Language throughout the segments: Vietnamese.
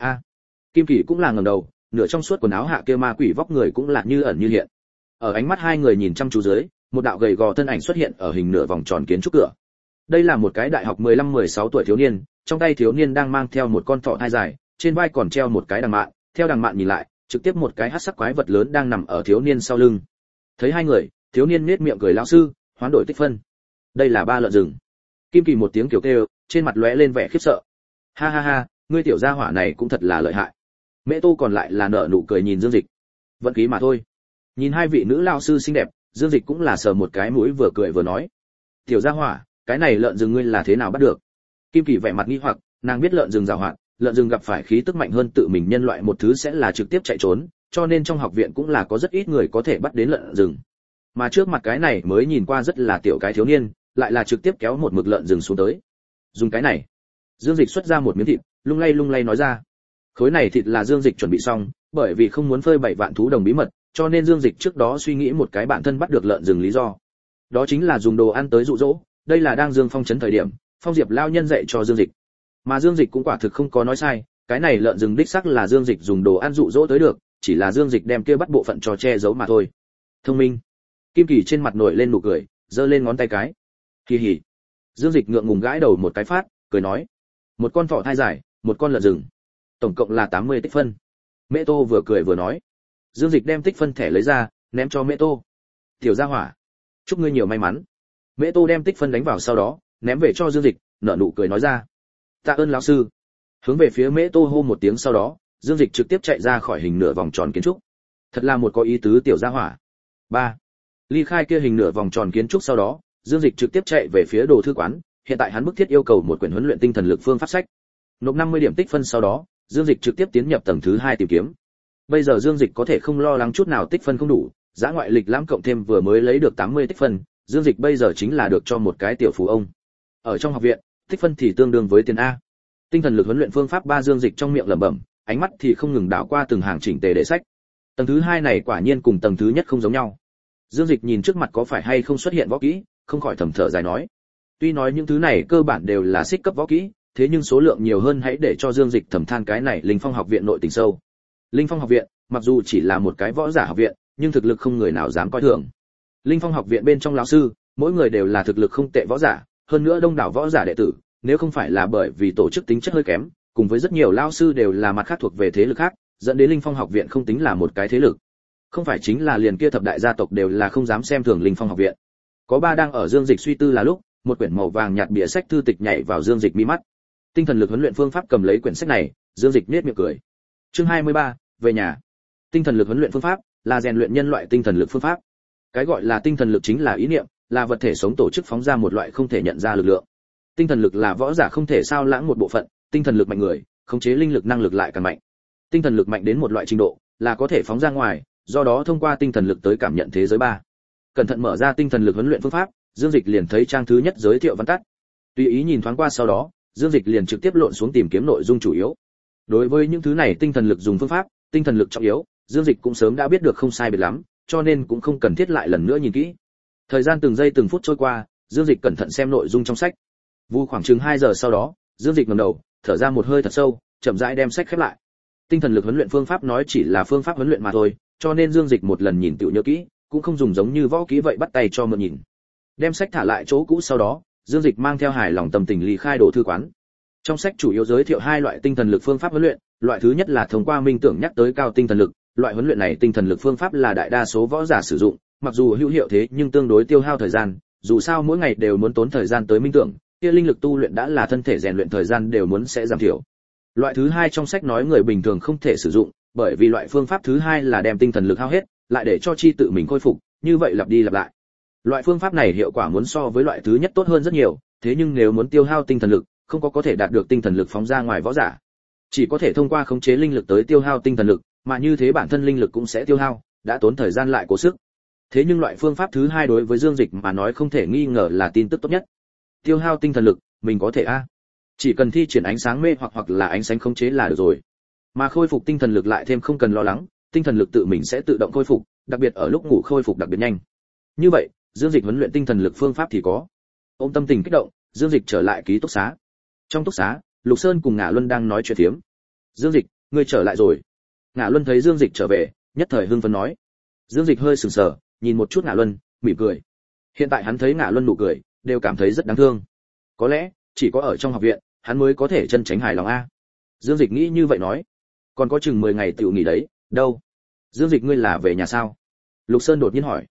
A. Kim Kỳ cũng là ngẩng đầu, nửa trong suốt quần áo hạ kia ma quỷ vóc người cũng là như ẩn như hiện. Ở ánh mắt hai người nhìn chăm chú dưới, một đạo gầy gò thân ảnh xuất hiện ở hình nửa vòng tròn kiến trúc cửa. Đây là một cái đại học 15-16 tuổi thiếu niên, trong tay thiếu niên đang mang theo một con thỏ thai dài, trên vai còn treo một cái đằng mạn, theo đằng mạn nhìn lại, trực tiếp một cái hắc sắc quái vật lớn đang nằm ở thiếu niên sau lưng. Thấy hai người, thiếu niên nhếch miệng cười, lão sư, hoán đổi tích phân. Đây là 3 lợn rừng. Kim Kỳ một tiếng kiểu kêu, trên mặt lóe lên vẻ khiếp sợ. Ha ha ha, ngươi tiểu gia hỏa này cũng thật là lợi hại. Mẹ Tô còn lại là nở nụ cười nhìn Dương Dịch. Vận khí mà thôi. Nhìn hai vị nữ lão sư xinh đẹp, Dương Dịch cũng là sờ một cái mũi vừa cười vừa nói. Tiểu gia hỏa, cái này lợn rừng ngươi là thế nào bắt được? Kim Kỳ vẻ mặt nghi hoặc, nàng biết lợn rừng giàu hoạt, lợn rừng gặp phải khí tức mạnh hơn tự mình nhân loại một thứ sẽ là trực tiếp chạy trốn, cho nên trong học viện cũng là có rất ít người có thể bắt đến lợn rừng. Mà trước mặt cái này mới nhìn qua rất là tiểu cái thiếu niên, lại là trực tiếp kéo một mực lợn rừng xuống tới. Dùng cái này. Dương Dịch xuất ra một miếng thịt, lung lay nói ra. Khối này thịt là Dương Dịch chuẩn bị xong, bởi vì không muốn phơi bày vạn thú đồng bí mật, cho nên Dương Dịch trước đó suy nghĩ một cái bản thân bắt được lợn rừng lý do. Đó chính là dùng đồ ăn tới dụ dỗ, đây là đang Dương Phong trấn thời điểm, Phong Diệp lao nhân dạy cho Dương Dịch. Mà Dương Dịch cũng quả thực không có nói sai, cái này lợn rừng đích xác là Dương Dịch dùng đồ ăn dụ dỗ tới được, chỉ là Dương Dịch đem kia bắt bộ phận cho che giấu mà thôi. Thông minh. Kim Kỳ trên mặt nổi lên nụ cười, giơ lên ngón tay cái. Kỳ hỉ. Dương Dịch ngượng ngùng gãi đầu một cái phát, cười nói: "Một con thỏ thai dài, một con lợn rừng, tổng cộng là 80 tích phân." Mẹ Tô vừa cười vừa nói. Dương Dịch đem tích phân thẻ lấy ra, ném cho Mẹ Tô. "Tiểu gia hỏa, chúc ngươi nhiều may mắn." Mẹ Tô đem tích phân đánh vào sau đó, ném về cho Dương Dịch, nở nụ cười nói ra: "Tạ ơn lão sư." Hướng về phía Mẹ Tô hô một tiếng sau đó, Dương Dịch trực tiếp chạy ra khỏi hình nửa vòng tròn kiến trúc. Thật là một có ý tứ tiểu gia hỏa. 3. Ly khai kia hình nửa vòng tròn kiến trúc sau đó, Dương Dịch trực tiếp chạy về phía đồ thư quán, hiện tại hắn bức thiết yêu cầu một quyển huấn luyện tinh thần lực phương pháp sách. Nộp 50 điểm tích phân sau đó, Dương Dịch trực tiếp tiến nhập tầng thứ 2 tìm kiếm. Bây giờ Dương Dịch có thể không lo lắng chút nào tích phân không đủ, giá ngoại lịch lãm cộng thêm vừa mới lấy được 80 tích phân, Dương Dịch bây giờ chính là được cho một cái tiểu phú ông. Ở trong học viện, tích phân thì tương đương với tiền A. Tinh thần lực huấn luyện phương pháp 3, Dương Dịch trong miệng lẩm bẩm, ánh mắt thì không ngừng đảo qua từng hàng chỉnh tề để sách. Tầng thứ 2 này quả nhiên cùng tầng thứ nhất không giống nhau. Dương Dịch nhìn trước mặt có phải hay không xuất hiện võ kỹ, không khỏi thầm thở dài nói. Tuy nói những thứ này cơ bản đều là xích cấp võ kỹ, thế nhưng số lượng nhiều hơn hãy để cho Dương Dịch thầm than cái này Linh Phong học viện nội tình sâu. Linh Phong học viện, mặc dù chỉ là một cái võ giả học viện, nhưng thực lực không người nào dám coi thường. Linh Phong học viện bên trong lão sư, mỗi người đều là thực lực không tệ võ giả, hơn nữa đông đảo võ giả đệ tử, nếu không phải là bởi vì tổ chức tính chất hơi kém, cùng với rất nhiều lão sư đều là mặt khác thuộc về thế lực khác, dẫn đến Linh Phong học viện không tính là một cái thế lực. Không phải chính là liền kia thập đại gia tộc đều là không dám xem thường Linh Phong học viện. Có ba đang ở Dương Dịch suy tư là lúc, một quyển màu vàng nhạt bìa sách thư tịch nhảy vào Dương Dịch mi mắt. Tinh thần lực huấn luyện phương pháp cầm lấy quyển sách này, Dương Dịch nhếch miệng cười. Chương 23, về nhà. Tinh thần lực huấn luyện phương pháp là rèn luyện nhân loại tinh thần lực phương pháp. Cái gọi là tinh thần lực chính là ý niệm, là vật thể sống tổ chức phóng ra một loại không thể nhận ra lực lượng. Tinh thần lực là võ giả không thể sao lãng một bộ phận, tinh thần lực mạnh người, khống chế linh lực năng lực lại càng mạnh. Tinh thần lực mạnh đến một loại trình độ, là có thể phóng ra ngoài, do đó thông qua tinh thần lực tới cảm nhận thế giới 3. Cẩn thận mở ra tinh thần lực huấn luyện phương pháp, Dương Dịch liền thấy trang thứ nhất giới thiệu văn tắt. Tùy ý nhìn thoáng qua sau đó, Dương Dịch liền trực tiếp lộn xuống tìm kiếm nội dung chủ yếu. Đối với những thứ này tinh thần lực dùng phương pháp, tinh thần lực trọng yếu, Dương Dịch cũng sớm đã biết được không sai biệt lắm, cho nên cũng không cần thiết lại lần nữa nhìn kỹ. Thời gian từng giây từng phút trôi qua, Dương Dịch cẩn thận xem nội dung trong sách. Vu khoảng chừng 2 giờ sau đó, Dương Dịch ngẩng đầu, thở ra một hơi thật sâu, chậm rãi đem sách khép lại. Tinh thần lực huấn luyện phương pháp nói chỉ là phương pháp huấn luyện mà thôi, cho nên Dương Dịch một lần nhìn tựu nhớ kỹ, cũng không dùng giống như võ kỹ vậy bắt tay cho mượn nhìn. Đem sách thả lại chỗ cũ sau đó, Dương Dịch mang theo hài lòng tâm tình ly khai đồ thư quán. Trong sách chủ yếu giới thiệu 2 loại tinh thần lực phương pháp huấn luyện, loại thứ nhất là thông qua minh tưởng nhắc tới cao tinh thần lực, loại huấn luyện này tinh thần lực phương pháp là đại đa số võ giả sử dụng, mặc dù hữu hiệu thế nhưng tương đối tiêu hao thời gian, dù sao mỗi ngày đều muốn tốn thời gian tới minh tưởng, kia linh lực tu luyện đã là thân thể rèn luyện thời gian đều muốn sẽ giảm thiểu. Loại thứ hai trong sách nói người bình thường không thể sử dụng, bởi vì loại phương pháp thứ hai là đem tinh thần lực hao hết, lại để cho chi tự mình khôi phục, như vậy lặp đi lặp lại. Loại phương pháp này hiệu quả muốn so với loại thứ nhất tốt hơn rất nhiều, thế nhưng nếu muốn tiêu hao tinh thần lực, không có thể đạt được tinh thần lực phóng ra ngoài võ giả. Chỉ có thể thông qua khống chế linh lực tới tiêu hao tinh thần lực, mà như thế bản thân linh lực cũng sẽ tiêu hao, đã tốn thời gian lại cố sức. Thế nhưng loại phương pháp thứ hai đối với Dương Dịch mà nói không thể nghi ngờ là tin tức tốt nhất. Tiêu hao tinh thần lực, mình có thể chỉ cần thi triển ánh sáng mê hoặc là ánh sáng khống chế là được rồi. Mà khôi phục tinh thần lực lại thêm không cần lo lắng, tinh thần lực tự mình sẽ tự động khôi phục, đặc biệt ở lúc ngủ khôi phục đặc biệt nhanh. Như vậy, Dương Dịch huấn luyện tinh thần lực phương pháp thì có. Ôm tâm tình kích động, Dương Dịch trở lại ký túc xá. Trong túc xá, Lục Sơn cùng Ngạ Luân đang nói chuyện phiếm. Dương Dịch, ngươi trở lại rồi. Ngạ Luân thấy Dương Dịch trở về, nhất thời hưng phấn nói. Dương Dịch hơi sửng sờ, nhìn một chút Ngạ Luân, mỉm cười. Hiện tại hắn thấy Ngạ Luân nụ cười, đều cảm thấy rất đáng thương. Có lẽ chỉ có ở trong học viện, hắn mới có thể chân tránh hài lòng a. Dương Dịch nghĩ như vậy nói. Còn có chừng 10 ngày tiểu nghỉ đấy, đâu? Dương Dịch ngươi là về nhà sao? Lục Sơn đột nhiên hỏi.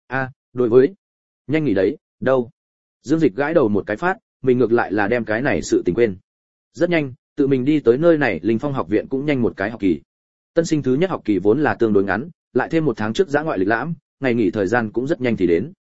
Đối với. Nhanh nghỉ đấy, đâu? Dương Dịch gãi đầu một cái phát, mình ngược lại là đem cái này sự tình quên. Rất nhanh, tự mình đi tới nơi này, Linh Phong học viện cũng nhanh một cái học kỳ. Tân sinh thứ nhất học kỳ vốn là tương đối ngắn, lại thêm một tháng trước dã ngoại lịch lãm, ngày nghỉ thời gian cũng rất nhanh thì đến.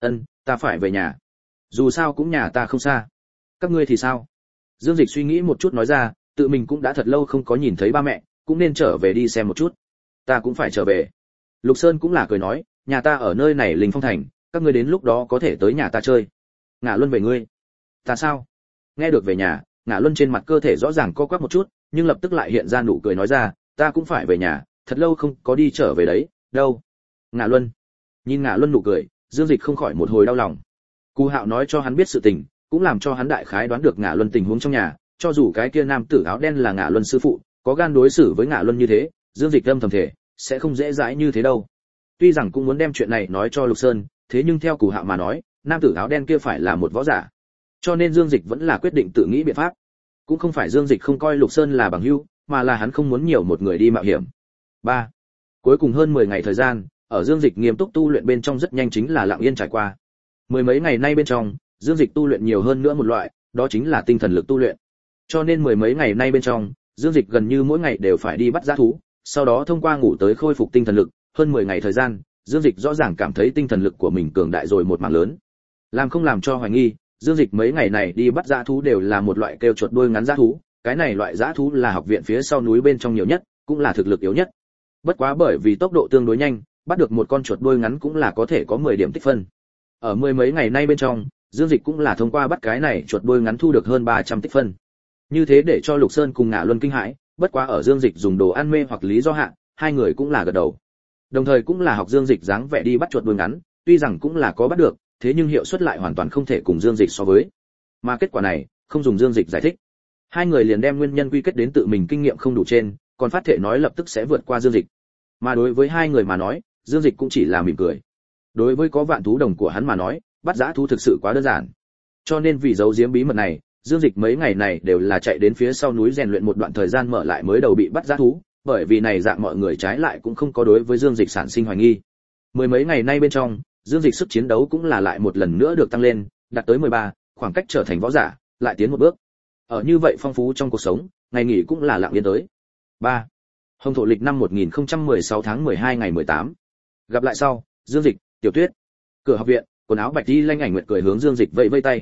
Ta phải về nhà. Dù sao cũng nhà ta không xa. Các ngươi thì sao? Dương Dịch suy nghĩ một chút nói ra, tự mình cũng đã thật lâu không có nhìn thấy ba mẹ, cũng nên trở về đi xem một chút. Ta cũng phải trở về. Lục Sơn cũng là cười nói, nhà ta ở nơi này Linh Phong thành, các ngươi đến lúc đó có thể tới nhà ta chơi. Ngạ Luân về ngươi. Ta sao? Nghe được về nhà, Ngạ Luân trên mặt cơ thể rõ ràng co quắp một chút, nhưng lập tức lại hiện ra nụ cười nói ra, ta cũng phải về nhà, thật lâu không có đi trở về đấy, đâu. Ngạ Luân. Nhìn Ngạ Luân nụ cười, Dương Dịch không khỏi một hồi đau lòng. Cù Hạo nói cho hắn biết sự tình, cũng làm cho hắn đại khái đoán được Ngạ Luân tình huống trong nhà, cho dù cái kia nam tử áo đen là Ngạ Luân sư phụ, có gan đối xử với Ngạ Luân như thế, Dương Dịch âm thầm thể, sẽ không dễ dãi như thế đâu. Tuy rằng cũng muốn đem chuyện này nói cho Lục Sơn, thế nhưng theo Cù Hạo mà nói, nam tử áo đen kia phải là một võ giả. Cho nên Dương Dịch vẫn là quyết định tự nghĩ biện pháp. Cũng không phải Dương Dịch không coi Lục Sơn là bằng hữu, mà là hắn không muốn nhiều một người đi mạo hiểm. 3. Cuối cùng hơn 10 ngày thời gian, ở Dương Dịch nghiêm túc tu luyện bên trong rất nhanh chính là lặng yên trải qua. Mười mấy ngày nay bên trong, Dương Dịch tu luyện nhiều hơn nữa một loại, đó chính là tinh thần lực tu luyện. Cho nên mười mấy ngày nay bên trong, Dương Dịch gần như mỗi ngày đều phải đi bắt dã thú, sau đó thông qua ngủ tới khôi phục tinh thần lực, hơn 10 ngày thời gian, Dương Dịch rõ ràng cảm thấy tinh thần lực của mình cường đại rồi một mảng lớn. Làm không làm cho hoài nghi, Dương Dịch mấy ngày này đi bắt dã thú đều là một loại kêu chuột đuôi ngắn dã thú, cái này loại dã thú là học viện phía sau núi bên trong nhiều nhất, cũng là thực lực yếu nhất. Bất quá bởi vì tốc độ tương đối nhanh, bắt được một con chuột đuôi ngắn cũng là có thể có 10 điểm tích phân. Ở mười mấy ngày nay bên trong, Dương Dịch cũng là thông qua bắt cái này chuột đuôi ngắn thu được hơn 300 tích phân. Như thế để cho Lục Sơn cùng Ngạ Luân kinh hãi, bất quá ở Dương Dịch dùng đồ ăn mê hoặc lý do hạ, hai người cũng là gật đầu. Đồng thời cũng là học Dương Dịch dáng vẻ đi bắt chuột đuôi ngắn, tuy rằng cũng là có bắt được, thế nhưng hiệu suất lại hoàn toàn không thể cùng Dương Dịch so với. Mà kết quả này, không dùng Dương Dịch giải thích. Hai người liền đem nguyên nhân quy kết đến tự mình kinh nghiệm không đủ trên, còn phát thể nói lập tức sẽ vượt qua Dương Dịch. Mà đối với hai người mà nói, Dương Dịch cũng chỉ là mỉm cười. Đối với có vạn thú đồng của hắn mà nói, bắt dã thú thực sự quá đơn giản. Cho nên vì giấu giếm bí mật này, Dương Dịch mấy ngày này đều là chạy đến phía sau núi rèn luyện một đoạn thời gian mở lại mới đầu bị bắt dã thú, bởi vì này dạng mọi người trái lại cũng không có đối với Dương Dịch sản sinh hoài nghi. Mười mấy ngày nay bên trong, Dương Dịch sức chiến đấu cũng là lại một lần nữa được tăng lên, đạt tới 13, khoảng cách trở thành võ giả, lại tiến một bước. Ở như vậy phong phú trong cuộc sống, ngày nghỉ cũng là lặng yên tới. 3. Hồng thổ lịch năm 1016 tháng 12 ngày 18. Gặp lại sau, Dương Dịch, Tiểu Tuyết. Cửa học viện, quần áo bạch y Lanh Ảnh Nguyệt cười hướng Dương Dịch vẫy vẫy tay.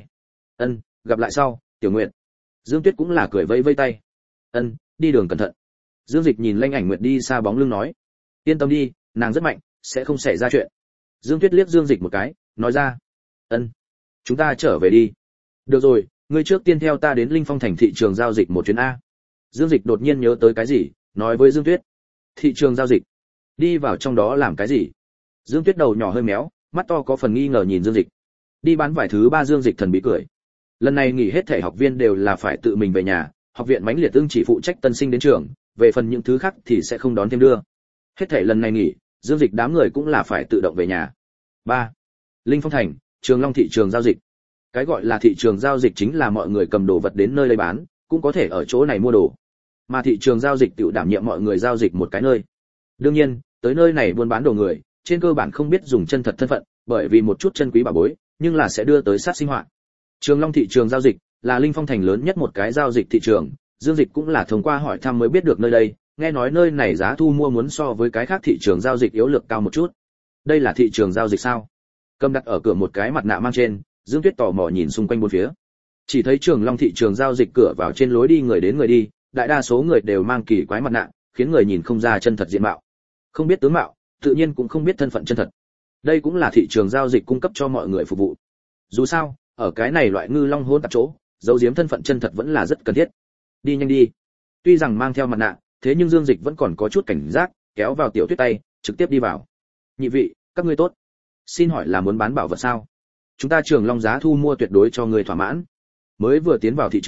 Gặp lại sau, Tiểu Nguyệt. Dương Tuyết cũng là cười vẫy vẫy tay. Đi đường cẩn thận. Dương Dịch nhìn Lanh Ảnh Nguyệt đi xa bóng lưng nói. Yên tâm đi, nàng rất mạnh, sẽ không xảy ra chuyện. Dương Tuyết liếc Dương Dịch một cái, nói ra. Chúng ta trở về đi. Được rồi, ngươi trước tiên theo ta đến Linh Phong thành thị trường giao dịch một chuyến a. Dương Dịch đột nhiên nhớ tới cái gì, nói với Dương Tuyết. Thị trường giao dịch? Đi vào trong đó làm cái gì? Dương Tuyết đầu nhỏ hơi méo, mắt to có phần nghi ngờ nhìn Dương Dịch. Đi bán vải thứ 3. Dương Dịch thần bí cười. Lần này nghỉ hết thể học viên đều là phải tự mình về nhà, học viện mãnh liệt ưng chỉ phụ trách tân sinh đến trường, về phần những thứ khác thì sẽ không đón thêm đưa. Hết thể lần này nghỉ, Dương Dịch đám người cũng là phải tự động về nhà. 3. Linh Phong thành, Trường Long thị trường giao dịch. Cái gọi là thị trường giao dịch chính là mọi người cầm đồ vật đến nơi lấy bán, cũng có thể ở chỗ này mua đồ. Mà thị trường giao dịch tự đảm nhiệm mọi người giao dịch một cái nơi. Đương nhiên, tới nơi này buôn bán đồ người, trên cơ bản không biết dùng chân thật thân phận, bởi vì một chút chân quý bảo bối, nhưng là sẽ đưa tới sát sinh hoạt. Trường Long thị trường giao dịch là Linh Phong thành lớn nhất một cái giao dịch thị trường, Dương Dịch cũng là thông qua hỏi thăm mới biết được nơi đây, nghe nói nơi này giá thu mua muốn so với cái khác thị trường giao dịch yếu lược cao một chút. Đây là thị trường giao dịch sao? Cầm đặt ở cửa một cái mặt nạ mang trên, Dương Tuyết tò mò nhìn xung quanh bốn phía. Chỉ thấy Trường Long thị trường giao dịch cửa vào trên lối đi người đến người đi, đại đa số người đều mang kỳ quái mặt nạ, khiến người nhìn không ra chân thật diện mạo. Không biết tướng mạo, tự nhiên cũng không biết thân phận chân thật. Đây cũng là thị trường giao dịch cung cấp cho mọi người phục vụ. Dù sao, ở cái này loại ngư long hỗn tạp chỗ, giấu giếm thân phận chân thật vẫn là rất cần thiết. Đi nhanh đi. Tuy rằng mang theo mặt nạ, thế nhưng Dương Dịch vẫn còn có chút cảnh giác, kéo vào Tiểu Tuyết tay, trực tiếp đi vào. Nhị vị, các ngươi tốt. Xin hỏi là muốn bán bảo vật sao? Chúng ta Trường Long giá thu mua tuyệt đối cho người thỏa mãn. Mới vừa tiến vào thị trường,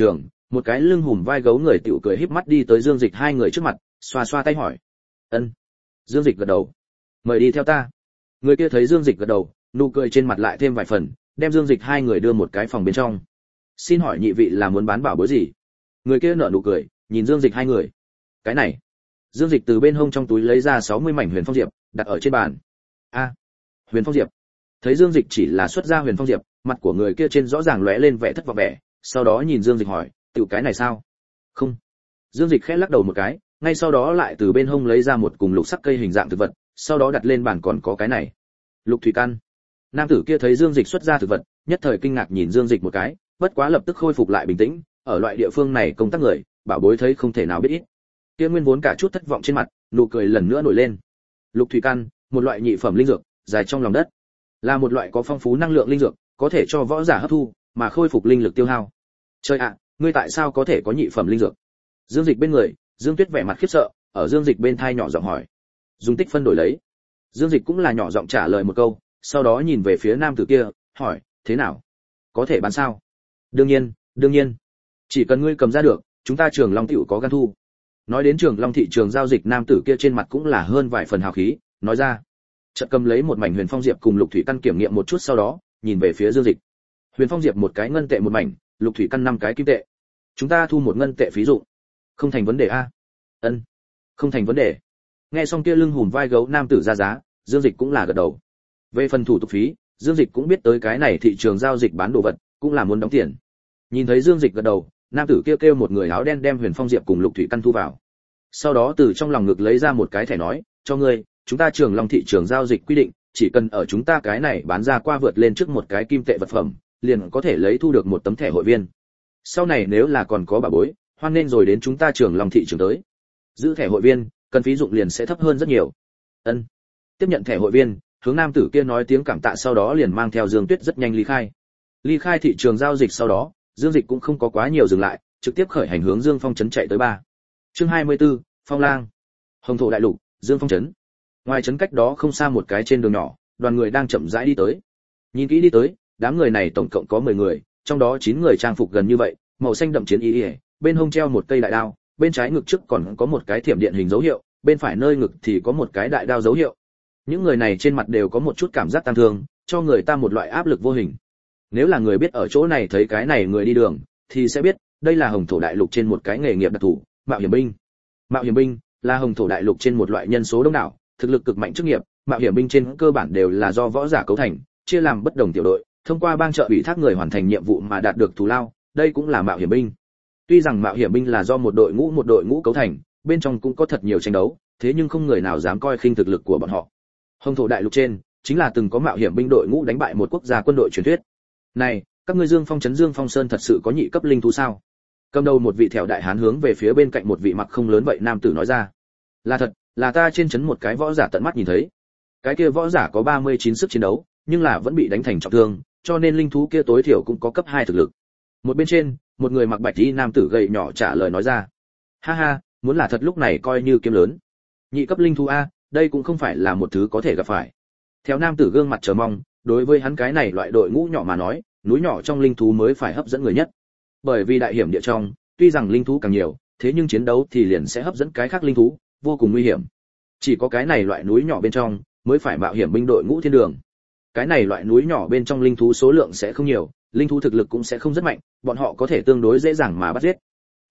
Một cái lưng hùm vai gấu người tiểu cười híp mắt đi tới Dương Dịch hai người trước mặt, xoa xoa tay hỏi. Ân. Dương Dịch gật đầu. Mời đi theo ta. Người kia thấy Dương Dịch gật đầu, nụ cười trên mặt lại thêm vài phần, đem Dương Dịch hai người đưa một cái phòng bên trong. Xin hỏi nhị vị là muốn bán bảo bối gì? Người kia nở nụ cười, nhìn Dương Dịch hai người. Cái này. Dương Dịch từ bên hông trong túi lấy ra 60 mảnh huyền phong diệp, đặt ở trên bàn. A, huyền phong diệp. Thấy Dương Dịch chỉ là xuất ra huyền phong diệp, mặt của người kia trên rõ ràng lóe lên vẻ thất vọng vẻ, sau đó nhìn Dương Dịch hỏi, "Tiểu cái này sao?" "Không." Dương Dịch khẽ lắc đầu một cái, ngay sau đó lại từ bên hông lấy ra một cùng lục sắc cây hình dạng thực vật, sau đó đặt lên bàn. Còn có cái này, lục thủy căn. Nam tử kia thấy Dương Dịch xuất ra thực vật, nhất thời kinh ngạc nhìn Dương Dịch một cái, bất quá lập tức khôi phục lại bình tĩnh, ở loại địa phương này công tác người, bảo bối thấy không thể nào biết ít. Kia nguyên vốn cả chút thất vọng trên mặt, nụ cười lần nữa nổi lên. Lục thủy căn, một loại nhị phẩm linh dược, dài trong lòng đất, là một loại có phong phú năng lượng linh dược, có thể cho võ giả hấp thu, mà khôi phục linh lực tiêu hao. Trời ạ, ngươi tại sao có thể có nhị phẩm linh dược? Dương Dịch bên người, Dương Tuyết vẻ mặt khiếp sợ, ở Dương Dịch bên thai nhỏ giọng hỏi. Dùng tích phân đổi lấy. Dương Dịch cũng là nhỏ giọng trả lời một câu, sau đó nhìn về phía nam tử kia, hỏi, thế nào? Có thể bán sao? Đương nhiên. Chỉ cần ngươi cầm ra được, chúng ta Trường Long Tiểu có gan thu. Nói đến Trường Long thị trường giao dịch, nam tử kia trên mặt cũng là hơn vài phần hào khí, nói ra. Chợt cầm lấy một mảnh huyền phong diệp cùng lục thủy căn kiểm nghiệm một chút, sau đó nhìn về phía Dương Dịch. Huyền phong diệp một cái ngân tệ một mảnh, lục thủy căn 5 cái kim tệ. Chúng ta thu 1 ngân tệ phí dụng. Không thành vấn đề a. Ân, không thành vấn đề. Nghe xong kia lưng hùm vai gấu nam tử ra giá, Dương Dịch cũng là gật đầu. Về phần thủ tục phí, Dương Dịch cũng biết tới cái này thị trường giao dịch bán đồ vật, cũng là muốn đóng tiền. Nhìn thấy Dương Dịch gật đầu, nam tử kia kêu một người áo đen đem huyền phong diệp cùng lục thủy căn thu vào. Sau đó từ trong lòng ngực lấy ra một cái thẻ nói, cho ngươi, chúng ta Trường Long thị trường giao dịch quy định, chỉ cần ở chúng ta cái này bán ra qua vượt lên trước một cái kim tệ vật phẩm, liền có thể lấy thu được một tấm thẻ hội viên. Sau này nếu là còn có bà bối, hoan nên rồi đến chúng ta Trường Long thị trường tới. Giữ thẻ hội viên, cần phí dụng liền sẽ thấp hơn rất nhiều. Ân. Tiếp nhận thẻ hội viên, hướng nam tử kia nói tiếng cảm tạ, sau đó liền mang theo Dương Tuyết rất nhanh ly khai. Ly khai thị trường giao dịch sau đó, Dương Dịch cũng không có quá nhiều dừng lại, trực tiếp khởi hành hướng Dương Phong trấn chạy tới 3. Chương 24, Phong Lang. Hồng thổ đại lục, Dương Phong trấn. Ngoài trấn cách đó không xa một cái trên đường nhỏ, đoàn người đang chậm rãi đi tới. Nhìn kỹ đi tới, đám người này tổng cộng có 10 người, trong đó 9 người trang phục gần như vậy, màu xanh đậm chiến y, bên hông treo một cây đại đao, bên trái ngực trước còn có một cái thiểm điện hình dấu hiệu, bên phải nơi ngực thì có một cái đại đao dấu hiệu. Những người này trên mặt đều có một chút cảm giác tang thương, cho người ta một loại áp lực vô hình. Nếu là người biết ở chỗ này thấy cái này người đi đường, thì sẽ biết, đây là Hồng thổ đại lục trên một cái nghề nghiệp đặc thù, mạo hiểm binh. Mạo hiểm binh là Hồng thổ đại lục trên một loại nhân số đông đảo, thực lực cực mạnh chức nghiệp, mạo hiểm binh trên cơ bản đều là do võ giả cấu thành, chia làm bất đồng tiểu đội, thông qua bang trợ ủy thác người hoàn thành nhiệm vụ mà đạt được thù lao, đây cũng là mạo hiểm binh. Tuy rằng mạo hiểm binh là do một đội ngũ cấu thành, bên trong cũng có thật nhiều tranh đấu, thế nhưng không người nào dám coi khinh thực lực của bọn họ. Hồng thổ đại lục trên, chính là từng có mạo hiểm binh đội ngũ đánh bại một quốc gia quân đội truyền thuyết. Này, các ngươi Dương Phong trấn Dương Phong Sơn thật sự có nhị cấp linh thú sao? Cầm đầu một vị thẻo đại hán hướng về phía bên cạnh một vị mặc không lớn vậy nam tử nói ra. Là thật, là ta trên trấn một cái võ giả tận mắt nhìn thấy. Cái kia võ giả có 39 sức chiến đấu, nhưng là vẫn bị đánh thành trọng thương, cho nên linh thú kia tối thiểu cũng có cấp 2 thực lực. Một bên trên, một người mặc bạch y nam tử gầy nhỏ trả lời nói ra. Ha ha, muốn là thật lúc này coi như kiếm lớn. Nhị cấp linh thú a, đây cũng không phải là một thứ có thể gặp phải. Theo nam tử gương mặt chờ mong, đối với hắn cái này loại đội ngũ nhỏ mà nói, núi nhỏ trong linh thú mới phải hấp dẫn người nhất. Bởi vì đại hiểm địa trong, tuy rằng linh thú càng nhiều, thế nhưng chiến đấu thì liền sẽ hấp dẫn cái khác linh thú, vô cùng nguy hiểm. Chỉ có cái này loại núi nhỏ bên trong mới phải mạo hiểm binh đội ngũ thiên đường. Cái này loại núi nhỏ bên trong linh thú số lượng sẽ không nhiều, linh thú thực lực cũng sẽ không rất mạnh, bọn họ có thể tương đối dễ dàng mà bắt giết.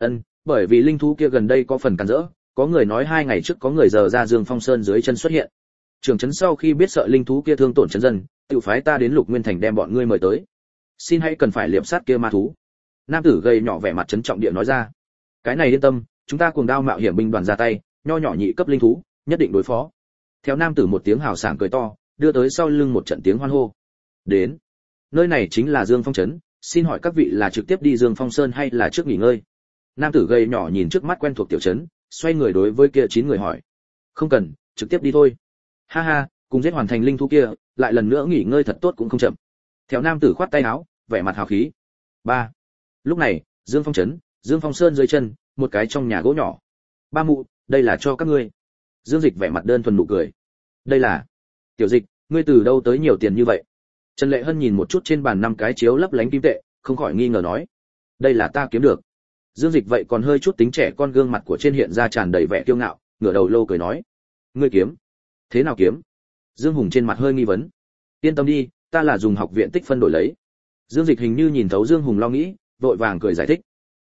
Bởi vì linh thú kia gần đây có phần cản rỡ, có người nói 2 ngày trước có người giờ ra Dương Phong Sơn dưới chân xuất hiện. Trưởng trấn sau khi biết sợ linh thú kia thương tổn trấn dân, tự phái ta đến Lục Nguyên Thành đem bọn ngươi mời tới. Xin hãy cần phải liệp sát kia ma thú. Nam tử gầy nhỏ vẻ mặt trấn trọng địa nói ra. Cái này yên tâm, chúng ta cuồng đao mạo hiểm binh đoàn ra tay, nho nhỏ nhị cấp linh thú, nhất định đối phó. Theo nam tử một tiếng hào sảng cười to, đưa tới sau lưng một trận tiếng hoan hô. Đến, nơi này chính là Dương Phong trấn, xin hỏi các vị là trực tiếp đi Dương Phong Sơn hay là trước nghỉ ngơi? Nam tử gầy nhỏ nhìn trước mắt quen thuộc tiểu trấn, xoay người đối với kia 9 người hỏi. Không cần, trực tiếp đi thôi. Ha ha, cùng giết hoàn thành linh thú kia, lại lần nữa nghỉ ngơi thật tốt cũng không chậm. Theo nam tử khoát tay áo, vẻ mặt hào khí. 3. Lúc này, Dương Phong trấn, Dương Phong Sơn dưới chân, một cái trong nhà gỗ nhỏ. Ba mụ, đây là cho các ngươi. Dương Dịch vẻ mặt đơn thuần nụ cười. Đây là... Tiểu Dịch, ngươi từ đâu tới nhiều tiền như vậy? Trần Lệ Hân nhìn một chút trên bàn 5 cái chiếu lấp lánh kim tệ, không khỏi nghi ngờ nói. Đây là ta kiếm được. Dương Dịch vậy còn hơi chút tính trẻ con gương mặt của trên hiện ra tràn đầy vẻ kiêu ngạo, ngửa đầu lâu cười nói: "Ngươi kiếm? Thế nào kiếm?" Dương Hùng trên mặt hơi nghi vấn. "Yên tâm đi, ta là dùng học viện tích phân đổi lấy." Dương Dịch hình như nhìn thấu Dương Hùng lo nghĩ, vội vàng cười giải thích: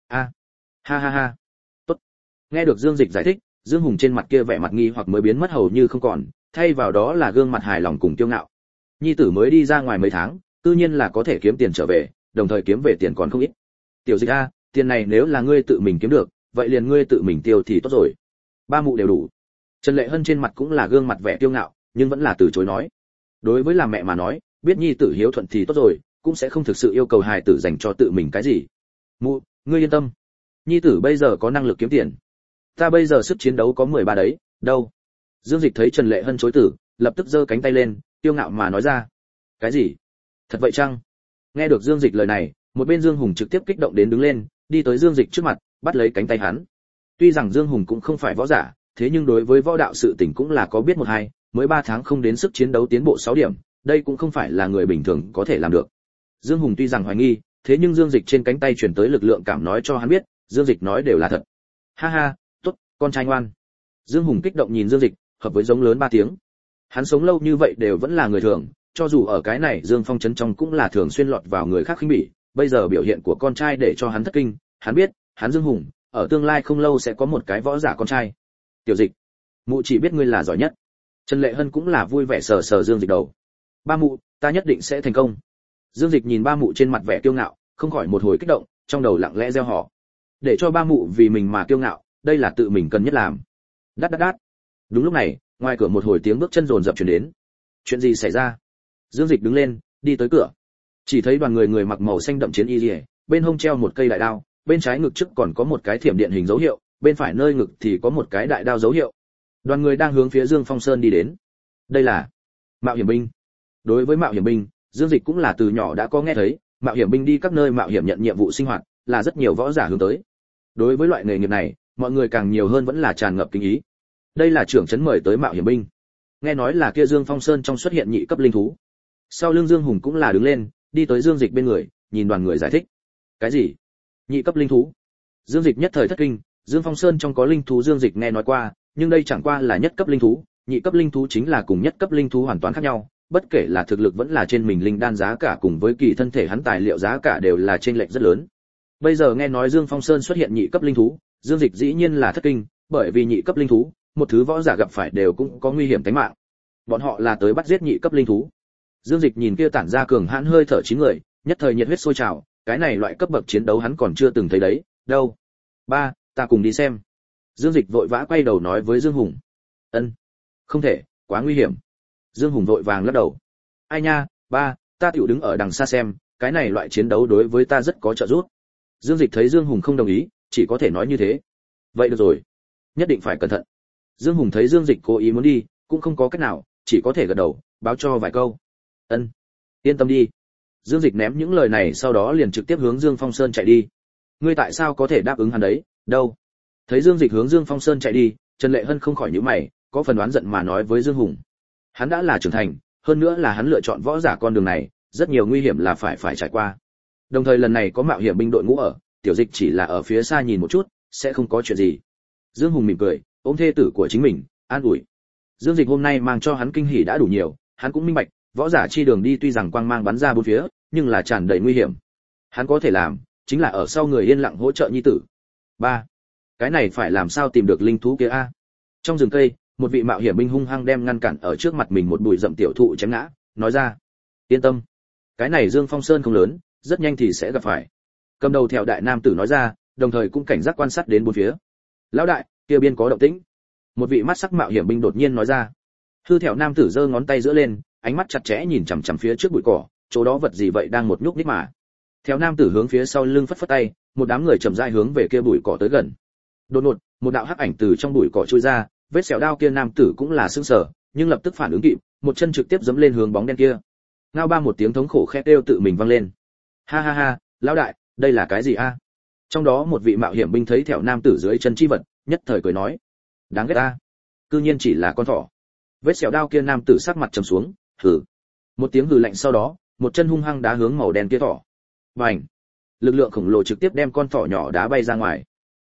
Ha ha ha, tốt." Nghe được Dương Dịch giải thích, Dương Hùng trên mặt kia vẻ mặt nghi hoặc mới biến mất hầu như không còn, thay vào đó là gương mặt hài lòng cùng kiêu ngạo. Nhi tử mới đi ra ngoài mấy tháng, tự nhiên là có thể kiếm tiền trở về, đồng thời kiếm về tiền còn không ít. "Tiểu Dịch a, tiền này nếu là ngươi tự mình kiếm được, vậy liền ngươi tự mình tiêu thì tốt rồi. Ba mụ đều đủ." Trần Lệ Hân trên mặt cũng là gương mặt vẻ kiêu ngạo, nhưng vẫn là từ chối nói. Đối với làm mẹ mà nói, biết nhi tử hiếu thuận thì tốt rồi, cũng sẽ không thực sự yêu cầu hài tử dành cho tự mình cái gì. "Mụ, ngươi yên tâm, nhi tử bây giờ có năng lực kiếm tiền. Ta bây giờ sức chiến đấu có 13 đấy, đâu." Dương Dịch thấy Trần Lệ Hân chối từ, lập tức giơ cánh tay lên, kiêu ngạo mà nói ra. "Cái gì? Thật vậy chăng?" Nghe được Dương Dịch lời này, một bên Dương Hùng trực tiếp kích động đến đứng lên, đi tới Dương Dịch trước mặt, bắt lấy cánh tay hắn. Tuy rằng Dương Hùng cũng không phải võ giả, thế nhưng đối với võ đạo sự tình cũng là có biết một hai, mới 3 tháng không đến sức chiến đấu tiến bộ 6 điểm, đây cũng không phải là người bình thường có thể làm được. Dương Hùng tuy rằng hoài nghi, thế nhưng Dương Dịch trên cánh tay truyền tới lực lượng cảm nói cho hắn biết, Dương Dịch nói đều là thật. "Ha ha, tốt, con trai ngoan." Dương Hùng kích động nhìn Dương Dịch, hợp với giống lớn 3 tiếng. Hắn sống lâu như vậy đều vẫn là người thường, cho dù ở cái này Dương Phong trấn trong cũng là thường xuyên lọt vào người khác khinh bỉ, bây giờ biểu hiện của con trai để cho hắn thất kinh, hắn biết, hắn Dương Hùng, ở tương lai không lâu sẽ có một cái võ giả con trai. "Tiểu Dịch, mụ chỉ biết ngươi là giỏi nhất." Trần Lệ Hân cũng là vui vẻ sờ sờ Dương Dịch đầu. "Ba mụ, ta nhất định sẽ thành công." Dương Dịch nhìn ba mụ trên mặt vẻ kiêu ngạo, không khỏi một hồi kích động, trong đầu lặng lẽ gieo họ. Để cho ba mụ vì mình mà kiêu ngạo, đây là tự mình cần nhất làm. Đát đát đát. Đúng lúc này, ngoài cửa một hồi tiếng bước chân rồn rập truyền đến. Chuyện gì xảy ra? Dương Dịch đứng lên, đi tới cửa. Chỉ thấy đoàn người mặc màu xanh đậm chiến y liễu, bên hông treo một cây đại đao, bên trái ngực trước còn có một cái thiểm điện hình dấu hiệu, bên phải nơi ngực thì có một cái đại đao dấu hiệu. Đoàn người đang hướng phía Dương Phong Sơn đi đến. Đây là Mạo hiểm binh. Đối với Mạo hiểm binh, Dương Dịch cũng là từ nhỏ đã có nghe thấy, mạo hiểm binh đi các nơi mạo hiểm nhận nhiệm vụ sinh hoạt, là rất nhiều võ giả hướng tới. Đối với loại nghề nghiệp này, mọi người càng nhiều hơn vẫn là tràn ngập kính ý. Đây là trưởng trấn mời tới mạo hiểm binh. Nghe nói là kia Dương Phong Sơn trong xuất hiện nhị cấp linh thú. Sau lưng Dương Hùng cũng là đứng lên, đi tới Dương Dịch bên người, nhìn đoàn người giải thích. Cái gì? Nhị cấp linh thú? Dương Dịch nhất thời thất kinh, Dương Phong Sơn trong có linh thú Dương Dịch nghe nói qua, nhưng đây chẳng qua là nhất cấp linh thú, nhị cấp linh thú chính là cùng nhất cấp linh thú hoàn toàn khác nhau, bất kể là thực lực vẫn là trên mình linh đan giá cả cùng với kỳ thân thể hắn tài liệu giá cả đều là chênh lệch rất lớn. Bây giờ nghe nói Dương Phong Sơn xuất hiện nhị cấp linh thú, Dương Dịch dĩ nhiên là thất kinh, bởi vì nhị cấp linh thú, một thứ võ giả gặp phải đều cũng có nguy hiểm tính mạng. Bọn họ là tới bắt giết nhị cấp linh thú. Dương Dịch nhìn kia tản ra cường hãn hơi thở chín người, nhất thời nhiệt huyết sôi trào, cái này loại cấp bậc chiến đấu hắn còn chưa từng thấy đấy, đâu. "Ba, ta cùng đi xem." Dương Dịch vội vã quay đầu nói với Dương Hùng. "Ân, không thể, quá nguy hiểm." Dương Hùng vội vàng lắc đầu. "Ai nha, ba, ta tiểu đứng ở đằng xa xem, cái này loại chiến đấu đối với ta rất có trợ giúp." Dương Dịch thấy Dương Hùng không đồng ý, chỉ có thể nói như thế. "Vậy được rồi, nhất định phải cẩn thận." Dương Hùng thấy Dương Dịch cố ý muốn đi, cũng không có cách nào, chỉ có thể gật đầu, báo cho vài câu. "Ân, yên tâm đi." Dương Dịch ném những lời này sau đó liền trực tiếp hướng Dương Phong Sơn chạy đi. "Ngươi tại sao có thể đáp ứng hắn đấy, đâu?" Thấy Dương Dịch hướng Dương Phong Sơn chạy đi, Trần Lệ Hân không khỏi nhíu mày, có phần đoán giận mà nói với Dương Hùng. Hắn đã là trưởng thành, hơn nữa là hắn lựa chọn võ giả con đường này, rất nhiều nguy hiểm là phải trải qua. Đồng thời lần này có mạo hiểm binh đội ngũ ở, Tiểu Dịch chỉ là ở phía xa nhìn một chút, sẽ không có chuyện gì. Dương Hùng mỉm cười, ôm thê tử của chính mình, an ủi. Dương Dịch hôm nay mang cho hắn kinh hỉ đã đủ nhiều, hắn cũng minh bạch, võ giả chi đường đi tuy rằng quang mang bắn ra bốn phía, nhưng là tràn đầy nguy hiểm. Hắn có thể làm, chính là ở sau người yên lặng hỗ trợ nhi tử. Ba, cái này phải làm sao tìm được linh thú kia a? Trong rừng cây, một vị mạo hiểm binh hung hăng đem ngăn cản ở trước mặt mình một bụi rậm tiểu thụ chém ngã, nói ra. Yên tâm, cái này Dương Phong Sơn không lớn, rất nhanh thì sẽ gặp phải. Cầm đầu theo đại nam tử nói ra, đồng thời cũng cảnh giác quan sát đến bốn phía. Lão đại, kia biên có động tĩnh. Một vị mắt sắc mạo hiểm binh đột nhiên nói ra. Hư thẹo nam tử giơ ngón tay giữa lên, ánh mắt chặt chẽ nhìn chằm chằm phía trước bụi cỏ, chỗ đó vật gì vậy đang một nhúc nhích mà. Theo nam tử hướng phía sau lưng phất phất tay, một đám người chậm rãi hướng về kia bụi cỏ tới gần. Đột ngột, một đạo hắc ảnh từ trong bụi cỏ chui ra, vết sẹo đao kia nam tử cũng là sững sờ, nhưng lập tức phản ứng kịp, một chân trực tiếp giẫm lên hướng bóng đen kia. Ngao ba một tiếng thống khổ khẽ kêu tự mình vang lên. Ha ha ha, lão đại, đây là cái gì a? Trong đó một vị mạo hiểm binh thấy thẹo nam tử dưới chân chi vật, nhất thời cười nói, đáng ghét a, cư nhiên chỉ là con thỏ. Vết sẹo đao kia nam tử sắc mặt trầm xuống, hừ. Một tiếng hừ lạnh sau đó, một chân hung hăng đá hướng màu đen kia thỏ. Bành! Lực lượng khổng lồ trực tiếp đem con thỏ nhỏ đá bay ra ngoài.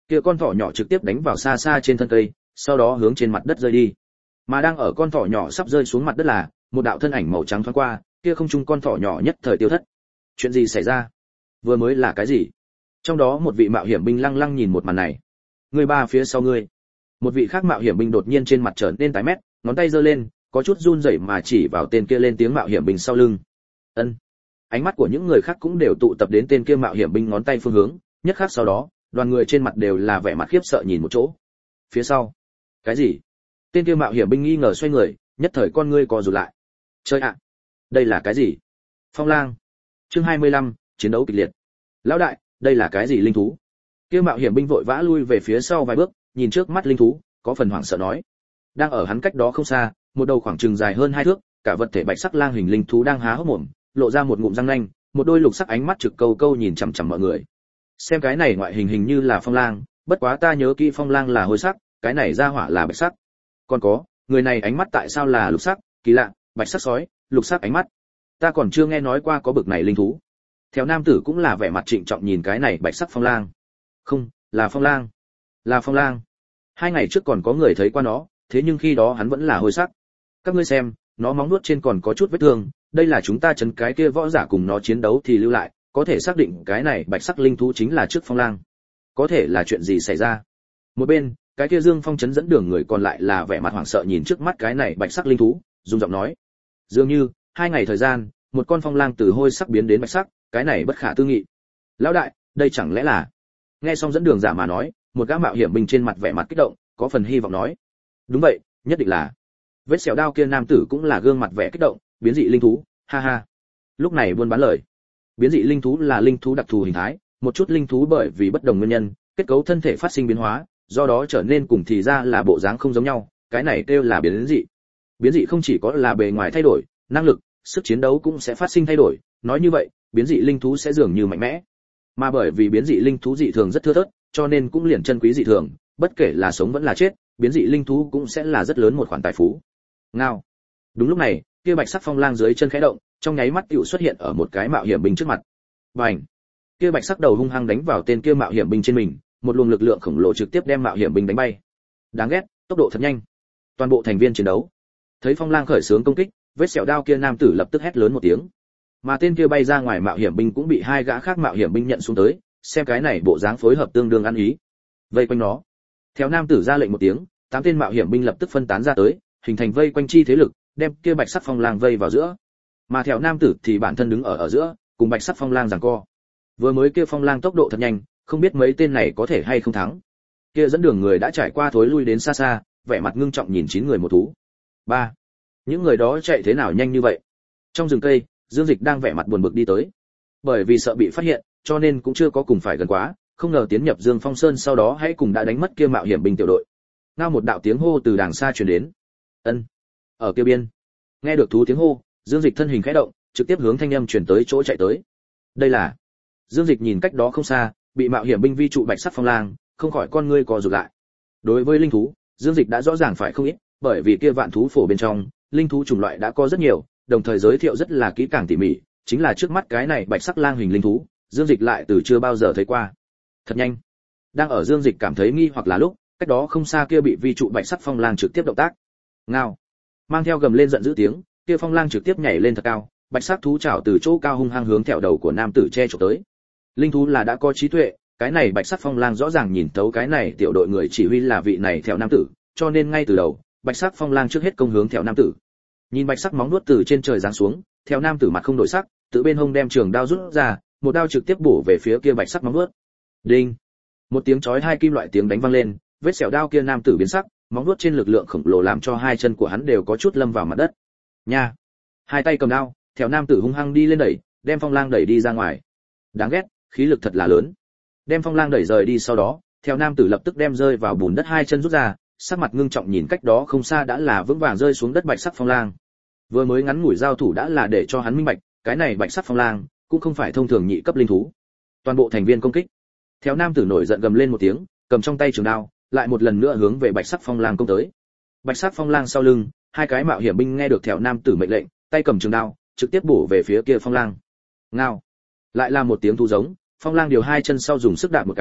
Kia con thỏ nhỏ trực tiếp đánh vào xa xa trên thân cây, sau đó hướng trên mặt đất rơi đi. Mà đang ở con thỏ nhỏ sắp rơi xuống mặt đất là một đạo thân ảnh màu trắng thoáng qua, kia không trung con thỏ nhỏ nhất thời tiêu thất. Chuyện gì xảy ra? Vừa mới là cái gì? Trong đó một vị mạo hiểm binh lăng lăng nhìn một màn này. Người ba phía sau ngươi. Một vị khác mạo hiểm binh đột nhiên trên mặt trở nên tái mét, ngón tay giơ lên, có chút run rẩy mà chỉ vào tên kia lên tiếng mạo hiểm binh sau lưng. Ân. Ánh mắt của những người khác cũng đều tụ tập đến tên kia mạo hiểm binh ngón tay phương hướng, nhất khắc sau đó, đoàn người trên mặt đều là vẻ mặt khiếp sợ nhìn một chỗ. Phía sau. Cái gì? Tên kia mạo hiểm binh nghi ngờ xoay người, nhất thời con ngươi co rụt lại. Chơi ạ, đây là cái gì? Phong lang. Chương 25, chiến đấu kịch liệt. Lão đại, đây là cái gì linh thú? Kia mạo hiểm binh vội vã lui về phía sau vài bước, nhìn trước mắt linh thú, có phần hoảng sợ nói. Đang ở hắn cách đó không xa, một đầu khoảng chừng dài hơn 2 thước, cả vật thể bạch sắc lang hình linh thú đang há hốc mồm, lộ ra một ngụm răng nanh, một đôi lục sắc ánh mắt trực câu câu nhìn chằm chằm mọi người. Xem cái này ngoại hình hình như là phong lang, bất quá ta nhớ kỹ phong lang là hôi sắc, cái này ra hỏa là bạch sắc. Còn có, người này ánh mắt tại sao là lục sắc, kỳ lạ, bạch sắc sói, lục sắc ánh mắt. Ta còn chưa nghe nói qua có bực này linh thú. Theo nam tử cũng là vẻ mặt trịnh trọng nhìn cái này bạch sắc phong lang. Không, là phong lang. Là phong lang. 2 ngày trước còn có người thấy qua nó, thế nhưng khi đó hắn vẫn là hôi sắc. Các ngươi xem, nó móng nuốt trên còn có chút vết thương, đây là chúng ta chấn cái kia võ giả cùng nó chiến đấu thì lưu lại, có thể xác định cái này bạch sắc linh thú chính là trước phong lang. Có thể là chuyện gì xảy ra? Một bên, cái kia Dương Phong chấn dẫn đường người còn lại là vẻ mặt hoảng sợ nhìn trước mắt cái này bạch sắc linh thú, run giọng nói: dường như 2 ngày thời gian, một con phong lang từ hôi sắc biến đến bạch sắc, cái này bất khả tư nghị. Lão đại, đây chẳng lẽ là? Nghe xong dẫn đường giả mà nói, một gã mạo hiểm binh trên mặt vẻ mặt kích động, có phần hy vọng nói: đúng vậy, nhất định là. Vết sẹo đao kia nam tử cũng là gương mặt vẻ kích động, biến dị linh thú, ha ha. Lúc này buôn bán lời. Biến dị linh thú là linh thú đặc thù hình thái, một chút linh thú bởi vì bất đồng nguyên nhân, kết cấu thân thể phát sinh biến hóa, do đó trở nên cùng thì ra là bộ dáng không giống nhau, cái này kêu là biến dị. Biến dị không chỉ có là bề ngoài thay đổi, năng lực, sức chiến đấu cũng sẽ phát sinh thay đổi, nói như vậy, biến dị linh thú sẽ dường như mạnh mẽ. Mà bởi vì biến dị linh thú dị thường rất thưa thớt, cho nên cũng liền chân quý dị thường, bất kể là sống vẫn là chết, biến dị linh thú cũng sẽ là rất lớn một khoản tài phú. Ngao. Đúng lúc này, kia bạch sắc phong lang dưới chân khẽ động, trong nháy mắt tựu xuất hiện ở một cái mạo hiểm binh trước mặt. Bành! Kia bạch sắc đầu hung hăng đánh vào tên kia mạo hiểm binh trên mình, một luồng lực lượng khổng lồ trực tiếp đem mạo hiểm binh đánh bay. Đáng ghét, tốc độ thật nhanh. Toàn bộ thành viên chiến đấu thấy phong lang khởi xướng công kích, vết sẹo đao kia nam tử lập tức hét lớn một tiếng. Mà tên kia bay ra ngoài mạo hiểm binh cũng bị 2 gã khác mạo hiểm binh nhận xuống tới, xem cái này bộ dáng phối hợp tương đương ăn ý. Vây quanh nó. Theo nam tử ra lệnh một tiếng, 8 tên mạo hiểm binh lập tức phân tán ra tới, hình thành vây quanh chi thế lực, đem kia bạch sắc phong lang vây vào giữa. Mà theo nam tử thì bản thân đứng ở giữa, cùng bạch sắc phong lang giằng co. Vừa mới kia phong lang tốc độ thật nhanh, không biết mấy tên này có thể hay không thắng. Kia dẫn đường người đã trải qua thối lui đến xa xa, vẻ mặt ngưng trọng nhìn 9 người một thú. 3. Những người đó chạy thế nào nhanh như vậy? Trong rừng cây, Dương Dịch đang vẻ mặt buồn bực đi tới. Bởi vì sợ bị phát hiện, cho nên cũng chưa có cùng phải gần quá, không ngờ tiến nhập Dương Phong Sơn sau đó hãy cùng đã đánh mất kia mạo hiểm binh tiểu đội. Ngao một đạo tiếng hô từ đàng xa truyền đến. Ân. Ở kia biên. Nghe được thú tiếng hô, Dương Dịch thân hình khẽ động, trực tiếp hướng thanh âm truyền tới chỗ chạy tới. Đây là. Dương Dịch nhìn cách đó không xa, bị mạo hiểm binh vi trụ bạch sắc phong lang, không khỏi con ngươi co rụt lại. Đối với linh thú, Dương Dịch đã rõ ràng phải không ít, bởi vì kia vạn thú phổ bên trong, linh thú chủng loại đã có rất nhiều, đồng thời giới thiệu rất là kỹ càng tỉ mỉ, chính là trước mắt cái này bạch sắc lang hình linh thú, Dương Dịch lại từ chưa bao giờ thấy qua. Thật nhanh. Đang ở Dương Dịch cảm thấy nghi hoặc là lúc, cách đó không xa kia bị vi trụ bạch sắc phong lang trực tiếp động tác. Ngao. Mang theo gầm lên giận dữ tiếng, kia phong lang trực tiếp nhảy lên thật cao, bạch sắc thú chảo từ chỗ cao hung hăng hướng thẹo đầu của nam tử che chở tới. Linh thú là đã có trí tuệ, cái này bạch sắc phong lang rõ ràng nhìn thấu cái này tiểu đội người chỉ huy là vị này theo nam tử, cho nên ngay từ đầu, bạch sắc phong lang trước hết công hướng theo nam tử. Nhìn bạch sắc móng vuốt từ trên trời giáng xuống, theo nam tử mặt không đổi sắc, tự bên hông đem trường đao rút ra, một đao trực tiếp bổ về phía kia bạch sắc móng vuốt. Đinh! Một tiếng chói hai kim loại tiếng đánh vang lên, vết sẹo đao kia nam tử biến sắc, móng vuốt trên lực lượng khổng lồ làm cho 2 chân của hắn đều có chút lâm vào mặt đất. Nha! 2 tay cầm đao, theo nam tử hung hăng đi lên đẩy, đem phong lang đẩy đi ra ngoài. Đáng ghét, khí lực thật là lớn. Đem phong lang đẩy rời đi sau đó, theo nam tử lập tức đem rơi vào bùn đất 2 chân rút ra, sắc mặt ngưng trọng nhìn cách đó không xa đã là vững vàng rơi xuống đất bạch sắc phong lang. Vừa mới ngắn ngủi giao thủ đã là để cho hắn minh bạch, cái này bạch sắc phong lang cũng không phải thông thường nhị cấp linh thú. Toàn bộ thành viên công kích. Theo nam tử nổi giận gầm lên một tiếng, cầm trong tay trường đao, lại một lần nữa hướng về bạch sắc phong lang công tới. Bạch sắc phong lang sau lưng, 2 cái mạo hiểm binh nghe được theo nam tử mệnh lệnh, tay cầm trường đao, trực tiếp bổ về phía kia phong lang. Ngao. Lại là một tiếng thú giống, phong lang điều 2 chân sau dùng sức đạp một cái,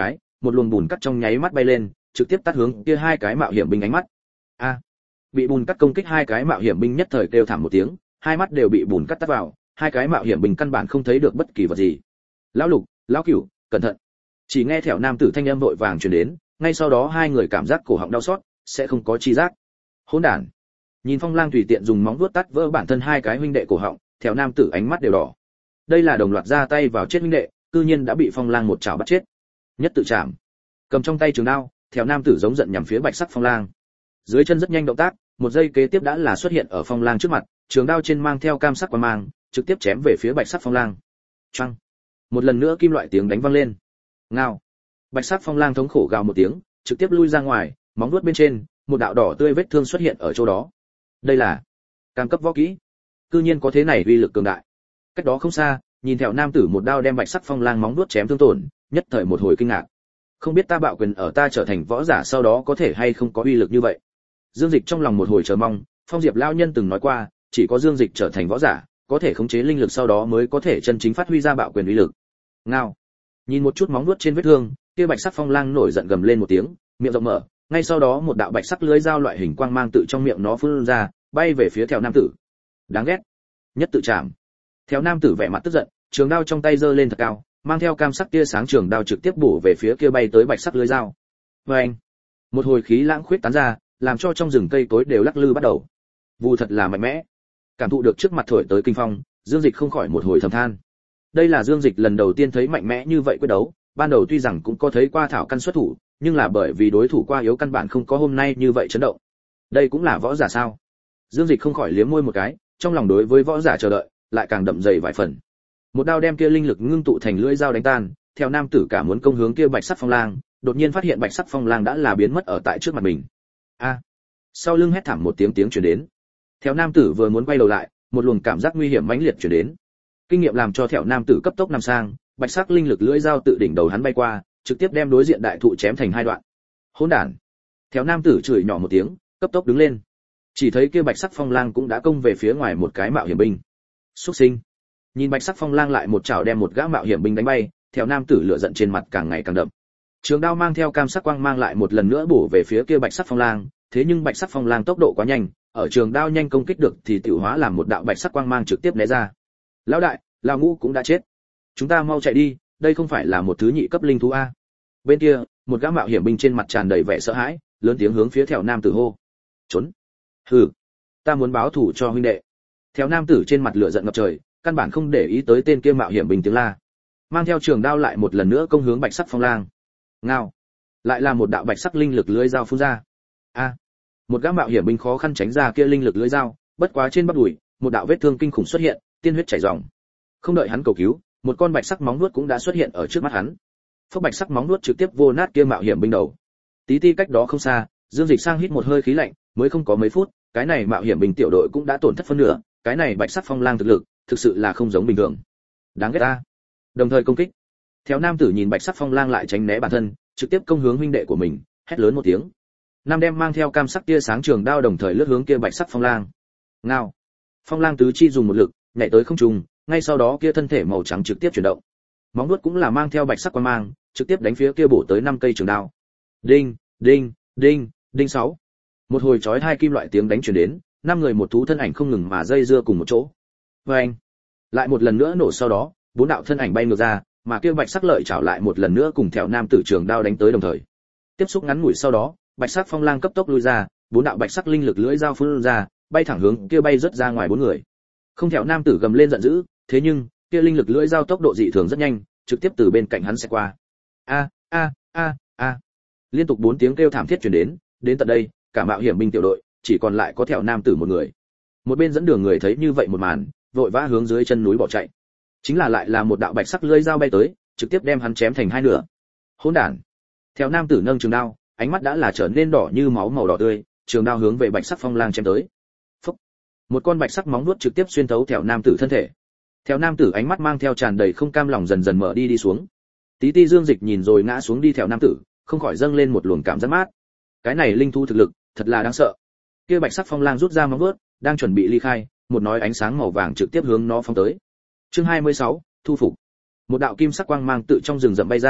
một luồng bùn cắt trong nháy mắt bay lên, trực tiếp tát hướng kia hai cái mạo hiểm binh ánh mắt. A! Bị bùn cắt công kích hai cái mạo hiểm binh nhất thời kêu thảm một tiếng, hai mắt đều bị bùn cắt tát vào, hai cái mạo hiểm binh căn bản không thấy được bất kỳ vật gì. Lão Lục, lão Cửu, cẩn thận! Chỉ nghe theo nam tử thanh âm vội vàng truyền đến, ngay sau đó hai người cảm giác cổ họng đau xót, sẽ không có chi giác. Hỗn đản! Nhìn Phong Lang tùy tiện dùng móng vuốt tát vỡ bản thân hai cái huynh đệ cổ họng, theo nam tử ánh mắt đều đỏ. Đây là đồng loạt ra tay vào chết huynh đệ, cư nhiên đã bị Phong Lang một chảo bắt chết. Nhất tự chạm. Cầm trong tay trường đao, theo nam tử giống giận nhằm phía Bạch Sắc Phong Lang. Dưới chân rất nhanh động tác, một giây kế tiếp đã là xuất hiện ở Phong Lang trước mặt, trường đao trên mang theo cam sắc quang mang, trực tiếp chém về phía Bạch Sắc Phong Lang. Choang. Một lần nữa kim loại tiếng đánh vang lên. Ngao. Bạch Sắc Phong Lang thống khổ gào một tiếng, trực tiếp lui ra ngoài, móng vuốt bên trên, một đạo đỏ tươi vết thương xuất hiện ở chỗ đó. Đây là cam cấp võ kỹ. Cư nhiên có thế này uy lực cường đại. Cách đó không xa, nhìn theo nam tử một đao đem Bạch Sắc Phong Lang móng vuốt chém thương tổn, nhất thời một hồi kinh ngạc. Không biết ta bạo quyền ở ta trở thành võ giả sau đó có thể hay không có uy lực như vậy. Dương Dịch trong lòng một hồi chờ mong, Phong Diệp lão nhân từng nói qua, chỉ có Dương Dịch trở thành võ giả, có thể khống chế linh lực sau đó mới có thể chân chính phát huy ra bạo quyền uy lực. Ngao. Nhìn một chút móng vuốt trên vết thương, kia Bạch Sắc Phong Lang nổi giận gầm lên một tiếng, miệng rộng mở, ngay sau đó một đạo bạch sắc lưới dao loại hình quang mang tự trong miệng nó phun ra, bay về phía theo nam tử. Đáng ghét. Nhất tự chạm. Theo nam tử vẻ mặt tức giận, trường đao trong tay giơ lên thật cao, mang theo cam sắc tia sáng trường đao trực tiếp bổ về phía kia bay tới bạch sắc lưới dao. Oeng. Một hồi khí lãng khuyết tán ra, làm cho trong rừng cây cối đều lắc lư bắt đầu. Vụ thật là mạnh mẽ. Cảm thụ được trước mặt thổi tới kinh phong, Dương Dịch không khỏi một hồi thầm than. Đây là Dương Dịch lần đầu tiên thấy mạnh mẽ như vậy quyết đấu, ban đầu tuy rằng cũng có thấy qua thảo căn xuất thủ, nhưng là bởi vì đối thủ qua yếu căn bản không có hôm nay như vậy chấn động. Đây cũng là võ giả sao? Dương Dịch không khỏi liếm môi một cái, trong lòng đối với võ giả chờ đợi lại càng đậm dày vài phần. Một đao đem kia linh lực ngưng tụ thành lưỡi dao đánh tan, theo nam tử cả muốn công hướng kia Bạch Sắc Phong Lang, đột nhiên phát hiện Bạch Sắc Phong Lang đã là biến mất ở tại trước mặt mình. A! Sau lưng hét thảm một tiếng truyền đến. Theo nam tử vừa muốn quay đầu lại, một luồng cảm giác nguy hiểm mãnh liệt truyền đến. Kinh nghiệm làm cho theo nam tử cấp tốc nằm sang, bạch sắc linh lực lưỡi dao tự đỉnh đầu hắn bay qua, trực tiếp đem đối diện đại thụ chém thành hai đoạn. Hỗn đản! Theo nam tử chửi nhỏ một tiếng, cấp tốc đứng lên. Chỉ thấy kia Bạch Sắc Phong Lang cũng đã công về phía ngoài một cái mạo hiểm binh. Súc sinh! Nhìn Bạch Sắc Phong Lang lại một chảo đem một gã mạo hiểm binh đánh bay, theo nam tử lửa giận trên mặt càng ngày càng đậm. Trường đao mang theo cam sắc quang mang lại một lần nữa bổ về phía kia Bạch Sắc Phong Lang, thế nhưng Bạch Sắc Phong Lang tốc độ quá nhanh, ở trường đao nhanh công kích được thì tiểu hóa làm một đạo bạch sắc quang mang trực tiếp né ra. Lão đại, lão ngũ cũng đã chết. Chúng ta mau chạy đi, đây không phải là một thứ nhị cấp linh thú a. Bên kia, một gã mạo hiểm binh trên mặt tràn đầy vẻ sợ hãi, lớn tiếng hướng phía theo nam tử hô. Trốn. Hừ, ta muốn báo thù cho huynh đệ. Theo nam tử trên mặt lửa giận ngập trời, căn bản không để ý tới tên kia mạo hiểm binh tiếng la. Mang theo trường đao lại một lần nữa công hướng Bạch Sắc Phong Lang. Ngao. Lại là một đạo bạch sắc linh lực lưỡi dao phun ra. A. Một gã mạo hiểm binh khó khăn tránh ra kia linh lực lưỡi dao, bất quá trên bắp đùi, một đạo vết thương kinh khủng xuất hiện, tiên huyết chảy ròng. Không đợi hắn cầu cứu, một con bạch sắc móng vuốt cũng đã xuất hiện ở trước mắt hắn. Phốc bạch sắc móng vuốt trực tiếp vô nát kia mạo hiểm binh đầu. Tí ti cách đó không xa, Dương Dịch sang hít một hơi khí lạnh, mới không có mấy phút, cái này mạo hiểm binh tiểu đội cũng đã tổn thất phân nửa, cái này bạch sắc phong lang thực lực, thực sự là không giống bình thường. Đáng ghét ta. Đồng thời công kích. Theo nam tử nhìn bạch sắc phong lang lại tránh né bản thân, trực tiếp công hướng huynh đệ của mình, hét lớn một tiếng. Nam đem mang theo cam sắc tia sáng trường đao đồng thời lướt hướng kia bạch sắc phong lang. Ngao. Phong lang tứ chi dùng một lực, nhảy tới không trung, ngay sau đó kia thân thể màu trắng trực tiếp chuyển động. Móng vuốt cũng là mang theo bạch sắc quang mang, trực tiếp đánh phía kia bổ tới 5 cây trường đao. Đinh, đinh, đinh, đinh 6. Một hồi chói hai kim loại tiếng đánh truyền đến, 5 người một thú thân ảnh không ngừng mà dây dưa cùng một chỗ. Oeng. Lại một lần nữa nổ sau đó, 4 đạo thân ảnh bay ngược ra, mà kia bạch sắc lợi chảo lại một lần nữa cùng theo nam tử trường đao đánh tới đồng thời. Tiếp xúc ngắn ngủi sau đó, bạch sắc phong lang cấp tốc lui ra, 4 đạo bạch sắc linh lực lưỡi dao phun ra, bay thẳng hướng kia bay rất ra ngoài 4 người. Không theo nam tử gầm lên giận dữ, thế nhưng kia linh lực lưỡi dao tốc độ dị thường rất nhanh, trực tiếp từ bên cạnh hắn sẽ qua. A a a a. Liên tục 4 tiếng kêu thảm thiết truyền đến tận đây, cả mạo hiểm binh tiểu đội chỉ còn lại có theo nam tử một người. Một bên dẫn đường người thấy như vậy một màn, vội vã hướng dưới chân núi bỏ chạy. Chính là lại là một đạo bạch sắc lưỡi dao bay tới, trực tiếp đem hắn chém thành hai nửa. Hỗn đản. Theo nam tử nâng trường đao, ánh mắt đã là trở nên đỏ như máu màu đỏ tươi, trường đao hướng về bạch sắc phong lang chém tới. Phốc. Một con bạch sắc móng vuốt trực tiếp xuyên thấu theo nam tử thân thể. Theo nam tử ánh mắt mang theo tràn đầy không cam lòng dần dần mở đi xuống. Tí ti Dương Dịch nhìn rồi ngã xuống đi theo nam tử, không khỏi dâng lên một luồng cảm giác mát. Cái này linh thú thực lực, thật là đáng sợ. Kia bạch sắc phong lang rút ra móng vuốt, đang chuẩn bị ly khai, một nói ánh sáng màu vàng trực tiếp hướng nó phóng tới. Chương 26, thu phục. Một đạo kim sắc quang mang tự trong rừng rậm bay ra,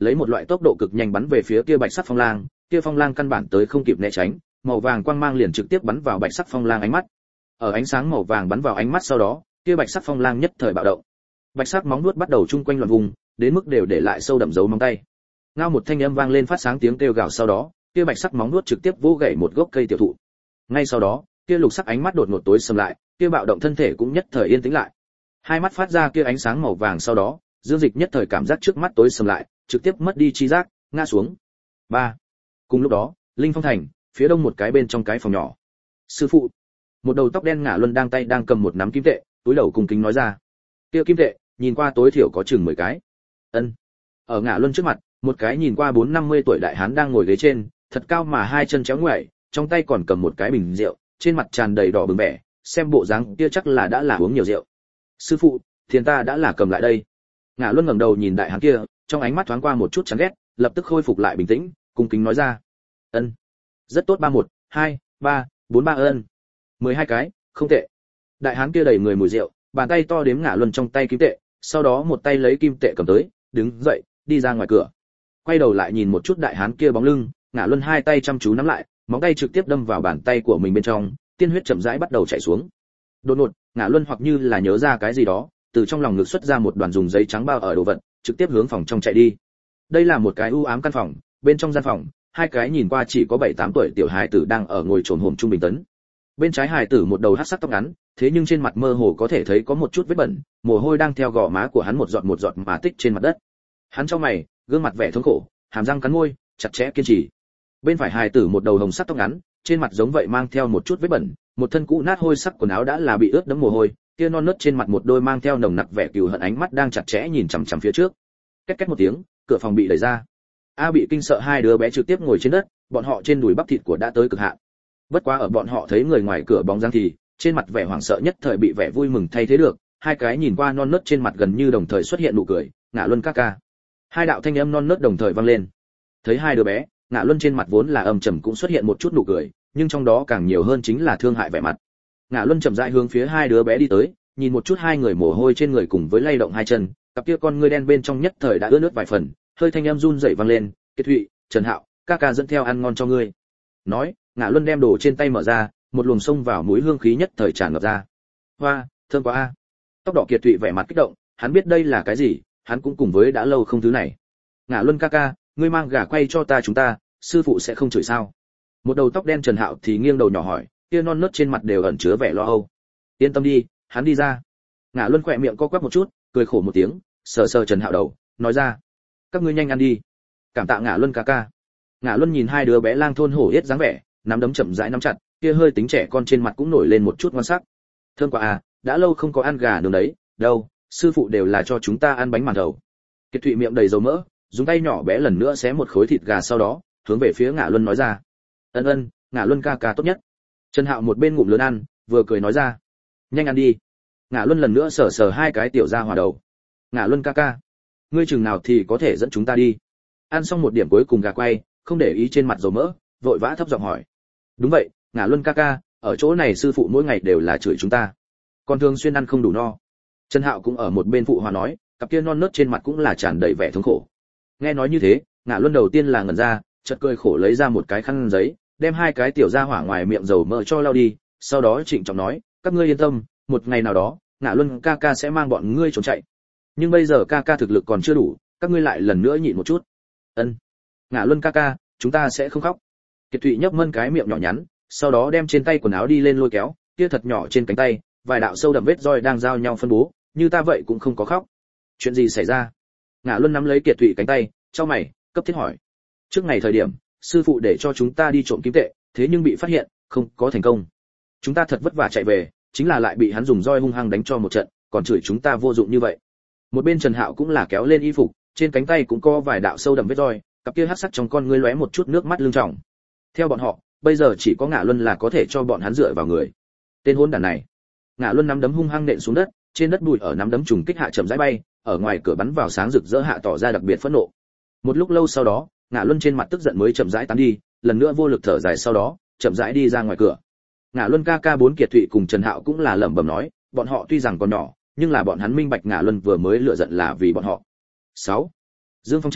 lấy một loại tốc độ cực nhanh bắn về phía kia bạch sắc phong lang, kia phong lang căn bản tới không kịp né tránh, màu vàng quang mang liền trực tiếp bắn vào bạch sắc phong lang ánh mắt. Ở ánh sáng màu vàng bắn vào ánh mắt sau đó, kia bạch sắc phong lang nhất thời bạo động. Bạch sắc móng vuốt bắt đầu chung quanh loạn vùng, đến mức đều để lại sâu đậm dấu móng tay. Ngao một thanh âm vang lên phát sáng tiếng kêu gào sau đó, kia bạch sắc móng vuốt trực tiếp vỗ gãy một gốc cây tiểu thụ. Ngay sau đó, kia lục sắc ánh mắt đột ngột tối sầm lại, kia bạo động thân thể cũng nhất thời yên tĩnh lại. Hai mắt phát ra kia ánh sáng màu vàng sau đó, Dương Dịch nhất thời cảm giác trước mắt tối sầm lại, trực tiếp mất đi chi giác, ngã xuống. 3. Cùng lúc đó, Linh Phong Thành, phía đông một cái bên trong cái phòng nhỏ. Sư phụ, một đầu tóc đen ngả luân đang cầm một nắm kim tệ, túi đầu cung kính nói ra. Kia kim tệ, nhìn qua tối thiểu có chừng 10 cái. Ân. Ở ngả luân trước mặt, một cái nhìn qua 4-50 tuổi đại hán đang ngồi ghế trên, thật cao mà hai chân chéo ngoại, trong tay còn cầm một cái bình rượu, trên mặt tràn đầy đỏ bừng bẻ, xem bộ dáng kia chắc là đã là uống nhiều rượu. Sư phụ, tiền ta đã là cầm lại đây. Ngả luân ngẩng đầu nhìn đại hán kia, trong ánh mắt thoáng qua một chút chán ghét, lập tức khôi phục lại bình tĩnh, cung kính nói ra. Ân. Rất tốt 31, 2, 3, 4 ba ân. 12 cái, không tệ. Đại hán kia đầy người mùi rượu, bàn tay to đếm ngả luân trong tay kim tệ, sau đó một tay lấy kim tệ cầm tới, đứng dậy, đi ra ngoài cửa. Quay đầu lại nhìn một chút đại hán kia bóng lưng, ngả luân hai tay chăm chú nắm lại, móng tay trực tiếp đâm vào bàn tay của mình bên trong, tiên huyết chậm rãi bắt đầu chảy xuống. Đột ngột, ngả luân hoặc như là nhớ ra cái gì đó, từ trong lòng ngực xuất ra một đoàn dùng giấy trắng bao ở đồ vật, trực tiếp hướng phòng trong chạy đi. Đây là một cái u ám căn phòng, bên trong gian phòng, hai cái nhìn qua chỉ có 7-8 tuổi tiểu hài tử đang ở ngồi trồn hổm trung bình tấn. Bên trái hài tử một đầu hắc sắc tóc ngắn, thế nhưng trên mặt mơ hồ có thể thấy có một chút vết bẩn, mồ hôi đang theo gò má của hắn một giọt mà tích trên mặt đất. Hắn chau mày, gương mặt vẻ thống khổ, hàm răng cắn môi, chặt chẽ kiên trì. Bên phải hài tử một đầu hồng sắc tóc ngắn, trên mặt giống vậy mang theo một chút vết bẩn, một thân cũ nát hôi sắc quần áo đã là bị ướt đẫm mồ hôi, kia non nớt trên mặt một đôi mang theo nồng nặc vẻ cừu hận ánh mắt đang chặt chẽ nhìn chằm chằm phía trước. Két két một tiếng, cửa phòng bị đẩy ra. A bị kinh sợ hai đứa bé trực tiếp ngồi trên đất, bọn họ trên đùi bắp thịt của đã tới cực hạn. Bất quá ở bọn họ thấy người ngoài cửa bóng dáng thì, trên mặt vẻ hoảng sợ nhất thời bị vẻ vui mừng thay thế được, hai cái nhìn qua non nớt trên mặt gần như đồng thời xuất hiện nụ cười, ngả luân ca ca. Hai đạo thanh âm non nớt đồng thời vang lên. Thấy hai đứa bé, ngả luân trên mặt vốn là âm trầm cũng xuất hiện một chút nụ cười, nhưng trong đó càng nhiều hơn chính là thương hại vẻ mặt. Ngả luân chậm rãi hướng phía hai đứa bé đi tới, nhìn một chút hai người mồ hôi trên người cùng với lay động hai chân, cặp kia con ngươi đen bên trong nhất thời đã ướt nước vài phần, hơi thanh âm run rẩy vang lên, Kiệt Thụy, Trần Hạo, ca ca dẫn theo ăn ngon cho ngươi. Nói, ngả luân đem đồ trên tay mở ra, một luồng xông vào mũi hương khí nhất thời tràn ngập ra. Hoa, thơm quá a. Tóc đỏ Kiệt Thụy vẻ mặt kích động, hắn biết đây là cái gì, hắn cũng cùng với đã lâu không thứ này. Ngả luân ca ca, ngươi mang gà quay cho chúng ta, sư phụ sẽ không chửi sao? Một đầu tóc đen Trần Hạo thì nghiêng đầu nhỏ hỏi, kia non nớt trên mặt đều ẩn chứa vẻ lo âu. Yên tâm đi, hắn đi ra. Ngả luân khỏe miệng co quắp một chút, cười khổ một tiếng, sờ sờ Trần Hạo đầu, nói ra, các ngươi nhanh ăn đi. Cảm tạ Ngả luân ca ca. Ngả luân nhìn hai đứa bé lang thôn hổ yết dáng vẻ, nắm đấm chậm rãi nắm chặt, kia hơi tính trẻ con trên mặt cũng nổi lên một chút ngon sắc. Thơm quá à, đã lâu không có ăn gà nướng đấy, đâu, sư phụ đều là cho chúng ta ăn bánh màn thầu. Kiệt Thụy miệng đầy dầu mỡ, dùng tay nhỏ bé lần nữa xé một khối thịt gà sau đó, hướng về phía Ngả luân nói ra, ân, Ngả luân ca ca tốt nhất. Trần Hạo một bên ngụm lớn ăn, vừa cười nói ra, nhanh ăn đi. Ngả luân lần nữa sờ sờ hai cái tiểu ra hòa đầu. Ngả luân ca ca, ngươi chừng nào thì có thể dẫn chúng ta đi? Ăn xong một điểm cuối cùng gà quay, không để ý trên mặt dầu mỡ, vội vã thấp giọng hỏi. Đúng vậy, Ngả luân ca ca, ở chỗ này sư phụ mỗi ngày đều là chửi chúng ta, còn thường xuyên ăn không đủ no. Trần Hạo cũng ở một bên phụ hòa nói, cặp kia non nớt trên mặt cũng là tràn đầy vẻ thống khổ. Nghe nói như thế, Ngả luân đầu tiên là ngẩn ra, chợt cười khổ lấy ra một cái khăn giấy, đem hai cái tiểu ra hỏa ngoài miệng dầu mỡ cho lau đi, sau đó trịnh trọng nói, các ngươi yên tâm, một ngày nào đó, Ngả luân ca ca sẽ mang bọn ngươi trốn chạy. Nhưng bây giờ ca ca thực lực còn chưa đủ, các ngươi lại lần nữa nhịn một chút. Ân. Ngả luân ca ca, chúng ta sẽ không khóc. Kiệt Thụy nhấp mân cái miệng nhỏ nhắn, sau đó đem trên tay quần áo đi lên lôi kéo, kia thật nhỏ trên cánh tay, vài đạo sâu đậm vết roi đang giao nhau phân bố, như ta vậy cũng không có khóc. Chuyện gì xảy ra? Ngả luân nắm lấy Kiệt Thụy cánh tay, chau mày, cấp thiết hỏi. Trước ngày thời điểm, sư phụ để cho chúng ta đi trộm kim tệ, thế nhưng bị phát hiện, không có thành công. Chúng ta thật vất vả chạy về, chính là lại bị hắn dùng roi hung hăng đánh cho một trận, còn chửi chúng ta vô dụng như vậy. Một bên Trần Hạo cũng là kéo lên y phục, trên cánh tay cũng có vài đạo sâu đậm vết roi, cặp kia hắc sắc trong con ngươi lóe một chút nước mắt lưng tròng. Theo bọn họ, bây giờ chỉ có Ngả Luân là có thể cho bọn hắn dựa vào người. Tên hỗn đản này. Ngả Luân nắm đấm hung hăng nện xuống đất, trên đất bụi ở nắm đấm trùng kích hạ chậm rãi bay, ở ngoài cửa bắn vào sáng rực rỡ hạ tỏ ra đặc biệt phẫn nộ. Một lúc lâu sau đó, Ngả Luân trên mặt tức giận mới chậm rãi tán đi, lần nữa vô lực thở dài sau đó, chậm rãi đi ra ngoài cửa. Ngả Luân ca ca bốn Kiệt Thụy cùng Trần Hạo cũng là lẩm bẩm nói, bọn họ tuy rằng còn nhỏ, nhưng là bọn hắn minh bạch Ngả Luân vừa mới lựa giận là vì bọn họ. 6. Dương Phong trấn,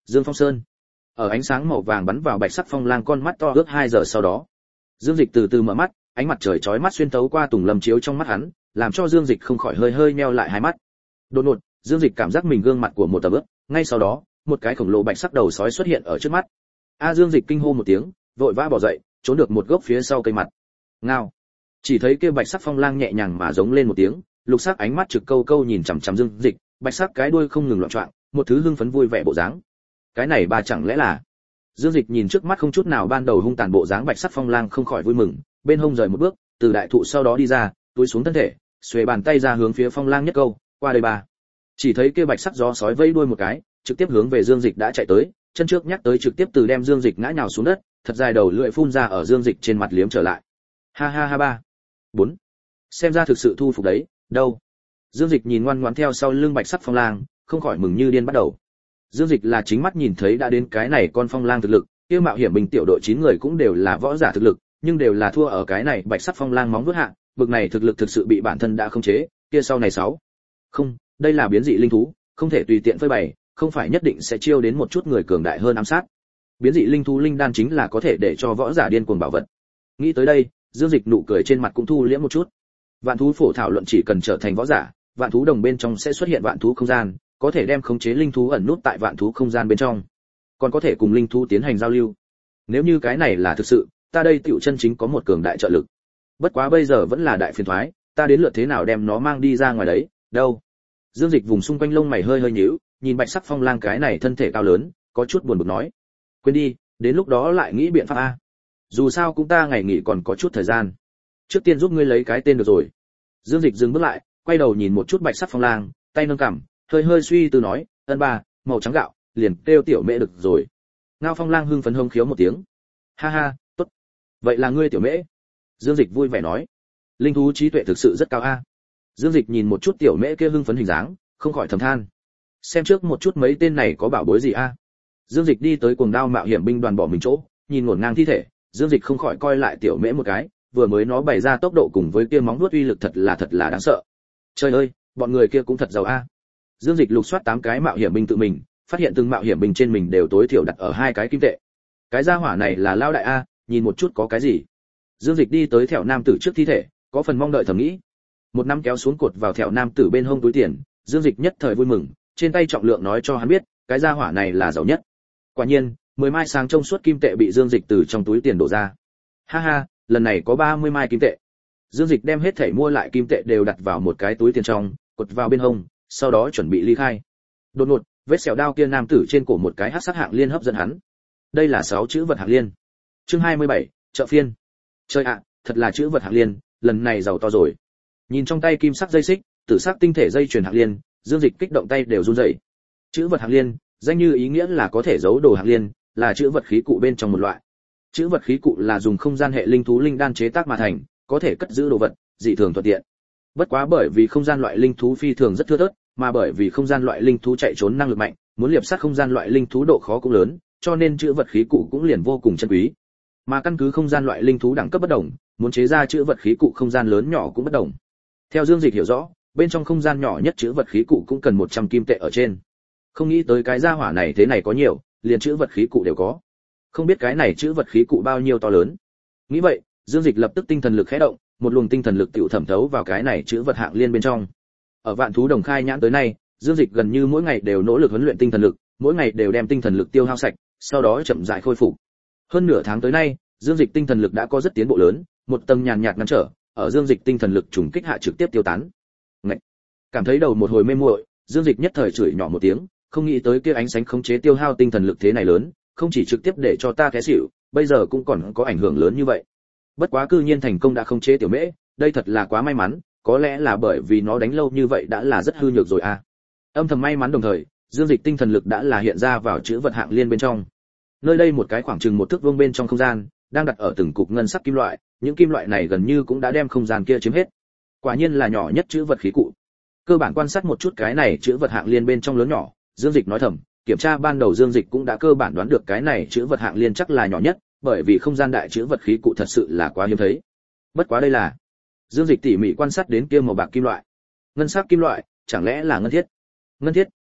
Dương Phong Sơn. Ở ánh sáng màu vàng bắn vào bạch sắc phong lang con mắt to ước 2 giờ sau đó, Dương Dịch từ từ mở mắt, ánh mặt trời chói mắt xuyên tấu qua tùng lâm chiếu trong mắt hắn, làm cho Dương Dịch không khỏi hơi nheo lại hai mắt. Đột ngột, Dương Dịch cảm giác mình gương mặt của một tầm ướp, ngay sau đó, một cái khổng lồ bạch sắc đầu sói xuất hiện ở trước mắt. Dương Dịch kinh hô một tiếng, vội vã bỏ dậy, trốn được một gốc phía sau cây mặt. Ngao. Chỉ thấy kia bạch sắc phong lang nhẹ nhàng mà giống lên một tiếng, lục sắc ánh mắt trực câu nhìn chằm chằm Dương Dịch, bạch sắc cái đuôi không ngừng loạn choạng, một thứ hưng phấn vui vẻ bộ dáng. Cái này bà chẳng lẽ là? Dương Dịch nhìn trước mắt không chút nào ban đầu hung tàn bộ dáng bạch sắc phong lang không khỏi vui mừng, bên hông rời một bước, từ đại thụ sau đó đi ra, túi xuống thân thể, xuề bàn tay ra hướng phía phong lang nhất câu, qua đây bà. Chỉ thấy kia bạch sắc gió sói vây đuôi một cái, trực tiếp hướng về Dương Dịch đã chạy tới, chân trước nhắc tới trực tiếp từ đem Dương Dịch ngã nhào xuống đất, thật dài đầu lưỡi phun ra ở Dương Dịch trên mặt liếm trở lại. Ha ha ha ba. 4. Xem ra thực sự thu phục đấy, đâu. Dương Dịch nhìn ngoan ngoãn theo sau lưng bạch sắc phong lang, không khỏi mừng như điên bắt đầu. Dương Dịch là chính mắt nhìn thấy đã đến cái này con phong lang thực lực, kia mạo hiểm bình tiểu đội 9 người cũng đều là võ giả thực lực, nhưng đều là thua ở cái này bạch sắc phong lang móng vuốt hạ, bực này thực lực thực sự bị bản thân đã khống chế, kia sau này 6. Không, đây là biến dị linh thú, không thể tùy tiện phơi bày, không phải nhất định sẽ chiêu đến một chút người cường đại hơn ám sát. Biến dị linh thú linh đan chính là có thể để cho võ giả điên cuồng bảo vật. Nghĩ tới đây, Dương Dịch nụ cười trên mặt cũng thu liễm một chút. Vạn thú phổ thảo luận chỉ cần trở thành võ giả, vạn thú đồng bên trong sẽ xuất hiện vạn thú không gian, có thể đem khống chế linh thú ẩn nút tại vạn thú không gian bên trong, còn có thể cùng linh thú tiến hành giao lưu. Nếu như cái này là thực sự, ta đây tiểu chân chính có một cường đại trợ lực. Bất quá bây giờ vẫn là đại phiền toái, ta đến lượt thế nào đem nó mang đi ra ngoài đấy, đâu. Dương Dịch vùng xung quanh lông mày hơi nhíu, nhìn bạch sắc phong lang cái này thân thể cao lớn, có chút buồn bực nói: "Quên đi, đến lúc đó lại nghĩ biện pháp a. Dù sao cũng ta ngày nghỉ còn có chút thời gian. Trước tiên giúp ngươi lấy cái tên được rồi." Dương Dịch dừng bước lại, quay đầu nhìn một chút bạch sắc phong lang, tay nâng cằm, hơi suy tư nói: "Ân ba, màu trắng gạo, liền kêu tiểu mễ được rồi." Ngao phong lang hưng phấn hông khiếu một tiếng: "Ha ha, tốt. Vậy là ngươi tiểu mễ." Dương Dịch vui vẻ nói: "Linh thú trí tuệ thực sự rất cao a." Dương Dịch nhìn một chút tiểu mễ kia hưng phấn hình dáng, không khỏi thầm than: "Xem trước một chút mấy tên này có bảo bối gì a." Dương Dịch đi tới cuồng đao mạo hiểm binh đoàn bỏ mình chỗ, nhìn ngổn ngang thi thể, Dương Dịch không khỏi coi lại tiểu mễ một cái, vừa mới nó bày ra tốc độ cùng với kia móng vuốt uy lực thật là đáng sợ. Trời ơi, bọn người kia cũng thật giàu a. Dương Dịch lục soát 8 cái mạo hiểm binh tự mình, phát hiện từng mạo hiểm binh trên mình đều tối thiểu đặt ở 2 cái kim tệ. Cái gia hỏa này là lao đại a, nhìn một chút có cái gì. Dương Dịch đi tới thẹo nam tử trước thi thể, có phần mong đợi thầm nghĩ. Một nắm kéo xuống cột vào thẹo nam tử bên hông túi tiền, Dương Dịch nhất thời vui mừng, trên tay trọng lượng nói cho hắn biết, cái gia hỏa này là giàu nhất. Quả nhiên, 10 mai sáng trong suốt kim tệ bị Dương Dịch từ trong túi tiền đổ ra. Ha ha, lần này có 30 mai kim tệ. Dương Dịch đem hết thảy mua lại kim tệ đều đặt vào một cái túi tiền trong, cột vào bên hông, sau đó chuẩn bị ly khai. Đột ngột, vết sẹo đao kia nam tử trên cổ một cái hắc sắc hạng liên hấp dẫn hắn. Đây là 6 chữ vật hạng liên. Chương 27, chợ phiên. Trời ạ, thật là chữ vật hạng liên, lần này giàu to rồi. Nhìn trong tay kim sắc dây xích, tử sắc tinh thể dây chuyền hạng liên, Dương Dịch kích động tay đều run rẩy. Chữ vật hạng liên, danh như ý nghĩa là có thể giấu đồ hạng liên, là chữ vật khí cụ bên trong một loại. Chữ vật khí cụ là dùng không gian hệ linh thú linh đan chế tác mà thành, có thể cất giữ đồ vật, dị thường thuận tiện. Bất quá bởi vì không gian loại linh thú phi thường rất thưa thớt, mà bởi vì không gian loại linh thú chạy trốn năng lực mạnh, muốn liệp sát không gian loại linh thú độ khó cũng lớn, cho nên chữ vật khí cụ cũng liền vô cùng chân quý. Mà căn cứ không gian loại linh thú đẳng cấp bất đồng, muốn chế ra chữ vật khí cụ không gian lớn nhỏ cũng bất đồng. Theo Dương Dịch hiểu rõ, bên trong không gian nhỏ nhất chữ vật khí cụ cũng cần 100 kim tệ ở trên. Không nghĩ tới cái gia hỏa này thế này có nhiều, liền chữ vật khí cụ đều có. Không biết cái này chữ vật khí cụ bao nhiêu to lớn. Nghĩ vậy, Dương Dịch lập tức tinh thần lực khẽ động, một luồng tinh thần lực tiểu thẩm thấu vào cái này chữ vật hạng liên bên trong. Ở vạn thú đồng khai nhãn tới nay, Dương Dịch gần như mỗi ngày đều nỗ lực huấn luyện tinh thần lực, mỗi ngày đều đem tinh thần lực tiêu hao sạch, sau đó chậm rãi khôi phục. Hơn nửa tháng tới nay, Dương Dịch tinh thần lực đã có rất tiến bộ lớn, một tầng nhàn nhạt ngăn trở, ở Dương Dịch tinh thần lực trùng kích hạ trực tiếp tiêu tán. Ngậy. Cảm thấy đầu một hồi mê muội, Dương Dịch nhất thời chửi nhỏ một tiếng, không nghĩ tới kia ánh sáng khống chế tiêu hao tinh thần lực thế này lớn, không chỉ trực tiếp để cho ta té xỉu, bây giờ cũng còn có ảnh hưởng lớn như vậy. Bất quá cư nhiên thành công đã khống chế tiểu mễ, đây thật là quá may mắn, có lẽ là bởi vì nó đánh lâu như vậy đã là rất hư nhược rồi à. Âm thầm may mắn đồng thời, Dương Dịch tinh thần lực đã là hiện ra vào chữ vật hạng liên bên trong. Nơi đây một cái khoảng chừng một thước vuông bên trong không gian, đang đặt ở từng cục ngân sắc kim loại, những kim loại này gần như cũng đã đem không gian kia chiếm hết. Quả nhiên là nhỏ nhất chữ vật khí cụ. Cơ bản quan sát một chút cái này chữ vật hạng liên bên trong lớn nhỏ, Dương Dịch nói thầm, kiểm tra ban đầu Dương Dịch cũng đã cơ bản đoán được cái này chữ vật hạng liên chắc là nhỏ nhất, bởi vì không gian đại chữ vật khí cụ thật sự là quá hiếm thấy. Bất quá đây là, Dương Dịch tỉ mỉ quan sát đến kia màu bạc kim loại. Ngân sắc kim loại, chẳng lẽ là ngân thiết? Ngân thiết,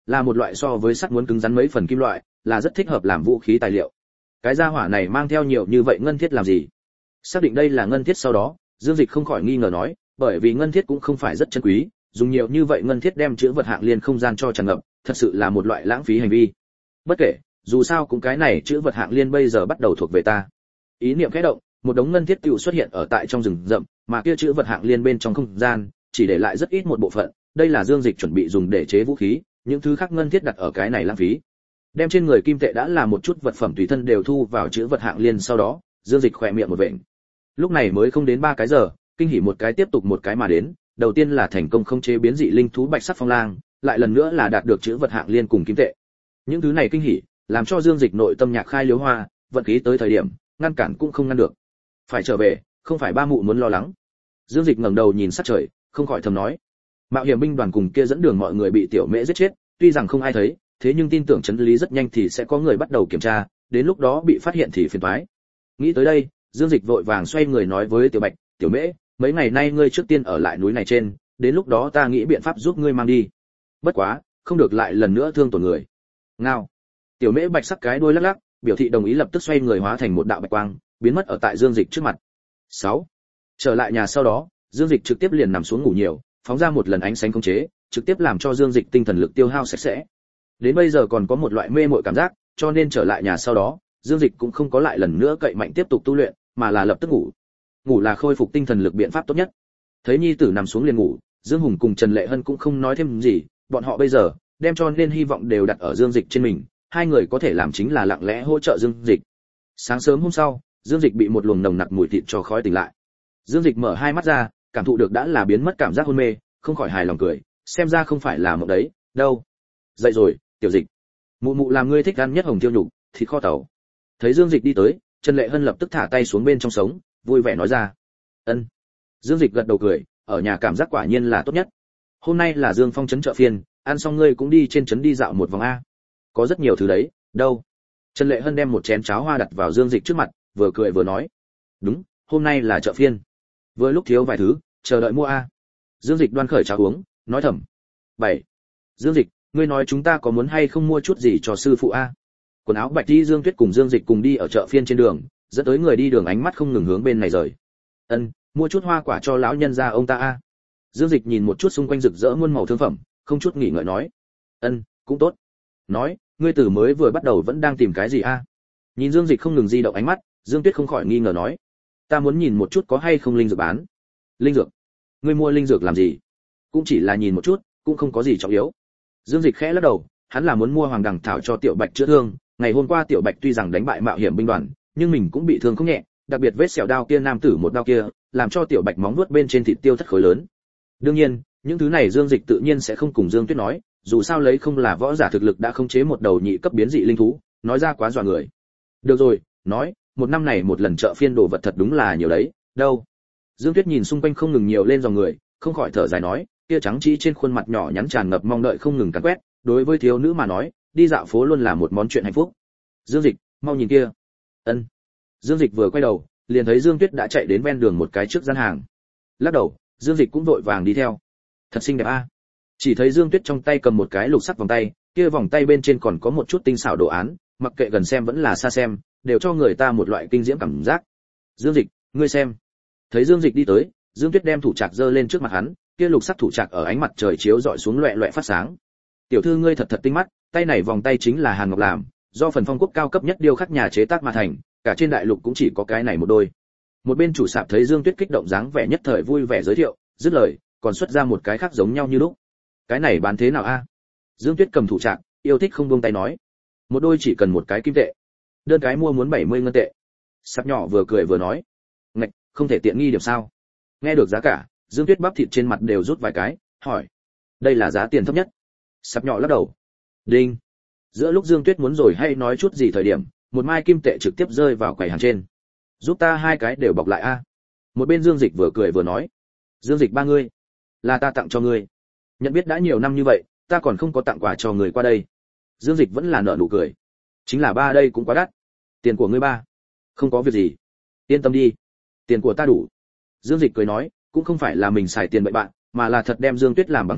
là một loại so với sắt muốn cứng rắn mấy phần kim loại, là rất thích hợp làm vũ khí tài liệu. Cái gia hỏa này mang theo nhiều như vậy ngân thiết làm gì? Xác định đây là ngân thiết sau đó, Dương Dịch không khỏi nghi ngờ nói, bởi vì ngân thiết cũng không phải rất chân quý, dùng nhiều như vậy ngân thiết đem chữ vật hạng liên không gian cho tràn ngập, thật sự là một loại lãng phí hành vi. Bất kể, dù sao cũng cái này chữ vật hạng liên bây giờ bắt đầu thuộc về ta. Ý niệm khẽ động, một đống ngân thiết tựu xuất hiện ở tại trong rừng rậm, mà kia chữ vật hạng liên bên trong không gian, chỉ để lại rất ít một bộ phận, đây là Dương Dịch chuẩn bị dùng để chế vũ khí, những thứ khác ngân thiết đặt ở cái này lãng phí. Đem trên người kim tệ đã là một chút vật phẩm tùy thân đều thu vào chữ vật hạng liên sau đó, Dương Dịch khỏe miệng một vện. Lúc này mới không đến 3 cái giờ, kinh hỉ một cái tiếp tục một cái mà đến, đầu tiên là thành công không chế biến dị linh thú bạch sắc phong lang, lại lần nữa là đạt được chữ vật hạng liên cùng kim tệ. Những thứ này kinh hỉ, làm cho Dương Dịch nội tâm nhạc khai liếu hoa, vận khí tới thời điểm, ngăn cản cũng không ngăn được. Phải trở về, không phải ba mụ muốn lo lắng. Dương Dịch ngẩng đầu nhìn sát trời, không khỏi thầm nói: Mạo hiểm binh đoàn cùng kia dẫn đường mọi người bị tiểu mễ giết chết, tuy rằng không ai thấy, thế nhưng tin tưởng chấn lý rất nhanh thì sẽ có người bắt đầu kiểm tra, đến lúc đó bị phát hiện thì phiền toái. Nghĩ tới đây, Dương Dịch vội vàng xoay người nói với Tiểu Bạch: "Tiểu Mễ, mấy ngày nay ngươi trước tiên ở lại núi này trên, đến lúc đó ta nghĩ biện pháp giúp ngươi mang đi. Bất quá, không được lại lần nữa thương tổn người." Ngao. Tiểu Mễ bạch sắc cái đuôi lắc lắc, biểu thị đồng ý, lập tức xoay người hóa thành một đạo bạch quang, biến mất ở tại Dương Dịch trước mặt. 6. Trở lại nhà sau đó, Dương Dịch trực tiếp liền nằm xuống ngủ nhiều, phóng ra một lần ánh sáng khống chế, trực tiếp làm cho Dương Dịch tinh thần lực tiêu hao sạch sẽ. Đến bây giờ còn có một loại mê mội cảm giác, cho nên trở lại nhà sau đó, Dương Dịch cũng không có lại lần nữa cậy mạnh tiếp tục tu luyện, mà là lập tức ngủ. Ngủ là khôi phục tinh thần lực biện pháp tốt nhất. Thấy nhi tử nằm xuống liền ngủ, Dương Hùng cùng Trần Lệ Hân cũng không nói thêm gì, bọn họ bây giờ đem cho nên hy vọng đều đặt ở Dương Dịch trên mình, hai người có thể làm chính là lặng lẽ hỗ trợ Dương Dịch. Sáng sớm hôm sau, Dương Dịch bị một luồng nồng nặc mùi thịt cho khói tỉnh lại. Dương Dịch mở hai mắt ra, cảm thụ được đã là biến mất cảm giác hôn mê, không khỏi hài lòng cười, xem ra không phải là mộng đấy, đâu. Dậy rồi, Tiểu Dịch. Mụ mụ làm ngươi thích ăn nhất hồng tiêu nhục, thịt kho tàu. Thấy Dương Dịch đi tới, Trần Lệ Hân lập tức thả tay xuống bên trong sống, vui vẻ nói ra. Ân. Dương Dịch gật đầu cười, ở nhà cảm giác quả nhiên là tốt nhất. Hôm nay là Dương Phong trấn chợ phiên, ăn xong ngươi cũng đi trên trấn đi dạo một vòng a. Có rất nhiều thứ đấy, đâu. Trần Lệ Hân đem một chén cháo hoa đặt vào Dương Dịch trước mặt, vừa cười vừa nói. Đúng, hôm nay là chợ phiên. Vừa lúc thiếu vài thứ, chờ đợi mua a. Dương Dịch đoan khởi cháo uống, nói thầm. 7. Dương Dịch, ngươi nói chúng ta có muốn hay không mua chút gì cho sư phụ a? Quần áo bạch y Dương Tuyết cùng Dương Dịch cùng đi ở chợ phiên trên đường, dẫn tới người đi đường ánh mắt không ngừng hướng bên này rời. Ân, mua chút hoa quả cho lão nhân gia ông ta a. Dương Dịch nhìn một chút xung quanh rực rỡ muôn màu thương phẩm, không chút nghỉ ngợi nói. Ân, cũng tốt. Nói, ngươi từ mới vừa bắt đầu vẫn đang tìm cái gì a? Nhìn Dương Dịch không ngừng di động ánh mắt, Dương Tuyết không khỏi nghi ngờ nói. Ta muốn nhìn một chút có hay không linh dược bán. Linh dược? Ngươi mua linh dược làm gì? Cũng chỉ là nhìn một chút, cũng không có gì trọng yếu. Dương Dịch khẽ lắc đầu, hắn là muốn mua hoàng đằng thảo cho Tiểu Bạch chữa thương. Ngày hôm qua Tiểu Bạch tuy rằng đánh bại mạo hiểm binh đoàn, nhưng mình cũng bị thương không nhẹ, đặc biệt vết sẹo đao kia nam tử một đao kia, làm cho Tiểu Bạch móng vuốt bên trên thịt tiêu thất khối lớn. Đương nhiên, những thứ này Dương Dịch tự nhiên sẽ không cùng Dương Tuyết nói, dù sao lấy không là võ giả thực lực đã khống chế một đầu nhị cấp biến dị linh thú, nói ra quá dọa người. Được rồi, nói, một năm này một lần chợ phiên đồ vật thật đúng là nhiều đấy, đâu. Dương Tuyết nhìn xung quanh không ngừng nhiều lên dòng người, không khỏi thở dài nói, kia trắng trĩ trên khuôn mặt nhỏ nhắn tràn ngập mong đợi không ngừng càn quét, đối với thiếu nữ mà nói, đi dạo phố luôn là một món chuyện hạnh phúc. Dương Dịch, mau nhìn kia. Ân. Dương Dịch vừa quay đầu, liền thấy Dương Tuyết đã chạy đến ven đường một cái trước gian hàng. Lắc đầu, Dương Dịch cũng vội vàng đi theo. Thật xinh đẹp a. Chỉ thấy Dương Tuyết trong tay cầm một cái lục sắc vòng tay, kia vòng tay bên trên còn có một chút tinh xảo đồ án, mặc kệ gần xem vẫn là xa xem, đều cho người ta một loại kinh diễm cảm giác. Dương Dịch, ngươi xem. Thấy Dương Dịch đi tới, Dương Tuyết đem thủ trạc giơ lên trước mặt hắn, kia lục sắc thủ trạc ở ánh mặt trời chiếu rọi xuống loẹt loẹt phát sáng. Tiểu thư ngươi thật thật tinh mắt, tay này vòng tay chính là Hàn Ngọc làm, do phần phong quốc cao cấp nhất điêu khắc nhà chế tác mà thành, cả trên đại lục cũng chỉ có cái này một đôi. Một bên chủ sạp thấy Dương Tuyết kích động dáng vẻ nhất thời vui vẻ giới thiệu, dứt lời, còn xuất ra một cái khác giống nhau như lúc. Cái này bán thế nào a? Dương Tuyết cầm thủ trạc, yêu thích không buông tay nói. Một đôi chỉ cần một cái kim tệ. Đơn cái mua muốn 70 ngân tệ. Sạp nhỏ vừa cười vừa nói. Ngạch, không thể tiện nghi điểm sao? Nghe được giá cả, Dương Tuyết bắp thịt trên mặt đều rút vài cái, hỏi. Đây là giá tiền thấp nhất. Sạp nhỏ lắc đầu. Đinh. Giữa lúc Dương Tuyết muốn rồi hay nói chút gì thời điểm, một mai kim tệ trực tiếp rơi vào quầy hàng trên. Giúp ta hai cái đều bọc lại a. Một bên Dương Dịch vừa cười vừa nói. Dương Dịch ba ngươi, là ta tặng cho ngươi. Nhận biết đã nhiều năm như vậy, ta còn không có tặng quà cho người qua đây. Dương Dịch vẫn là nở nụ cười. Chính là ba đây cũng quá đắt. Tiền của ngươi ba. Không có việc gì. Yên tâm đi. Tiền của ta đủ. Dương Dịch cười nói, cũng không phải là mình xài tiền bậy bạn, mà là thật đem Dương Tuyết làm bằng hữu,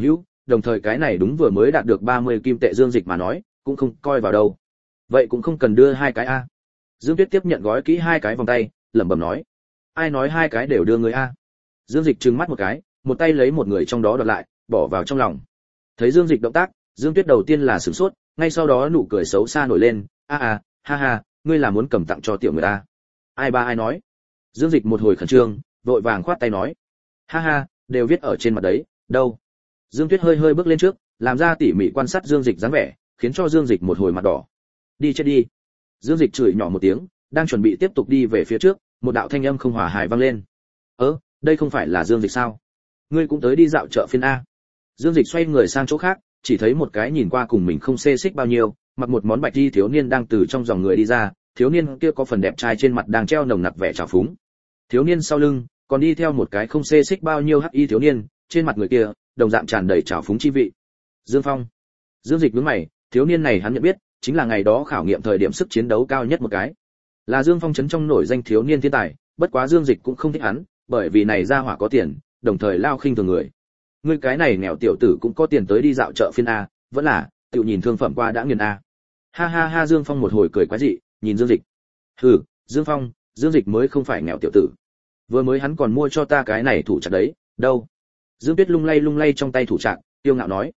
đồng thời cái này đúng vừa mới đạt được 30 kim tệ Dương Dịch mà nói, cũng không coi vào đâu. Vậy cũng không cần đưa hai cái a. Dương Tuyết tiếp nhận gói kỹ hai cái vòng tay, lẩm bẩm nói. Ai nói hai cái đều đưa người a? Dương Dịch trừng mắt một cái, một tay lấy một người trong đó đoạt lại, bỏ vào trong lòng. Thấy Dương Dịch động tác, Dương Tuyết đầu tiên là sửng sốt, ngay sau đó nụ cười xấu xa nổi lên, ha ha, ngươi là muốn cầm tặng cho tiểu người ta. Ai ba ai nói? Dương Dịch một hồi khẩn trương, vội vàng khoát tay nói, ha, đều viết ở trên mặt đấy, đâu? Dương Tuyết hơi hơi bước lên trước, làm ra tỉ mỉ quan sát Dương Dịch dáng vẻ, khiến cho Dương Dịch một hồi mặt đỏ. Đi chết đi. Dương Dịch chửi nhỏ một tiếng, đang chuẩn bị tiếp tục đi về phía trước, một đạo thanh âm không hòa hài vang lên. Đây không phải là Dương Dịch sao? Ngươi cũng tới đi dạo chợ phiên a? Dương Dịch xoay người sang chỗ khác, chỉ thấy một cái nhìn qua cùng mình không xê xích bao nhiêu, mặc một món bạch y thiếu niên đang từ trong dòng người đi ra, thiếu niên kia có phần đẹp trai trên mặt đang treo nồng nặc vẻ trào phúng. Thiếu niên sau lưng còn đi theo một cái không xê xích bao nhiêu hắc y thiếu niên, trên mặt người kia đồng dạng tràn đầy trào phúng chi vị. Dương Phong. Dương Dịch nhướng mày, thiếu niên này hắn nhận biết, chính là ngày đó khảo nghiệm thời điểm sức chiến đấu cao nhất một cái. Là Dương Phong trấn trong nổi danh thiếu niên thiên tài, bất quá Dương Dịch cũng không thích hắn, bởi vì này ra hỏa có tiền, đồng thời lao khinh thường người. Ngươi cái này nghèo tiểu tử cũng có tiền tới đi dạo chợ phiên a, vẫn là tự nhìn thương phẩm qua đã nghiền a. Ha, Dương Phong một hồi cười quái dị, nhìn Dương Dịch. Hừ, Dương Phong, Dương Dịch mới không phải nghèo tiểu tử. Vừa mới hắn còn mua cho ta cái này thủ trạc đấy, đâu? Dương Tuyết lung lay trong tay thủ trạc, tiêu ngạo nói.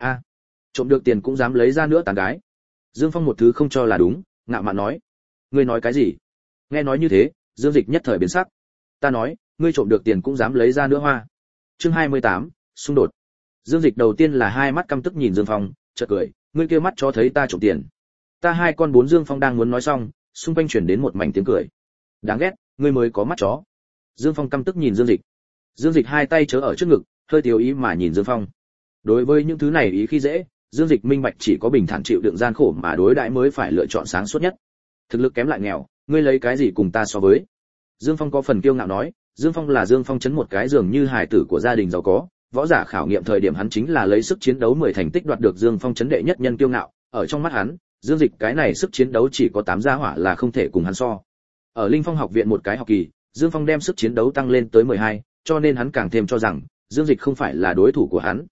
Trộm được tiền cũng dám lấy ra nữa tán gái. Dương Phong một thứ không cho là đúng, ngạo mạn nói. Ngươi nói cái gì? Nghe nói như thế, Dương Dịch nhất thời biến sắc. Ta nói, ngươi trộm được tiền cũng dám lấy ra nữa hoa. Chương 28, xung đột. Dương Dịch đầu tiên là hai mắt căm tức nhìn Dương Phong, chợt cười, ngươi kia mắt cho thấy ta trộm tiền. Ta hai con bốn. Dương Phong đang muốn nói xong, xung quanh truyền đến một mảnh tiếng cười. Đáng ghét, ngươi mới có mắt chó. Dương Phong căm tức nhìn Dương Dịch. Dương Dịch hai tay chớ ở trước ngực, hơi tiêu ý mà nhìn Dương Phong. Đối với những thứ này ý khi dễ, Dương Dịch minh bạch chỉ có bình thản chịu đựng gian khổ mà đối đãi mới phải lựa chọn sáng suốt nhất. Thực lực kém lại nghèo, ngươi lấy cái gì cùng ta so với? Dương Phong có phần kiêu ngạo nói, Dương Phong là Dương Phong trấn một cái dường như hài tử của gia đình giàu có, võ giả khảo nghiệm thời điểm hắn chính là lấy sức chiến đấu 10 thành tích đoạt được Dương Phong trấn đệ nhất nhân kiêu ngạo, ở trong mắt hắn, Dương Dịch cái này sức chiến đấu chỉ có 8 gia hỏa là không thể cùng hắn so. Ở Linh Phong học viện một cái học kỳ, Dương Phong đem sức chiến đấu tăng lên tới 12, cho nên hắn càng thêm cho rằng Dương Dịch không phải là đối thủ của hắn.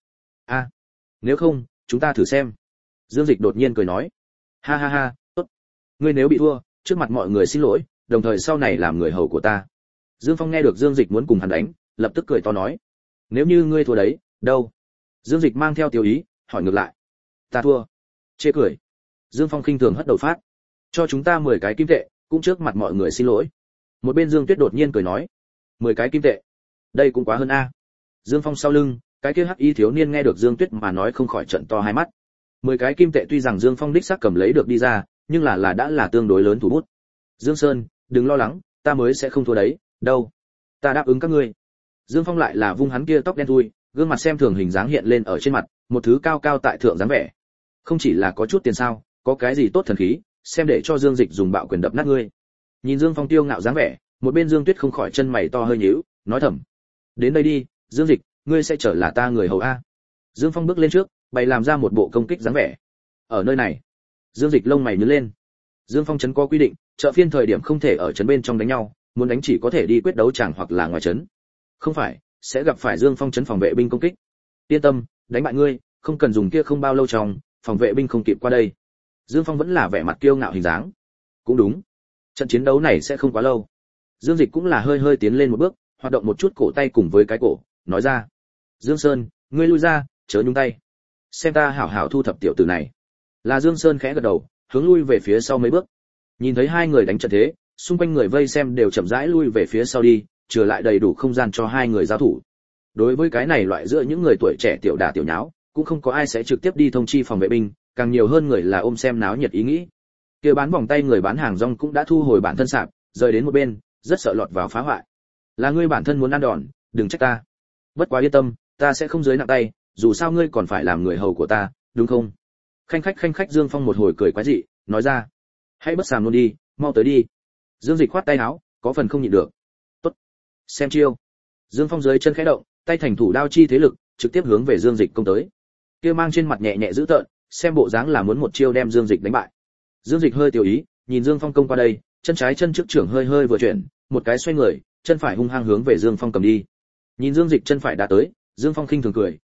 Nếu không, chúng ta thử xem. Dương Dịch đột nhiên cười nói. Ha, tốt. Ngươi nếu bị thua, trước mặt mọi người xin lỗi, đồng thời sau này làm người hầu của ta. Dương Phong nghe được Dương Dịch muốn cùng hắn đánh, lập tức cười to nói. Nếu như ngươi thua đấy, đâu? Dương Dịch mang theo tiểu ý, hỏi ngược lại. Ta thua. Chê cười. Dương Phong khinh thường hất đầu phát. Cho chúng ta 10 cái kim tệ, cũng trước mặt mọi người xin lỗi. Một bên Dương Tuyết đột nhiên cười nói. 10 cái kim tệ. Đây cũng quá hơn a. Dương Phong sau lưng, cái kia hắc y thiếu niên nghe được Dương Tuyết mà nói không khỏi trợn to hai mắt. 10 cái kim tệ tuy rằng Dương Phong đích xác cầm lấy được đi ra, nhưng là đã là tương đối lớn thủ bút. Dương Sơn, đừng lo lắng, ta mới sẽ không thua đấy, đâu. Ta đáp ứng các ngươi. Dương Phong lại là vung hắn kia tóc đen thui, gương mặt xem thường hình dáng hiện lên ở trên mặt, một thứ cao cao tại thượng dáng vẻ. Không chỉ là có chút tiền sao, có cái gì tốt thần khí, xem để cho Dương Dịch dùng bạo quyền đập nát ngươi. Nhìn Dương Phong tiêu ngạo dáng vẻ, một bên Dương Tuyết không khỏi chân mày to hơi nhíu, nói thầm: "Đến đây đi, Dương Dịch, ngươi sẽ trở là ta người hầu a." Dương Phong bước lên trước, bày làm ra một bộ công kích dáng vẻ. Ở nơi này, Dương Dịch lông mày nhướng lên. Dương Phong trấn có quy định, chợ phiên thời điểm không thể ở trấn bên trong đánh nhau, muốn đánh chỉ có thể đi quyết đấu tràng hoặc là ngoài trấn. Không phải, sẽ gặp phải Dương Phong trấn phòng vệ binh công kích. Yên tâm, đánh bại ngươi, không cần dùng kia không bao lâu trong, phòng vệ binh không kịp qua đây. Dương Phong vẫn là vẻ mặt kiêu ngạo hình dáng. Cũng đúng, trận chiến đấu này sẽ không quá lâu. Dương Dịch cũng là hơi hơi tiến lên một bước, hoạt động một chút cổ tay cùng với cái cổ, nói ra: Dương Sơn, ngươi lui ra, chớ nhúng tay. Xem ta hảo hảo thu thập tiểu tử này. Là Dương Sơn khẽ gật đầu, hướng lui về phía sau mấy bước. Nhìn thấy hai người đánh trận thế, xung quanh người vây xem đều chậm rãi lui về phía sau đi, trừ lại đầy đủ không gian cho hai người giao thủ. Đối với cái này loại giữa những người tuổi trẻ tiểu đả tiểu nháo, cũng không có ai sẽ trực tiếp đi thông chi phòng vệ binh, càng nhiều hơn người là ôm xem náo nhiệt ý nghĩ. Kia bán vòng tay người bán hàng rong cũng đã thu hồi bản thân sạp, rời đến một bên, rất sợ lọt vào phá hoại. Là ngươi bản thân muốn ăn đòn, đừng trách ta. Bất quá yên tâm, ta sẽ không dưới nặng tay, dù sao ngươi còn phải làm người hầu của ta, đúng không? Khanh khách Dương Phong một hồi cười quái dị, nói ra: hãy bất sàm luôn đi, mau tới đi. Dương Dịch khoát tay áo, có phần không nhịn được. Tốt, xem chiêu. Dương Phong dưới chân khẽ động, tay thành thủ đao chi thế lực, trực tiếp hướng về Dương Dịch công tới. Kia mang trên mặt nhẹ nhẹ dữ tợn, xem bộ dáng là muốn một chiêu đem Dương Dịch đánh bại. Dương Dịch hơi tiểu ý, nhìn Dương Phong công qua đây, chân trái chân trước trưởng hơi hơi vừa chuyển, một cái xoay người, chân phải hung hăng hướng về Dương Phong cầm đi. Nhìn Dương Dịch chân phải đã tới, Dương Phong khinh thường cười,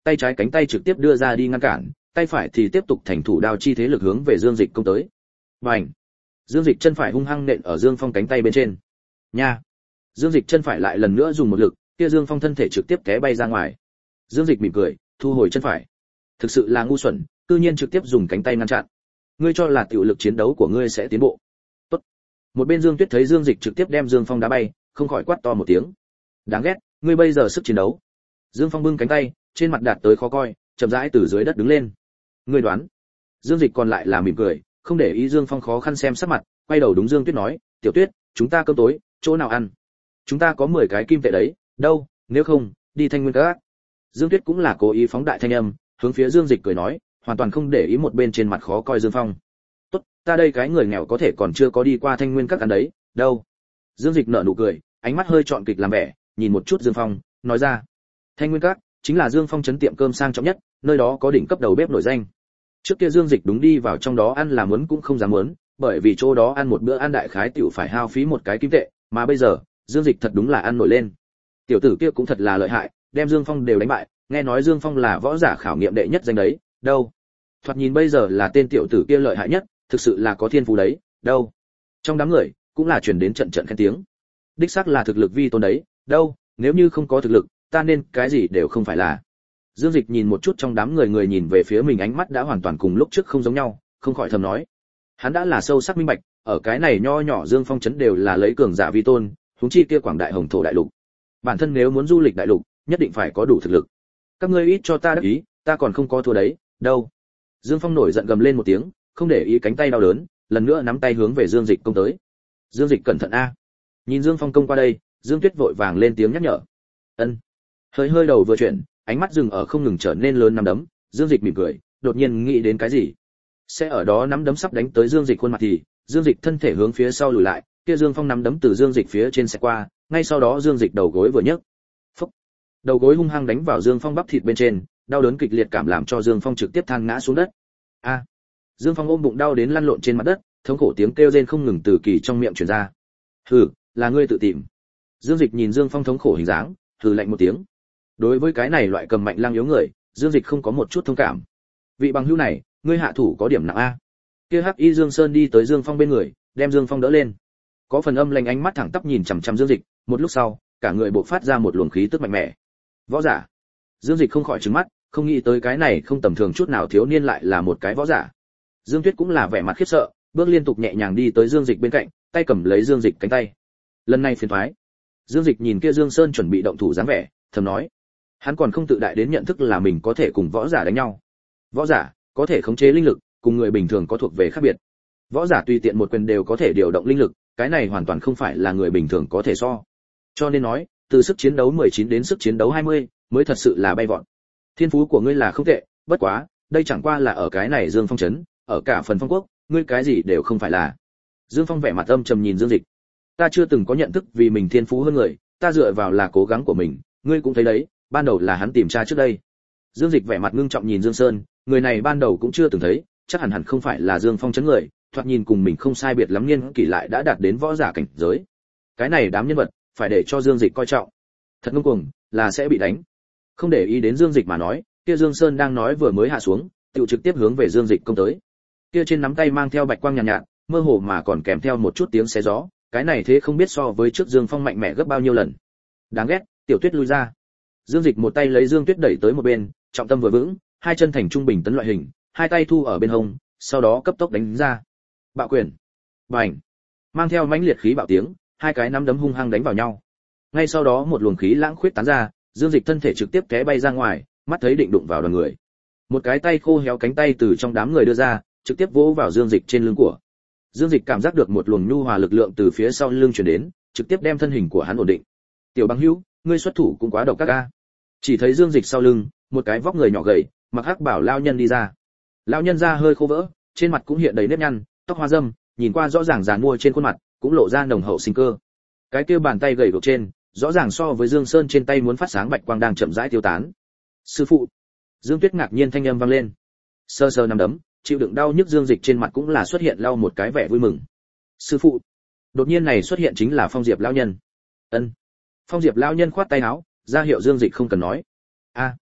tay trái cánh tay trực tiếp đưa ra đi ngăn cản, tay phải thì tiếp tục thành thủ đao chi thế lực hướng về Dương Dịch công tới. Bành! Dương Dịch chân phải hung hăng nện ở Dương Phong cánh tay bên trên. Nha! Dương Dịch chân phải lại lần nữa dùng một lực, kia Dương Phong thân thể trực tiếp té bay ra ngoài. Dương Dịch mỉm cười, thu hồi chân phải. Thực sự là ngu xuẩn, cư nhiên trực tiếp dùng cánh tay ngăn chặn. Ngươi cho là tiểu lực chiến đấu của ngươi sẽ tiến bộ? Tốt. Một bên Dương Tuyết thấy Dương Dịch trực tiếp đem Dương Phong đá bay, không khỏi quát to một tiếng. Đáng ghét, ngươi bây giờ sức chiến đấu. Dương Phong bưng cánh tay, trên mặt đạt tới khó coi, chậm rãi từ dưới đất đứng lên. Ngươi đoán? Dương Dịch còn lại là mỉm cười, không để ý Dương Phong khó khăn xem sắc mặt, quay đầu đúng Dương Tuyết nói, "Tiểu Tuyết, chúng ta cơm tối, chỗ nào ăn? Chúng ta có 10 cái kim tệ đấy, đâu, nếu không, đi Thanh Nguyên Các." Dương Tuyết cũng là cố ý phóng đại thanh âm, hướng phía Dương Dịch cười nói, hoàn toàn không để ý một bên trên mặt khó coi Dương Phong. "Tốt, ta đây cái người nghèo có thể còn chưa có đi qua Thanh Nguyên Các ăn đấy, đâu." Dương Dịch nở nụ cười, ánh mắt hơi trọn kịch làm vẻ, nhìn một chút Dương Phong, nói ra, Thanh Nguyên Các chính là Dương Phong trấn tiệm cơm sang trọng nhất, nơi đó có đỉnh cấp đầu bếp nổi danh. Trước kia Dương Dịch đúng đi vào trong đó ăn là muốn cũng không dám muốn, bởi vì chỗ đó ăn một bữa ăn đại khái tiểu phải hao phí một cái kim tệ, mà bây giờ, Dương Dịch thật đúng là ăn nổi lên. Tiểu tử kia cũng thật là lợi hại, đem Dương Phong đều đánh bại, nghe nói Dương Phong là võ giả khảo nghiệm đệ nhất danh đấy, đâu. Thoạt nhìn bây giờ là tên tiểu tử kia lợi hại nhất, thực sự là có thiên phú đấy, đâu. Trong đám người, cũng là truyền đến trận trận khen tiếng. Đích xác là thực lực vi tôn đấy, đâu, nếu như không có thực lực, ta nên cái gì đều không phải là. Dương Dịch nhìn một chút trong đám người nhìn về phía mình ánh mắt đã hoàn toàn cùng lúc trước không giống nhau, không khỏi thầm nói. Hắn đã là sâu sắc minh bạch, ở cái này nho nhỏ Dương Phong trấn đều là lấy cường giả vi tôn, huống chi kia quảng đại hồng thổ đại lục. Bản thân nếu muốn du lịch đại lục, nhất định phải có đủ thực lực. Các ngươi ít cho ta đắc ý, ta còn không có thua đấy, đâu. Dương Phong nổi giận gầm lên một tiếng, không để ý cánh tay đau đớn, lần nữa nắm tay hướng về Dương Dịch công tới. Dương Dịch cẩn thận a. Nhìn Dương Phong công qua đây, Dương Tuyết vội vàng lên tiếng nhắc nhở. Ân. Hơi đầu vừa chuyển, ánh mắt dừng ở không ngừng trở nên lớn nắm đấm, Dương Dịch mỉm cười, đột nhiên nghĩ đến cái gì. Sẽ ở đó nắm đấm sắp đánh tới Dương Dịch khuôn mặt thì, Dương Dịch thân thể hướng phía sau lùi lại, kia Dương Phong nắm đấm từ Dương Dịch phía trên sẽ qua, ngay sau đó Dương Dịch đầu gối vừa nhấc. Phốc. Đầu gối hung hăng đánh vào Dương Phong bắp thịt bên trên, đau đớn kịch liệt cảm làm cho Dương Phong trực tiếp than ngã xuống đất. A. Dương Phong ôm bụng đau đến lăn lộn trên mặt đất, thống khổ tiếng kêu rên không ngừng từ kỳ trong miệng truyền ra. Hừ, là ngươi tự tìm. Dương Dịch nhìn Dương Phong thống khổ hình dáng, hừ lạnh một tiếng. Đối với cái này loại cầm mạnh lang yếu người, Dương Dịch không có một chút thông cảm. Vị bằng hữu này, ngươi hạ thủ có điểm nặng a. Kia Hắc Y Dương Sơn đi tới Dương Phong bên người, đem Dương Phong đỡ lên. Có phần âm lanh ánh mắt thẳng tắp nhìn chằm chằm Dương Dịch, một lúc sau, cả người bộc phát ra một luồng khí tức mạnh mẽ. Võ giả. Dương Dịch không khỏi trừng mắt, không nghĩ tới cái này không tầm thường chút nào thiếu niên lại là một cái võ giả. Dương Tuyết cũng là vẻ mặt khiếp sợ, bước liên tục nhẹ nhàng đi tới Dương Dịch bên cạnh, tay cầm lấy Dương Dịch cánh tay. Lần này phiền toái. Dương Dịch nhìn kia Dương Sơn chuẩn bị động thủ dáng vẻ, thầm nói, hắn còn không tự đại đến nhận thức là mình có thể cùng võ giả đánh nhau. Võ giả có thể khống chế linh lực, cùng người bình thường có thuộc về khác biệt. Võ giả tùy tiện một quyền đều có thể điều động linh lực, cái này hoàn toàn không phải là người bình thường có thể so. Cho nên nói, từ sức chiến đấu 19 đến sức chiến đấu 20, mới thật sự là bay vọt. Thiên phú của ngươi là không tệ, bất quá, đây chẳng qua là ở cái này Dương Phong trấn, ở cả phần Phong quốc, ngươi cái gì đều không phải là. Dương Phong vẻ mặt âm trầm nhìn Dương Dịch. Ta chưa từng có nhận thức vì mình thiên phú hơn người, ta dựa vào là cố gắng của mình, ngươi cũng thấy đấy, ban đầu là hắn tìm tra trước đây. Dương Dịch vẻ mặt ngưng trọng nhìn Dương Sơn, người này ban đầu cũng chưa từng thấy, chắc hẳn hẳn không phải là Dương Phong trấn người, thoạt nhìn cùng mình không sai biệt lắm niên kỷ lại đã đạt đến võ giả cảnh giới. Cái này đám nhân vật, phải để cho Dương Dịch coi trọng. Thật ngông cuồng, là sẽ bị đánh. Không để ý đến Dương Dịch mà nói, kia Dương Sơn đang nói vừa mới hạ xuống, tự trực tiếp hướng về Dương Dịch công tới. Kia trên nắm tay mang theo bạch quang nhàn nhạt, mơ hồ mà còn kèm theo một chút tiếng xé gió, cái này thế không biết so với trước Dương Phong mạnh mẽ gấp bao nhiêu lần. Đáng ghét, Tiểu Tuyết lui ra. Dương Dịch một tay lấy Dương Tuyết đẩy tới một bên, trọng tâm vừa vững, hai chân thành trung bình tấn loại hình, hai tay thu ở bên hông, sau đó cấp tốc đánh ra. Bạo quyền. Bành. Mang theo mãnh liệt khí bạo tiếng, hai cái nắm đấm hung hăng đánh vào nhau. Ngay sau đó một luồng khí lãng khuyết tán ra, Dương Dịch thân thể trực tiếp té bay ra ngoài, mắt thấy định đụng vào đoàn người. Một cái tay khô héo cánh tay từ trong đám người đưa ra, trực tiếp vỗ vào Dương Dịch trên lưng của. Dương Dịch cảm giác được một luồng nhu hòa lực lượng từ phía sau lưng truyền đến, trực tiếp đem thân hình của hắn ổn định. Tiểu Bằng Hữu, ngươi xuất thủ cũng quá độc các a. Chỉ thấy Dương Dịch sau lưng, một cái vóc người nhỏ gầy, mặc hắc bảo lao nhân đi ra. Lao nhân da hơi khô vỡ, trên mặt cũng hiện đầy nếp nhăn, tóc hoa râm, nhìn qua rõ ràng giàn mua trên khuôn mặt, cũng lộ ra nồng hậu sinh cơ. Cái kia bàn tay gầy guộc trên, rõ ràng so với Dương Sơn trên tay muốn phát sáng bạch quang đang chậm rãi tiêu tán. Sư phụ. Dương Tuyết ngạc nhiên thanh âm vang lên. Sơ sơ nắm đấm, chịu đựng đau nhức Dương Dịch trên mặt cũng là xuất hiện lau một cái vẻ vui mừng. Sư phụ. Đột nhiên này xuất hiện chính là Phong Diệp lão nhân. Ân. Phong Diệp lão nhân khoát tay áo, ra hiệu Dương Dịch không cần nói. A.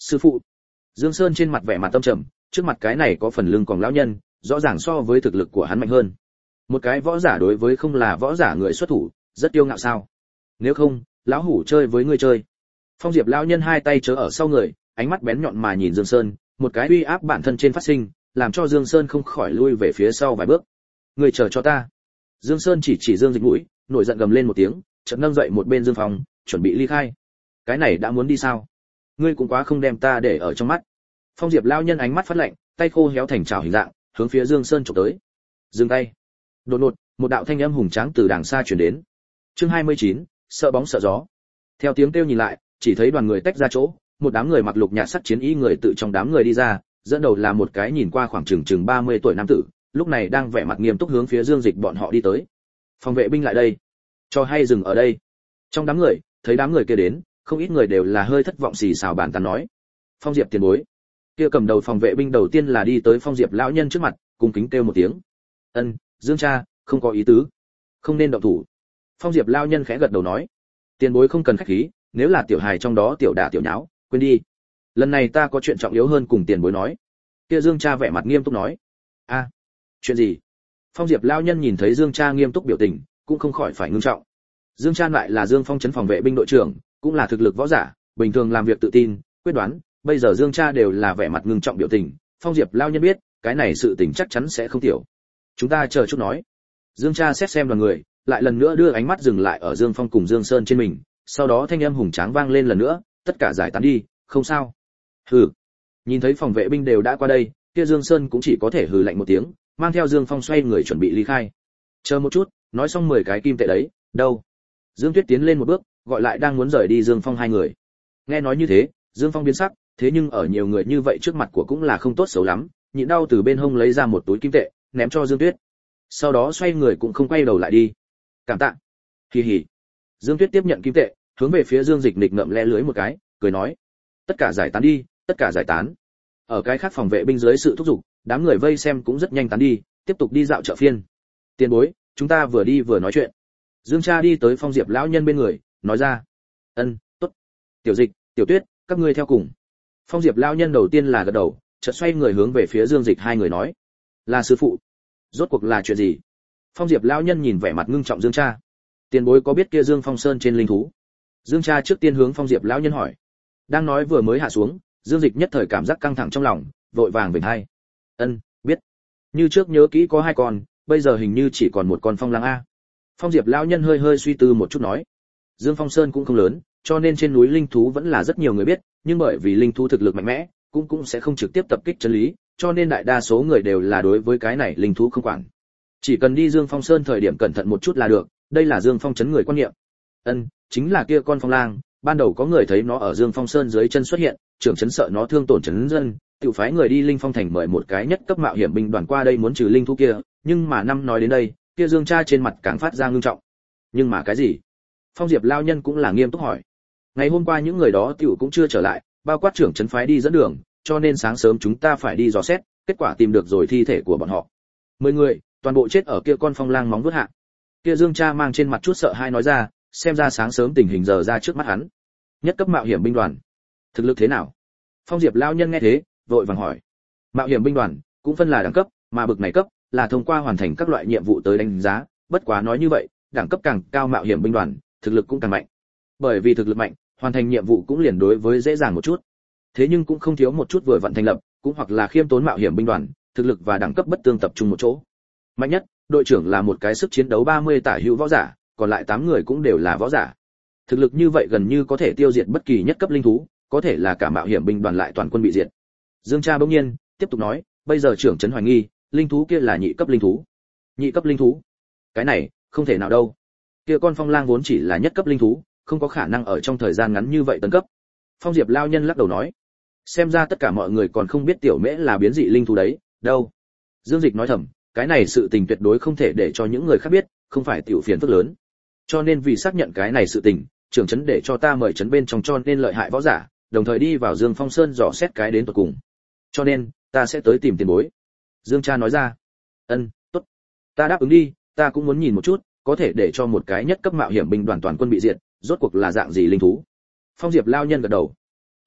Sư phụ. Dương Sơn trên mặt vẻ mặt tâm trầm, trước mặt cái này có phần lưng còn lão nhân, rõ ràng so với thực lực của hắn mạnh hơn. Một cái võ giả đối với không là võ giả người xuất thủ, rất kiêu ngạo sao? Nếu không, lão hủ chơi với ngươi chơi. Phong Diệp lão nhân hai tay chớ ở sau người, ánh mắt bén nhọn mà nhìn Dương Sơn, một cái uy áp bản thân trên phát sinh, làm cho Dương Sơn không khỏi lui về phía sau vài bước. Ngươi chờ cho ta. Dương Sơn chỉ Dương Dịch mũi, nổi giận gầm lên một tiếng, chợt nâng dậy một bên Dương Phong, chuẩn bị ly khai. Cái này đã muốn đi sao? Ngươi cũng quá không đem ta để ở trong mắt. Phong Diệp lão nhân ánh mắt phát lạnh, tay khô héo thành trào hình dạng, hướng phía Dương Sơn chụp tới. Dừng tay. Đột ngột, một đạo thanh âm hùng tráng từ đàng xa truyền đến. Chương 29, sợ bóng sợ gió. Theo tiếng kêu nhìn lại, chỉ thấy đoàn người tách ra chỗ, một đám người mặc lục nhạt sắc chiến y người tự trong đám người đi ra, dẫn đầu là một cái nhìn qua khoảng chừng 30 tuổi nam tử, lúc này đang vẻ mặt nghiêm túc hướng phía Dương Dịch bọn họ đi tới. Phòng vệ binh lại đây, cho hay dừng ở đây. Trong đám người, thấy đám người kia đến, không ít người đều là hơi thất vọng xì xào bàn tán nói. Phong Diệp tiền bối. Kia cầm đầu phòng vệ binh đầu tiên là đi tới Phong Diệp lão nhân trước mặt, cung kính kêu một tiếng. Ân, Dương cha, không có ý tứ, không nên động thủ. Phong Diệp lão nhân khẽ gật đầu nói. Tiền bối không cần khách khí, nếu là tiểu hài trong đó tiểu đả tiểu nháo, quên đi. Lần này ta có chuyện trọng yếu hơn cùng tiền bối nói. Kia Dương cha vẻ mặt nghiêm túc nói. A, chuyện gì? Phong Diệp lão nhân nhìn thấy Dương cha nghiêm túc biểu tình, cũng không khỏi phải ngưng trọng. Dương cha lại là Dương Phong trấn phòng vệ binh đội trưởng, cũng là thực lực võ giả, bình thường làm việc tự tin, quyết đoán, bây giờ Dương cha đều là vẻ mặt ngưng trọng biểu tình, Phong Diệp lão nhân biết, cái này sự tình chắc chắn sẽ không tiểu. Chúng ta chờ chút nói. Dương cha xét xem đoàn người, lại lần nữa đưa ánh mắt dừng lại ở Dương Phong cùng Dương Sơn trên mình, sau đó thanh âm hùng tráng vang lên lần nữa, tất cả giải tán đi, không sao. Hừ. Nhìn thấy phòng vệ binh đều đã qua đây, kia Dương Sơn cũng chỉ có thể hừ lạnh một tiếng, mang theo Dương Phong xoay người chuẩn bị ly khai. Chờ một chút, nói xong 10 cái kim tệ đấy, đâu? Dương Tuyết tiến lên một bước, gọi lại đang muốn rời đi Dương Phong hai người. Nghe nói như thế, Dương Phong biến sắc, thế nhưng ở nhiều người như vậy trước mặt của cũng là không tốt xấu lắm, nhịn đau từ bên hông lấy ra một túi kim tệ, ném cho Dương Tuyết. Sau đó xoay người cũng không quay đầu lại đi. Cảm tạ. Kỳ hỉ. Dương Tuyết tiếp nhận kim tệ, hướng về phía Dương Dịch nghịch ngợm le lưới một cái, cười nói: "Tất cả giải tán đi, tất cả giải tán." Ở cái khác phòng vệ binh dưới sự thúc giục, đám người vây xem cũng rất nhanh tán đi, tiếp tục đi dạo chợ phiên. Tiền bối, chúng ta vừa đi vừa nói chuyện. Dương cha đi tới Phong Diệp lão nhân bên người, nói ra: "Ân, tốt. Tiểu Dịch, Tiểu Tuyết, các ngươi theo cùng." Phong Diệp lão nhân đầu tiên là gật đầu, chợt xoay người hướng về phía Dương Dịch hai người nói: "Là sư phụ. Rốt cuộc là chuyện gì?" Phong Diệp lão nhân nhìn vẻ mặt ngưng trọng Dương cha. "Tiền bối có biết kia Dương Phong Sơn trên linh thú?" Dương cha trước tiên hướng Phong Diệp lão nhân hỏi. Đang nói vừa mới hạ xuống, Dương Dịch nhất thời cảm giác căng thẳng trong lòng, vội vàng bình hai. "Ân, biết. Như trước nhớ kỹ có 2 con, bây giờ hình như chỉ còn 1 con phong lang a." Phong Diệp lão nhân hơi hơi suy tư một chút nói. Dương Phong Sơn cũng không lớn, cho nên trên núi linh thú vẫn là rất nhiều người biết, nhưng bởi vì linh thú thực lực mạnh mẽ, cũng sẽ không trực tiếp tập kích chân lý, cho nên đại đa số người đều là đối với cái này linh thú không quản. Chỉ cần đi Dương Phong Sơn thời điểm cẩn thận một chút là được, đây là Dương Phong trấn người quan niệm. Ân, chính là kia con phong lang, ban đầu có người thấy nó ở Dương Phong Sơn dưới chân xuất hiện, trưởng trấn sợ nó thương tổn trấn dân, tự phái người đi Linh Phong thành mời một cái nhất cấp mạo hiểm binh đoàn qua đây muốn trừ linh thú kia, nhưng mà năm nói đến đây, kia Dương cha trên mặt càng phát ra ngưng trọng. Nhưng mà cái gì? Phong Diệp lao nhân cũng là nghiêm túc hỏi. Ngày hôm qua những người đó tiểu cũng chưa trở lại, bao quát trưởng trấn phái đi dẫn đường, cho nên sáng sớm chúng ta phải đi dò xét, kết quả tìm được rồi thi thể của bọn họ. 10 người, toàn bộ chết ở kia con phong lang móng vuốt hạ. Kia Dương cha mang trên mặt chút sợ hãi nói ra, xem ra sáng sớm tình hình giờ ra trước mắt hắn. Nhất cấp mạo hiểm binh đoàn, thực lực thế nào? Phong Diệp lao nhân nghe thế, vội vàng hỏi. Mạo hiểm binh đoàn cũng phân là đẳng cấp, mà bậc này cấp là thông qua hoàn thành các loại nhiệm vụ tới đánh giá, bất quá nói như vậy, đẳng cấp càng cao mạo hiểm binh đoàn, thực lực cũng càng mạnh. Bởi vì thực lực mạnh, hoàn thành nhiệm vụ cũng liền đối với dễ dàng một chút. Thế nhưng cũng không thiếu một chút vừa vận thành lập, cũng hoặc là khiêm tốn mạo hiểm binh đoàn, thực lực và đẳng cấp bất tương tập trung một chỗ. Mạnh nhất, đội trưởng là một cái sức chiến đấu 30 tả hữu võ giả, còn lại 8 người cũng đều là võ giả. Thực lực như vậy gần như có thể tiêu diệt bất kỳ nhất cấp linh thú, có thể là cả mạo hiểm binh đoàn lại toàn quân bị diệt. Dương cha bỗng nhiên tiếp tục nói, bây giờ trưởng trấn hoài nghi, linh thú kia là nhị cấp linh thú. Nhị cấp linh thú? Cái này, không thể nào đâu. Kia con phong lang vốn chỉ là nhất cấp linh thú, không có khả năng ở trong thời gian ngắn như vậy tấn cấp. Phong Diệp lao nhân lắc đầu nói, xem ra tất cả mọi người còn không biết tiểu mễ là biến dị linh thú đấy, đâu. Dương Dịch nói thầm, cái này sự tình tuyệt đối không thể để cho những người khác biết, không phải tiểu phiền phức lớn. Cho nên vì xác nhận cái này sự tình, trưởng trấn để cho ta mời trấn bên trong cho nên lợi hại võ giả, đồng thời đi vào Dương Phong Sơn dò xét cái đến tận cùng. Cho nên, ta sẽ tới tìm tiền bối. Dương cha nói ra. Ân, tốt. Ta đáp ứng đi, ta cũng muốn nhìn một chút, có thể để cho một cái nhất cấp mạo hiểm binh đoàn toàn quân bị diệt, rốt cuộc là dạng gì linh thú. Phong Diệp lao nhân gật đầu. Ân,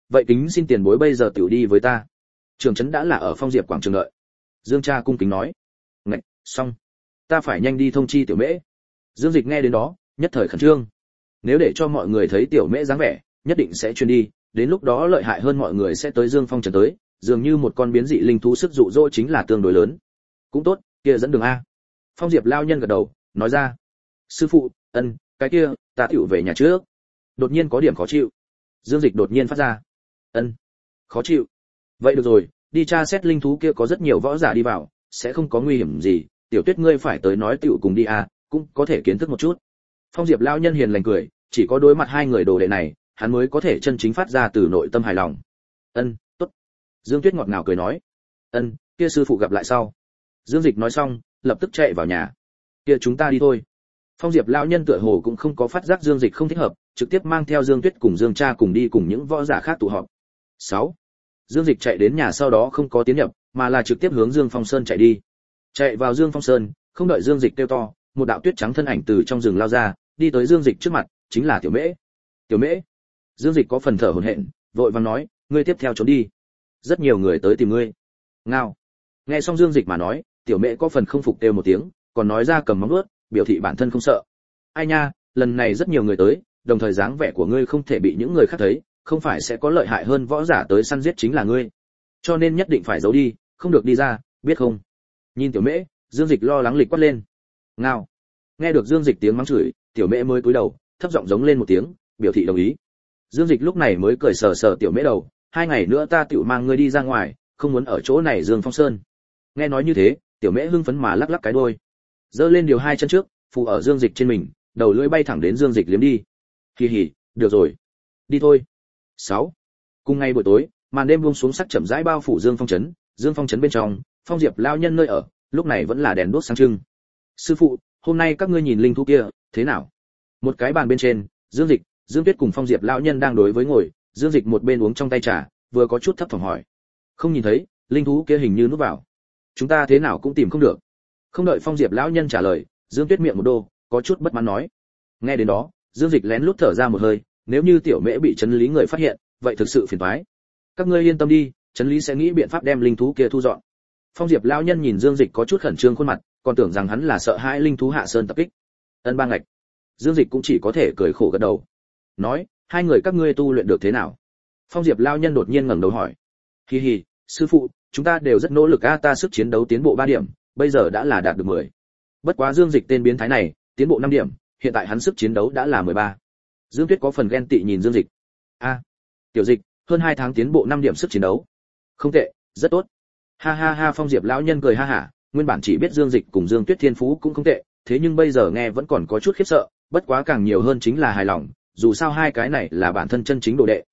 vậy kính xin tiền bối bây giờ tiểu đi với ta. Trường trấn đã là ở Phong Diệp quảng trường đợi. Dương cha cung kính nói. Ngạch, xong, ta phải nhanh đi thông chi tiểu mễ. Dương Dịch nghe đến đó, nhất thời khẩn trương. Nếu để cho mọi người thấy tiểu mễ dáng vẻ, nhất định sẽ truyền đi, đến lúc đó lợi hại hơn mọi người sẽ tới Dương Phong trấn tới, dường như một con biến dị linh thú sức dụ dỗ chính là tương đối lớn. Cũng tốt, kia dẫn đường a. Phong Diệp lao nhân gật đầu, nói ra. Sư phụ, cái kia, ta tiểu về nhà trước. Đột nhiên có điểm khó chịu. Dương Dịch đột nhiên phát ra. Khó chịu. Vậy được rồi, đi tra xét linh thú kia có rất nhiều võ giả đi vào, sẽ không có nguy hiểm gì, tiểu Tuyết ngươi phải tới nói tiểu cùng đi a, cũng có thể kiến thức một chút. Phong Diệp lao nhân hiền lành cười, chỉ có đối mặt hai người đồ đệ này, hắn mới có thể chân chính phát ra từ nội tâm hài lòng. Tốt. Dương Tuyết ngọt ngào cười nói. Kia sư phụ gặp lại sau. Dương Dịch nói xong, lập tức chạy vào nhà. Kia chúng ta đi thôi. Phong Diệp lão nhân tựa hồ cũng không có phát giác Dương Dịch không thích hợp, trực tiếp mang theo Dương Tuyết cùng Dương Cha cùng đi cùng những võ giả khác tụ họp. 6. Dương Dịch chạy đến nhà sau đó không có tiến nhập, mà là trực tiếp hướng Dương Phong Sơn chạy đi. Chạy vào Dương Phong Sơn, không đợi Dương Dịch kêu to, một đạo tuyết trắng thân ảnh từ trong rừng lao ra, đi tới Dương Dịch trước mặt, chính là Tiểu Mễ. Tiểu Mễ. Dương Dịch có phần thở hổn hển, vội vàng nói, ngươi tiếp theo trốn đi. Rất nhiều người tới tìm ngươi. Ngao. Nghe xong Dương Dịch mà nói, Tiểu Mễ có phần không phục kêu một tiếng, còn nói ra cầm móng vuốt, biểu thị bản thân không sợ. Ai nha, lần này rất nhiều người tới, đồng thời dáng vẻ của ngươi không thể bị những người khác thấy, không phải sẽ có lợi hại hơn võ giả tới săn giết chính là ngươi. Cho nên nhất định phải giấu đi, không được đi ra, biết không? Nhìn Tiểu Mễ, Dương Dịch lo lắng lịch quát lên. Ngao. Nghe được Dương Dịch tiếng mắng chửi, Tiểu Mễ mới cúi đầu, thấp giọng giống lên một tiếng, biểu thị đồng ý. Dương Dịch lúc này mới cười sờ sờ Tiểu Mễ đầu, 2 ngày nữa ta tiểu mang ngươi đi ra ngoài, không muốn ở chỗ này Dương Phong Sơn. Nghe nói như thế, Tiểu Mễ hưng phấn mà lắc lắc cái đuôi, giơ lên điều 2 chân trước, phù ở Dương Dịch trên mình, đầu lưỡi bay thẳng đến Dương Dịch liếm đi. Kỳ hỉ, được rồi, đi thôi. 6. Cùng ngày buổi tối, màn đêm buông xuống sắc chậm rãi bao phủ Dương Phong trấn. Dương Phong trấn bên trong, Phong Diệp lao nhân nơi ở, lúc này vẫn là đèn đuốc sáng trưng. Sư phụ, hôm nay các ngươi nhìn linh thú kia, thế nào? Một cái bàn bên trên, Dương Dịch, Dương Tuyết cùng Phong Diệp lão nhân đang đối với ngồi, Dương Dịch một bên uống trong tay trà, vừa có chút thấp thỏm hỏi. Không nhìn thấy, linh thú kia hình như núp vào. Chúng ta thế nào cũng tìm không được. Không đợi Phong Diệp lão nhân trả lời, Dương Tuyết miệng một đô, có chút bất mãn nói. Nghe đến đó, Dương Dịch lén lút thở ra một hơi, nếu như Tiểu Mễ bị trấn lý người phát hiện, vậy thực sự phiền toái. Các ngươi yên tâm đi, trấn lý sẽ nghĩ biện pháp đem linh thú kia thu dọn. Phong Diệp lão nhân nhìn Dương Dịch có chút khẩn trương khuôn mặt, còn tưởng rằng hắn là sợ hãi linh thú hạ sơn tập kích. Ba ngạch. Dương Dịch cũng chỉ có thể cười khổ gật đầu. Nói, hai người các ngươi tu luyện được thế nào? Phong Diệp lão nhân đột nhiên ngẩng đầu hỏi. Hi hi, sư phụ, chúng ta đều rất nỗ lực a, ta sức chiến đấu tiến bộ 3 điểm, bây giờ đã là đạt được 10. Bất quá Dương Dịch tên biến thái này, tiến bộ 5 điểm, hiện tại hắn sức chiến đấu đã là 13. Dương Tuyết có phần ghen tị nhìn Dương Dịch. Tiểu Dịch, hơn 2 tháng tiến bộ 5 điểm sức chiến đấu. Không tệ, rất tốt. Ha ha ha, Phong Diệp lão nhân cười ha hả, nguyên bản chỉ biết Dương Dịch cùng Dương Tuyết thiên phú cũng không tệ, thế nhưng bây giờ nghe vẫn còn có chút khiếp sợ, bất quá càng nhiều hơn chính là hài lòng, dù sao hai cái này là bản thân chân chính đồ đệ.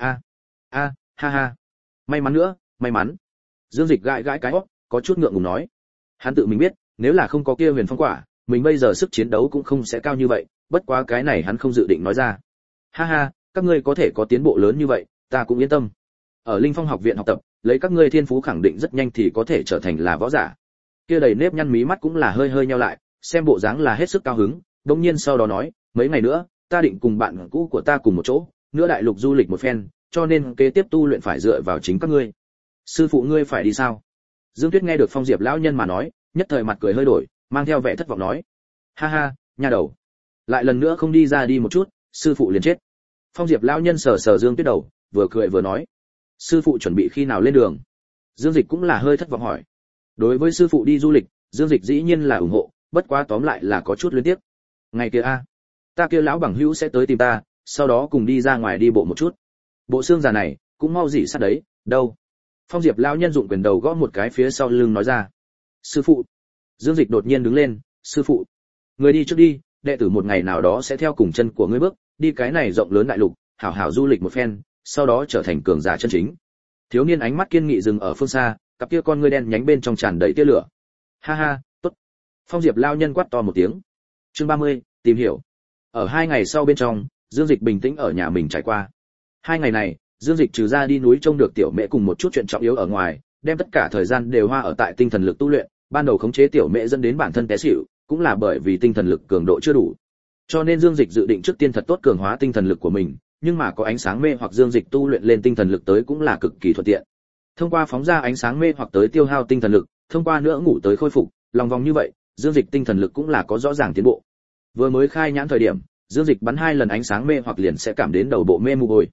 Ha ha. May mắn nữa, may mắn. Dương Dịch gãi gãi cái óc, có chút ngượng ngùng nói. Hắn tự mình biết, nếu là không có kia Huyền Phong quả, mình bây giờ sức chiến đấu cũng không sẽ cao như vậy, bất quá cái này hắn không dự định nói ra. Ha ha, các ngươi có thể có tiến bộ lớn như vậy, ta cũng yên tâm. Ở Linh Phong học viện học tập, lấy các ngươi thiên phú khẳng định rất nhanh thì có thể trở thành là võ giả. Kia đầy nếp nhăn mí mắt cũng là hơi hơi nheo lại, xem bộ dáng là hết sức cao hứng, đương nhiên sau đó nói, mấy ngày nữa, ta định cùng bạn cũ của ta cùng một chỗ, nữa đại lục du lịch một phen, cho nên kế tiếp tu luyện phải dựa vào chính các ngươi. Sư phụ ngươi phải đi sao? Dương Tuyết nghe được Phong Diệp lão nhân mà nói, nhất thời mặt cười hơi đổi, mang theo vẻ thất vọng nói. Ha ha, nha đầu. Lại lần nữa không đi ra đi một chút, sư phụ liền chết. Phong Diệp lão nhân sờ sờ Dương Tuyết đầu, vừa cười vừa nói. Sư phụ chuẩn bị khi nào lên đường? Dương Dịch cũng là hơi thất vọng hỏi. Đối với sư phụ đi du lịch, Dương Dịch dĩ nhiên là ủng hộ, bất quá tóm lại là có chút luyến tiếc. Ngày kia ta kia lão bằng hữu sẽ tới tìm ta, sau đó cùng đi ra ngoài đi bộ một chút. Bộ xương già này cũng mau dị sát đấy, đâu? Phong Diệp lão nhân dụng quyền đầu gõ một cái phía sau lưng nói ra. Sư phụ. Dương Dịch đột nhiên đứng lên, sư phụ, người đi trước đi, đệ tử một ngày nào đó sẽ theo cùng chân của ngươi bước, đi cái này rộng lớn đại lục, hảo hảo du lịch một phen, sau đó trở thành cường giả chân chính. Thiếu niên ánh mắt kiên nghị dừng ở phương xa, cặp kia con ngươi đen nhánh bên trong tràn đầy tia lửa. Ha ha, tốt. Phong Diệp lão nhân quát to một tiếng. Chương 30, tìm hiểu. Ở 2 ngày sau bên trong, Dương Dịch bình tĩnh ở nhà mình trải qua. 2 ngày này, Dương Dịch trừ ra đi núi trông được Tiểu Mễ cùng một chút chuyện trọng yếu ở ngoài, đem tất cả thời gian đều hoa ở tại tinh thần lực tu luyện, ban đầu khống chế Tiểu Mễ dẫn đến bản thân té xỉu, cũng là bởi vì tinh thần lực cường độ chưa đủ. Cho nên Dương Dịch dự định trước tiên thật tốt cường hóa tinh thần lực của mình, nhưng mà có ánh sáng mê hoặc Dương Dịch tu luyện lên tinh thần lực tới cũng là cực kỳ thuận tiện. Thông qua phóng ra ánh sáng mê hoặc tới tiêu hao tinh thần lực, thông qua nữa ngủ tới khôi phục, lòng vòng như vậy, Dương Dịch tinh thần lực cũng là có rõ ràng tiến bộ. Vừa mới khai nhãn thời điểm, Dương Dịch bắn 2 lần ánh sáng mê hoặc liền sẽ cảm đến đầu bộ mê mù bồi.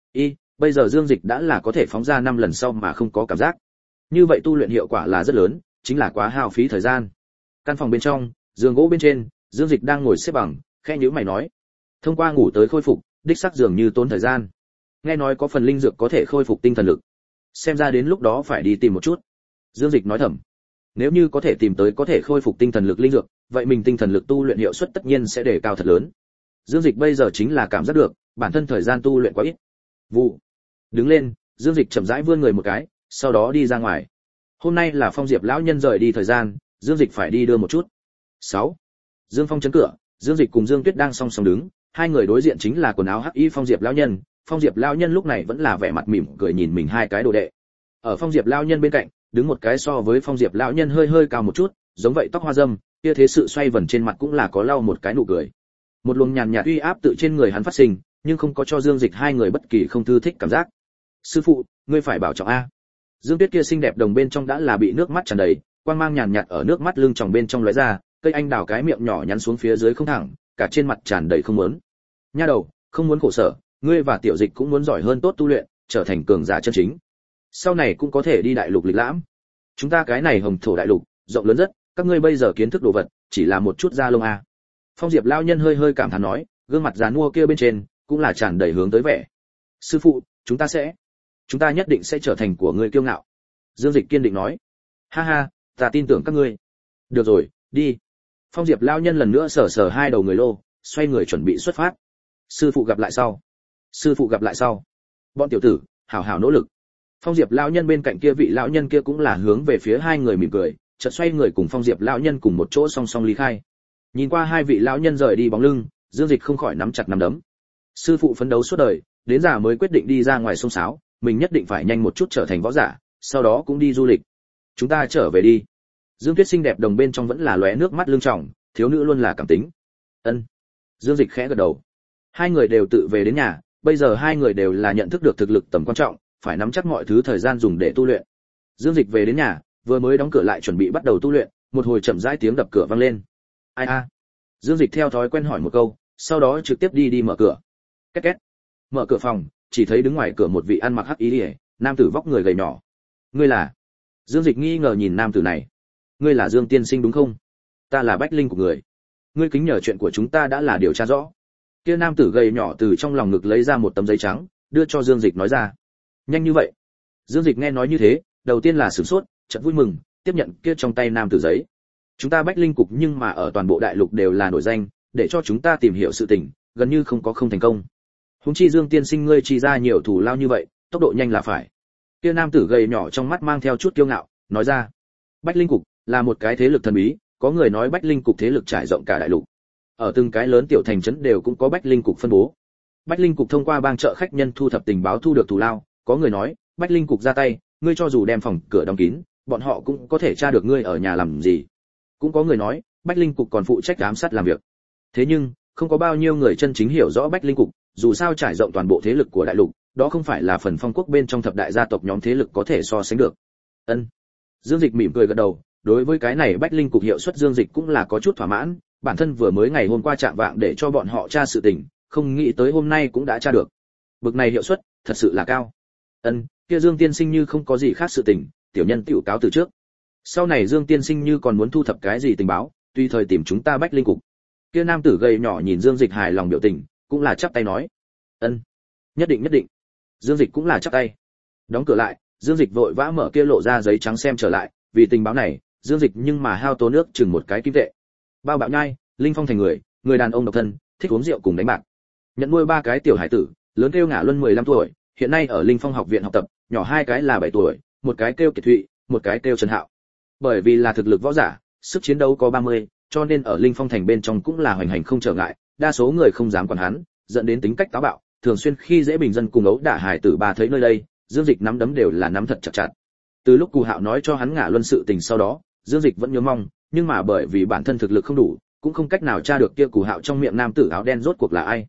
Bây giờ Dương Dịch đã là có thể phóng ra 5 lần sau mà không có cảm giác. Như vậy tu luyện hiệu quả là rất lớn, chính là quá hao phí thời gian. Căn phòng bên trong, giường gỗ bên trên, Dương Dịch đang ngồi xếp bằng, khẽ nhíu mày nói: "Thông qua ngủ tới khôi phục, đích xác dường như tốn thời gian. Nghe nói có phần linh dược có thể khôi phục tinh thần lực. Xem ra đến lúc đó phải đi tìm một chút." Dương Dịch nói thầm. Nếu như có thể tìm tới có thể khôi phục tinh thần lực linh dược, vậy mình tinh thần lực tu luyện hiệu suất tất nhiên sẽ đề cao thật lớn. Dương Dịch bây giờ chính là cảm giác được, bản thân thời gian tu luyện quá ít. Vụ. Đứng lên, Dương Dịch chậm rãi vươn người một cái, sau đó đi ra ngoài. Hôm nay là Phong Diệp lão nhân rời đi thời gian, Dương Dịch phải đi đưa một chút. 6. Dương Phong chấn cửa, Dương Dịch cùng Dương Tuyết đang song song đứng, hai người đối diện chính là quần áo hắc y Phong Diệp lão nhân. Phong Diệp lão nhân lúc này vẫn là vẻ mặt mỉm cười nhìn mình hai cái đồ đệ. Ở Phong Diệp lão nhân bên cạnh, đứng một cái so với Phong Diệp lão nhân hơi hơi cao một chút, giống vậy tóc hoa râm, kia thế sự xoay vần trên mặt cũng là có lau một cái nụ cười. Một luồng nhàn nhạt uy áp tự trên người hắn phát sinh, nhưng không có cho Dương Dịch hai người bất kỳ không thư thích cảm giác. "Sư phụ, ngươi phải bảo trọng a." Dương Tuyết kia xinh đẹp đồng bên trong đã là bị nước mắt tràn đầy, quang mang nhàn nhạt ở nước mắt lưng tròng bên trong lóe ra, cây anh đào cái miệng nhỏ nhắn xuống phía dưới không thẳng, cả trên mặt tràn đầy không muốn. "Nha đầu, không muốn khổ sở, ngươi và Tiểu Dịch cũng muốn giỏi hơn tốt tu luyện, trở thành cường giả chân chính. Sau này cũng có thể đi đại lục lịch lãm. Chúng ta cái này hồng thổ đại lục, rộng lớn rất, các ngươi bây giờ kiến thức đồ vật, chỉ là một chút da lông a." Phong Diệp lão nhân hơi hơi cảm thán nói, gương mặt giàn mua kia bên trên cũng là tràn đầy hướng tới vẻ. "Sư phụ, chúng ta nhất định sẽ trở thành của ngươi kiêu ngạo." Dương Dịch kiên định nói. "Ha ha, ta tin tưởng các ngươi. Được rồi, đi." Phong Diệp lão nhân lần nữa sờ sờ hai đầu người lô, xoay người chuẩn bị xuất phát. "Sư phụ gặp lại sau. Sư phụ gặp lại sau. Bọn tiểu tử, hảo hảo nỗ lực." Phong Diệp lão nhân bên cạnh kia vị lão nhân kia cũng là hướng về phía hai người mỉm cười, chợt xoay người cùng Phong Diệp lão nhân cùng một chỗ song song ly khai. Nhìn qua hai vị lão nhân rời đi bóng lưng, Dương Dịch không khỏi nắm chặt nắm đấm. Sư phụ phấn đấu suốt đời, đến già mới quyết định đi ra ngoài sông sáo, mình nhất định phải nhanh một chút trở thành võ giả, sau đó cũng đi du lịch. Chúng ta trở về đi. Dương Tuyết xinh đẹp đồng bên trong vẫn là lóe nước mắt lưng tròng, thiếu nữ luôn là cảm tính. Ân. Dương Dịch khẽ gật đầu. Hai người đều tự về đến nhà, bây giờ hai người đều là nhận thức được thực lực tầm quan trọng, phải nắm chắc mọi thứ thời gian dùng để tu luyện. Dương Dịch về đến nhà, vừa mới đóng cửa lại chuẩn bị bắt đầu tu luyện, một hồi chậm rãi tiếng đập cửa vang lên. "Ai a?" Dương Dịch theo thói quen hỏi một câu, sau đó trực tiếp đi mở cửa. Két két. Mở cửa phòng, chỉ thấy đứng ngoài cửa một vị ăn mặc hắc y, nam tử vóc người gầy nhỏ. "Ngươi là?" Dương Dịch nghi ngờ nhìn nam tử này. "Ngươi là Dương tiên sinh đúng không? Ta là Bách Linh của người. Ngươi kính nhờ chuyện của chúng ta đã là điều tra rõ." Kia nam tử gầy nhỏ từ trong lòng ngực lấy ra một tấm giấy trắng, đưa cho Dương Dịch nói ra. "Nhanh như vậy?" Dương Dịch nghe nói như thế, đầu tiên là sửng sốt, chợt vui mừng, tiếp nhận kia trong tay nam tử giấy. "Chúng ta Bách Linh cục nhưng mà ở toàn bộ đại lục đều là nổi danh, để cho chúng ta tìm hiểu sự tình, gần như không có không thành công. Huống chi Dương tiên sinh ngươi chi ra nhiều thủ lao như vậy, tốc độ nhanh là phải." Kia nam tử gầy nhỏ trong mắt mang theo chút kiêu ngạo, nói ra. Bách Linh cục là một cái thế lực thần bí, có người nói Bách Linh cục thế lực trải rộng cả đại lục. Ở từng cái lớn tiểu thành trấn đều cũng có Bách Linh cục phân bố. Bách Linh cục thông qua bang chợ khách nhân thu thập tình báo thu được thủ lao, có người nói, Bách Linh cục ra tay, ngươi cho dù đem phòng cửa đóng kín, bọn họ cũng có thể tra được ngươi ở nhà làm gì. Cũng có người nói, Bách Linh cục còn phụ trách giám sát làm việc. Thế nhưng, không có bao nhiêu người chân chính hiểu rõ Bách Linh cục, dù sao trải rộng toàn bộ thế lực của đại lục, đó không phải là phần phong quốc bên trong thập đại gia tộc nhóm thế lực có thể so sánh được. Ân. Dương Dịch mỉm cười gật đầu, đối với cái này Bách Linh cục hiệu suất Dương Dịch cũng là có chút thỏa mãn, bản thân vừa mới ngày hôm qua chạm vạng để cho bọn họ tra sự tình, không nghĩ tới hôm nay cũng đã tra được. Bực này hiệu suất, thật sự là cao. Ân, kia Dương tiên sinh như không có gì khác sự tình, tiểu nhân tiểu cáo từ trước. Sau này Dương tiên sinh như còn muốn thu thập cái gì tình báo, tùy thời tìm chúng ta Bách Linh cục. Kia nam tử gầy nhỏ nhìn Dương Dịch hài lòng biểu tình, cũng là chắp tay nói. Ân, nhất định nhất định. Dương Dịch cũng là chắp tay. Đóng cửa lại, Dương Dịch vội vã mở kia lộ ra giấy trắng xem trở lại, vì tình báo này, Dương Dịch nhưng mà hao tốn nước chừng một cái kim tệ. Bao bạo nhai, Linh Phong thành người đàn ông độc thân, thích uống rượu cùng đánh bạc. Nhận nuôi 3 cái tiểu hải tử, lớn kêu Ngả Luân 15 tuổi, hiện nay ở Linh Phong học viện học tập, nhỏ 2 cái là 7 tuổi, một cái kêu Kiệt Thụy, một cái kêu Trần Hạo. Bởi vì là thực lực võ giả, sức chiến đấu có 30, cho nên ở Linh Phong thành bên trong cũng là hoành hành không trở ngại, đa số người không dám quản hắn, dẫn đến tính cách táo bạo, thường xuyên khi dễ bình dân cùng ấu đả hải tử ba thấy nơi đây, Dương Dịch nắm đấm đều là nắm thật chặt chặt. Từ lúc Cù Hạo nói cho hắn Ngả Luân sự tình sau đó, Dương Dịch vẫn nhớ mong, nhưng mà bởi vì bản thân thực lực không đủ, cũng không cách nào tra được kia Cù Hạo trong miệng nam tử áo đen rốt cuộc là ai.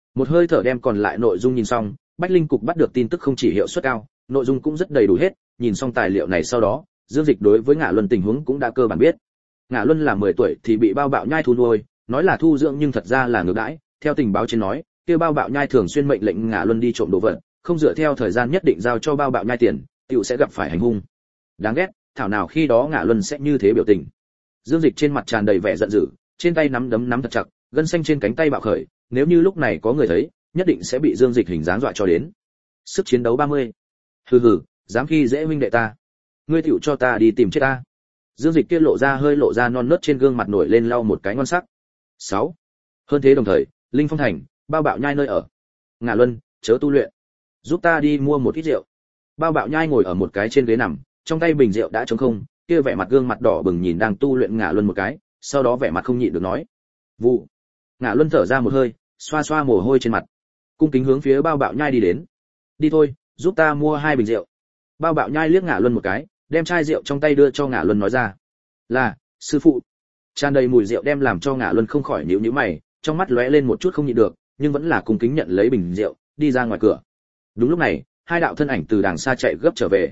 Một hơi thở đem còn lại nội dung nhìn xong, Bách Linh cục bắt được tin tức không chỉ hiệu suất cao, nội dung cũng rất đầy đủ hết, nhìn xong tài liệu này sau đó, Dương Dịch đối với Ngạ Luân tình huống cũng đã cơ bản biết. Ngạ Luân là 10 tuổi thì bị bao bạo nhai thu nuôi, nói là thu dưỡng nhưng thật ra là ngược đãi, theo tình báo trên nói, kia bao bạo nhai thường xuyên mệnh lệnh Ngạ Luân đi trộm đồ vật, không dựa theo thời gian nhất định giao cho bao bạo nhai tiền, tiểu sẽ gặp phải hành hung. Đáng ghét, thảo nào khi đó Ngạ Luân sẽ như thế biểu tình. Dương Dịch trên mặt tràn đầy vẻ giận dữ, trên tay nắm đấm nắm thật chặt, gân xanh trên cánh tay bạo khởi, nếu như lúc này có người thấy, nhất định sẽ bị Dương Dịch hình dáng dọa cho đến. Sức chiến đấu 30. Hừ hừ, dám khi dễ huynh đệ ta, ngươi tiểu cho ta đi tìm chết ta. Dương Dịch kia hơi lộ ra non nớt trên gương mặt nổi lên lau một cái ngon sắc. 6. Hơn thế đồng thời, Linh Phong Thành, bao bạo nhai nơi ở. Ngạ Luân, chớ tu luyện, giúp ta đi mua một ít rượu. Bao bạo nhai ngồi ở một cái trên ghế nằm, trong tay bình rượu đã trống không, kia vẻ mặt gương mặt đỏ bừng nhìn đang tu luyện Ngạ Luân một cái, sau đó vẻ mặt không nhịn được nói: "Vụ." Ngạ Luân thở ra một hơi, xoa xoa mồ hôi trên mặt, cung kính hướng phía bao bạo nhai đi đến. "Đi thôi, giúp ta mua 2 bình rượu." Bao bạo nhai liếc Ngạ Luân một cái, đem chai rượu trong tay đưa cho Ngạ Luân nói ra: "Là, sư phụ." Tràn đầy mùi rượu đem làm cho Ngạ Luân không khỏi nhíu nhíu mày, trong mắt lóe lên một chút không nhịn được, nhưng vẫn là cung kính nhận lấy bình rượu, đi ra ngoài cửa. Đúng lúc này, hai đạo thân ảnh từ đằng xa chạy gấp trở về.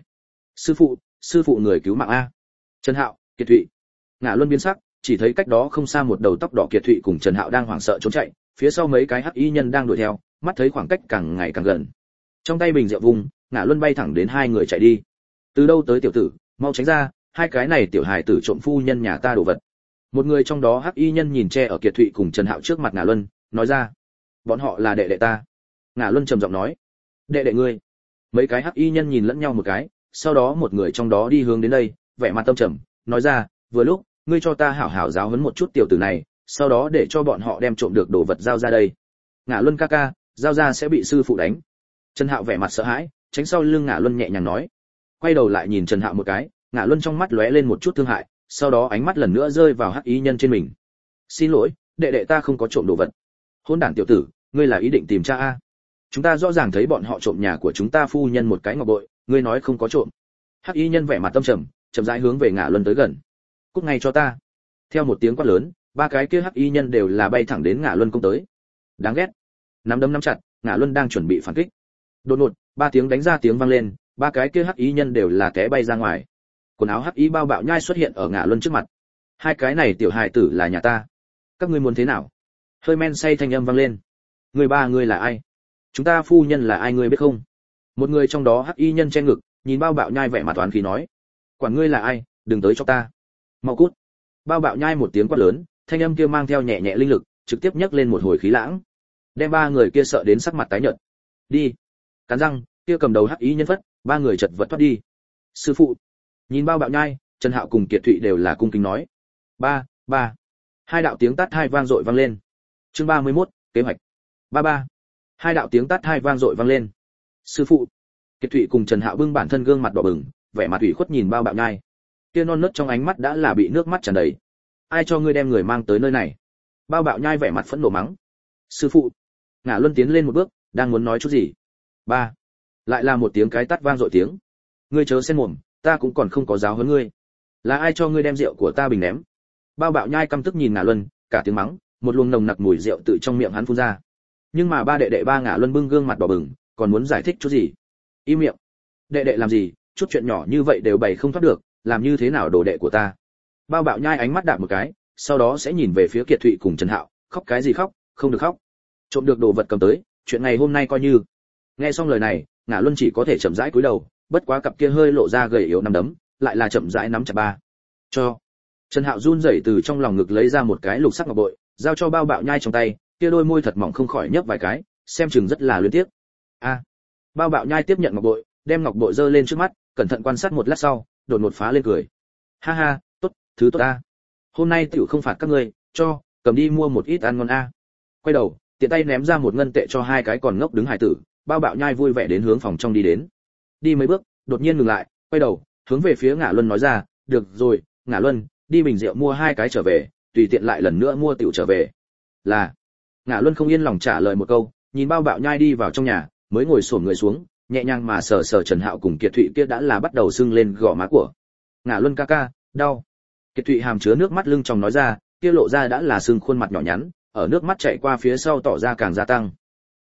Sư phụ người cứu mạng a." Trần Hạo, Kiệt Thụy. Ngạ Luân biến sắc, chỉ thấy cách đó không xa một đầu tóc đỏ Kiệt Thụy cùng Trần Hạo đang hoảng sợ trốn chạy, phía sau mấy cái hắc y nhân đang đuổi theo, mắt thấy khoảng cách càng ngày càng gần. Trong tay bình rượu vùng, Ngạ Luân bay thẳng đến hai người chạy đi. "Từ đâu tới tiểu tử, mau tránh ra, hai cái này tiểu hài tử trộm phu nhân nhà ta đồ vật." Một người trong đó hắc y nhân nhìn che ở Kiệt Thụy cùng Trần Hạo trước mặt Ngạ Luân, nói ra: "Bọn họ là đệ đệ ta." Ngạ Luân trầm giọng nói: "Đệ đệ ngươi?" Mấy cái hắc y nhân nhìn lẫn nhau một cái, sau đó một người trong đó đi hướng đến đây, vẻ mặt tâm trầm, nói ra: "Vừa lúc, ngươi cho ta hảo hảo giáo huấn một chút tiểu tử này, sau đó để cho bọn họ đem trộm được đồ vật giao ra đây." "Ngạ Luân ca ca, giao ra sẽ bị sư phụ đánh." Trần Hạo vẻ mặt sợ hãi, tránh sau lưng Ngạ Luân nhẹ nhàng nói. Quay đầu lại nhìn Trần Hạo một cái, Ngạ Luân trong mắt lóe lên một chút thương hại, sau đó ánh mắt lần nữa rơi vào hắc y nhân trên mình. "Xin lỗi, đệ đệ ta không có trộm đồ vật." "Hỗn đản tiểu tử, ngươi là ý định tìm cha a? Chúng ta rõ ràng thấy bọn họ trộm nhà của chúng ta phu nhân một cái ngọc bội, ngươi nói không có trộm." Hắc y nhân vẻ mặt tâm trầm, chậm rãi hướng về Ngạ Luân tới gần. "Cút ngay cho ta." Theo một tiếng quát lớn, ba cái kia hắc y nhân đều là bay thẳng đến Ngạ Luân công tới. Đáng ghét. Nắm đấm nắm chặt, Ngạ Luân đang chuẩn bị phản kích. Đột ngột, ba tiếng đánh ra tiếng vang lên, ba cái kia hắc y nhân đều là té bay ra ngoài. Quần áo hắc y bao bạo nhai xuất hiện ở Ngạ Luân trước mặt. "Hai cái này tiểu hài tử là nhà ta, các ngươi muốn thế nào?" Hơi men say thanh âm vang lên. "Người ba ngươi là ai? Chúng ta phu nhân là ai ngươi biết không?" Một người trong đó hắc y nhân che ngực, nhìn bao bạo nhai vẻ mặt toán khí nói: "Quản ngươi là ai, đừng tới cho ta, mau cút." Bao bạo nhai một tiếng quát lớn, thanh âm kia mang theo nhẹ nhẹ linh lực, trực tiếp nhấc lên một hồi khí lãng, đem ba người kia sợ đến sắc mặt tái nhợt. "Đi." Cắn răng, kia cầm đầu hắc y nhân phất, ba người chật vật thoát đi. "Sư phụ." Nhìn bao bạo nhai, Trần Hạo cùng Kiệt Thụy đều là cung kính nói: "Ba, ba." Hai đạo tiếng tát hai vang dội vang lên. Chương 31, kế hoạch. "Ba ba." Hai đạo tiếng tát hai vang dội vang lên. "Sư phụ." Kiệt Thụy cùng Trần Hạo bưng bản thân gương mặt đỏ bừng, vẻ mặt ủy khuất nhìn bao bạo nhai. Kia non nớt trong ánh mắt đã là bị nước mắt tràn đầy. "Ai cho ngươi đem người mang tới nơi này?" Bao bạo nhai vẻ mặt phẫn nộ mắng. "Sư phụ." Ngạ Luân tiến lên một bước, đang muốn nói chút gì. Ba. Lại là một tiếng cái tát vang dội tiếng. "Ngươi chớ xen mồm, ta cũng còn không có giáo huấn ngươi. Là ai cho ngươi đem rượu của ta bình ném?" Bao bạo nhai căm tức nhìn Ngạ Luân, cả tiếng mắng, một luồng nồng nặc mùi rượu tự trong miệng hắn phun ra. Nhưng mà ba đệ đệ ba Ngạ Luân bưng gương mặt đỏ bừng, còn muốn giải thích chút gì. "Im miệng. Đệ đệ làm gì, chút chuyện nhỏ như vậy đều bày không thoát được, làm như thế nào đồ đệ của ta?" Bao bạo nhai ánh mắt đạp một cái, sau đó sẽ nhìn về phía Kiệt Thụy cùng Trần Hạo, "Khóc cái gì khóc, không được khóc. Trộm được đồ vật cầm tới, chuyện ngày hôm nay coi như." Nghe xong lời này, Ngạ Luân chỉ có thể chậm rãi cúi đầu, bất quá cặp kia hơi lộ ra gầy yếu nắm đấm, lại là chậm rãi nắm chặt ba. "Cho." Trần Hạo run rẩy từ trong lòng ngực lấy ra một cái lục sắc ngọc bội, giao cho bao bạo nhai trong tay, kia đôi môi thật mỏng không khỏi nhấp vài cái, xem chừng rất là luyến tiếc. "A." Bao bạo nhai tiếp nhận ngọc bội, đem ngọc bội giơ lên trước mắt, cẩn thận quan sát một lát sau, đột ngột phá lên cười. "Ha ha, tốt, thứ tốt a. Hôm nay tiểu không phạt các ngươi, cho, cầm đi mua một ít ăn ngon a." Quay đầu, tiện tay ném ra một ngân tệ cho hai cái còn ngốc đứng hải tử, bao bạo nhai vui vẻ đến hướng phòng trong đi đến. Đi mấy bước, đột nhiên ngừng lại, quay đầu, hướng về phía Ngạ Luân nói ra: "Được rồi, Ngạ Luân, đi bình rượu mua hai cái trở về, tùy tiện lại lần nữa mua tiểu trở về." "Là." Ngạ Luân không yên lòng trả lời một câu, nhìn bao bạo nhai đi vào trong nhà, mới ngồi xổm người xuống, nhẹ nhàng mà sờ sờ Trần Hạo cùng Kiệt Thụy kia đã là bắt đầu sưng lên gò má của. "Ngạ Luân ca ca, đau." Kiệt Thụy hàm chứa nước mắt lưng tròng nói ra, kia lộ ra đã là sưng khuôn mặt nhỏ nhắn, ở nước mắt chảy qua phía sau tỏ ra càng gia tăng.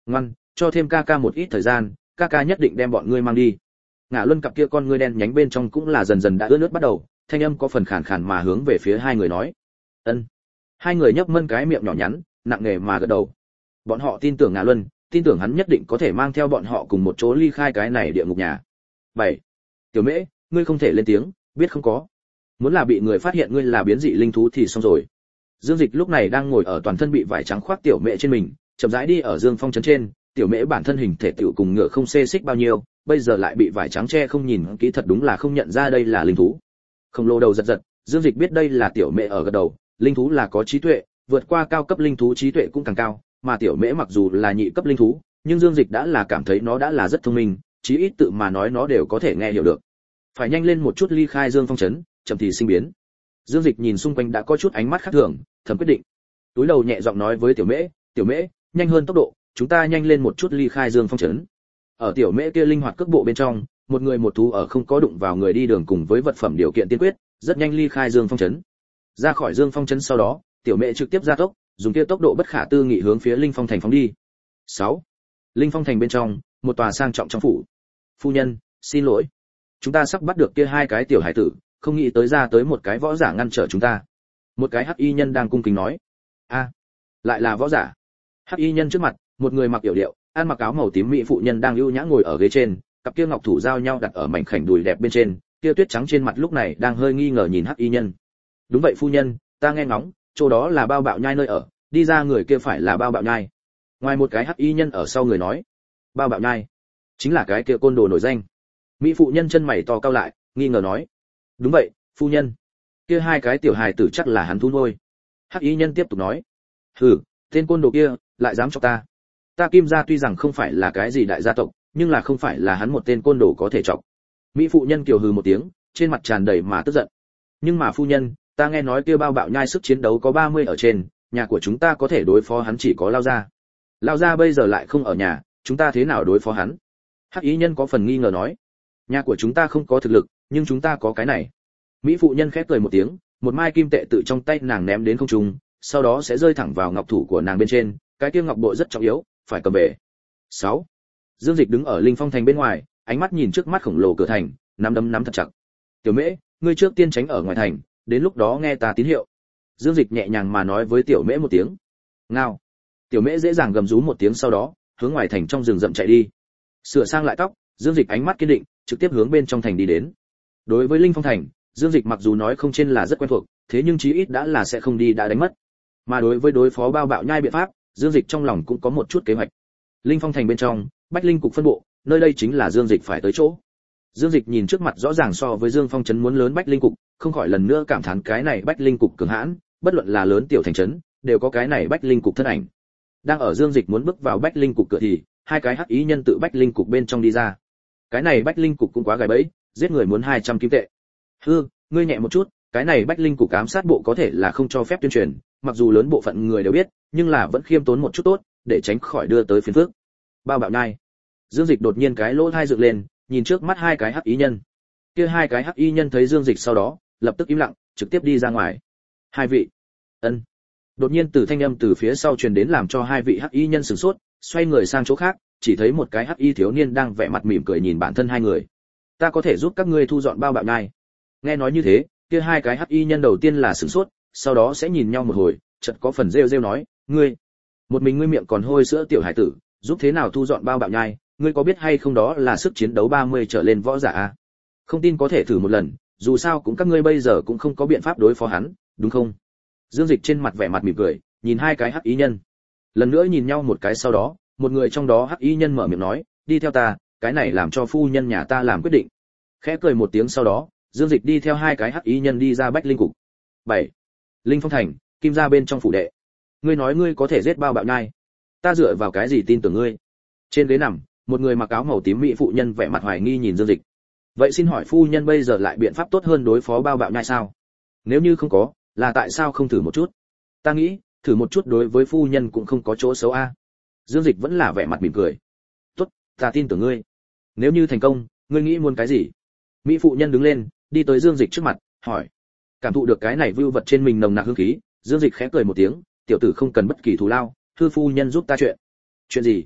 Ngoan, cho thêm ca ca một ít thời gian, ca ca nhất định đem bọn ngươi mang đi. Ngã Luân cặp kia con ngươi đen nhánh bên trong cũng là dần dần đã ướt nước bắt đầu, thanh âm có phần khàn khàn mà hướng về phía hai người nói. Ân. Hai người nhấp mân cái miệng nhỏ nhắn, nặng nề mà gật đầu. Bọn họ tin tưởng Ngã Luân, tin tưởng hắn nhất định có thể mang theo bọn họ cùng một chỗ ly khai cái này địa ngục nhà. 7. Tiểu Mễ, ngươi không thể lên tiếng, biết không có. Muốn là bị người phát hiện ngươi là biến dị linh thú thì xong rồi. Dương Dịch lúc này đang ngồi ở toàn thân bị vải trắng khoác Tiểu Mễ trên mình, chậm rãi đi ở Dương Phong trấn trên, Tiểu Mễ bản thân hình thể tiểu cùng ngựa không xê xích bao nhiêu, bây giờ lại bị vải trắng che không nhìn kỹ thật đúng là không nhận ra đây là linh thú. Khổng lồ đầu giật giật, Dương Dịch biết đây là Tiểu Mễ ở gật đầu, linh thú là có trí tuệ, vượt qua cao cấp linh thú trí tuệ cũng càng cao, mà Tiểu Mễ mặc dù là nhị cấp linh thú, nhưng Dương Dịch đã là cảm thấy nó đã là rất thông minh, chí ít tự mà nói nó đều có thể nghe hiểu được. Phải nhanh lên một chút ly khai Dương Phong trấn, chậm thì sinh biến. Dương Dịch nhìn xung quanh đã có chút ánh mắt khác thường, thầm quyết định. Túi đầu nhẹ giọng nói với Tiểu Mễ, nhanh hơn tốc độ, chúng ta nhanh lên một chút ly khai Dương Phong trấn. Ở Tiểu Mễ kia linh hoạt cước bộ bên trong, một người một thú ở không có đụng vào người đi đường cùng với vật phẩm điều kiện tiên quyết, rất nhanh ly khai Dương Phong trấn. Ra khỏi Dương Phong trấn sau đó, Tiểu Mễ trực tiếp gia tốc, dùng kia tốc độ bất khả tư nghị hướng phía Linh Phong thành phóng đi. 6. Linh Phong thành bên trong, một tòa sang trọng trong phủ. Phu nhân, xin lỗi, chúng ta sắp bắt được kia hai cái tiểu hải tử, không nghĩ tới ra tới một cái võ giả ngăn trở chúng ta. Một cái hắc y nhân đang cung kính nói. A, lại là võ giả. Hắc y nhân trước mặt, một người mặc yểu điệu, ăn mặc áo màu tím mỹ phụ nhân đang ưu nhã ngồi ở ghế trên, cặp kia ngọc thủ giao nhau đặt ở mảnh khảnh đùi đẹp bên trên, kia tuyết trắng trên mặt lúc này đang hơi nghi ngờ nhìn hắc y nhân. Đúng vậy phu nhân, ta nghe ngóng, chỗ đó là Bao Bạo Nhai nơi ở, đi ra người kia phải là Bao Bạo Nhai. Ngoài một cái hắc y nhân ở sau người nói. Bao Bạo Nhai, chính là cái kia côn đồ nổi danh. Mỹ phụ nhân chân mày to cau lại, nghi ngờ nói. Đúng vậy, phu nhân. Kia hai cái tiểu hài tử chắc là hắn thú nuôi. Hắc y nhân tiếp tục nói. Hừ, tên côn đồ kia lại dám chọc ta. Ta Kim gia tuy rằng không phải là cái gì đại gia tộc, nhưng là không phải là hắn một tên côn đồ có thể chọc. Mỹ phụ nhân kiều hừ một tiếng, trên mặt tràn đầy mà tức giận. Nhưng mà phu nhân, ta nghe nói kia Bao Bạo Nhai sức chiến đấu có 30 ở trên, nhà của chúng ta có thể đối phó hắn chỉ có Lao gia. Lao gia bây giờ lại không ở nhà, chúng ta thế nào đối phó hắn? Hắc y nhân có phần nghi ngờ nói. Nhà của chúng ta không có thực lực, nhưng chúng ta có cái này. Mỹ phụ nhân khép cười một tiếng, một mai kim tệ tự trong tay nàng ném đến không trung, sau đó sẽ rơi thẳng vào ngọc thủ của nàng bên trên, cái kia ngọc bội rất trọng yếu, phải cầm về. 6. Dương Dịch đứng ở Linh Phong thành bên ngoài, ánh mắt nhìn trước mắt khổng lồ cửa thành, nắm đấm nắm thật chặt. Tiểu Mễ, ngươi trước tiên tránh ở ngoài thành, đến lúc đó nghe ta tín hiệu. Dương Dịch nhẹ nhàng mà nói với Tiểu Mễ một tiếng. Ngao. Tiểu Mễ dễ dàng gầm rú một tiếng sau đó, hướng ngoài thành trong rừng rậm chạy đi. Sửa sang lại tóc, Dương Dịch ánh mắt kiên định, trực tiếp hướng bên trong thành đi đến. Đối với Linh Phong thành, Dương Dịch mặc dù nói không trên là rất quen thuộc, thế nhưng chí ít đã là sẽ không đi đã đánh mất. Mà đối với đối phó Bao Bạo Nhai biện pháp, Dương Dịch trong lòng cũng có một chút kế hoạch. Linh Phong thành bên trong, Bách Linh cục phân bộ, nơi đây chính là Dương Dịch phải tới chỗ. Dương Dịch nhìn trước mặt rõ ràng so với Dương Phong trấn muốn lớn Bách Linh cục, không khỏi lần nữa cảm thán cái này Bách Linh cục cường hãn, bất luận là lớn tiểu thành trấn, đều có cái này Bách Linh cục thân ảnh. Đang ở Dương Dịch muốn bước vào Bách Linh cục cửa thì, hai cái hắc ý nhân tự Bách Linh cục bên trong đi ra. Cái này Bách Linh cục cũng quá gài bẫy, giết người muốn 200 kim tệ. Hư, ngươi nhẹ một chút, cái này Bách Linh cục ám sát bộ có thể là không cho phép tuyên truyền, mặc dù lớn bộ phận người đều biết, nhưng là vẫn khiêm tốn một chút tốt, để tránh khỏi đưa tới phiền phức. Bao Bạo Nhai. Dương Dịch đột nhiên cái lỗ tai dựng lên, nhìn trước mắt hai cái hắc ý nhân. Kia hai cái hắc y nhân thấy Dương Dịch sau đó, lập tức im lặng, trực tiếp đi ra ngoài. Hai vị. Ân. Đột nhiên từ thanh âm từ phía sau truyền đến làm cho hai vị hắc y nhân sửng sốt, xoay người sang chỗ khác, chỉ thấy một cái hắc y thiếu niên đang vẻ mặt mỉm cười nhìn bản thân hai người. Ta có thể giúp các ngươi thu dọn Bao Bạo Nhai. Nghe nói như thế, kia hai cái hắc y nhân đầu tiên là sửng sốt, sau đó sẽ nhìn nhau một hồi, chợt có phần rêu rêu nói, ngươi, một mình ngươi miệng còn hôi sữa tiểu hải tử, giúp thế nào thu dọn Bao Bạo Nhai, ngươi có biết hay không đó là sức chiến đấu 30 trở lên võ giả a? Không tin có thể thử một lần, dù sao cũng các ngươi bây giờ cũng không có biện pháp đối phó hắn, đúng không? Dương Dịch trên mặt vẻ mặt mỉm cười, nhìn hai cái hắc y nhân. Lần nữa nhìn nhau một cái sau đó, một người trong đó hắc y nhân mở miệng nói, đi theo ta, cái này làm cho phu nhân nhà ta làm quyết định. Khẽ cười một tiếng sau đó, Dương Dịch đi theo hai cái hắc y nhân đi ra Bách Linh cục. 7. Linh Phong thành, Kim gia bên trong phủ đệ. Ngươi nói ngươi có thể giết Bao Bạo Nhai, ta dựa vào cái gì tin tưởng ngươi? Trên ghế nằm, một người mặc áo màu tím mỹ phụ nhân vẻ mặt hoài nghi nhìn Dương Dịch. Vậy xin hỏi phu nhân bây giờ lại biện pháp tốt hơn đối phó Bao Bạo Nhai sao? Nếu như không có, là tại sao không thử một chút? Ta nghĩ, thử một chút đối với phu nhân cũng không có chỗ xấu a. Dương Dịch vẫn là vẻ mặt mỉm cười. Tốt, ta tin tưởng ngươi. Nếu như thành công, ngươi nghĩ muốn cái gì? Mỹ phụ nhân đứng lên, đi tới Dương Dịch trước mặt, hỏi. Cảm thụ được cái này vưu vật trên mình nồng nặc hương khí, Dương Dịch khẽ cười một tiếng, tiểu tử không cần bất kỳ thù lao, thư phu nhân giúp ta chuyện. Chuyện gì?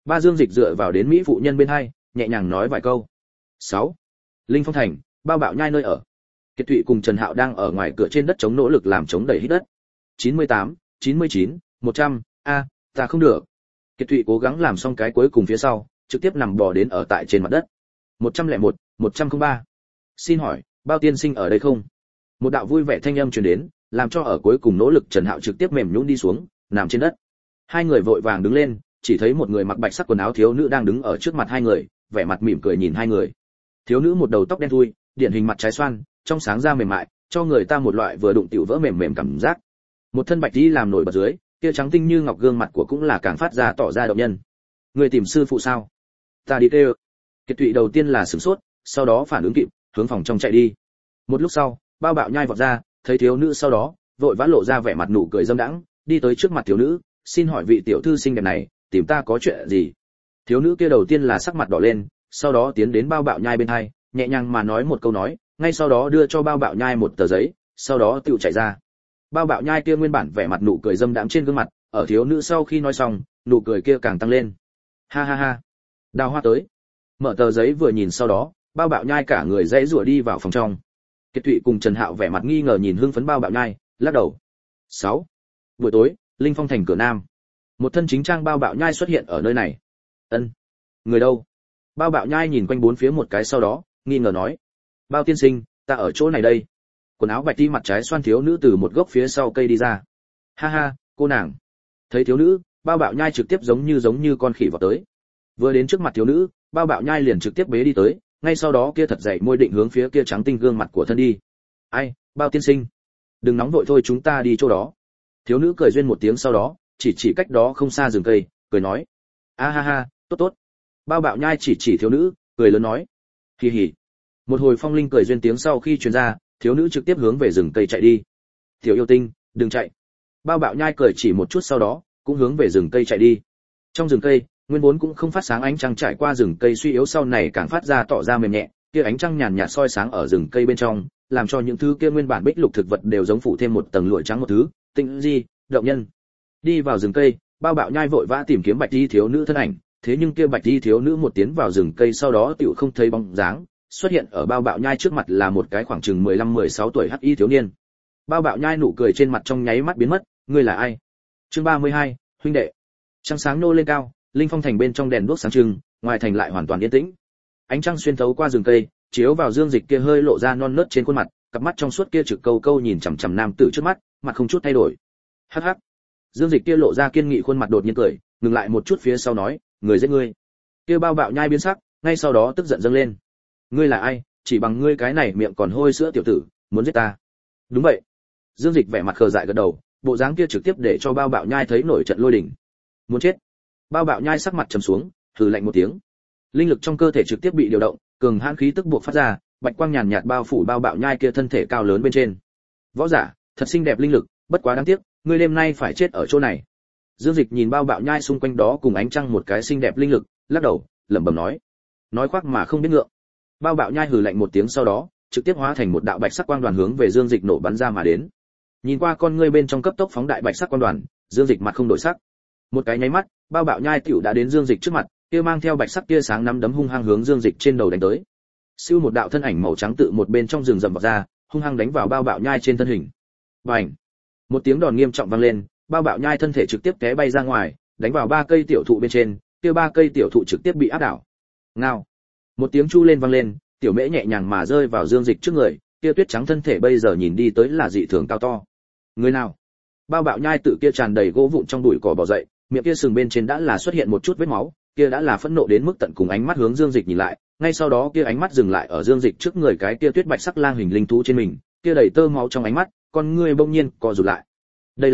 Ba Dương Dịch dựa vào đến mỹ phụ nhân bên hai, nhẹ nhàng nói vài câu. 6. Linh Phong thành, Bao Bạo Nhai nơi ở. Kiệt Thụy cùng Trần Hạo đang ở ngoài cửa trên đất chống nỗ lực làm chống đẩy hít đất. 98, 99, 100, ta không được. Kiệt Thụy cố gắng làm xong cái cuối cùng phía sau, trực tiếp nằm bò đến ở tại trên mặt đất. 101, 103. Xin hỏi, Bao tiên sinh ở đây không? Một đạo vui vẻ thanh âm truyền đến, làm cho ở cuối cùng nỗ lực Trần Hạo trực tiếp mềm nhũn đi xuống, nằm trên đất. Hai người vội vàng đứng lên, chỉ thấy một người mặc bạch sắc quần áo thiếu nữ đang đứng ở trước mặt hai người, vẻ mặt mỉm cười nhìn hai người. Thiếu nữ một đầu tóc đen thui, điển hình mặt trái xoan, trong sáng da mềm mại, cho người ta một loại vừa đụng tiểu vỡ mềm mềm cảm giác. Một thân bạch y làm nổi bật dưới, kia trắng tinh như ngọc gương mặt của cũng là càng phát ra tỏ ra động nhân. Người tìm sư phụ sao? Ta đi kêu. Kiệt Thụy đầu tiên là sửng sốt, sau đó phản ứng kịp, hướng phòng trong chạy đi. Một lúc sau, Bao Bạo Nhai vọt ra, thấy thiếu nữ sau đó, vội vã lộ ra vẻ mặt nụ cười dâm đãng, đi tới trước mặt thiếu nữ, xin hỏi vị tiểu thư xinh đẹp này, tìm ta có chuyện gì? Thiếu nữ kia đầu tiên là sắc mặt đỏ lên, sau đó tiến đến Bao Bạo Nhai bên hai, nhẹ nhàng mà nói một câu nói, ngay sau đó đưa cho Bao Bạo Nhai một tờ giấy, sau đó tựu chạy ra. Bao Bạo Nhai kia nguyên bản vẻ mặt nụ cười dâm đãng trên gương mặt, ở thiếu nữ sau khi nói xong, nụ cười kia càng tăng lên. Ha ha ha, đào hoa tới. Mở tờ giấy vừa nhìn sau đó, Bao Bạo Nhai cả người dãy rủa đi vào phòng trong. Kiệt Thụy cùng Trần Hạo vẻ mặt nghi ngờ nhìn hưng phấn Bao Bạo Nhai, lắc đầu. 6. Buổi tối, Linh Phong thành cửa nam. Một thân chính trang Bao Bạo Nhai xuất hiện ở nơi này. Ân, người đâu? Bao Bạo Nhai nhìn quanh bốn phía một cái sau đó, nghi ngờ nói. Bao tiên sinh, ta ở chỗ này đây. Quần áo bạch ti mặt trái xoan thiếu nữ từ một gốc phía sau cây đi ra. Ha ha, cô nàng. Thấy thiếu nữ, Bao Bạo Nhai trực tiếp giống như con khỉ vọt tới. Vừa đến trước mặt thiếu nữ, Bao Bạo Nhai liền trực tiếp bế đi tới, ngay sau đó kia thật dậy môi định hướng phía kia trắng tinh gương mặt của thân đi. Ai, Bao tiên sinh, đừng nóng vội thôi, chúng ta đi chỗ đó. Thiếu nữ cười duyên một tiếng sau đó, chỉ cách đó không xa rừng cây, cười nói. A ha ha, tốt tốt. Bao Bạo Nhai chỉ thiếu nữ, cười lớn nói. Hì hì. Một hồi phong linh cười duyên tiếng sau khi truyền ra, thiếu nữ trực tiếp hướng về rừng cây chạy đi. Tiểu yêu tinh, đừng chạy. Bao Bạo Nhai cười chỉ một chút sau đó, cũng hướng về rừng cây chạy đi. Trong rừng cây, nguyên vốn cũng không phát sáng ánh trăng trải qua rừng cây suy yếu sau này càng phát ra tỏ ra mềm nhẹ, kia ánh trăng nhàn nhạt soi sáng ở rừng cây bên trong, làm cho những thứ kia nguyên bản bích lục thực vật đều giống phủ thêm một tầng lụa trắng một thứ, tinh di, động nhân. Đi vào rừng cây, Bao Bạo Nhai vội vã tìm kiếm bạch y thiếu nữ thân ảnh, thế nhưng kia bạch y thiếu nữ một tiến vào rừng cây sau đó tiểu không thấy bóng dáng, xuất hiện ở Bao Bạo Nhai trước mặt là một cái khoảng chừng 15-16 tuổi hắc y thiếu niên. Bao Bạo Nhai nụ cười trên mặt trong nháy mắt biến mất, ngươi là ai? Chương 32, huynh đệ. Trăng sáng nô lên cao, Linh Phong thành bên trong đèn đuốc sáng trưng, ngoài thành lại hoàn toàn yên tĩnh. Ánh trăng xuyên thấu qua rừng cây, chiếu vào Dương Dịch kia hơi lộ ra non nớt trên khuôn mặt, cặp mắt trong suốt kia trực câu câu nhìn chằm chằm nam tử trước mắt, mặt không chút thay đổi. Hắc hắc. Dương Dịch kia lộ ra kiên nghị khuôn mặt đột nhiên cười, ngừng lại một chút phía sau nói, người giết ngươi. Kia Bao Bạo Nhai biến sắc, ngay sau đó tức giận dâng lên. Ngươi là ai, chỉ bằng ngươi cái này miệng còn hôi sữa tiểu tử, muốn giết ta? Đúng vậy. Dương Dịch vẻ mặt khờ dại gật đầu, bộ dáng kia trực tiếp để cho Bao Bạo Nhai thấy nổi trận lôi đình. Muốn chết. Bao Bạo Nhai sắc mặt trầm xuống, hừ lạnh một tiếng. Linh lực trong cơ thể trực tiếp bị điều động, cường hãn khí tức buộc phát ra, bạch quang nhàn nhạt bao phủ Bao Bạo Nhai kia thân thể cao lớn bên trên. Võ giả, thật xinh đẹp linh lực, bất quá đáng tiếc, ngươi đêm nay phải chết ở chỗ này. Dương Dịch nhìn Bao Bạo Nhai xung quanh đó cùng ánh trăng một cái xinh đẹp linh lực, lắc đầu, lẩm bẩm nói khoác mà không biết ngượng. Bao Bạo Nhai hừ lạnh một tiếng sau đó, trực tiếp hóa thành một đạo bạch sắc quang đoàn hướng về Dương Dịch nổ bắn ra mà đến. Nhìn qua con ngươi bên trong cấp tốc phóng đại bạch sắc quang đoàn, Dương Dịch mặt không đổi sắc. Một cái nháy mắt, Bao Bạo Nhai tiểu đã đến Dương Dịch trước mặt, kia mang theo bạch sắc tia sáng nắm đấm hung hăng hướng Dương Dịch trên đầu đánh tới. Siêu một đạo thân ảnh màu trắng tự một bên trong rừng rậm vọt ra, hung hăng đánh vào Bao Bạo Nhai trên thân hình. Bành! Một tiếng đòn nghiêm trọng vang lên, Bao Bạo Nhai thân thể trực tiếp té bay ra ngoài, đánh vào 3 cây tiểu thụ bên trên, kia 3 cây tiểu thụ trực tiếp bị áp đảo. Ngao! Một tiếng chu lên vang lên, tiểu mễ nhẹ nhàng mà rơi vào Dương Dịch trước người, kia tuyết trắng thân thể bây giờ nhìn đi tới là dị thường cao to. Người nào? Bao Bạo Nhai tự kia tràn đầy gỗ vụn trong bụi cỏ bò dậy, miệng kia sừng bên trên đã là xuất hiện một chút vết máu, kia đã là phẫn nộ đến mức tận cùng, ánh mắt hướng Dương Dịch nhìn lại, ngay sau đó kia ánh mắt dừng lại ở Dương Dịch trước người cái kia tuyết bạch sắc lang hình linh thú trên mình, kia đầy tơ máu trong ánh mắt, con ngươi bỗng nhiên co rụt lại. Đây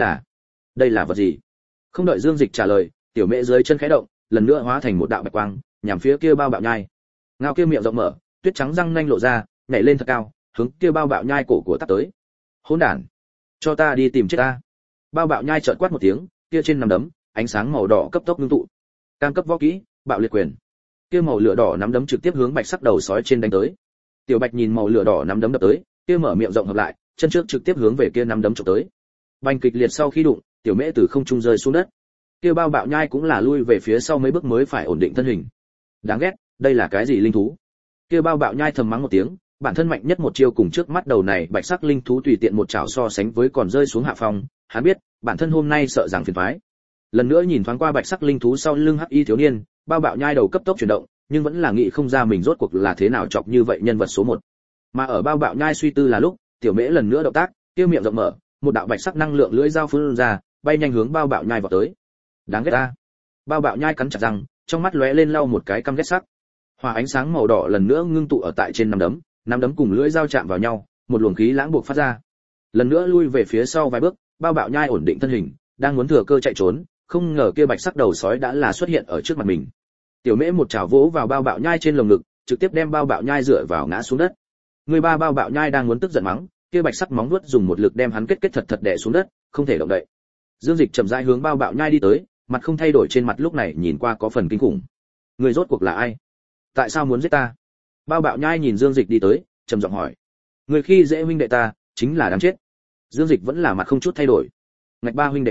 là vật gì? Không đợi Dương Dịch trả lời, tiểu mễ dưới chân khẽ động, lần nữa hóa thành một đạo bạch quang, nhằm phía kia Bao Bạo Nhai. Ngao kia miệng rộng mở, tuyết trắng răng nanh lộ ra, nhảy lên thật cao, hướng kia Bao Bạo Nhai cổ của tát tới. Hỗn đản, cho ta đi tìm chết ta! Bao Bạo Nhai chợt quát một tiếng, kia trên nắm đấm, ánh sáng màu đỏ cấp tốc ngưng tụ. Cam cấp võ kỹ, Bạo Liệt Quyền. Kia màu lửa đỏ nắm đấm trực tiếp hướng bạch sắc đầu sói trên đánh tới. Tiểu Bạch nhìn màu lửa đỏ nắm đấm đập tới, kia mở miệng rộng hợp lại, chân trước trực tiếp hướng về kia nắm đấm chụp tới. Bành kịch liệt sau khi đụng, tiểu mễ từ không trung rơi xuống đất. Kia bao bạo nhai cũng là lui về phía sau mấy bước mới phải ổn định thân hình. Đáng ghét, đây là cái gì linh thú? Kia bao bạo nhai thầm mắng một tiếng, bản thân mạnh nhất một chiêu cùng trước mắt đầu này bạch sắc linh thú tùy tiện một chảo so sánh với còn rơi xuống hạ phong, hắn biết, bản thân hôm nay sợ rằng phiền toái. Lần nữa nhìn thoáng qua bạch sắc linh thú sau lưng hắc y thiếu niên, bao bạo nhai đầu cấp tốc chuyển động, nhưng vẫn là nghĩ không ra mình rốt cuộc là thế nào chọc như vậy nhân vật số 1. Mà ở bao bạo nhai suy tư là lúc, tiểu mễ lần nữa động tác, kia miệng rộng mở, một đạo bạch sắc năng lượng lưỡi dao phun ra, bay nhanh hướng bao bạo nhai vào tới. Đáng ghét ta. Bao bạo nhai cắn chặt răng, trong mắt lóe lên lau một cái căm ghét sắc. Hỏa ánh sáng màu đỏ lần nữa ngưng tụ ở tại trên nắm đấm cùng lưỡi dao chạm vào nhau, một luồng khí lãng buộc phát ra. Lần nữa lui về phía sau vài bước, bao bạo nhai ổn định thân hình, đang muốn thừa cơ chạy trốn, không ngờ kia bạch sắc đầu sói đã là xuất hiện ở trước mặt mình. Tiểu mễ một chảo vỗ vào bao bạo nhai trên lồng ngực, trực tiếp đem bao bạo nhai dựa vào ngã xuống đất. Người ba bao bạo nhai đang muốn tức giận mắng, kia bạch sắc móng vuốt dùng một lực đem hắn kết thật thật đè xuống đất, không thể động đậy. Dương Dịch chậm rãi hướng bao bạo nhai đi tới, mặt không thay đổi trên mặt lúc này nhìn qua có phần kinh khủng. Người rốt cuộc là ai? Tại sao muốn giết ta? Bao bạo nhai nhìn Dương Dịch đi tới, trầm giọng hỏi. Người khi dễ huynh đệ ta, chính là đáng chết. Dương Dịch vẫn là mặt không chút thay đổi. Ngạch ba huynh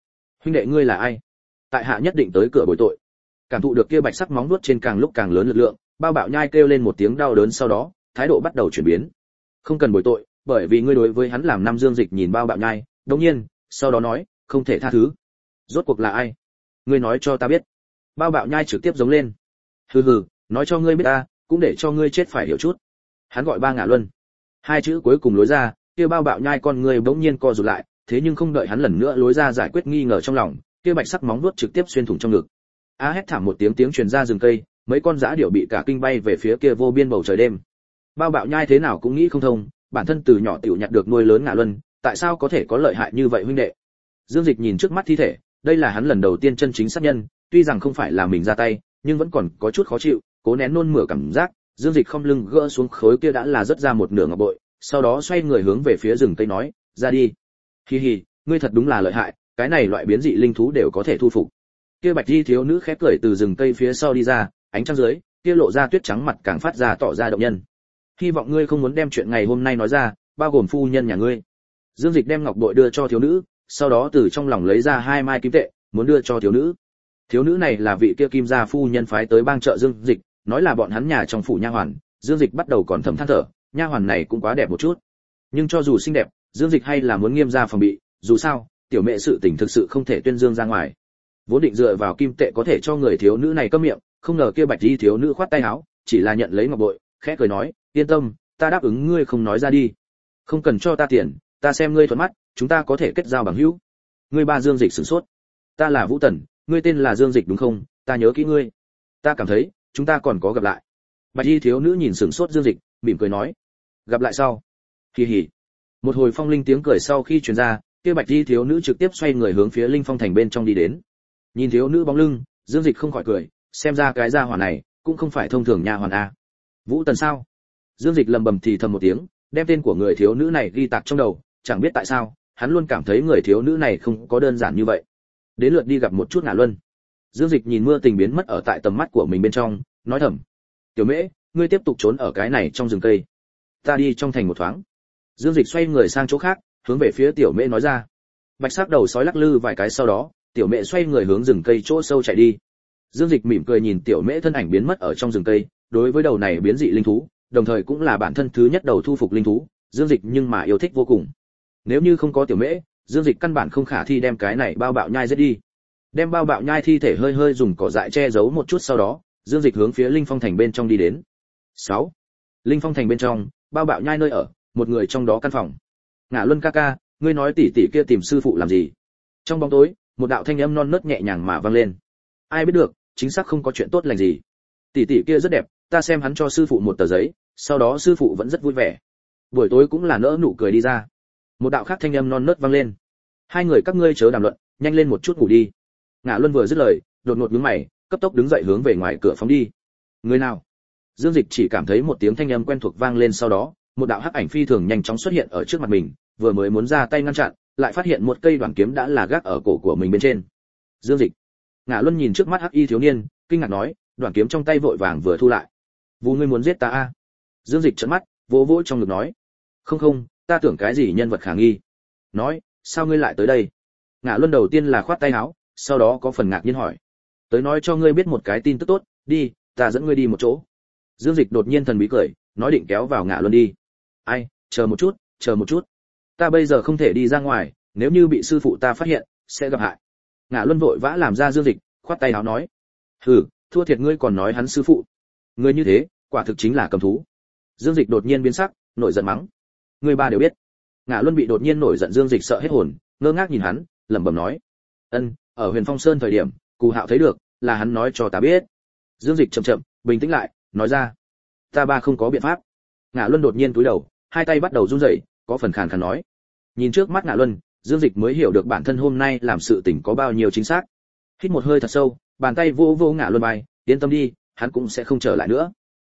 đệ ngươi là ai? Tại hạ nhất định tới cửa bồi tội. Cảm thụ được kia bạch sắc móng vuốt trên càng lúc càng lớn lực lượng, bao bạo nhai kêu lên một tiếng đau đớn, sau đó thái độ bắt đầu chuyển biến. Không cần bồi tội, bởi vì ngươi đối với hắn làm năm. Dương Dịch nhìn bao bạo nhai, đột nhiên, sau đó nói, không thể tha thứ. Rốt cuộc là ai? Ngươi nói cho ta biết. Bao bạo nhai trực tiếp giống lên. Hừ hừ, nói cho ngươi biết ta, cũng để cho ngươi chết phải hiểu chút. Hắn gọi Ba Ngạ Luân. Hai chữ cuối cùng lối ra, kia bao bạo nhai con người bỗng nhiên co rụt lại, thế nhưng không đợi hắn lần nữa lối ra giải quyết nghi ngờ trong lòng, kia bạch sắc móng vuốt trực tiếp xuyên thủng trong ngực. A hét thảm một tiếng truyền ra rừng cây, mấy con dã điểu bị cả kinh bay về phía kia vô biên bầu trời đêm. Bao bạo nhai thế nào cũng nghĩ không thông, bản thân từ nhỏ tiểu nhặt được nuôi lớn Ngạ Luân, tại sao có thể có lợi hại như vậy huynh đệ? Dương Dịch nhìn trước mắt thi thể, đây là hắn lần đầu tiên chân chính sát nhân, tuy rằng không phải là mình ra tay, nhưng vẫn còn có chút khó chịu, cố nén nôn mửa cảm giác. Dương Dịch không lưng gỡ xuống khối kia đã là rất ra một nửa ngọc bội, sau đó xoay người hướng về phía rừng cây nói, ra đi. Hi hi, ngươi thật đúng là lợi hại, cái này loại biến dị linh thú đều có thể thu phục. Kia bạch y thiếu nữ khẽ cười từ rừng cây phía sau đi ra, ánh trăng dưới, kia lộ ra tuyết trắng mặt càng phát ra tỏ ra động nhân. Hy vọng ngươi không muốn đem chuyện ngày hôm nay nói ra, bao gồm phu nhân nhà ngươi. Dương Dịch đem ngọc bội đưa cho thiếu nữ, sau đó từ trong lòng lấy ra 2 mai kim tệ, muốn đưa cho thiếu nữ. Thiếu nữ này là vị kia Kim gia phu nhân phái tới bang trợ Dương Dịch, nói là bọn hắn nhà trong phủ nha hoàn. Dương Dịch bắt đầu còn thầm than thở, nha hoàn này cũng quá đẹp một chút. Nhưng cho dù xinh đẹp, Dương Dịch hay là muốn nghiêm ra phòng bị, dù sao, tiểu mẹ sự tình thực sự không thể tuyên dương ra ngoài. Vốn định dựa vào kim tệ có thể cho người thiếu nữ này câm miệng, không ngờ kia bạch y thiếu nữ khoát tay áo, chỉ là nhận lấy ngọc bội, khẽ cười nói, yên tâm, ta đáp ứng ngươi không nói ra đi. Không cần cho ta tiền, ta xem ngươi thuận mắt, chúng ta có thể kết giao bằng hữu. Ngươi ba Dương Dịch sửng sốt. Ta là Vũ Tần, ngươi tên là Dương Dịch đúng không? Ta nhớ kỹ ngươi. Ta cảm thấy, chúng ta còn có gặp lại. Bạch y thiếu nữ nhìn sửng sốt Dương Dịch, mỉm cười nói, gặp lại sau. Kỳ hỉ. Một hồi phong linh tiếng cười sau khi truyền ra, kia bạch y thiếu nữ trực tiếp xoay người hướng phía Linh Phong thành bên trong đi đến. Nhìn thiếu nữ bóng lưng, Dương Dịch không khỏi cười, xem ra cái gia hỏa này cũng không phải thông thường nha hoàn a. Vũ Tần sao? Dương Dịch lầm bầm thì thầm một tiếng, đem tên của người thiếu nữ này ghi tạc trong đầu, chẳng biết tại sao, hắn luôn cảm thấy người thiếu nữ này không có đơn giản như vậy. Đến lượt đi gặp một chút Ngạ Luân. Dương Dịch nhìn mưa tình biến mất ở tại tầm mắt của mình bên trong, nói thầm: "Tiểu Mễ, ngươi tiếp tục trốn ở cái này trong rừng cây, ta đi trong thành một thoáng." Dương Dịch xoay người sang chỗ khác, hướng về phía Tiểu Mễ nói ra. Bạch sắc đầu sói lắc lư vài cái sau đó, Tiểu Mễ xoay người hướng rừng cây chỗ sâu chạy đi. Dương Dịch mỉm cười nhìn Tiểu Mễ thân ảnh biến mất ở trong rừng cây, đối với đầu này biến dị linh thú, đồng thời cũng là bản thân thứ nhất đầu thu phục linh thú, Dương Dịch nhưng mà yêu thích vô cùng. Nếu như không có Tiểu Mễ, Dương Dịch căn bản không khả thi đem cái này bao bạo nhai giết đi. Đem bao bạo nhai thi thể hơi hơi dùng cỏ dại che giấu một chút sau đó, Dương Dịch hướng phía Linh Phong thành bên trong đi đến. 6. Linh Phong thành bên trong, bao bạo nhai nơi ở, một người trong đó căn phòng. Ngạ Luân ca ca, ngươi nói tỷ tỷ kia tìm sư phụ làm gì? Trong bóng tối, một đạo thanh âm non nớt nhẹ nhàng mà vang lên. Ai biết được, chính xác không có chuyện tốt lành gì. Tỷ tỷ kia rất đẹp, ta xem hắn cho sư phụ một tờ giấy, sau đó sư phụ vẫn rất vui vẻ. Buổi tối cũng là nỡ nụ cười đi ra. Một đạo khác thanh âm non nớt vang lên. Hai người các ngươi chớ đàm luận, nhanh lên một chút ngủ đi. Ngạ Luân vừa dứt lời, đột ngột nhướng mày, cấp tốc đứng dậy hướng về ngoài cửa phóng đi. Người nào? Dương Dịch chỉ cảm thấy một tiếng thanh âm quen thuộc vang lên, sau đó, một đạo hắc ảnh phi thường nhanh chóng xuất hiện ở trước mặt mình, vừa mới muốn ra tay ngăn chặn, lại phát hiện một cây đoạn kiếm đã là gác ở cổ của mình bên trên. Dương Dịch. Ngạ Luân nhìn trước mắt hắc y thiếu niên, kinh ngạc nói, đoạn kiếm trong tay vội vàng vừa thu lại. Vu ngươi muốn giết ta a? Dương Dịch trợn mắt, vỗ vỗ trong ngực nói, không không, ta tưởng cái gì nhân vật khả nghi. Nói, sao ngươi lại tới đây? Ngạ Luân đầu tiên là khoát tay áo, sau đó có phần ngạc nhiên hỏi: tới nói cho ngươi biết một cái tin tức tốt, đi, ta dẫn ngươi đi một chỗ. Dương Dịch đột nhiên thần bí cười, nói định kéo vào Ngạ Luân đi. Ai, chờ một chút, ta bây giờ không thể đi ra ngoài, nếu như bị sư phụ ta phát hiện sẽ gặp hại. Ngạ Luân vội vã làm ra Dương Dịch, khoát tay áo nói: hừ, thua thiệt ngươi còn nói hắn sư phụ, ngươi như thế quả thực chính là cầm thú. Dương Dịch đột nhiên biến sắc, nổi giận mắng: ngươi ba đều biết. Ngạ Luân bị đột nhiên nổi giận Dương Dịch sợ hết hồn, ngơ ngác nhìn hắn, lẩm bẩm nói: ở Huyền Phong Sơn thời điểm, Cù Hạo thấy được, là hắn nói cho ta biết. Dương Dịch chậm chậm bình tĩnh lại, nói ra: ta ba không có biện pháp. Ngạ Luân đột nhiên cúi đầu, hai tay bắt đầu run rẩy, có phần khàn khàn nói. Nhìn trước mắt Ngạ Luân, Dương Dịch mới hiểu được bản thân hôm nay làm sự tình có bao nhiêu chính xác. Hít một hơi thật sâu, bàn tay vô vô Ngạ Luân vai, yên tâm đi, hắn cũng sẽ không trở lại nữa.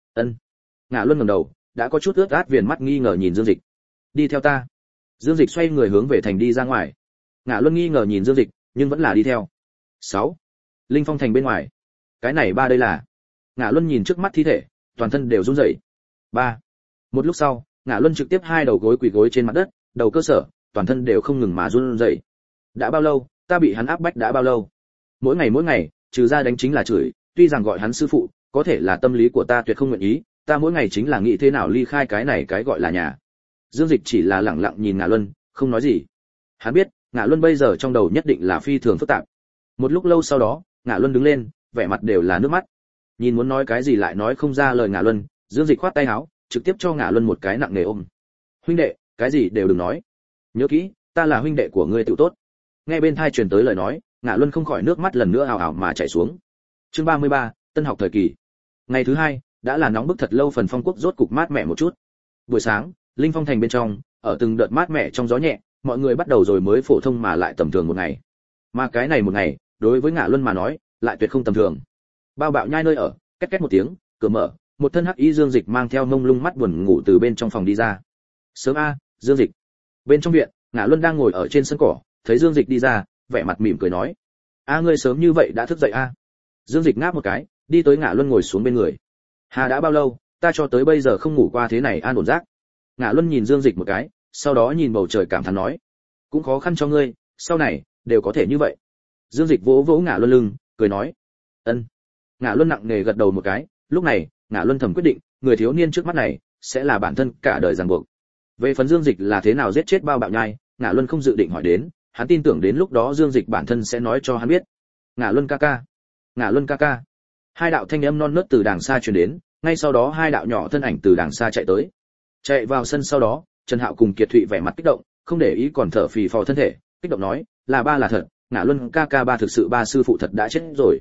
Ngạ Luân ngẩng đầu, đã có chút ướt át viền mắt nghi ngờ nhìn Dương Dịch. Đi theo ta. Dương Dịch xoay người hướng về thành đi ra ngoài. Ngạ Luân nghi ngờ nhìn Dương Dịch, nhưng vẫn là đi theo. 6. Linh Phong thành bên ngoài. Cái này ba đây là? Ngạ Luân nhìn trước mắt thi thể, toàn thân đều run rẩy. Ba. Một lúc sau, Ngạ Luân trực tiếp hai đầu gối quỳ gối trên mặt đất, đầu cơ sở, toàn thân đều không ngừng mà run rẩy. Đã bao lâu, ta bị hắn áp bách đã bao lâu? Mỗi ngày, trừ ra đánh chính là chửi, tuy rằng gọi hắn sư phụ, có thể là tâm lý của ta tuyệt không nguyện ý, ta mỗi ngày chính là nghĩ thế nào ly khai cái này cái gọi là nhà. Dương Dịch chỉ là lặng lặng nhìn Ngạ Luân, không nói gì. Hắn biết, Ngạ Luân bây giờ trong đầu nhất định là phi thường phức tạp. Một lúc lâu sau đó, Ngạ Luân đứng lên, vẻ mặt đều là nước mắt. Nhìn muốn nói cái gì lại nói không ra lời Ngạ Luân, Dương Dịch khoát tay áo, trực tiếp cho Ngạ Luân một cái nặng nề ôm. Huynh đệ, cái gì đều đừng nói. Nhớ kỹ, ta là huynh đệ của ngươi tự tốt. Nghe bên tai truyền tới lời nói, Ngạ Luân không khỏi nước mắt lần nữa ào ào mà chảy xuống. Chương 33, Tân học thời kỳ. Ngày thứ hai, đã là nóng bức thật lâu, phần Phong quốc rốt cục mát mẻ một chút. Buổi sáng, Linh Phong thành bên trong, ở từng đợt mát mẻ trong gió nhẹ, mọi người bắt đầu rồi mới phổ thông mà lại tầm thường một ngày. Mà cái này một ngày, đối với Ngạ Luân mà nói, lại tuyệt không tầm thường. Bao Bạo Nhai nơi ở, két két một tiếng, cửa mở, một thân hắc y Dương Dịch mang theo mông lung mắt buồn ngủ từ bên trong phòng đi ra. Sớm a, Dương Dịch. Bên trong viện, Ngạ Luân đang ngồi ở trên sân cỏ, thấy Dương Dịch đi ra, vẻ mặt mỉm cười nói: a, ngươi sớm như vậy đã thức dậy a? Dương Dịch ngáp một cái, đi tới Ngạ Luân ngồi xuống bên người. Hà, đã bao lâu, ta cho tới bây giờ không ngủ qua thế này an ổn giấc. Ngạ Luân nhìn Dương Dịch một cái, sau đó nhìn bầu trời cảm thán nói: cũng khó khăn cho ngươi, sau này đều có thể như vậy. Dương Dịch vỗ vỗ Ngạ Luân lưng, cười nói: Ngạ Luân nặng nề gật đầu một cái, lúc này, Ngạ Luân thầm quyết định, người thiếu niên trước mắt này sẽ là bản thân cả đời ràng buộc. Về phần Dương Dịch là thế nào giết chết Bao Bạo Nhai, Ngạ Luân không dự định hỏi đến, hắn tin tưởng đến lúc đó Dương Dịch bản thân sẽ nói cho hắn biết. Ngạ Luân ca ca, Ngạ Luân ca ca. Hai đạo thanh âm non nớt từ đàng xa truyền đến, ngay sau đó hai đạo nhỏ thân ảnh từ đàng xa chạy tới. Chạy vào sân sau đó, Trần Hạo cùng Kiệt Thụy vẻ mặt kích động, không để ý còn thở phì phò thân thể, kích động nói: là ba là thật, Ngạ Luân ca ca ba thực sự ba sư phụ thật đã chết rồi.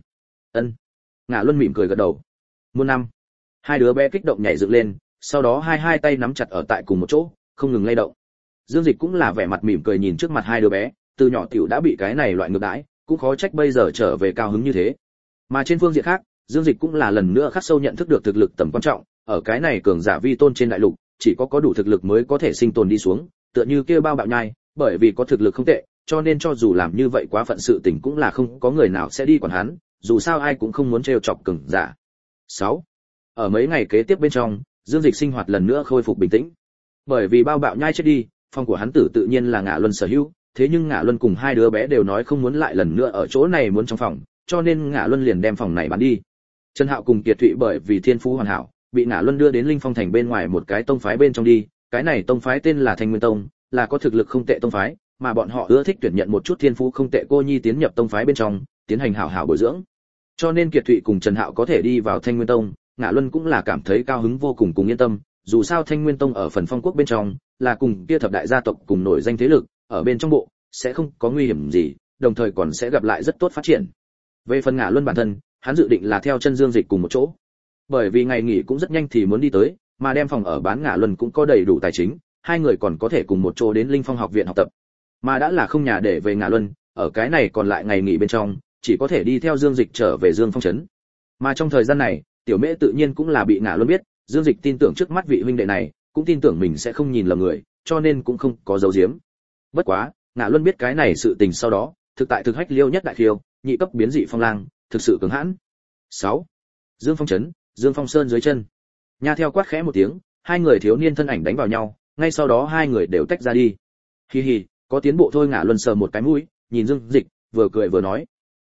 Ngạ Luân mỉm cười gật đầu. Muôn năm. Hai đứa bé kích động nhảy dựng lên, sau đó hai tay nắm chặt ở tại cùng một chỗ, không ngừng lay động. Dương Dịch cũng là vẻ mặt mỉm cười nhìn trước mặt hai đứa bé, từ nhỏ tiểu đã bị cái này loại ngược đãi, cũng khó trách bây giờ trở về cao hứng như thế. Mà trên phương diện khác, Dương Dịch cũng là lần nữa khắc sâu nhận thức được thực lực tầm quan trọng, ở cái này cường giả vi tôn trên đại lục, chỉ có đủ thực lực mới có thể sinh tồn đi xuống, tựa như kia Bao Bạo Nhai, bởi vì có thực lực không tệ, cho nên cho dù làm như vậy quá phận sự tình cũng là không có người nào sẽ đi quản hắn, dù sao ai cũng không muốn trêu chọc cường giả. 6. Ở mấy ngày kế tiếp bên trong, Dương Dịch sinh hoạt lần nữa khôi phục bình tĩnh. Bởi vì Bao Bạo Nhai chết đi, phòng của hắn tự nhiên là Ngạ Luân sở hữu, thế nhưng Ngạ Luân cùng hai đứa bé đều nói không muốn lại lần nữa ở chỗ này muốn trong phòng, cho nên Ngạ Luân liền đem phòng này bán đi. Trần Hạo cùng Kiệt Thụy bởi vì thiên phú hoàn hảo, bị Ngạ Luân đưa đến Linh Phong thành bên ngoài một cái tông phái bên trong đi, cái này tông phái tên là Thanh Nguyên Tông, là có thực lực không tệ tông phái, mà bọn họ ưa thích tuyển nhận một chút thiên phú không tệ cô nhi tiến nhập tông phái bên trong, tiến hành hảo hảo bồi dưỡng. Cho nên Kiệt Thụy cùng Trần Hạo có thể đi vào Thanh Nguyên Tông, Ngạ Luân cũng là cảm thấy cao hứng vô cùng cùng yên tâm, dù sao Thanh Nguyên Tông ở phần Phong quốc bên trong, là cùng kia thập đại gia tộc cùng nổi danh thế lực, ở bên trong bộ sẽ không có nguy hiểm gì, đồng thời còn sẽ gặp lại rất tốt phát triển. Về phần Ngạ Luân bản thân, hắn dự định là theo chân Dương Dịch cùng một chỗ. Bởi vì ngày nghỉ cũng rất nhanh thì muốn đi tới, mà đem phòng ở bán, Ngạ Luân cũng có đầy đủ tài chính, hai người còn có thể cùng một chỗ đến Linh Phong học viện học tập. Mà đã là không nhà để về Ngạ Luân, ở cái này còn lại ngày nghỉ bên trong, chỉ có thể đi theo Dương Dịch trở về Dương Phong trấn. Mà trong thời gian này, Tiểu Mễ tự nhiên cũng là bị Ngạ Luân biết, Dương Dịch tin tưởng trước mắt vị huynh đệ này, cũng tin tưởng mình sẽ không nhìn lầm người, cho nên cũng không có giấu giếm. Bất quá, Ngạ Luân biết cái này sự tình sau đó, thực tại thực hách liêu nhất đại khiêu, nhị cấp biến dị phong lang, thực sự cường hãn. 6. Dương Phong trấn, Dương Phong Sơn dưới chân. Nha theo quát khẽ một tiếng, hai người thiếu niên thân ảnh đánh vào nhau, ngay sau đó hai người đều tách ra đi. Hi hi, có tiến bộ thôi. Ngạ Luân sờ một cái mũi, nhìn Dương Dịch, vừa cười vừa nói: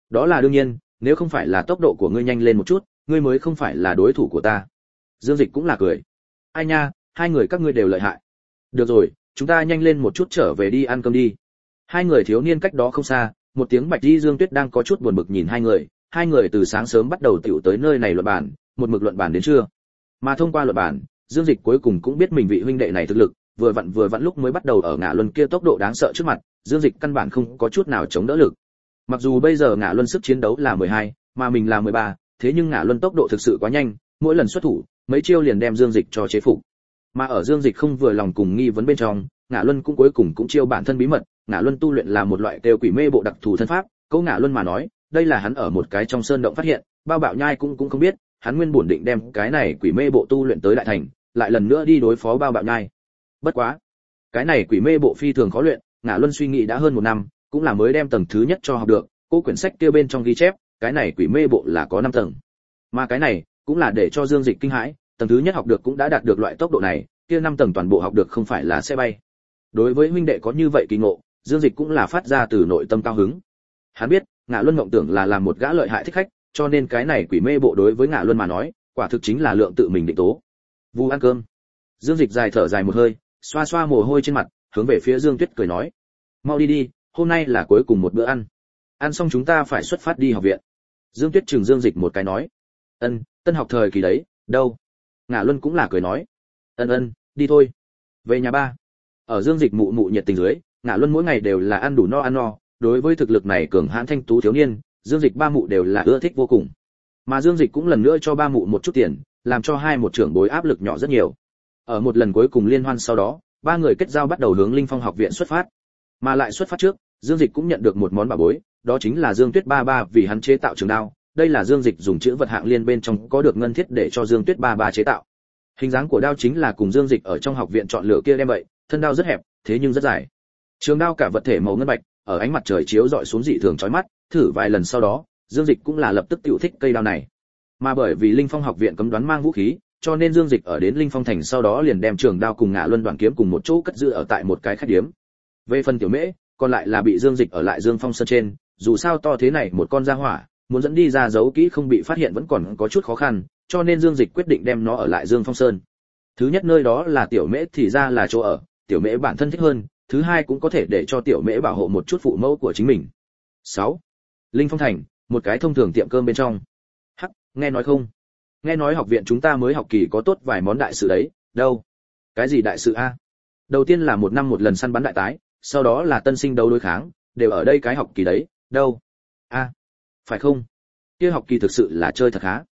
Đó là đương nhiên, nếu không phải là tốc độ của ngươi nhanh lên một chút, ngươi mới không phải là đối thủ của ta. Dương Dịch cũng là cười. Ai nha, hai người các ngươi đều lợi hại. Được rồi, chúng ta nhanh lên một chút trở về đi ăn cơm đi. Hai người thiếu niên cách đó không xa, một tiếng Bạch Di Dương Tuyết đang có chút buồn bực nhìn hai người từ sáng sớm bắt đầu tiểu tới nơi này luận bàn, một mực luận bàn đến trưa. Mà thông qua luận bàn, Dương Dịch cuối cùng cũng biết mình vị huynh đệ này thực lực, vừa vặn lúc mới bắt đầu ở Ngạ Luân kia tốc độ đáng sợ trước mặt, Dương Dịch căn bản không có chút nào chống đỡ lực. Mặc dù bây giờ Ngạ Luân sức chiến đấu là 12, mà mình là 13, thế nhưng Ngạ Luân tốc độ thực sự quá nhanh, mỗi lần xuất thủ, mấy chiêu liền đem Dương Dịch cho chế phục. Mà ở Dương Dịch không vừa lòng cùng nghi vấn bên trong, Ngạ Luân cũng cuối cùng cũng chiêu bản thân bí mật, Ngạ Luân tu luyện là một loại kêu quỷ mê bộ đặc thù thân pháp, câu Ngạ Luân mà nói, đây là hắn ở một cái trong sơn động phát hiện, Bao Bạo Nhai cũng không biết, hắn nguyên bổn định đem cái này quỷ mê bộ tu luyện tới đại thành, lại lần nữa đi đối phó Bao Bạo Nhai. Bất quá, cái này quỷ mê bộ phi thường khó luyện, Ngạ Luân suy nghĩ đã hơn một năm, cũng là mới đem tầng thứ nhất cho học được, cô quyển sách kia bên trong ghi chép, cái này quỷ mê bộ là có 5 tầng. Mà cái này cũng là để cho Dương Dịch kinh hãi, tầng thứ nhất học được cũng đã đạt được loại tốc độ này, kia 5 tầng toàn bộ học được không phải là sẽ bay. Đối với huynh đệ có như vậy kỳ ngộ, Dương Dịch cũng là phát ra từ nội tâm cao hứng. Hắn biết, Ngạ Luân ngộng tưởng là làm một gã lợi hại thích khách, cho nên cái này quỷ mê bộ đối với Ngạ Luân mà nói, quả thực chính là lượng tự mình định tố. Vu ăn cơm. Dương Dịch dài thở dài một hơi, xoa xoa mồ hôi trên mặt, hướng về phía Dương Tuyết cười nói: "Mau đi đi, hôm nay là cuối cùng một bữa ăn. Ăn xong chúng ta phải xuất phát đi học viện." Dương Tuyết chừng Dương Dịch một cái nói: "Ân, tân học thời kỳ đấy, đâu?" Ngạ Luân cũng là cười nói: "Ân, đi thôi. Về nhà ba." Ở Dương Dịch mụ nhiệt tình dưới, Ngạ Luân mỗi ngày đều là ăn đủ no ăn no, đối với thực lực này cường hãn thanh tú thiếu niên, Dương Dịch ba mụ đều là ưa thích vô cùng. Mà Dương Dịch cũng lần nữa cho ba mụ một chút tiền, làm cho hai một trưởng bối áp lực nhỏ rất nhiều. Ở một lần cuối cùng liên hoan sau đó, ba người kết giao bắt đầu hướng Linh Phong học viện xuất phát. Mà lại xuất phát trước, Dương Dịch cũng nhận được một món bảo bối, đó chính là Dương Tuyết ba ba vì hắn chế tạo trường đao. Đây là Dương Dịch dùng chữ vật hạng liên bên trong có được ngân thiết để cho Dương Tuyết ba ba chế tạo. Hình dáng của đao chính là cùng Dương Dịch ở trong học viện chọn lựa kia đem vậy, thân đao rất hẹp, thế nhưng rất dài. Trường đao cả vật thể màu ngân bạch, ở ánh mặt trời chiếu rọi xuống dị thường chói mắt, thử vài lần sau đó, Dương Dịch cũng là lập tức tiểu thích cây đao này. Mà bởi vì Linh Phong học viện cấm đoán mang vũ khí, cho nên Dương Dịch ở đến Linh Phong thành sau đó liền đem trường đao cùng Ngạ Luân đoạn kiếm cùng một chỗ cất giữ ở tại một cái khách điếm. Về phần Tiểu Mễ, còn lại là bị Dương Dịch ở lại Dương Phong sơn trên, dù sao to thế này một con gia hỏa, muốn dẫn đi ra giấu kỹ không bị phát hiện vẫn còn có chút khó khăn, cho nên Dương Dịch quyết định đem nó ở lại Dương Phong sơn. Thứ nhất nơi đó là Tiểu Mễ thì ra là chỗ ở, Tiểu Mễ bản thân thích hơn, thứ hai cũng có thể để cho Tiểu Mễ bảo hộ một chút phụ mẫu của chính mình. 6. Linh Phong thành, một cái thông thường tiệm cơm bên trong. Hắc, nghe nói không? Nghe nói học viện chúng ta mới học kỳ có tốt vài món đại sự đấy, đâu? Cái gì đại sự a? Đầu tiên là một năm một lần săn bắn đại tái, sau đó là tân sinh đấu đối kháng, đều ở đây cái học kỳ đấy, đâu? A, phải không? Kia học kỳ thực sự là chơi thật khá.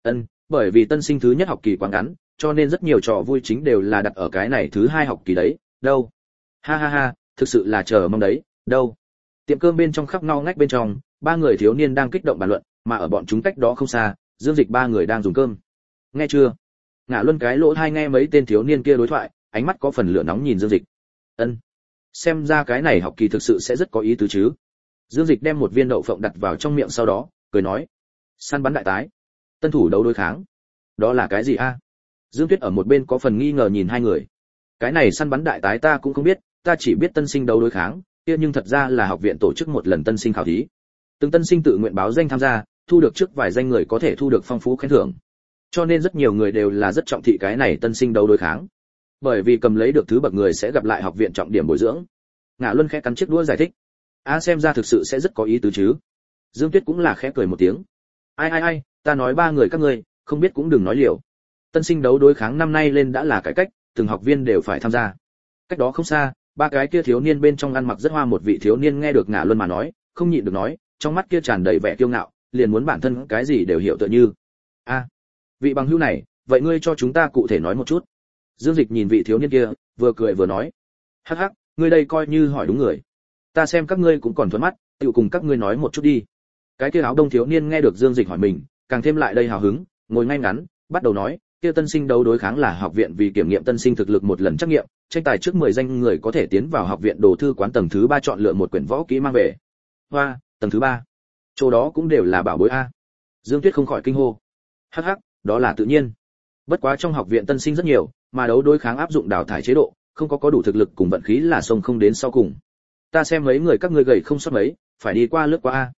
Bởi vì tân sinh thứ nhất học kỳ quá ngắn, cho nên rất nhiều trò vui chính đều là đặt ở cái này thứ hai học kỳ đấy, đâu? Ha ha ha, thực sự là chờ mong đấy, đâu? Tiệm cơm bên trong khắp ngao ngách bên trong, ba người thiếu niên đang kích động bàn luận, mà ở bọn chúng cách đó không xa, Dương Dịch ba người đang dùng cơm. Nghe chưa? Ngạ Luân cái lỗ tai nghe mấy tên thiếu niên kia đối thoại, ánh mắt có phần lửa nóng nhìn Dương Dịch. Xem ra cái này học kỳ thực sự sẽ rất có ý tứ chứ. Dương Dịch đem một viên đậu phộng đặt vào trong miệng sau đó, cười nói: "Săn bắn đại tái, tân thủ đấu đối kháng, đó là cái gì a?" Dương Tuyết ở một bên có phần nghi ngờ nhìn hai người. Cái này săn bắn đại tái ta cũng không biết, ta chỉ biết tân sinh đấu đối kháng, kia nhưng thật ra là học viện tổ chức một lần tân sinh khảo thí. Từng tân sinh tự nguyện báo danh tham gia, thu được trước vài danh người có thể thu được phong phú khen thưởng. Cho nên rất nhiều người đều là rất trọng thị cái này tân sinh đấu đối kháng. Bởi vì cầm lấy được thứ bậc người sẽ gặp lại học viện trọng điểm bồi dưỡng. Ngạ Luân khẽ cắn chiếc đũa giải thích. Xem ra thực sự sẽ rất có ý tứ chứ. Dương Tuyết cũng là khẽ cười một tiếng. Ai, ta nói ba người các ngươi, không biết cũng đừng nói liều. Tân sinh đấu đối kháng năm nay lên đã là cải cách, từng học viên đều phải tham gia. Cách đó không xa, ba cái kia thiếu niên bên trong ăn mặc rất hoa một vị thiếu niên nghe được Ngạ Luân mà nói, không nhịn được nói, trong mắt kia tràn đầy vẻ kiêu ngạo, liền muốn bản thân cái gì đều hiểu tựa như. Vị bằng hữu này, vậy ngươi cho chúng ta cụ thể nói một chút. Dương Dịch nhìn vị thiếu niên kia, vừa cười vừa nói: "Hắc hắc, ngươi đây coi như hỏi đúng người. Ta xem các ngươi cũng còn thuận mắt, tự cùng các ngươi nói một chút đi." Cái kia áo đông thiếu niên nghe được Dương Dịch hỏi mình, càng thêm lại đây hào hứng, ngồi ngay ngắn, bắt đầu nói: "Kia tân sinh đấu đối kháng là học viện vì kiểm nghiệm tân sinh thực lực một lần trắc nghiệm, tranh tài trước 10 danh người có thể tiến vào học viện đồ thư quán tầng thứ 3 chọn lựa một quyển võ kỹ mang về." Hoa, tầng thứ 3. Chỗ đó cũng đều là bảo bối a. Dương Tuyết không khỏi kinh hô. Hắc hắc, đó là tự nhiên. Bất quá trong học viện tân sinh rất nhiều, mà đấu đối kháng áp dụng đào thải chế độ, không có đủ thực lực cùng vận khí là xông không đến sau cùng. Ta xem mấy người các ngươi gầy không sót mấy, phải đi qua lướt qua a.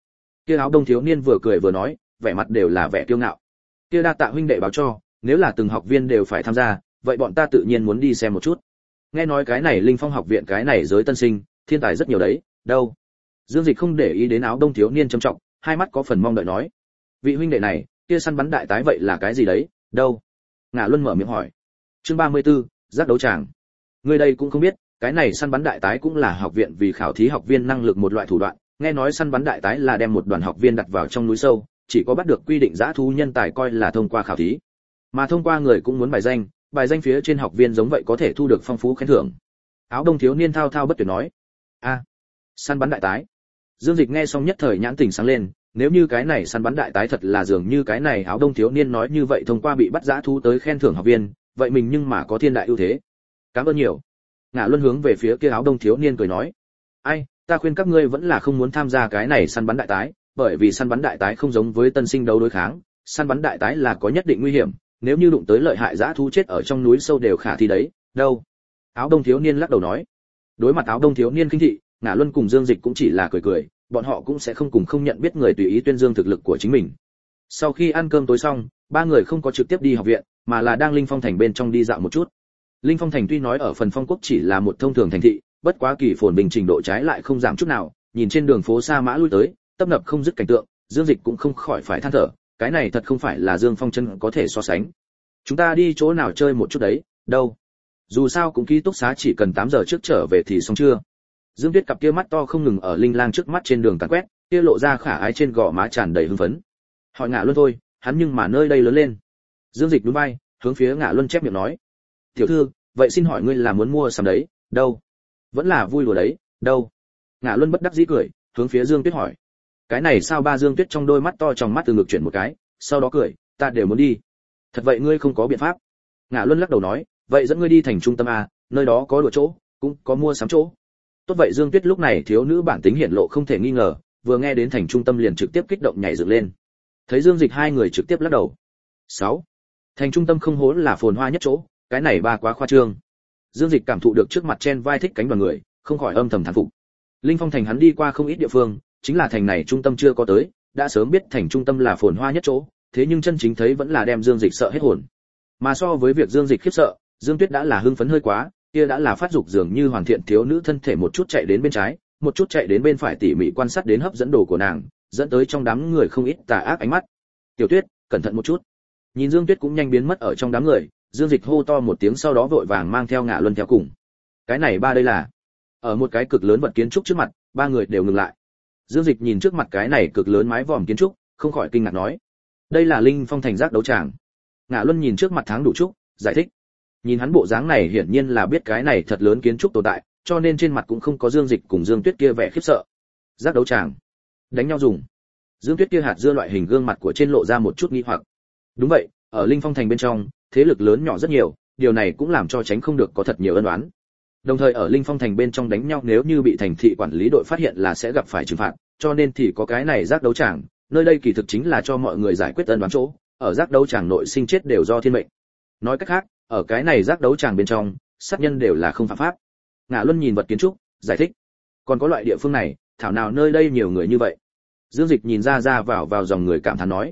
Kia áo đông thiếu niên vừa cười vừa nói, vẻ mặt đều là vẻ kiêu ngạo. Kia đa tạ huynh đệ báo cho, nếu là từng học viên đều phải tham gia, vậy bọn ta tự nhiên muốn đi xem một chút. Nghe nói cái này Linh Phong học viện cái này giới tân sinh, thiên tài rất nhiều đấy, đâu? Dương Dịch không để ý đến áo đông thiếu niên trầm trọng, hai mắt có phần mong đợi nói. Vị huynh đệ này, kia săn bắn đại tái vậy là cái gì đấy, đâu? Ngạ Luân mở miệng hỏi. Chương 34, giác đấu tràng. Người đây cũng không biết, cái này săn bắn đại tái cũng là học viện vì khảo thí học viên năng lực một loại thủ đoạn, nghe nói săn bắn đại tái là đem một đoàn học viên đặt vào trong núi sâu, chỉ có bắt được quy định dã thú nhân tài coi là thông qua khảo thí. Mà thông qua người cũng muốn bài danh phía trên học viên giống vậy có thể thu được phong phú khen thưởng. Áo đông thiếu niên thao thao bất tuyệt nói. A, săn bắn đại tái. Dương Dịch nghe xong nhất thời nhãn tình sáng lên, nếu như cái này săn bắn đại tái thật là dường như cái này áo đông thiếu niên nói như vậy thông qua bị bắt dã thú tới khen thưởng học viên, vậy mình nhưng mà có thiên đại ưu thế. Cảm ơn nhiều. Ngạ Luân hướng về phía kia áo đông thiếu niên cười nói. Ai, ta khuyên các ngươi vẫn là không muốn tham gia cái này săn bắn đại tái, bởi vì săn bắn đại tái không giống với tân sinh đấu đối kháng, săn bắn đại tái là có nhất định nguy hiểm, nếu như đụng tới lợi hại dã thú chết ở trong núi sâu đều khả thi đấy, đâu. Áo đông thiếu niên lắc đầu nói. Đối mặt áo đông thiếu niên khinh thị, Ngạ Luân cùng Dương Dịch cũng chỉ là cười cười, bọn họ cũng sẽ không cùng không nhận biết người tùy ý tuyên dương thực lực của chính mình. Sau khi ăn cơm tối xong, ba người không có trực tiếp đi học viện, mà là đang Linh Phong thành bên trong đi dạo một chút. Linh Phong thành tuy nói ở phần phong quốc chỉ là một thông thường thành thị, bất quá kỳ phồn bình trình độ trái lại không giảm chút nào, nhìn trên đường phố xa mã lui tới, tấp nập không dứt cảnh tượng, Dương Dịch cũng không khỏi phải than thở, cái này thật không phải là Dương Phong chân có thể so sánh. Chúng ta đi chỗ nào chơi một chút đấy, đâu? Dù sao cũng ký túc xá chỉ cần 8 giờ trước trở về thì xong chưa? Dương Tuyết cặp kia mắt to không ngừng ở Linh Lang trước mắt trên đường tàn quét, kia lộ ra khả ái trên gò má tràn đầy hưng phấn. Hỏi Ngạ Luân thôi, hắn nhưng mà nơi đây lớn lên. Dương Dịch nhún vai, hướng phía Ngạ Luân chép miệng nói: "Tiểu thư, vậy xin hỏi ngươi là muốn mua sắm đấy, đâu? Vẫn là vui đùa đấy, đâu?" Ngạ Luân bất đắc dĩ cười, hướng phía Dương Tuyết hỏi: "Cái này sao?" Ba Dương Tuyết trong đôi mắt to trong mắt từ ngược chuyển một cái, sau đó cười: "Ta đều muốn đi." "Thật vậy ngươi không có biện pháp?" Ngạ Luân lắc đầu nói: "Vậy dẫn ngươi đi thành trung tâm a, nơi đó có đùa chỗ, cũng có mua sắm chỗ." Tốt vậy Dương Tuyết lúc này thiếu nữ bản tính hiển lộ không thể nghi ngờ, vừa nghe đến thành trung tâm liền trực tiếp kích động nhảy dựng lên. Thấy Dương Dịch hai người trực tiếp lắc đầu. 6. Thành trung tâm không hố là phồn hoa nhất chỗ, cái này ba quá khoa trương. Dương Dịch cảm thụ được trước mặt chen vai thích cánh đoàn người, không khỏi âm thầm thán phục. Linh Phong thành hắn đi qua không ít địa phương, chính là thành này trung tâm chưa có tới, đã sớm biết thành trung tâm là phồn hoa nhất chỗ, thế nhưng chân chính thấy vẫn là đem Dương Dịch sợ hết hồn. Mà so với việc Dương Dịch khiếp sợ, Dương Tuyết đã là hưng phấn hơi quá, kia đã là phát dục dường như hoàn thiện thiếu nữ thân thể một chút chạy đến bên trái, một chút chạy đến bên phải tỉ mỉ quan sát đến hấp dẫn đồ của nàng, dẫn tới trong đám người không ít tà ác ánh mắt. "Tiểu Tuyết, cẩn thận một chút." Nhìn Dương Tuyết cũng nhanh biến mất ở trong đám người, Dương Dịch hô to một tiếng sau đó vội vàng mang theo Ngạ Luân theo cùng. Cái này ba đây là? Ở một cái cực lớn vật kiến trúc trước mặt, ba người đều ngừng lại. Dương Dịch nhìn trước mặt cái này cực lớn mái vòm kiến trúc, không khỏi kinh ngạc nói: "Đây là Linh Phong thành giác đấu tràng." Ngạ Luân nhìn trước mặt tháng đủ trúc, giải thích. Nhìn hắn bộ dáng này hiển nhiên là biết cái này thật lớn kiến trúc tồn tại, cho nên trên mặt cũng không có Dương Dịch cùng Dương Tuyết kia vẻ khiếp sợ. Giác đấu tràng, đánh nhau dùng. Dương Tuyết kia hạt dưa loại hình gương mặt của trên lộ ra một chút nghi hoặc. Đúng vậy, ở Linh Phong thành bên trong, thế lực lớn nhỏ rất nhiều, điều này cũng làm cho tránh không được có thật nhiều ân oán. Đồng thời ở Linh Phong thành bên trong đánh nhau nếu như bị thành thị quản lý đội phát hiện là sẽ gặp phải trừng phạt, cho nên thì có cái này giác đấu tràng, nơi đây kỳ thực chính là cho mọi người giải quyết ân oán chỗ, ở giác đấu tràng nội sinh chết đều do thiên mệnh. Nói cách khác, ở cái này giác đấu tràng bên trong, sát nhân đều là không phạm pháp. Ngạ Luân nhìn vật kiến trúc, giải thích. Còn có loại địa phương này, thảo nào nơi đây nhiều người như vậy. Dương Dịch nhìn ra vào dòng người cảm thán nói.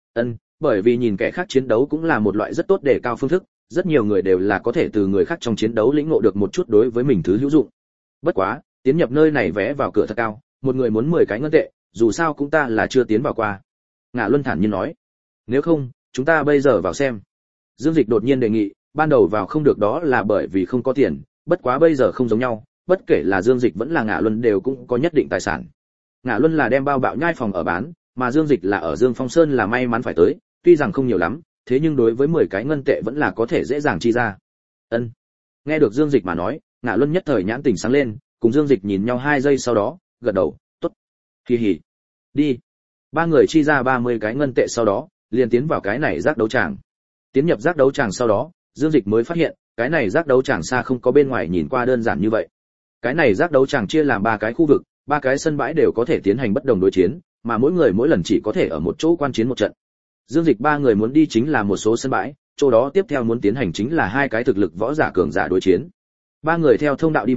Bởi vì nhìn kẻ khác chiến đấu cũng là một loại rất tốt để cao phương thức, rất nhiều người đều là có thể từ người khác trong chiến đấu lĩnh ngộ được một chút đối với mình thứ hữu dụng. Bất quá, tiến nhập nơi này vé vào cửa thật cao, một người muốn 10 cái ngân tệ, dù sao cũng ta là chưa tiến vào qua. Ngạ Luân thản nhiên nói. Nếu không, chúng ta bây giờ vào xem. Dương Dịch đột nhiên đề nghị, ban đầu vào không được đó là bởi vì không có tiền, bất quá bây giờ không giống nhau, bất kể là Dương Dịch vẫn là Ngạ Luân đều cũng có nhất định tài sản. Ngạ Luân là đem bao bạo nhai phòng ở bán, mà Dương Dịch là ở Dương Phong Sơn là may mắn phải tới, tuy rằng không nhiều lắm, thế nhưng đối với 10 cái ngân tệ vẫn là có thể dễ dàng chi ra. Nghe được Dương Dịch mà nói, Ngạ Luân nhất thời nhãn tỉnh sáng lên, cùng Dương Dịch nhìn nhau 2 giây sau đó, gật đầu, tốt. Hì hì. Đi. Ba người chi ra 30 cái ngân tệ sau đó, liền tiến vào cái này giác đấu tràng. Tiến nhập giác đấu tràng sau đó, Dương Dịch mới phát hiện, cái này giác đấu tràng xa không có bên ngoài nhìn qua đơn giản như vậy. Cái này giác đấu tràng chia làm 3 cái khu vực, 3 cái sân bãi đều có thể tiến hành bất đồng đối chiến, mà mỗi người mỗi lần chỉ có thể ở một chỗ quan chiến một trận. Dương Dịch 3 người muốn đi chính là một số sân bãi, chỗ đó tiếp theo muốn tiến hành chính là 2 cái thực lực võ giả cường giả đối chiến. 3 người theo thông đạo đi vào,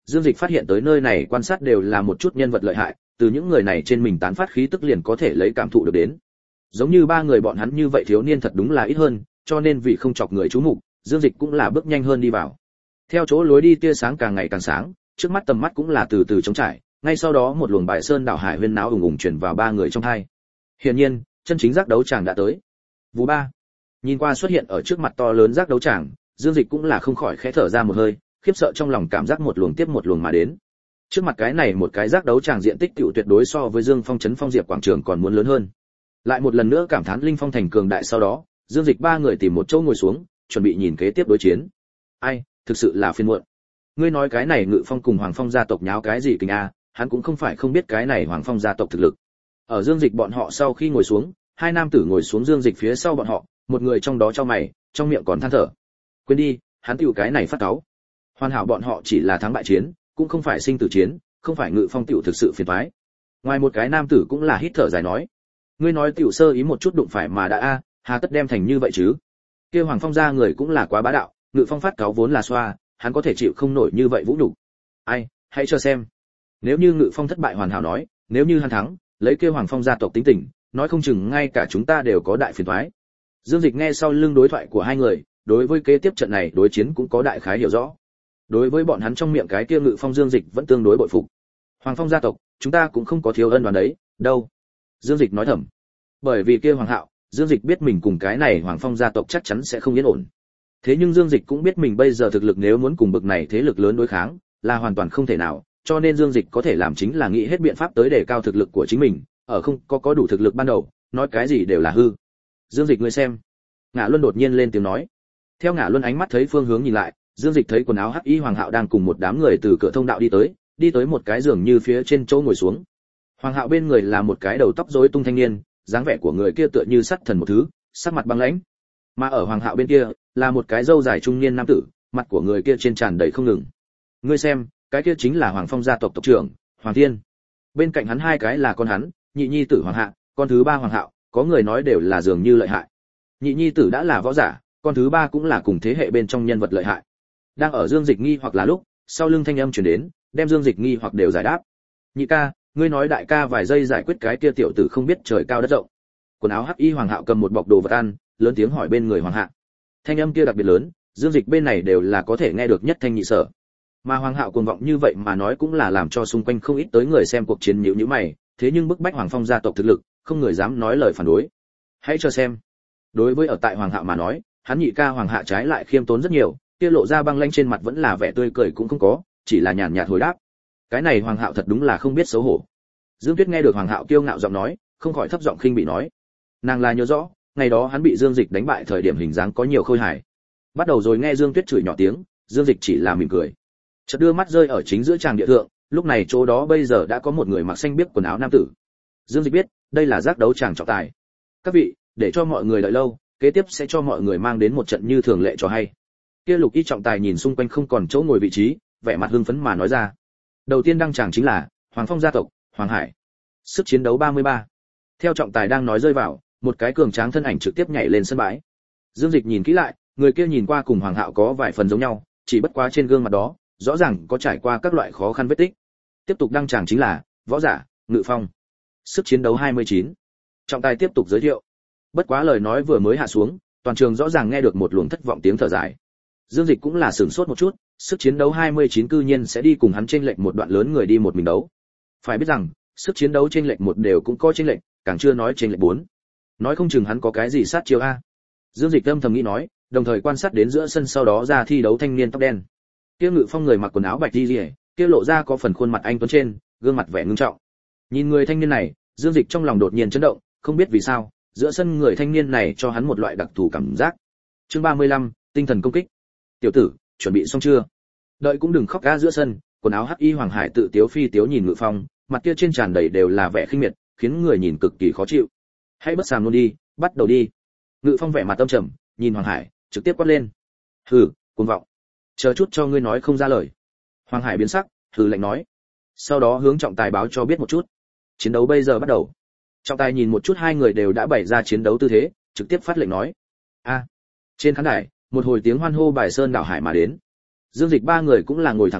Dương Dịch phát hiện tới nơi này quan sát đều là một chút nhân vật lợi hại, từ những người này trên mình tán phát khí tức liền có thể lấy cảm thụ được đến. Giống như ba người bọn hắn như vậy thiếu niên thật đúng là ít hơn, cho nên vì không chọc người chú mục, Dương Dịch cũng là bước nhanh hơn đi vào. Theo chỗ lối đi tia sáng càng ngày càng sáng, trước mắt tầm mắt cũng là từ từ trống trải, ngay sau đó một luồng bại sơn đảo hải huyên náo ùng ùng truyền vào ba người trong tai. Hiển nhiên, chân chính giác đấu tràng đã tới. Vú ba. Nhìn qua xuất hiện ở trước mặt to lớn giác đấu tràng, Dương Dịch cũng là không khỏi khẽ thở ra một hơi, khiếp sợ trong lòng cảm giác một luồng tiếp một luồng mà đến. Trước mặt cái này một cái giác đấu tràng diện tích tiểu tuyệt đối so với Dương Phong trấn Phong Diệp quảng trường còn muốn lớn hơn. Lại một lần nữa cảm thán Linh Phong thành cường đại sau đó, Dương Dịch ba người tìm một chỗ ngồi xuống, chuẩn bị nhìn kế tiếp đối chiến. Ai, thực sự là phiền muộn. Ngươi nói cái này Ngự Phong cùng Hoàng Phong gia tộc nháo cái gì kinh a, hắn cũng không phải không biết cái này Hoàng Phong gia tộc thực lực. Ở Dương Dịch bọn họ sau khi ngồi xuống, hai nam tử ngồi xuống Dương Dịch phía sau bọn họ, một người trong đó chau mày, trong miệng còn than thở. Quên đi, hắn tiểu cái này phát cáu. Hoàn hảo bọn họ chỉ là thắng bại chiến, cũng không phải sinh tử chiến, không phải Ngự Phong tiểu thực sự phiền toái. Ngoài một cái nam tử cũng là hít thở dài nói, ngươi nói tiểu sơ ý một chút đụng phải mà đã a, hà tất đem thành như vậy chứ? Kia Hoàng Phong gia người cũng là quá bá đạo, Ngự Phong phát cáo vốn là xoa, hắn có thể chịu không nổi như vậy vũ nhục. Ai, hãy cho xem. Nếu như Ngự Phong thất bại hoàn hảo nói, nếu như hắn thắng, lấy kia Hoàng Phong gia tộc tính tình, nói không chừng ngay cả chúng ta đều có đại phiền toái. Dương Dịch nghe sau lưng đối thoại của hai người, đối với kế tiếp trận này đối chiến cũng có đại khái hiểu rõ. Đối với bọn hắn trong miệng cái kia Ngự Phong Dương Dịch vẫn tương đối bội phục. Hoàng Phong gia tộc, chúng ta cũng không có thiếu ân đoàn đấy, đâu. Dương Dịch nói thầm. Bởi vì kia Hoàng Hạo, Dương Dịch biết mình cùng cái này Hoàng Phong gia tộc chắc chắn sẽ không yên ổn. Thế nhưng Dương Dịch cũng biết mình bây giờ thực lực nếu muốn cùng bực này thế lực lớn đối kháng, là hoàn toàn không thể nào, cho nên Dương Dịch có thể làm chính là nghĩ hết biện pháp tới để cao thực lực của chính mình, ở không có đủ thực lực ban đầu, nói cái gì đều là hư. Dương Dịch ngươi xem. Ngạ Luân đột nhiên lên tiếng nói. Theo Ngạ Luân ánh mắt thấy phương hướng nhìn lại, Dương Dịch thấy quần áo hắc y Hoàng Hạo đang cùng một đám người từ cửa thông đạo đi tới một cái giường như phía trên chỗ ngồi xuống. Hoàng Hạo bên người là một cái đầu tóc rối tung thanh niên, dáng vẻ của người kia tựa như sắt thần một thứ, sắc mặt băng lãnh. Mà ở Hoàng Hạo bên kia là một cái râu dài trung niên nam tử, mặt của người kia trên tràn đầy không ngừng. Ngươi xem, cái kia chính là Hoàng Phong gia tộc tộc trưởng, Hoàng Thiên. Bên cạnh hắn hai cái là con hắn, nhị nhi tử Hoàng Hạ, con thứ ba Hoàng Hạo, có người nói đều là dường như lợi hại. Nhị nhi tử đã là võ giả, con thứ ba cũng là cùng thế hệ bên trong nhân vật lợi hại. Đang ở Dương Dịch nghi hoặc là lúc, sau lưng thanh âm truyền đến, đem Dương Dịch nghi hoặc đều giải đáp. Nhị ca, ngươi nói đại ca vài giây giải quyết cái kia tiểu tử không biết trời cao đất rộng. Quần áo hắc y Hoàng Hạo cầm một bọc đồ vật ăn, lớn tiếng hỏi bên người Hoàng Hạ. Thanh âm kia đặc biệt lớn, Dương Dịch bên này đều là có thể nghe được nhất thanh nhị sở. Mà Hoàng Hạo cuồng vọng như vậy mà nói cũng là làm cho xung quanh không ít tới người xem cuộc chiến nhíu nhíu mày, thế nhưng bức bách Hoàng Phong gia tộc thực lực, không người dám nói lời phản đối. Hãy cho xem. Đối với ở tại Hoàng Hạo mà nói, hắn nhị ca Hoàng Hạ trái lại khiêm tốn rất nhiều, kia lộ ra băng lãnh trên mặt vẫn là vẻ tươi cười cũng không có, chỉ là nhàn nhạt hồi đáp. Cái này Hoàng Hạo thật đúng là không biết xấu hổ. Dương Tuyết nghe được Hoàng Hạo kiêu ngạo giọng nói, không khỏi thấp giọng khinh bị nói. Nàng là nhớ rõ, ngày đó hắn bị Dương Dịch đánh bại thời điểm hình dáng có nhiều khôi hài. Bắt đầu rồi nghe Dương Tuyết chửi nhỏ tiếng, Dương Dịch chỉ là mỉm cười. Chợt đưa mắt rơi ở chính giữa tràng địa thượng, lúc này chỗ đó bây giờ đã có một người mặc xanh biếc quần áo nam tử. Dương Dịch biết, đây là giác đấu tràng trọng tài. Các vị, để cho mọi người đợi lâu, kế tiếp sẽ cho mọi người mang đến một trận như thường lệ cho hay. Kia Lục Y trọng tài nhìn xung quanh không còn chỗ ngồi vị trí, vẻ mặt hưng phấn mà nói ra. Đầu tiên đăng tràng chính là Hoàng Phong gia tộc, Hoàng Hải. Sức chiến đấu 33. Theo trọng tài đang nói rơi vào, một cái cường tráng thân ảnh trực tiếp nhảy lên sân bãi. Dương Dịch nhìn kỹ lại, người kia nhìn qua cùng Hoàng Hạo có vài phần giống nhau, chỉ bất quá trên gương mặt đó, rõ ràng có trải qua các loại khó khăn vết tích. Tiếp tục đăng tràng chính là võ giả, Ngự Phong. Sức chiến đấu 29. Trọng tài tiếp tục giới thiệu. Bất quá lời nói vừa mới hạ xuống, toàn trường rõ ràng nghe được một luồng thất vọng tiếng thở dài. Dương Dịch cũng là sửng sốt một chút, sức chiến đấu 29 cư nhiên sẽ đi cùng hắn chênh lệch một đoạn lớn người đi một mình đấu. Phải biết rằng, sức chiến đấu chênh lệch một đều cũng có chênh lệch, càng chưa nói chênh lệch 4. Nói không chừng hắn có cái gì sát chiêu a. Dương Dịch âm thầm nghĩ nói, đồng thời quan sát đến giữa sân sau đó ra thi đấu thanh niên tóc đen. Kia Ngự Phong người mặc quần áo bạch y liễu, kia lộ ra có phần khuôn mặt anh tuấn trên, gương mặt vẻ ngưng trọng. Nhìn người thanh niên này, Dương Dịch trong lòng đột nhiên chấn động, không biết vì sao, giữa sân người thanh niên này cho hắn một loại đặc thù cảm giác. Chương 35, tinh thần công kích. Tiểu tử, chuẩn bị xong chưa? Đợi cũng đừng khóc ga giữa sân, quần áo hắc y Hoàng Hải tự tiếu phi tiếu nhìn Ngự Phong, mặt kia trên tràn đầy đều là vẻ khinh miệt, khiến người nhìn cực kỳ khó chịu. Hãy bất sàm luôn đi, bắt đầu đi. Ngự Phong vẻ mặt tâm trầm, nhìn Hoàng Hải, trực tiếp quát lên. Hừ, cuồng vọng. Chờ chút cho ngươi nói không ra lời. Hoàng Hải biến sắc, hừ lạnh nói. Sau đó hướng trọng tài báo cho biết một chút. Chiến đấu bây giờ bắt đầu. Trọng tài nhìn một chút hai người đều đã bày ra chiến đấu tư thế, trực tiếp phát lệnh nói. A. Trên khán đài, một hồi tiếng hoan hô bài sơn đảo hải mà đến. Dương Dịch ba người cũng là ngồi thẳng người,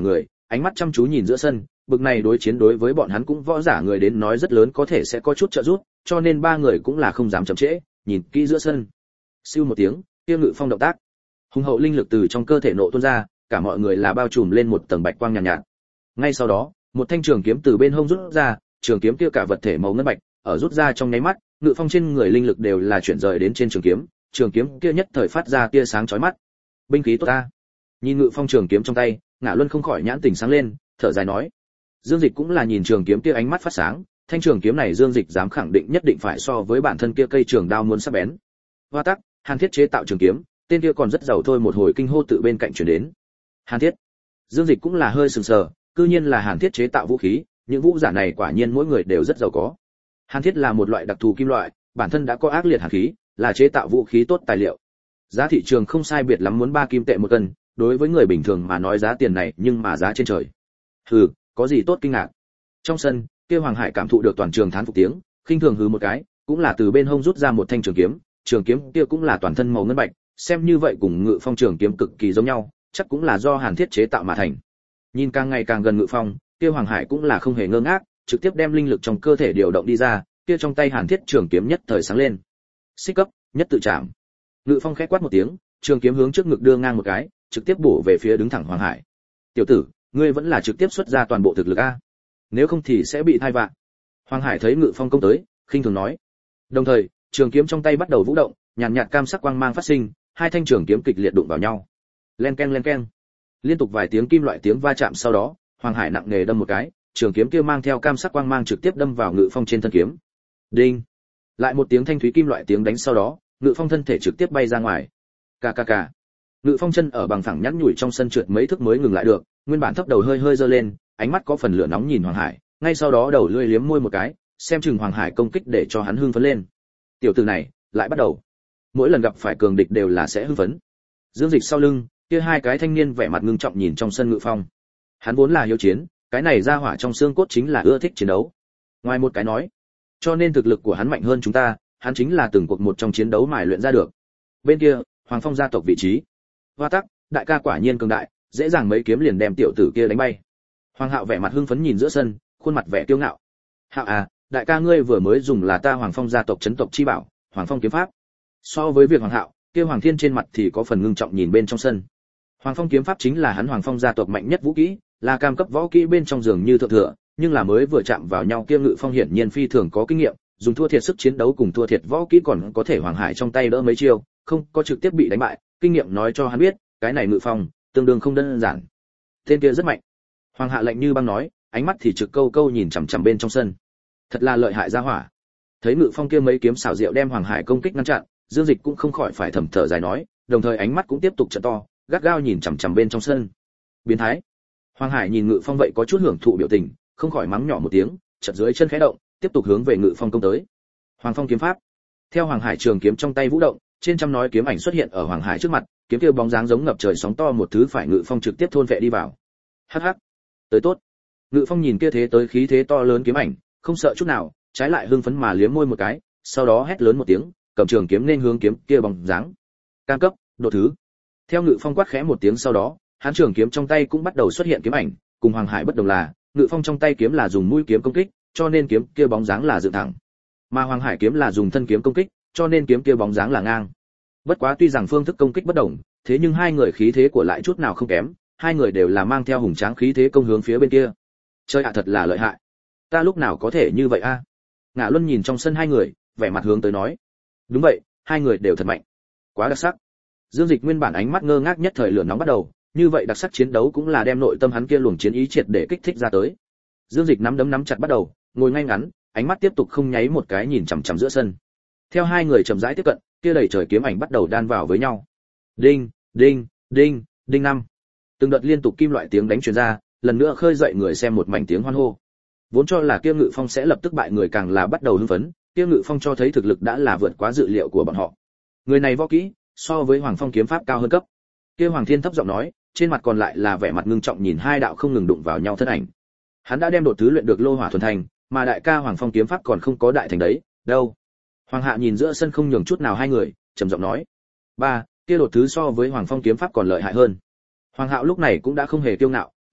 ánh mắt chăm chú nhìn giữa sân, bực này đối chiến đối với bọn hắn cũng võ giả người đến nói rất lớn có thể sẽ có chút trợ giúp, cho nên ba người cũng là không dám chậm trễ, nhìn kỹ giữa sân. Siêu một tiếng, kia Ngự Phong động tác, hùng hậu linh lực từ trong cơ thể nộ tuôn ra, cả mọi người là bao trùm lên một tầng bạch quang nhàn nhạt. Ngay sau đó, một thanh trường kiếm từ bên hông rút ra, trường kiếm kia cả vật thể màu ngân bạch, ở rút ra trong nháy mắt, Ngự Phong trên người linh lực đều là chuyển rời đến trên trường kiếm kia nhất thời phát ra tia sáng chói mắt. Binh khí tốt ta. Nhìn Ngự Phong trường kiếm trong tay, Ngã Luân không khỏi nhãn tình sáng lên, thở dài nói. Dương Dịch cũng là nhìn trường kiếm kia ánh mắt phát sáng, thanh trường kiếm này Dương Dịch dám khẳng định nhất định phải so với bản thân kia cây trường đao muốn sắc bén. Hoa tắc, Hàn Thiết chế tạo trường kiếm, tên kia còn rất giàu thôi. Một hồi kinh hô tự bên cạnh truyền đến. Hàn Thiết. Dương Dịch cũng là hơi sừng sờ, cư nhiên là Hàn Thiết chế tạo vũ khí, những vũ giả này quả nhiên mỗi người đều rất giàu có. Hàn Thiết là một loại đặc thù kim loại, bản thân đã có ác liệt hàn khí, là chế tạo vũ khí tốt tài liệu. Giá thị trường không sai biệt lắm muốn 3 kim tệ một cân, đối với người bình thường mà nói giá tiền này nhưng mà giá trên trời. Hừ, có gì tốt kinh ngạc. Trong sân, kia Hoàng Hải cảm thụ được toàn trường thán phục tiếng, khinh thường hừ một cái, cũng là từ bên hông rút ra một thanh trường kiếm kia cũng là toàn thân màu ngân bạch, xem như vậy cùng Ngự Phong trường kiếm cực kỳ giống nhau, chắc cũng là do Hàn Thiết chế tạo mà thành. Nhìn càng ngày càng gần Ngự Phong, kia Hoàng Hải cũng là không hề ngơ ngác, trực tiếp đem linh lực trong cơ thể điều động đi ra, kia trong tay Hàn Thiết trường kiếm nhất thời sáng lên. Xích cấp, nhất tự chạm. Ngự Phong khẽ quát một tiếng, trường kiếm hướng trước ngực đưa ngang một cái, trực tiếp bổ về phía đứng thẳng Hoàng Hải. "Tiểu tử, ngươi vẫn là trực tiếp xuất ra toàn bộ thực lực a, nếu không thì sẽ bị thai vạ." Hoàng Hải thấy Ngự Phong công tới, khinh thường nói. Đồng thời, trường kiếm trong tay bắt đầu vũ động, nhàn nhạt cam sắc quang mang phát sinh, hai thanh trường kiếm kịch liệt đụng vào nhau. Len keng len keng. Liên tục vài tiếng kim loại tiếng va chạm sau đó, Hoàng Hải nặng nề đâm một cái, trường kiếm kia mang theo cam sắc quang mang trực tiếp đâm vào Ngự Phong trên thân kiếm. Đinh. Lại một tiếng thanh thúy kim loại tiếng đánh sau đó, Ngự Phong thân thể trực tiếp bay ra ngoài. Cà cà cà. Ngự Phong chân ở bằng phẳng nhẵn nhủi trong sân trượt mấy thước mới ngừng lại được, nguyên bản thấp đầu hơi hơi giơ lên, ánh mắt có phần lửa nóng nhìn Hoàng Hải, ngay sau đó đầu lưỡi liếm môi một cái, xem chừng Hoàng Hải công kích để cho hắn hưng phấn lên. Tiểu tử này, lại bắt đầu. Mỗi lần gặp phải cường địch đều là sẽ hưng phấn. Dương Dịch sau lưng, kia hai cái thanh niên vẻ mặt ngưng trọng nhìn trong sân Ngự Phong. Hắn vốn là hiếu chiến, cái này ra hỏa trong xương cốt chính là ưa thích chiến đấu. Ngoài một cái nói, cho nên thực lực của hắn mạnh hơn chúng ta, hắn chính là từng cuộc một trong chiến đấu mài luyện ra được. Bên kia, Hoàng Phong gia tộc vị trí. Hoa tắc, đại ca quả nhiên cường đại, dễ dàng mấy kiếm liền đem tiểu tử kia đánh bay. Hoàng Hạo vẻ mặt hưng phấn nhìn giữa sân, khuôn mặt vẻ kiêu ngạo. Hạo à, đại ca ngươi vừa mới dùng là ta Hoàng Phong gia tộc chấn tộc chi bảo, Hoàng Phong kiếm pháp. So với việc Hoàng Hạo, kia Hoàng Thiên trên mặt thì có phần ngưng trọng nhìn bên trong sân. Hoàng Phong kiếm pháp chính là hắn Hoàng Phong gia tộc mạnh nhất vũ kỹ, là cam cấp võ kỹ bên trong giường như thượng thừa, nhưng là mới vừa chạm vào nhau kia Ngự Phong hiển nhiên phi thường có kinh nghiệm, dùng thua thiệt sức chiến đấu cùng thua thiệt võ kỹ còn có thể Hoàng Hải trong tay đỡ mấy chiêu, không có trực tiếp bị đánh bại, kinh nghiệm nói cho hắn biết, cái này Ngự Phong tương đương không đơn giản. Tên kia rất mạnh. Hoàng Hạ lạnh như băng nói, ánh mắt thì trực câu câu nhìn chằm chằm bên trong sân. Thật là lợi hại gia hỏa. Thấy Ngự Phong kia mấy kiếm xảo diệu đem Hoàng Hải công kích ngăn chặn, Dương Dịch cũng không khỏi phải thầm thở dài nói, đồng thời ánh mắt cũng tiếp tục trợ to, gắt gao nhìn chằm chằm bên trong sân. Biến thái. Hoàng Hải nhìn Ngự Phong vậy có chút hưởng thụ biểu tình, không khỏi mắng nhỏ một tiếng, chợt dưới chân khẽ động, tiếp tục hướng về Ngự Phong công tới. Hoàng Phong kiếm pháp. Theo Hoàng Hải trường kiếm trong tay vũ động, trên trăm nói kiếm ảnh xuất hiện ở Hoàng Hải trước mặt, kiếm kia bóng dáng giống ngập trời sóng to một thứ phải Ngự Phong trực tiếp thôn vệ đi vào. Hắc hắc, tới tốt. Ngự Phong nhìn kia thế tới khí thế to lớn kiếm ảnh, không sợ chút nào, trái lại hưng phấn mà liếm môi một cái, sau đó hét lớn một tiếng, cầm trường kiếm nên hướng kiếm kia bóng dáng. Cam cấp, độ thứ. Theo Ngự Phong quát khẽ một tiếng sau đó, hắn trường kiếm trong tay cũng bắt đầu xuất hiện kiếm ảnh, cùng Hoàng Hải bất đồng là, Ngự Phong trong tay kiếm là dùng mũi kiếm công kích, cho nên kiếm kia bóng dáng là dựng thẳng. Mà Hoàng Hải kiếm là dùng thân kiếm công kích, cho nên kiếm kia bóng dáng là ngang. Bất quá tuy rằng phương thức công kích bất đồng, thế nhưng hai người khí thế của lại chút nào không kém, hai người đều là mang theo hùng tráng khí thế công hướng phía bên kia. Chơi ạ thật là lợi hại. Ta lúc nào có thể như vậy a? Ngạ Luân nhìn trong sân hai người, vẻ mặt hướng tới nói. Đúng vậy, hai người đều thật mạnh. Quá đặc sắc. Dương Dịch nguyên bản ánh mắt ngơ ngác nhất thời lửa nóng bắt đầu, như vậy đặc sắc chiến đấu cũng là đem nội tâm hắn kia luồng chiến ý triệt để kích thích ra tới. Dương Dịch nắm đấm nắm chặt bắt đầu, ngồi ngay ngắn, ánh mắt tiếp tục không nháy một cái nhìn chằm chằm giữa sân. Theo hai người chậm rãi tiếp cận, kia đầy trời kiếm ảnh bắt đầu đan vào với nhau. Đinh, đinh, đinh, đinh năm. Từng đợt liên tục kim loại tiếng đánh truyền ra, lần nữa khơi dậy người xem một mảnh tiếng hoan hô. Vốn cho là kia Ngự Phong sẽ lập tức bại người càng là bắt đầu hưng phấn, kia Ngự Phong cho thấy thực lực đã là vượt quá dự liệu của bọn họ. Người này võ kỹ so với Hoàng Phong kiếm pháp cao hơn cấp. Kia Hoàng Thiên thấp giọng nói, trên mặt còn lại là vẻ mặt ngưng trọng nhìn hai đạo không ngừng đụng vào nhau thân ảnh. Hắn đã đem đột thứ luyện được lô hỏa thuần thành, mà đại ca Hoàng Phong kiếm pháp còn không có đại thành đấy, đâu. Hoàng Hạ nhìn giữa sân không nhường chút nào hai người, trầm giọng nói: "Ba, kia đột thứ so với Hoàng Phong kiếm pháp còn lợi hại hơn." Hoàng Hạo lúc này cũng đã không hề kiêu ngạo,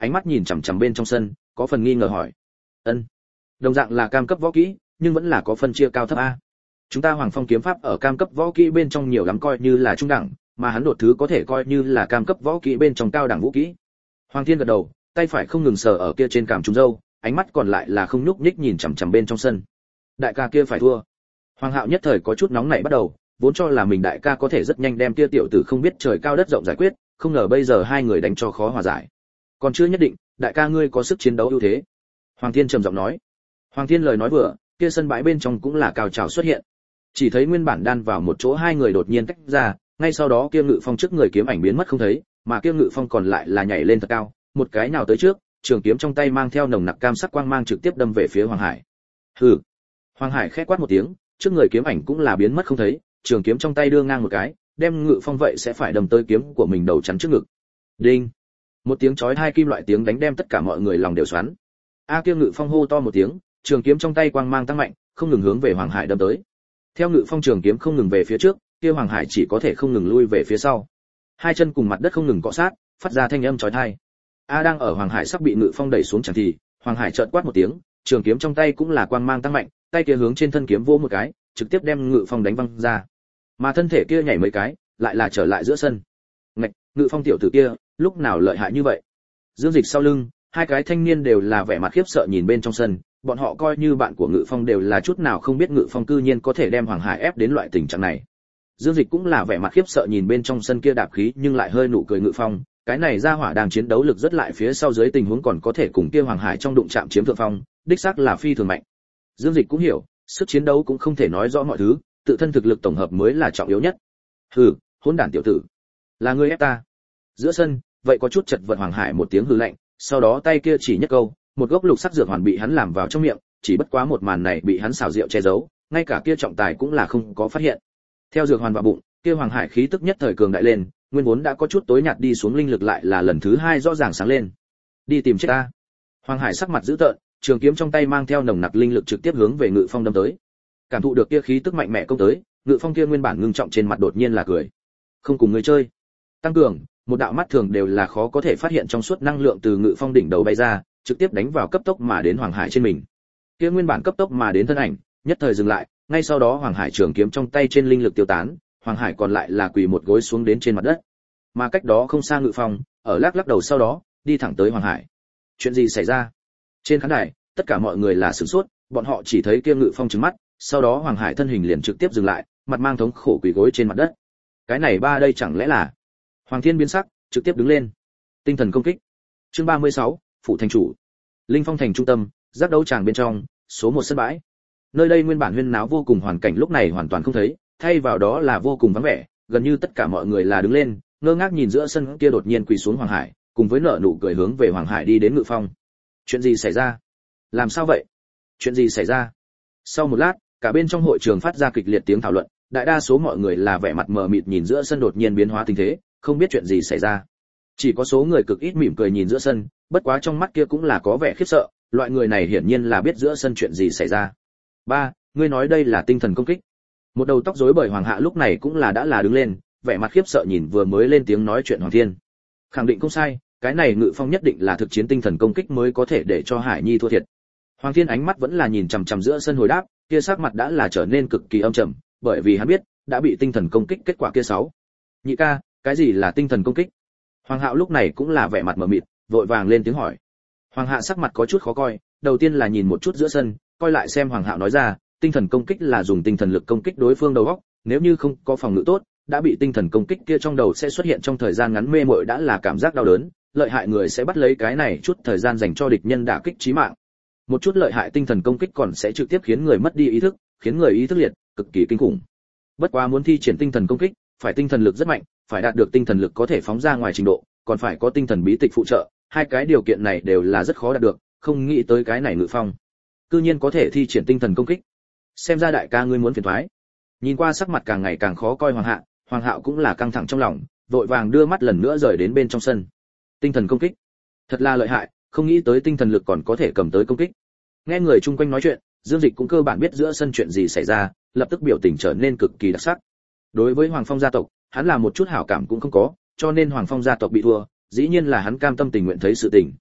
ánh mắt nhìn chằm chằm bên trong sân, có phần nghi ngờ hỏi. Ân, đồng dạng là cam cấp võ kỹ, nhưng vẫn là có phân chia cao thấp a. Chúng ta Hoàng Phong kiếm pháp ở cam cấp võ kỹ bên trong nhiều lắm coi như là trung đẳng, mà hắn đột thứ có thể coi như là cam cấp võ kỹ bên trong cao đẳng vũ kỹ. Hoàng Thiên gật đầu, tay phải không ngừng sờ ở kia trên cằm trúng râu, ánh mắt còn lại là không nhúc nhích nhìn chằm chằm bên trong sân. Đại ca kia phải thua. Hoàng Hạo nhất thời có chút nóng nảy bắt đầu, vốn cho là mình đại ca có thể rất nhanh đem kia tiểu tử không biết trời cao đất rộng giải quyết, không ngờ bây giờ hai người đánh cho khó hòa giải. Còn chưa nhất định, đại ca ngươi có sức chiến đấu ưu thế. Hoàng Thiên trầm giọng nói. Hoàng Thiên lời nói vừa, kia sân bãi bên trong cũng là cao trào xuất hiện. Chỉ thấy nguyên bản đan vào một chỗ hai người đột nhiên tách ra, ngay sau đó kia Ngự Phong trước người kiếm ảnh biến mất không thấy, mà kia Ngự Phong còn lại là nhảy lên thật cao, một cái nào tới trước, trường kiếm trong tay mang theo nồng nặc cam sắc quang mang trực tiếp đâm về phía Hoàng Hải. Hừ. Hoàng Hải khẽ quát một tiếng, trước người kiếm ảnh cũng là biến mất không thấy, trường kiếm trong tay đưa ngang một cái, đem Ngự Phong vậy sẽ phải đâm tới kiếm của mình đầu chắn trước ngực. Đinh. Một tiếng chói tai kim loại tiếng đánh đem tất cả mọi người lòng đều xoắn. A kia Ngự Phong hô to một tiếng, trường kiếm trong tay quang mang tăng mạnh, không ngừng hướng về Hoàng Hải đâm tới. Theo Ngự Phong trường kiếm không ngừng về phía trước, kia Hoàng Hải chỉ có thể không ngừng lui về phía sau. Hai chân cùng mặt đất không ngừng cọ sát, phát ra thanh âm chói tai. A đang ở Hoàng Hải sắp bị Ngự Phong đẩy xuống chẳng thì, Hoàng Hải chợt quát một tiếng, trường kiếm trong tay cũng là quang mang tăng mạnh, tay kia hướng trên thân kiếm vỗ một cái, trực tiếp đem Ngự Phong đánh văng ra. Mà thân thể kia nhảy mấy cái, lại là trở lại giữa sân. Ngạch, Ngự Phong tiểu tử kia, lúc nào lợi hại như vậy? Dương Dịch sau lưng, hai cái thanh niên đều là vẻ mặt khiếp sợ nhìn bên trong sân, bọn họ coi như bạn của Ngự Phong đều là chút nào không biết Ngự Phong cư nhiên có thể đem Hoàng Hải ép đến loại tình trạng này. Dương Dịch cũng là vẻ mặt khiếp sợ nhìn bên trong sân kia đạp khí nhưng lại hơi nụ cười Ngự Phong, cái này ra hỏa đang chiến đấu lực rất lại phía sau dưới tình huống còn có thể cùng kia Hoàng Hải trong đụng chạm chiếm thượng phong, đích xác là phi thường mạnh. Dương Dịch cũng hiểu, sức chiến đấu cũng không thể nói rõ mọi thứ, tự thân thực lực tổng hợp mới là trọng yếu nhất. Hừ, hỗn đản tiểu tử, là ngươi ép ta. Giữa sân, vậy có chút chật vật Hoàng Hải một tiếng hừ lạnh, sau đó tay kia chỉ nhất câu, một gốc lục sắc dược hoàn bị hắn làm vào trong miệng, chỉ bất quá một màn này bị hắn xảo diệu che giấu, ngay cả kia trọng tài cũng là không có phát hiện. Theo dược hoàn vào bụng, kia Hoàng Hải khí tức nhất thời cường đại lên, nguyên vốn đã có chút tối nhạt đi xuống linh lực lại là lần thứ hai rõ ràng sáng lên. Đi tìm chết ta. Hoàng Hải sắc mặt dữ tợn, trường kiếm trong tay mang theo nồng nặc linh lực trực tiếp hướng về Ngự Phong đâm tới. Cảm thụ được kia khí tức mạnh mẽ công tới, Ngự Phong kia nguyên bản ngưng trọng trên mặt đột nhiên là cười. Không cùng người chơi. Tăng cường, một đạo mắt thường đều là khó có thể phát hiện trong suốt năng lượng từ Ngự Phong đỉnh đầu bay ra, trực tiếp đánh vào cấp tốc mà đến Hoàng Hải trên mình. Kia nguyên bản cấp tốc mà đến thân ảnh, nhất thời dừng lại, ngay sau đó Hoàng Hải trường kiếm trong tay trên linh lực tiêu tán, Hoàng Hải còn lại là quỳ một gối xuống đến trên mặt đất. Mà cách đó không xa Ngự Phong, ở lắc lắc đầu sau đó, đi thẳng tới Hoàng Hải. Chuyện gì xảy ra? Trên khán đài, tất cả mọi người là sửng sốt, bọn họ chỉ thấy kia Ngự Phong trừng mắt, sau đó Hoàng Hải thân hình liền trực tiếp dừng lại, mặt mang thống khổ quỳ gối trên mặt đất. Cái này ba đây chẳng lẽ là? Hoàng Thiên biến sắc, trực tiếp đứng lên. Tinh thần công kích. Chương 36, phủ thành chủ. Linh Phong thành trung tâm, giác đấu tràng bên trong, số 1 sân bãi. Nơi đây nguyên bản huyên náo vô cùng hoàn cảnh lúc này hoàn toàn không thấy, thay vào đó là vô cùng vắng vẻ, gần như tất cả mọi người là đứng lên, ngơ ngác nhìn giữa sân kia đột nhiên quỳ xuống Hoàng Hải, cùng với nở nụ cười hướng về Hoàng Hải đi đến Ngự Phong. Chuyện gì xảy ra? Làm sao vậy? Chuyện gì xảy ra? Sau một lát, cả bên trong hội trường phát ra kịch liệt tiếng thảo luận, đại đa số mọi người là vẻ mặt mờ mịt nhìn giữa sân đột nhiên biến hóa tình thế, không biết chuyện gì xảy ra. Chỉ có số người cực ít mỉm cười nhìn giữa sân, bất quá trong mắt kia cũng là có vẻ khiếp sợ, loại người này hiển nhiên là biết giữa sân chuyện gì xảy ra. Ba, ngươi nói đây là tinh thần công kích? Một đầu tóc rối bời Hoàng Hạ lúc này cũng là đã là đứng lên, vẻ mặt khiếp sợ nhìn vừa mới lên tiếng nói chuyện Hoàng Thiên. Khẳng định không sai, cái này Ngự Phong nhất định là thực chiến tinh thần công kích mới có thể để cho Hải Nhi thua thiệt. Hoàng Thiên ánh mắt vẫn là nhìn chằm chằm giữa sân hồi đáp, kia sắc mặt đã là trở nên cực kỳ âm trầm, bởi vì hắn biết đã bị tinh thần công kích kết quả kia 6. Nhị ca, cái gì là tinh thần công kích? Hoàng Hạo lúc này cũng là vẻ mặt mờ mịt, vội vàng lên tiếng hỏi. Hoàng Hạ sắc mặt có chút khó coi, đầu tiên là nhìn một chút giữa sân, coi lại xem Hoàng Hạo nói ra, tinh thần công kích là dùng tinh thần lực công kích đối phương đầu óc, nếu như không có phòng ngự tốt, đã bị tinh thần công kích kia trong đầu sẽ xuất hiện trong thời gian ngắn mê muội đã là cảm giác đau đớn, lợi hại người sẽ bắt lấy cái này chút thời gian dành cho địch nhân đả kích chí mạng. Một chút lợi hại tinh thần công kích còn sẽ trực tiếp khiến người mất đi ý thức, khiến người ý thức liệt, cực kỳ kinh khủng. Bất quá muốn thi triển tinh thần công kích, phải tinh thần lực rất mạnh, phải đạt được tinh thần lực có thể phóng ra ngoài trình độ, còn phải có tinh thần bí tịch phụ trợ, hai cái điều kiện này đều là rất khó đạt được, không nghĩ tới cái này Ngự Phong cư nhiên có thể thi triển tinh thần công kích. Xem ra đại ca ngươi muốn phiền toái. Nhìn qua sắc mặt càng ngày càng khó coi Hoàng Hạ, Hoàng Hạo cũng là căng thẳng trong lòng, vội vàng đưa mắt lần nữa rời đến bên trong sân. Tinh thần công kích, thật là lợi hại, không nghĩ tới tinh thần lực còn có thể cầm tới công kích. Nghe người chung quanh nói chuyện, Dương Dịch cũng cơ bản biết giữa sân chuyện gì xảy ra, lập tức biểu tình trở nên cực kỳ đặc sắc. Đối với Hoàng Phong gia tộc, hắn là một chút hảo cảm cũng không có, cho nên Hoàng Phong gia tộc bị thua, dĩ nhiên là hắn cam tâm tình nguyện thấy sự tình.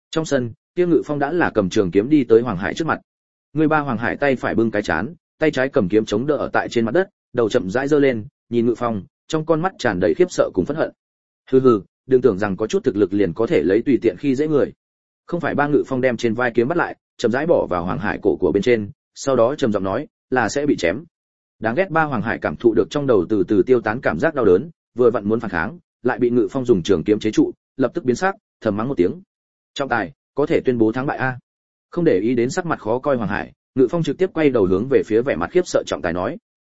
Trong sân, kia Ngự Phong đã là cầm trường kiếm đi tới Hoàng Hải trước mặt. Người ba Hoàng Hải tay phải bưng cái chán, tay trái cầm kiếm chống đỡ ở tại trên mặt đất, đầu chậm rãi giơ lên, nhìn Ngự Phong, trong con mắt tràn đầy khiếp sợ cùng phẫn hận. Hừ hừ, đừng tưởng rằng có chút thực lực liền có thể lấy tùy tiện khi dễ người. Không phải ba Ngự Phong đem trên vai kiếm bắt lại, chậm rãi bỏ vào Hoàng Hải cổ của bên trên, sau đó trầm giọng nói, là sẽ bị chém. Đáng ghét ba Hoàng Hải cảm thụ được trong đầu từ từ tiêu tán cảm giác đau đớn, vừa vặn muốn phản kháng, lại bị Ngự Phong dùng trường kiếm chế trụ, lập tức biến sắc, thầm mắng một tiếng. Trọng tài, có thể tuyên bố thắng bại a? Không để ý đến sắc mặt khó coi Hoàng Hải, Ngự Phong trực tiếp quay đầu hướng về phía vẻ mặt khiếp sợ trọng tài nói,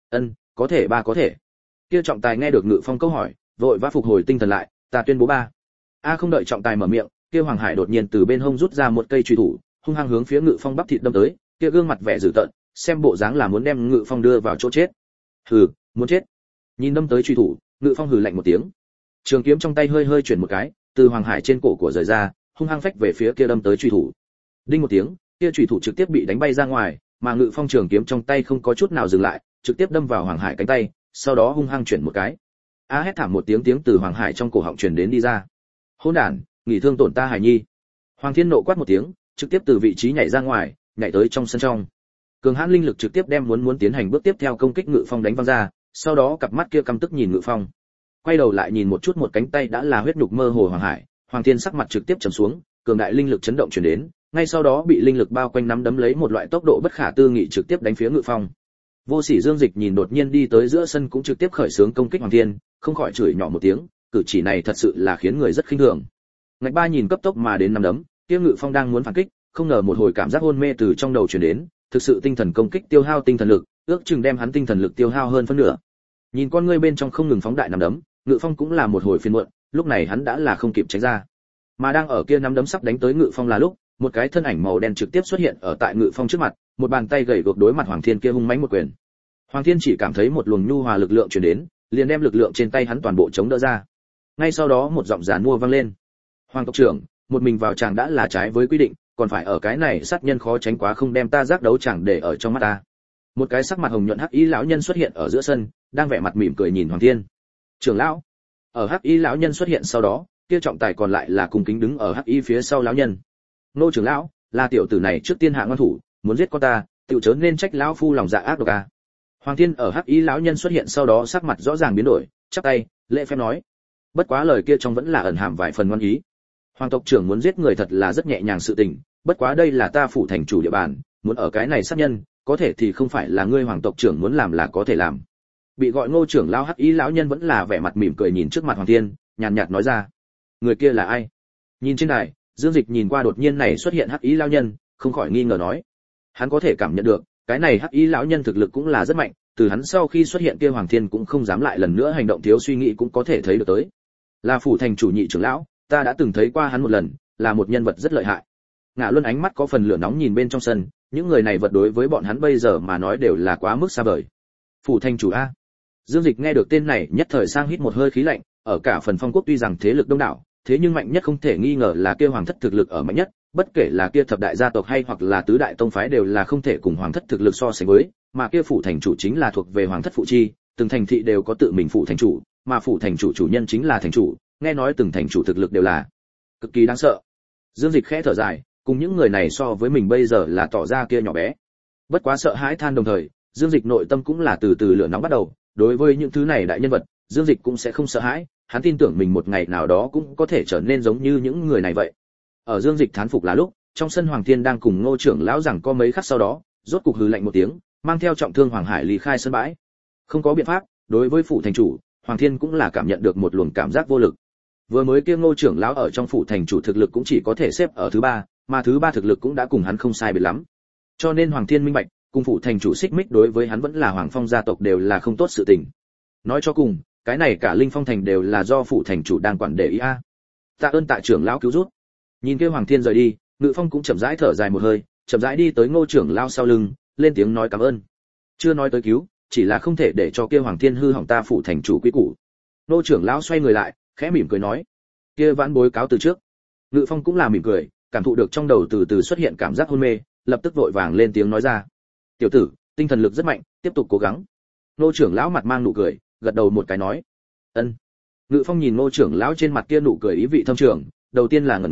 có thể ba có thể. Kia trọng tài nghe được Ngự Phong câu hỏi, vội vã phục hồi tinh thần lại, ta tuyên bố ba. Không đợi trọng tài mở miệng, kia Hoàng Hải đột nhiên từ bên hông rút ra một cây chùy thủ, hung hăng hướng phía Ngự Phong bắp thịt đâm tới, kia gương mặt vẻ dữ tợn, xem bộ dáng là muốn đem Ngự Phong đưa vào chỗ chết. Hừ, muốn chết. Nhìn đâm tới chùy thủ, Ngự Phong hừ lạnh một tiếng. Trường kiếm trong tay hơi hơi chuyển một cái, từ Hoàng Hải trên cổ của rời ra, hung hăng phách về phía kia đâm tới chùy thủ. Đinh một tiếng, kia chùy thủ trực tiếp bị đánh bay ra ngoài, mà Ngự Phong trường kiếm trong tay không có chút nào dừng lại, trực tiếp đâm vào Hoàng Hải cánh tay, sau đó hung hăng chuyển một cái. Hét thảm một tiếng từ Hoàng Hải trong cổ họng truyền đến đi ra. Hỗn đản, nghỉ thương tổn ta Hải Nhi. Hoàng Thiên nộ quát một tiếng, trực tiếp từ vị trí nhảy ra ngoài, nhảy tới trong sân trong. Cường hãn linh lực trực tiếp đem muốn tiến hành bước tiếp theo công kích Ngự Phong đánh văng ra, sau đó cặp mắt kia căm tức nhìn Ngự Phong. Quay đầu lại nhìn một chút một cánh tay đã là huyết nhục mơ hồ Hoàng Hải, Hoàng Thiên sắc mặt trực tiếp trầm xuống, cường đại linh lực chấn động truyền đến, ngay sau đó bị linh lực bao quanh nắm đấm lấy một loại tốc độ bất khả tư nghị trực tiếp đánh phía Ngự Phong. Vô Sỉ Dương Dịch nhìn đột nhiên đi tới giữa sân cũng trực tiếp khởi xướng công kích Hoàng Thiên, không khỏi chửi nhỏ một tiếng, cử chỉ này thật sự là khiến người rất khinh thường. Ngạch Ba nhìn cấp tốc mà đến nắm đấm, kia Ngự Phong đang muốn phản kích, không ngờ một hồi cảm giác hôn mê từ trong đầu truyền đến, thực sự tinh thần công kích tiêu hao tinh thần lực, ước chừng đem hắn tinh thần lực tiêu hao hơn phân nửa. Nhìn con ngươi bên trong không ngừng phóng đại nắm đấm, Ngự Phong cũng là một hồi phiền muộn, lúc này hắn đã là không kịp tránh ra. Mà đang ở kia nắm đấm sắp đánh tới Ngự Phong là lúc, một cái thân ảnh màu đen trực tiếp xuất hiện ở tại Ngự Phong trước mặt, một bàn tay gầy gộc đối mặt Hoàng Thiên kia hung mãnh một quyền. Hoàng Thiên chỉ cảm thấy một luồng nhu hòa lực lượng truyền đến, liền đem lực lượng trên tay hắn toàn bộ chống đỡ ra. Ngay sau đó một giọng giàn mua vang lên. Hoàng tộc trưởng, một mình vào chàng đã là trái với quy định, còn phải ở cái này sát nhân khó tránh quá không đem ta giác đấu chẳng để ở trong mắt ta. Một cái sắc mặt hồng nhuận hắc y lão nhân xuất hiện ở giữa sân, đang vẻ mặt mỉm cười nhìn Hoàng Thiên. Trưởng lão. Ở hắc y lão nhân xuất hiện sau đó, kia trọng tài còn lại là cùng kính đứng ở hắc y phía sau lão nhân. Nô trưởng lão, là tiểu tử này trước tiên hạ ngoan thủ, muốn giết con ta, tiểu chớ nên trách lão phu lòng dạ ác độc a. Hoàng Thiên ở hắc y lão nhân xuất hiện sau đó sắc mặt rõ ràng biến đổi, chắp tay, lễ phép nói. Bất quá lời kia trong vẫn là ẩn hàm vài phần ngoan ý. Hoàng tộc trưởng muốn giết người thật là rất nhẹ nhàng sự tình, bất quá đây là ta phủ thành chủ địa bàn, muốn ở cái này sát nhân, có thể thì không phải là ngươi hoàng tộc trưởng muốn làm là có thể làm. Bị gọi Ngô trưởng lão hắc y lão nhân vẫn là vẻ mặt mỉm cười nhìn trước mặt Hoàng Thiên, nhàn nhạt nói ra. Người kia là ai? Nhìn trên đài, Dương Dịch nhìn qua đột nhiên này xuất hiện hắc y lão nhân, không khỏi nghi ngờ nói. Hắn có thể cảm nhận được, cái này hắc y lão nhân thực lực cũng là rất mạnh, từ hắn sau khi xuất hiện kia Hoàng Thiên cũng không dám lại lần nữa hành động thiếu suy nghĩ cũng có thể thấy được tới. Là phủ thành chủ nhị trưởng lão, ta đã từng thấy qua hắn một lần, là một nhân vật rất lợi hại. Ngạ Luân ánh mắt có phần lửa nóng nhìn bên trong sân, những người này vật đối với bọn hắn bây giờ mà nói đều là quá mức xa vời. Phủ thành chủ a. Dương Dịch nghe được tên này nhất thời sang hít một hơi khí lạnh, ở cả phần Phong quốc tuy rằng thế lực đông đảo, thế nhưng mạnh nhất không thể nghi ngờ là kia hoàng thất thực lực ở mạnh nhất, bất kể là kia thập đại gia tộc hay hoặc là tứ đại tông phái đều là không thể cùng hoàng thất thực lực so sánh với, mà kia phủ thành chủ chính là thuộc về hoàng thất phụ chi, từng thành thị đều có tự mình phủ thành chủ, mà phủ thành chủ chủ nhân chính là thành chủ, nghe nói từng thành chủ thực lực đều là cực kỳ đáng sợ. Dương Dịch khẽ thở dài, cùng những người này so với mình bây giờ là tỏ ra kia nhỏ bé. Bất quá sợ hãi than đồng thời, Dương Dịch nội tâm cũng là từ từ lửa nóng bắt đầu, đối với những thứ này đại nhân vật, Dương Dịch cũng sẽ không sợ hãi, hắn tin tưởng mình một ngày nào đó cũng có thể trở nên giống như những người này vậy. Ở Dương Dịch thán phục là lúc, trong sân Hoàng Thiên đang cùng Ngô trưởng lão giằng co mấy khắc sau đó, rốt cục hừ lạnh một tiếng, mang theo trọng thương Hoàng Hải ly khai sân bãi. Không có biện pháp, đối với phủ thành chủ, Hoàng Thiên cũng là cảm nhận được một luồng cảm giác vô lực. Vừa mới kia Ngô trưởng lão ở trong phủ thành chủ thực lực cũng chỉ có thể xếp ở thứ ba, mà thứ ba thực lực cũng đã cùng hắn không sai biệt lắm. Cho nên Hoàng Thiên minh bạch, cùng phủ thành chủ xích mích đối với hắn vẫn là Hoàng Phong gia tộc đều là không tốt sự tình. Nói cho cùng, cái này cả Linh Phong thành đều là do phủ thành chủ đang quản để ý a. Tạ ơn Tạ trưởng lão cứu giúp. Nhìn kia Hoàng Thiên rời đi, Ngự Phong cũng chậm rãi thở dài một hơi, chậm rãi đi tới Ngô trưởng lão sau lưng, lên tiếng nói cảm ơn. Chưa nói tới cứu, chỉ là không thể để cho kia Hoàng Thiên hư hỏng ta phủ thành chủ quý củ. Ngô trưởng lão xoay người lại, khẽ mỉm cười nói, kia vãn bối cáo từ trước. Ngự Phong cũng là mỉm cười, cảm thụ được trong đầu từ từ xuất hiện cảm giác hôn mê, lập tức vội vàng lên tiếng nói ra, tiểu tử, tinh thần lực rất mạnh, tiếp tục cố gắng. Ngô trưởng lão mặt mang nụ cười, gật đầu một cái nói, ân. Ngự Phong nhìn Ngô trưởng lão trên mặt kia nụ cười ý vị thâm trường, đầu tiên là ngẩn người,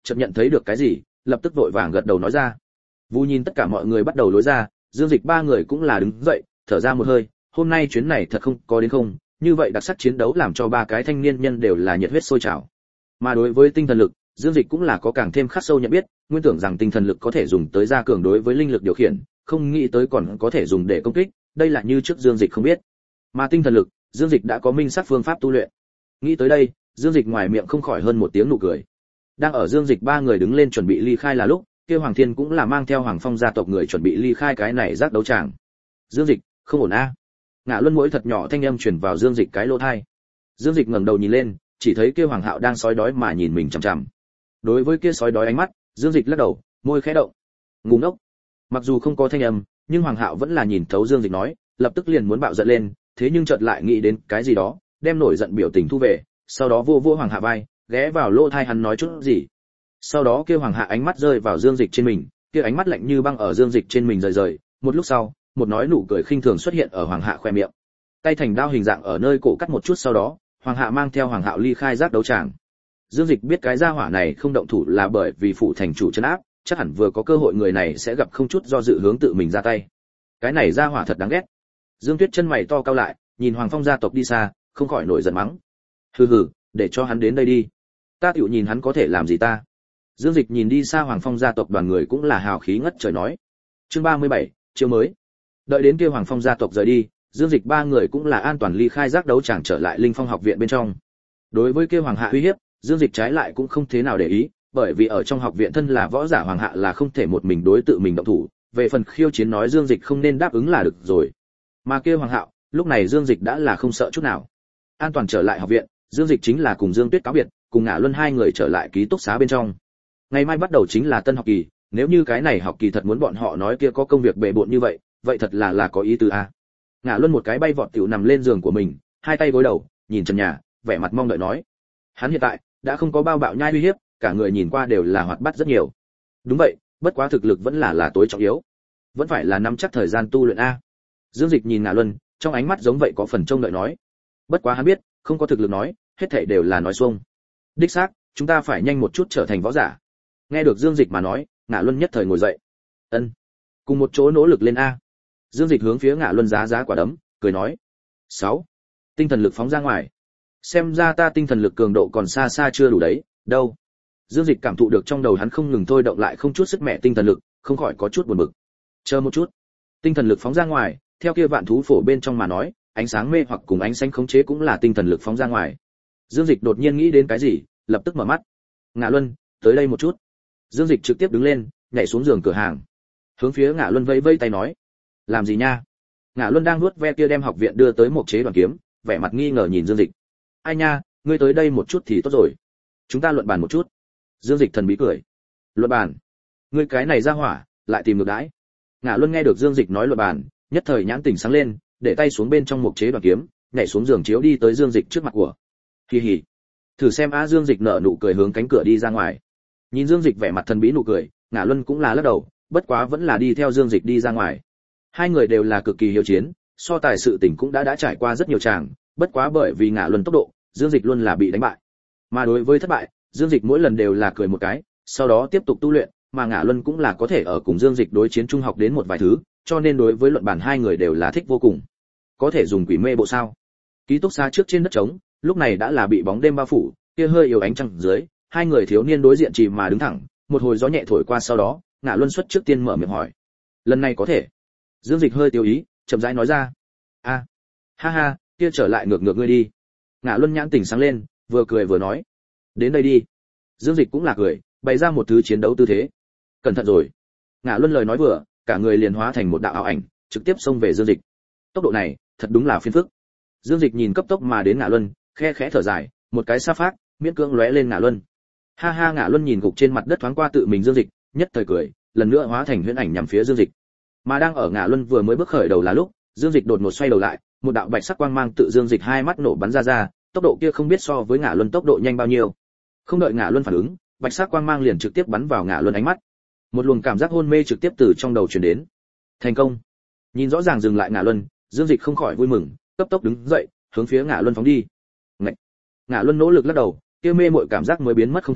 chợt nhận thấy được cái gì, lập tức vội vàng gật đầu nói ra. Vu nhìn tất cả mọi người bắt đầu lối ra, Dương Dịch ba người cũng là đứng dậy, thở ra một hơi, hôm nay chuyến này thật không có đến không, như vậy đặc sắc chiến đấu làm cho ba cái thanh niên nhân đều là nhiệt huyết sôi trào. Mà đối với tinh thần lực, Dương Dịch cũng là có càng thêm khắc sâu nhận biết, nguyên tưởng rằng tinh thần lực có thể dùng tới gia cường đối với linh lực điều khiển, không nghĩ tới còn có thể dùng để công kích, đây là như trước Dương Dịch không biết. Mà tinh thần lực, Dương Dịch đã có minh xác phương pháp tu luyện. Nghĩ tới đây, Dương Dịch ngoài miệng không khỏi hơn một tiếng nụ cười. Đang ở Dương Dịch ba người đứng lên chuẩn bị ly khai là lúc, kia Hoàng Thiên cũng là mang theo Hoàng Phong gia tộc người chuẩn bị ly khai cái này giác đấu tràng. Dương Dịch, không ổn a. Ngạ Luân mũi thật nhỏ thanh âm truyền vào Dương Dịch cái lỗ tai. Dương Dịch ngẩng đầu nhìn lên, chỉ thấy kia Hoàng Hạo đang sói đói mà nhìn mình chằm chằm. Đối với kia sói đói ánh mắt, Dương Dịch lắc đầu, môi khẽ động. Ngu ngốc. Mặc dù không có thanh âm, nhưng Hoàng Hạo vẫn là nhìn thấu Dương Dịch nói, lập tức liền muốn bạo giận lên, thế nhưng chợt lại nghĩ đến cái gì đó, đem nổi giận biểu tình thu về, sau đó vô vô Hoàng Hạ vai, ghé vào lỗ tai hắn nói chút gì. Sau đó kia Hoàng Hạ ánh mắt rơi vào Dương Dịch trên mình, kia ánh mắt lạnh như băng ở Dương Dịch trên mình rời rời, một lúc sau, một nói nụ cười khinh thường xuất hiện ở Hoàng Hạ khoe miệng. Tay thành đao hình dạng ở nơi cổ cắt một chút, sau đó, Hoàng Hạ mang theo Hoàng Hạo ly khai giác đấu tràng. Dương Dịch biết cái gia hỏa này không động thủ là bởi vì phụ thành chủ trấn áp, chắc hẳn vừa có cơ hội người này sẽ gặp không chút do dự hướng tự mình ra tay. Cái này gia hỏa thật đáng ghét. Dương Tuyết chân mày to cau lại, nhìn Hoàng Phong gia tộc đi xa, không khỏi nổi giận mắng. Hừ hừ, để cho hắn đến đây đi. Ta tiểu nhìn hắn có thể làm gì ta. Dương Dịch nhìn đi xa Hoàng Phong gia tộc đoàn người cũng là hào khí ngất trời nói. Chương 37, chiêu mới. Đợi đến kia Hoàng Phong gia tộc rời đi, Dương Dịch ba người cũng là an toàn ly khai giác đấu tràng trở lại Linh Phong học viện bên trong. Đối với kia Hoàng Hạ uy hiếp, Dương Dịch trái lại cũng không thế nào để ý, bởi vì ở trong học viện thân là võ giả Hoàng Hạ là không thể một mình đối tự mình động thủ, về phần khiêu chiến nói Dương Dịch không nên đáp ứng là được rồi. Mà kia Hoàng Hạo, lúc này Dương Dịch đã là không sợ chút nào. An toàn trở lại học viện, Dương Dịch chính là cùng Dương Tuyết cáo biệt, cùng Ngạ Luân hai người trở lại ký túc xá bên trong. Ngày mai bắt đầu chính là tân học kỳ, nếu như cái này học kỳ thật muốn bọn họ nói kia có công việc bề bộn như vậy, vậy thật là có ý tứ a. Ngạ Luân một cái bay vọt tiểu nằm lên giường của mình, hai tay gối đầu, nhìn trần nhà, vẻ mặt mong đợi nói: hắn hiện tại đã không có bao bạo nhai uy hiếp, cả người nhìn qua đều là hoạt bát rất nhiều. Đúng vậy, bất quá thực lực vẫn là tối trọng yếu, vẫn phải là nắm chắc thời gian tu luyện a. Dương Dịch nhìn Ngạ Luân, trong ánh mắt giống vậy có phần trông đợi nói. Bất quá hắn biết, không có thực lực nói, hết thảy đều là nói xuông. Đích xác, chúng ta phải nhanh một chút trở thành võ giả. Nghe được Dương Dịch mà nói, Ngạ Luân nhất thời ngồi dậy. Ân, cùng một chỗ nỗ lực lên a. Dương Dịch hướng phía Ngạ Luân giá quả đấm, cười nói. 6. Tinh thần lực phóng ra ngoài. Xem ra ta tinh thần lực cường độ còn xa xa chưa đủ đấy, đâu. Dương Dịch cảm thụ được trong đầu hắn không ngừng thôi động lại không chút sức mẹ tinh thần lực, không khỏi có chút buồn bực. Chờ một chút. Tinh thần lực phóng ra ngoài, theo kia vạn thú phổ bên trong mà nói, ánh sáng mê hoặc cùng ánh xanh khống chế cũng là tinh thần lực phóng ra ngoài. Dương Dịch đột nhiên nghĩ đến cái gì, lập tức mở mắt. Ngạ Luân, tới đây một chút. Dương Dịch trực tiếp đứng lên, nhảy xuống giường cửa hàng, hướng phía Ngạ Luân vẫy vẫy tay nói: làm gì nha? Ngạ Luân đang nuốt ve kia đem học viện đưa tới một chế đoàn kiếm, vẻ mặt nghi ngờ nhìn Dương Dịch. Ai nha, ngươi tới đây một chút thì tốt rồi, chúng ta luận bàn một chút. Dương Dịch thần bí cười. Luận bàn? Ngươi cái này ra hỏa, lại tìm được đãi. Ngạ Luân nghe được Dương Dịch nói luận bàn, nhất thời nhãn tỉnh sáng lên, để tay xuống bên trong một chế đoàn kiếm, nhảy xuống giường chiếu đi tới Dương Dịch trước mặt của. Kỳ hỉ. Thử xem a. Dương Dịch nở nụ cười hướng cánh cửa đi ra ngoài. Nhìn Dương Dịch vẻ mặt thần bí nụ cười, Ngạ Luân cũng là lắc đầu, bất quá vẫn là đi theo Dương Dịch đi ra ngoài. Hai người đều là cực kỳ hiếu chiến, so tài sự tình cũng đã trải qua rất nhiều tràng, bất quá bởi vì Ngạ Luân tốc độ, Dương Dịch luôn là bị đánh bại. Mà đối với thất bại, Dương Dịch mỗi lần đều là cười một cái, sau đó tiếp tục tu luyện, mà Ngạ Luân cũng là có thể ở cùng Dương Dịch đối chiến trung học đến một vài thứ, cho nên đối với luận bàn hai người đều là thích vô cùng. Có thể dùng quỷ mê bộ sao? Ký túc xá trước trên đất trống, lúc này đã là bị bóng đêm bao phủ, kia hơi yếu ánh trăng dưới, hai người thiếu niên đối diện chỉ mà đứng thẳng, một hồi gió nhẹ thổi qua sau đó, Ngạ Luân xuất trước tiên mở miệng hỏi. Lần này có thể? Dương Dịch hơi tiêu ý, chậm rãi nói ra. A, ha ha, kia trở lại ngược ngươi đi. Ngạ Luân nhãn tỉnh sáng lên, vừa cười vừa nói. Đến đây đi. Dương Dịch cũng là cười, bày ra một thứ chiến đấu tư thế. Cẩn thận rồi. Ngạ Luân lời nói vừa, cả người liền hóa thành một đạo ảo ảnh, trực tiếp xông về Dương Dịch. Tốc độ này, thật đúng là phiền phức. Dương Dịch nhìn cấp tốc mà đến Ngạ Luân, khe khẽ thở dài, một cái sa phát, miễn cưỡng lóe lên Ngạ Luân. Ha ha, Ngạ Luân nhìn gục trên mặt đất thoáng qua tự mình Dương Dịch, nhất thời cười, lần nữa hóa thành huyễn ảnh nhắm phía Dương Dịch. Mà đang ở Ngạ Luân vừa mới bước khởi đầu là lúc, Dương Dịch đột ngột xoay đầu lại, một đạo bạch sắc quang mang tự Dương Dịch hai mắt nổ bắn ra, tốc độ kia không biết so với Ngạ Luân tốc độ nhanh bao nhiêu. Không đợi Ngạ Luân phản ứng, bạch sắc quang mang liền trực tiếp bắn vào Ngạ Luân ánh mắt. Một luồng cảm giác hôn mê trực tiếp từ trong đầu truyền đến. Thành công. Nhìn rõ ràng dừng lại Ngạ Luân, Dương Dịch không khỏi vui mừng, cấp tốc đứng dậy, hướng phía Ngạ Luân phóng đi. Ngạ Luân nỗ lực lắc đầu, kia mê muội cảm giác mới biến mất không thấy,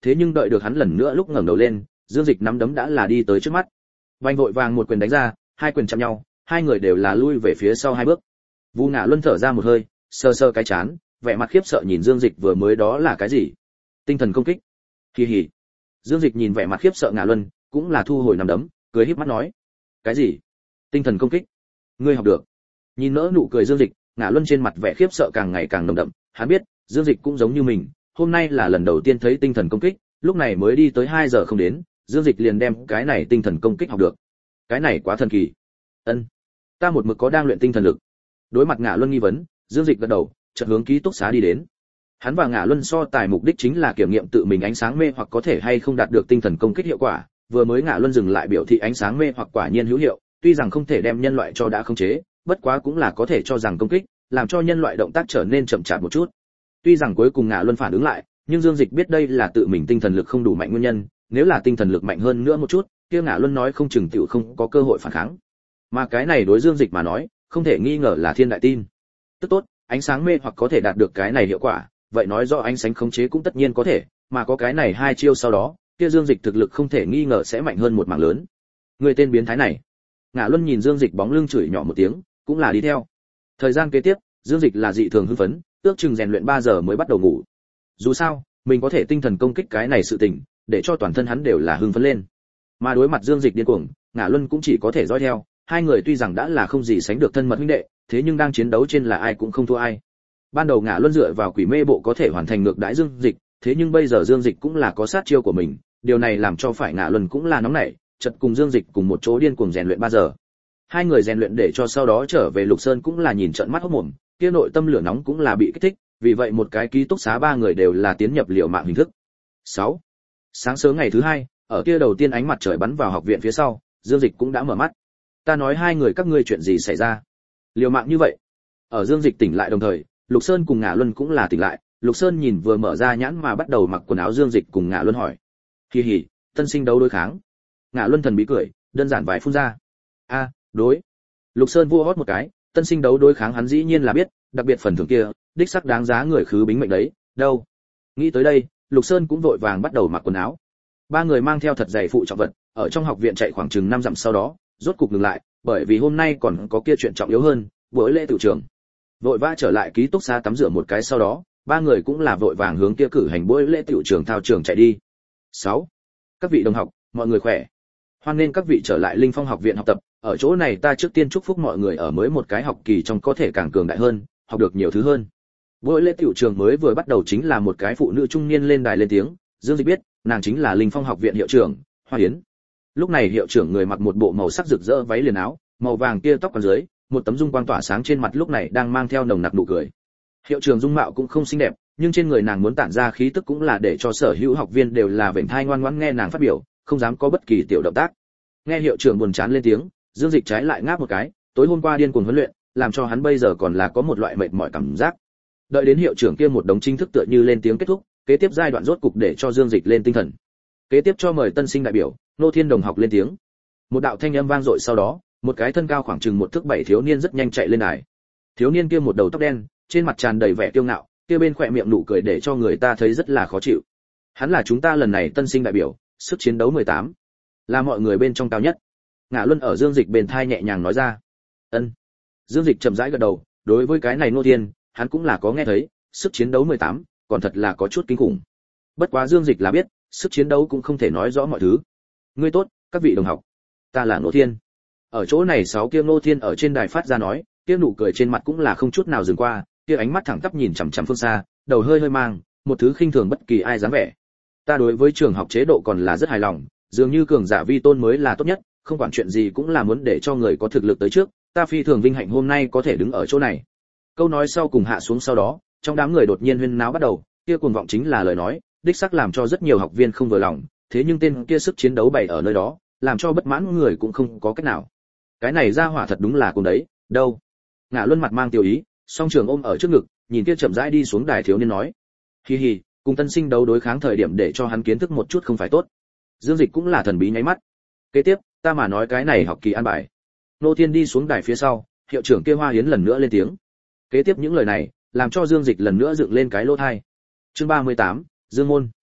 thế nhưng đợi được hắn lần nữa lúc ngẩng đầu lên, Dương Dịch nắm đấm đã là đi tới trước mắt. Vành vội vàng một quyền đánh ra, hai quyền chạm nhau, hai người đều là lui về phía sau hai bước. Vu Ngạ Luân thở ra một hơi, sờ sờ cái chán, vẻ mặt khiếp sợ nhìn Dương Dịch vừa mới đó là cái gì? Tinh thần công kích. Kỳ hỉ. Dương Dịch nhìn vẻ mặt khiếp sợ Ngạ Luân, cũng là thu hồi nắm đấm, cười híp mắt nói: "Cái gì? Tinh thần công kích? Ngươi học được?" Nhìn nỡ nụ cười Dương Dịch, Ngạ Luân trên mặt vẻ khiếp sợ càng ngày càng nồng đậm, hắn biết, Dương Dịch cũng giống như mình, hôm nay là lần đầu tiên thấy tinh thần công kích, lúc này mới đi tới 2 giờ không đến, Dương Dịch liền đem cái này tinh thần công kích học được. Cái này quá thần kỳ. Ân, ta một mực có đang luyện tinh thần lực. Đối mặt Ngạ Luân nghi vấn, Dương Dịch gật đầu, chợt hướng ký túc xá đi đến. Hắn và Ngạ Luân so tài mục đích chính là kiểm nghiệm tự mình ánh sáng mê hoặc có thể hay không đạt được tinh thần công kích hiệu quả, vừa mới Ngạ Luân dừng lại biểu thị ánh sáng mê hoặc quả nhiên hữu hiệu, tuy rằng không thể đem nhân loại cho đã khống chế, bất quá cũng là có thể cho rằng công kích, làm cho nhân loại động tác trở nên chậm chạp một chút. Tuy rằng cuối cùng Ngạ Luân phản ứng lại, nhưng Dương Dịch biết đây là tự mình tinh thần lực không đủ mạnh nguyên nhân, nếu là tinh thần lực mạnh hơn nữa một chút, kia Ngạ Luân nói không chừng tiểu không có cơ hội phản kháng. Mà cái này đối Dương Dịch mà nói, không thể nghi ngờ là thiên đại tin. Tức tốt, ánh sáng mê hoặc có thể đạt được cái này hiệu quả, vậy nói rõ ánh sáng khống chế cũng tất nhiên có thể, mà có cái này hai chiêu sau đó, kia Dương Dịch thực lực không thể nghi ngờ sẽ mạnh hơn một mảng lớn. Người tên biến thái này. Ngạ Luân nhìn Dương Dịch bóng lưng chửi nhỏ một tiếng, cũng là đi theo. Thời gian kế tiếp, Dương Dịch là dị thường hưng phấn, ước chừng rèn luyện 3 giờ mới bắt đầu ngủ. Dù sao, mình có thể tinh thần công kích cái này sự tình, để cho toàn thân hắn đều là hưng phấn lên. Mà đối mặt Dương Dịch điên cuồng, Ngạ Luân cũng chỉ có thể dõi theo, hai người tuy rằng đã là không gì sánh được thân mật huynh đệ, thế nhưng đang chiến đấu trên là ai cũng không thua ai. Ban đầu Ngạ Luân dựa vào quỷ mê bộ có thể hoàn thành ngược đãi Dương Dịch, thế nhưng bây giờ Dương Dịch cũng là có sát chiêu của mình, điều này làm cho phải Ngạ Luân cũng là nóng nảy, chợt cùng Dương Dịch cùng một chỗ điên cuồng rèn luyện 3 giờ. Hai người rèn luyện để cho sau đó trở về Lục Sơn cũng là nhìn trợn mắt hốt mồm, kia nội tâm lửa nóng cũng là bị kích thích, vì vậy một cái ký túc xá ba người đều là tiến nhập liều mạng hình thức. 6. Sáng sớm ngày thứ hai, ở kia đầu tiên ánh mặt trời bắn vào học viện phía sau, Dương Dịch cũng đã mở mắt. Ta nói hai người các ngươi chuyện gì xảy ra? Liều mạng như vậy. Ở Dương Dịch tỉnh lại đồng thời, Lục Sơn cùng Ngạ Luân cũng là tỉnh lại, Lục Sơn nhìn vừa mở ra nhãn mà bắt đầu mặc quần áo Dương Dịch cùng Ngạ Luân hỏi. Kỳ hỉ, tân sinh đấu đối kháng. Ngạ Luân thần bí cười, đơn giản vài phun ra. A, đối. Lục Sơn vua hót một cái, tân sinh đấu đối kháng hắn dĩ nhiên là biết, đặc biệt phần thưởng kia, đích sắc đáng giá người khứ bính mệnh đấy, đâu. Nghĩ tới đây, Lục Sơn cũng vội vàng bắt đầu mặc quần áo. Ba người mang theo thật dày phụ trọng vật, ở trong học viện chạy khoảng chừng 5 dặm sau đó, rốt cục ngừng lại, bởi vì hôm nay còn có kia chuyện trọng yếu hơn, buổi lễ tự trường. Vội vã trở lại ký túc xá tắm rửa một cái sau đó, ba người cũng là vội vàng hướng kia cử hành buổi lễ tự trường thao trường chạy đi. 6. Các vị đồng học, mọi người khỏe. Hoan nên các vị trở lại Linh Phong học viện học tập, ở chỗ này ta trước tiên chúc phúc mọi người ở mới một cái học kỳ trong có thể càng cường đại hơn, học được nhiều thứ hơn. Buổi lễ tiểu trường mới vừa bắt đầu chính là một cái phụ nữ trung niên lên đài lên tiếng, Dương Dịch biết, nàng chính là Linh Phong học viện hiệu trưởng, Hoa Yến. Lúc này hiệu trưởng người mặc một bộ màu sắc rực rỡ váy liền áo, màu vàng kia tóc quăn dưới, một tấm dung quang tỏa sáng trên mặt lúc này đang mang theo nồng nặc nụ cười. Hiệu trưởng dung mạo cũng không xinh đẹp, nhưng trên người nàng muốn tản ra khí tức cũng là để cho sở hữu học viên đều là vểnh thai ngoan ngoãn nghe nàng phát biểu, không dám có bất kỳ tiểu động tác. Nghe hiệu trưởng buồn chán lên tiếng, Dương Dịch trái lại ngáp một cái, tối hôm qua điên cuồng huấn luyện, làm cho hắn bây giờ còn là có một loại mệt mỏi cảm giác. Đợi đến hiệu trưởng kia một đống chính thức tựa như lên tiếng kết thúc, kế tiếp giai đoạn rốt cục để cho Dương Dịch lên tinh thần. Kế tiếp cho mời tân sinh đại biểu, Nô Thiên đồng học lên tiếng. Một đạo thanh âm vang dội sau đó, một cái thân cao khoảng chừng 1 thước 7 thiếu niên rất nhanh chạy lên đài. Thiếu niên kia một đầu tóc đen, trên mặt tràn đầy vẻ kiêu ngạo, kia bên khóe miệng nụ cười để cho người ta thấy rất là khó chịu. Hắn là chúng ta lần này tân sinh đại biểu, sức chiến đấu 18, là mọi người bên trong cao nhất. Ngạ Luân ở Dương Dịch bên thai nhẹ nhàng nói ra. Ân. Dương Dịch chậm rãi gật đầu, đối với cái này Nô Thiên, hắn cũng là có nghe thấy, sức chiến đấu 18, còn thật là có chút kinh khủng. Bất quá Dương Dịch là biết, sức chiến đấu cũng không thể nói rõ mọi thứ. Ngươi tốt, các vị đồng học. Ta là Nô Thiên. Ở chỗ này 6 kia Nô Thiên ở trên đài phát ra nói, kia nụ cười trên mặt cũng là không chút nào dừng qua, kia ánh mắt thẳng tắp nhìn chằm chằm phương xa, đầu hơi hơi mang, một thứ khinh thường bất kỳ ai dáng vẻ. Ta đối với trường học chế độ còn là rất hài lòng, dường như cường giả vi tôn mới là tốt nhất, không quản chuyện gì cũng là muốn để cho người có thực lực tới trước, ta phi thường vinh hạnh hôm nay có thể đứng ở chỗ này. Câu nói sau cùng hạ xuống sau đó, trong đám người đột nhiên huyên náo bắt đầu, kia cuồng vọng chính là lời nói, đích xác làm cho rất nhiều học viên không vừa lòng, thế nhưng tên kia sức chiến đấu bày ở nơi đó, làm cho bất mãn người cũng không có cách nào. Cái này ra hỏa thật đúng là cùng đấy, đâu. Ngạ Luân mặt mang tiêu ý, song trường ôm ở trước ngực, nhìn kia chậm rãi đi xuống đài thiếu niên nói, hi hi, cùng tân sinh đấu đối kháng thời điểm để cho hắn kiến thức một chút không phải tốt. Dương Dịch cũng là thần bí nháy mắt. Kế tiếp, ta mà nói cái này học kỳ an bài. Nô Thiên đi xuống đài phía sau, hiệu trưởng kia Hoa Yến lần nữa lên tiếng. Kế tiếp những lời này, làm cho Dương Dịch lần nữa dựng lên cái lỗ tai. Chương 38, Dương môn.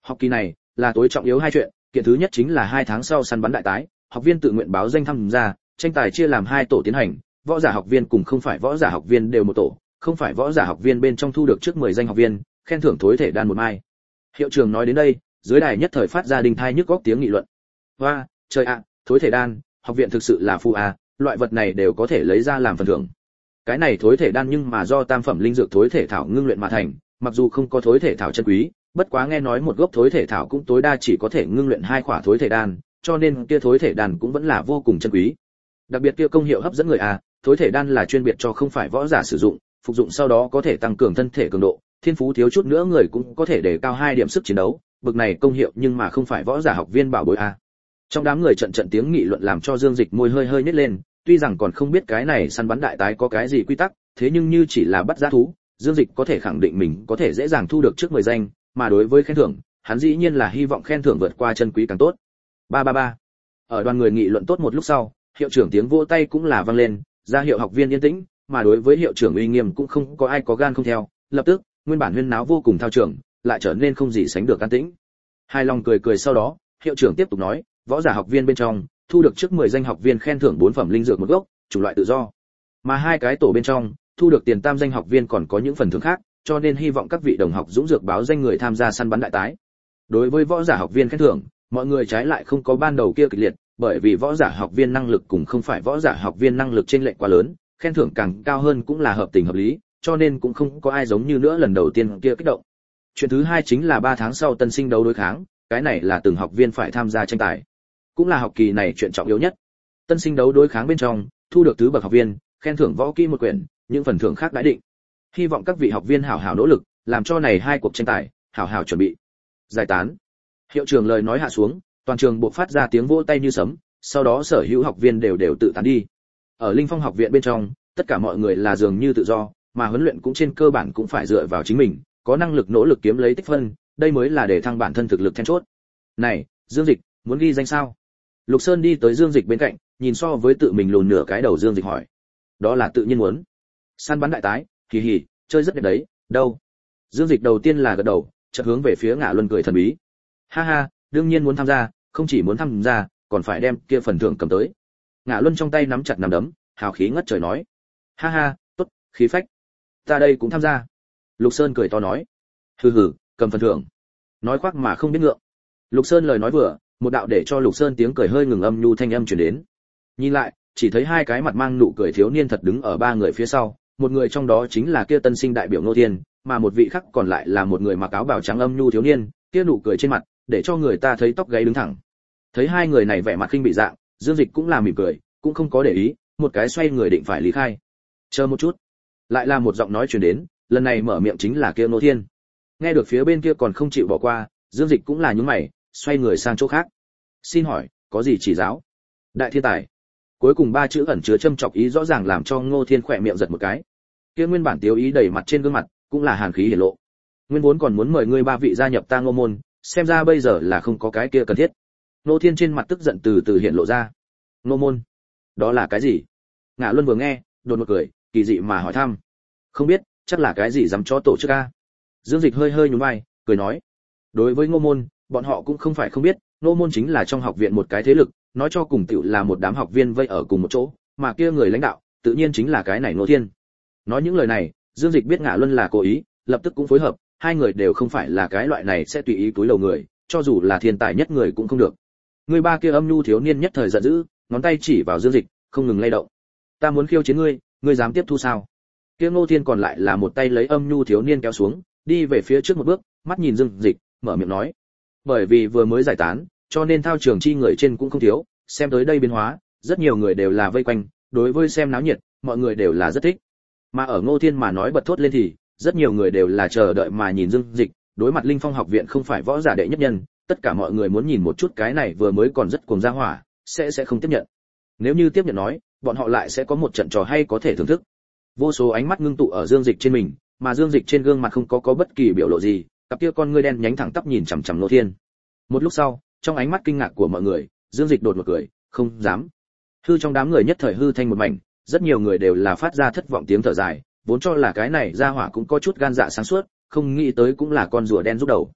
Học kỳ này là tối trọng yếu hai chuyện, kiện thứ nhất chính là 2 tháng sau săn bắn đại tái, học viên tự nguyện báo danh tham gia, tranh tài chia làm 2 tổ tiến hành, võ giả học viên cùng không phải võ giả học viên đều một tổ, không phải võ giả học viên bên trong thu được trước 10 danh học viên, khen thưởng thối thể đan một mai. Hiệu trưởng nói đến đây, dưới đài nhất thời phát ra đinh thai nhức góc tiếng nghị luận. Hoa, trời ạ, thối thể đan, học viện thực sự là phù à, loại vật này đều có thể lấy ra làm phần thưởng. Cái này thối thể đan nhưng mà do tam phẩm linh dược thối thể thảo ngưng luyện mà thành, mặc dù không có thối thể thảo chân quý, bất quá nghe nói một gốc thối thể thảo cũng tối đa chỉ có thể ngưng luyện 2 khỏa thối thể đan, cho nên kia thối thể đan cũng vẫn là vô cùng chân quý. Đặc biệt kia công hiệu hấp dẫn người à, thối thể đan là chuyên biệt cho không phải võ giả sử dụng, phục dụng sau đó có thể tăng cường thân thể cường độ, thiên phú thiếu chút nữa người cũng có thể đề cao 2 điểm sức chiến đấu, bực này công hiệu nhưng mà không phải võ giả học viên bảo bối à. Trong đám người trận tiếng nghị luận làm cho Dương Dịch môi hơi hơi nhếch lên, tuy rằng còn không biết cái này săn bắn đại tái có cái gì quy tắc, thế nhưng như chỉ là bắt dã thú, Dương Dịch có thể khẳng định mình có thể dễ dàng thu được trước 10 danh, mà đối với khen thưởng, hắn dĩ nhiên là hy vọng khen thưởng vượt qua chân quý càng tốt. Ba ba ba. Ở đoàn người nghị luận tốt một lúc sau, hiệu trưởng tiếng vỗ tay cũng là vang lên, ra hiệu học viên yên tĩnh, mà đối với hiệu trưởng uy nghiêm cũng không có ai có gan không theo, lập tức, nguyên bản huyên náo vô cùng thao trường, lại trở nên không gì sánh được an tĩnh. Hai lòng cười sau đó, hiệu trưởng tiếp tục nói, võ giả học viên bên trong, thu được trước 10 danh học viên khen thưởng 4 phẩm linh dược một gốc, chủng loại tự do. Mà 2 cái tổ bên trong, thu được tiền tam danh học viên còn có những phần thưởng khác, cho nên hy vọng các vị đồng học dũng dược báo danh người tham gia săn bắn đại tái. Đối với võ giả học viên khen thưởng, mọi người trái lại không có ban đầu kia kịch liệt, bởi vì võ giả học viên năng lực cùng không phải võ giả học viên năng lực chênh lệch quá lớn, khen thưởng càng cao hơn cũng là hợp tình hợp lý, cho nên cũng không có ai giống như nữa lần đầu tiên kia kích động. Chuyện thứ hai chính là 3 tháng sau tân sinh đấu đối kháng, cái này là từng học viên phải tham gia tranh tài, cũng là học kỳ này chuyện trọng yếu nhất. Tân sinh đấu đối kháng bên trong, thu được tứ bậc học viên, khen thưởng võ kỹ một quyển, những phần thưởng khác đã định. Hy vọng các vị học viên hảo hảo nỗ lực, làm cho này 2 cuộc tranh tài hảo hảo chuẩn bị. Giải tán. Hiệu trưởng lời nói hạ xuống, toàn trường bộc phát ra tiếng vỗ tay như sấm, sau đó sở hữu học viên đều tự tán đi. Ở Linh Phong học viện bên trong, tất cả mọi người là dường như tự do, mà huấn luyện cũng trên cơ bản cũng phải dựa vào chính mình, có năng lực nỗ lực kiếm lấy tích phân, đây mới là để thăng bản thân thực lực then chốt. Này, Dương Dịch, muốn ghi danh sao? Lục Sơn đi tới Dương Dịch bên cạnh, nhìn so với tự mình lùn nửa cái đầu Dương Dịch hỏi. Đó là tự nhiên muốn. Săn bắn đại tái, kỳ hỉ, chơi rất đẹp đấy, đâu? Dương Dịch đầu tiên là gật đầu, chợt hướng về phía Ngạ Luân cười thần bí. Ha ha, đương nhiên muốn tham gia, không chỉ muốn tham gia, còn phải đem kia phần thưởng cầm tới. Ngạ Luân trong tay nắm chặt nắm đấm, hào khí ngất trời nói. Ha ha, tốt, khí phách. Ta đây cũng tham gia. Lục Sơn cười to nói. Hừ hừ, cầm phần thưởng. Nói khoác mà không biết ngượng. Lục Sơn lời nói vừa, một đạo để cho Lục Sơn tiếng cười hơi ngừng âm nhu thanh âm truyền đến. Nhìn lại, chỉ thấy 2 cái mặt mang nụ cười thiếu niên thật đứng ở 3 người phía sau, một người trong đó chính là kia tân sinh đại biểu Ngô Thiên, mà một vị khác còn lại là một người mặc áo bào trắng âm nhu thiếu niên, kia nụ cười trên mặt, để cho người ta thấy tóc gáy đứng thẳng. Thấy 2 người này vẻ mặt khinh bị dạng, Dương Dịch cũng là mỉm cười, cũng không có để ý, một cái xoay người định phải lý khai. Chờ một chút, lại là một giọng nói truyền đến, lần này mở miệng chính là kia Ngô Thiên. Nghe được phía bên kia còn không chịu bỏ qua, Dương Dịch cũng là nhướng mày, xoay người sang chỗ khác. Xin hỏi, có gì chỉ giáo? Đại thiên tài. Cuối cùng 3 chữ ẩn chứa châm chọc ý rõ ràng làm cho Ngô Thiên khỏe miệng giật một cái. Kia nguyên bản tiêu ý đầy mặt trên gương mặt, cũng là hàn khí hiển lộ. Nguyên vốn còn muốn mời ngươi 3 vị gia nhập ta Ngô môn, xem ra bây giờ là không có cái kia cần thiết. Ngô Thiên trên mặt tức giận từ từ hiện lộ ra. Ngô môn? Đó là cái gì? Ngạ Luân vừa nghe, đột ngột cười, kỳ dị mà hỏi thăm. Không biết, chắc là cái gì dám cho tổ chức a? Dương Dịch hơi nhún vai, cười nói. Đối với Ngô môn, bọn họ cũng không phải không biết, Ngô môn chính là trong học viện một cái thế lực, nói cho cùng tiểu là một đám học viên vây ở cùng một chỗ, mà kia người lãnh đạo, tự nhiên chính là cái này Ngô Thiên. Nói những lời này, Dương Dịch biết Ngạ Luân là cố ý, lập tức cũng phối hợp, 2 người đều không phải là cái loại này sẽ tùy ý túi lầu người, cho dù là thiên tài nhất người cũng không được. Người 3 kia âm nhu thiếu niên nhất thời giận dữ, ngón tay chỉ vào Dương Dịch, không ngừng lay động. Ta muốn khiêu chiến ngươi, ngươi dám tiếp thu sao? Kia Ngô Thiên còn lại là một tay lấy âm nhu thiếu niên kéo xuống, đi về phía trước một bước, mắt nhìn Dương Dịch, mở miệng nói. Bởi vì vừa mới giải tán, cho nên thao trường chi người trên cũng không thiếu, xem tới đây biến hóa, rất nhiều người đều là vây quanh, đối với xem náo nhiệt, mọi người đều là rất thích. Mà ở Ngô Thiên mà nói bật thốt lên thì, rất nhiều người đều là chờ đợi mà nhìn Dương Dịch, đối mặt Linh Phong học viện không phải võ giả đệ nhất nhân, tất cả mọi người muốn nhìn một chút cái này vừa mới còn rất cuồng ra hỏa, sẽ không tiếp nhận. Nếu như tiếp nhận nói, bọn họ lại sẽ có một trận trò hay có thể thưởng thức. Vô số ánh mắt ngưng tụ ở Dương Dịch trên mình, mà Dương Dịch trên gương mặt không có bất kỳ biểu lộ gì, cặp kia con ngươi đen nhánh thẳng tắp nhìn chằm chằm Ngô Thiên. Một lúc sau, trong ánh mắt kinh ngạc của mọi người, Dương Dịch đột ngột cười, không dám. Hư trong đám người nhất thời hư thanh một mảnh, rất nhiều người đều là phát ra thất vọng tiếng thở dài, vốn cho là cái này ra hỏa cũng có chút gan dạ sáng suốt, không nghĩ tới cũng là con rùa đen rút đầu.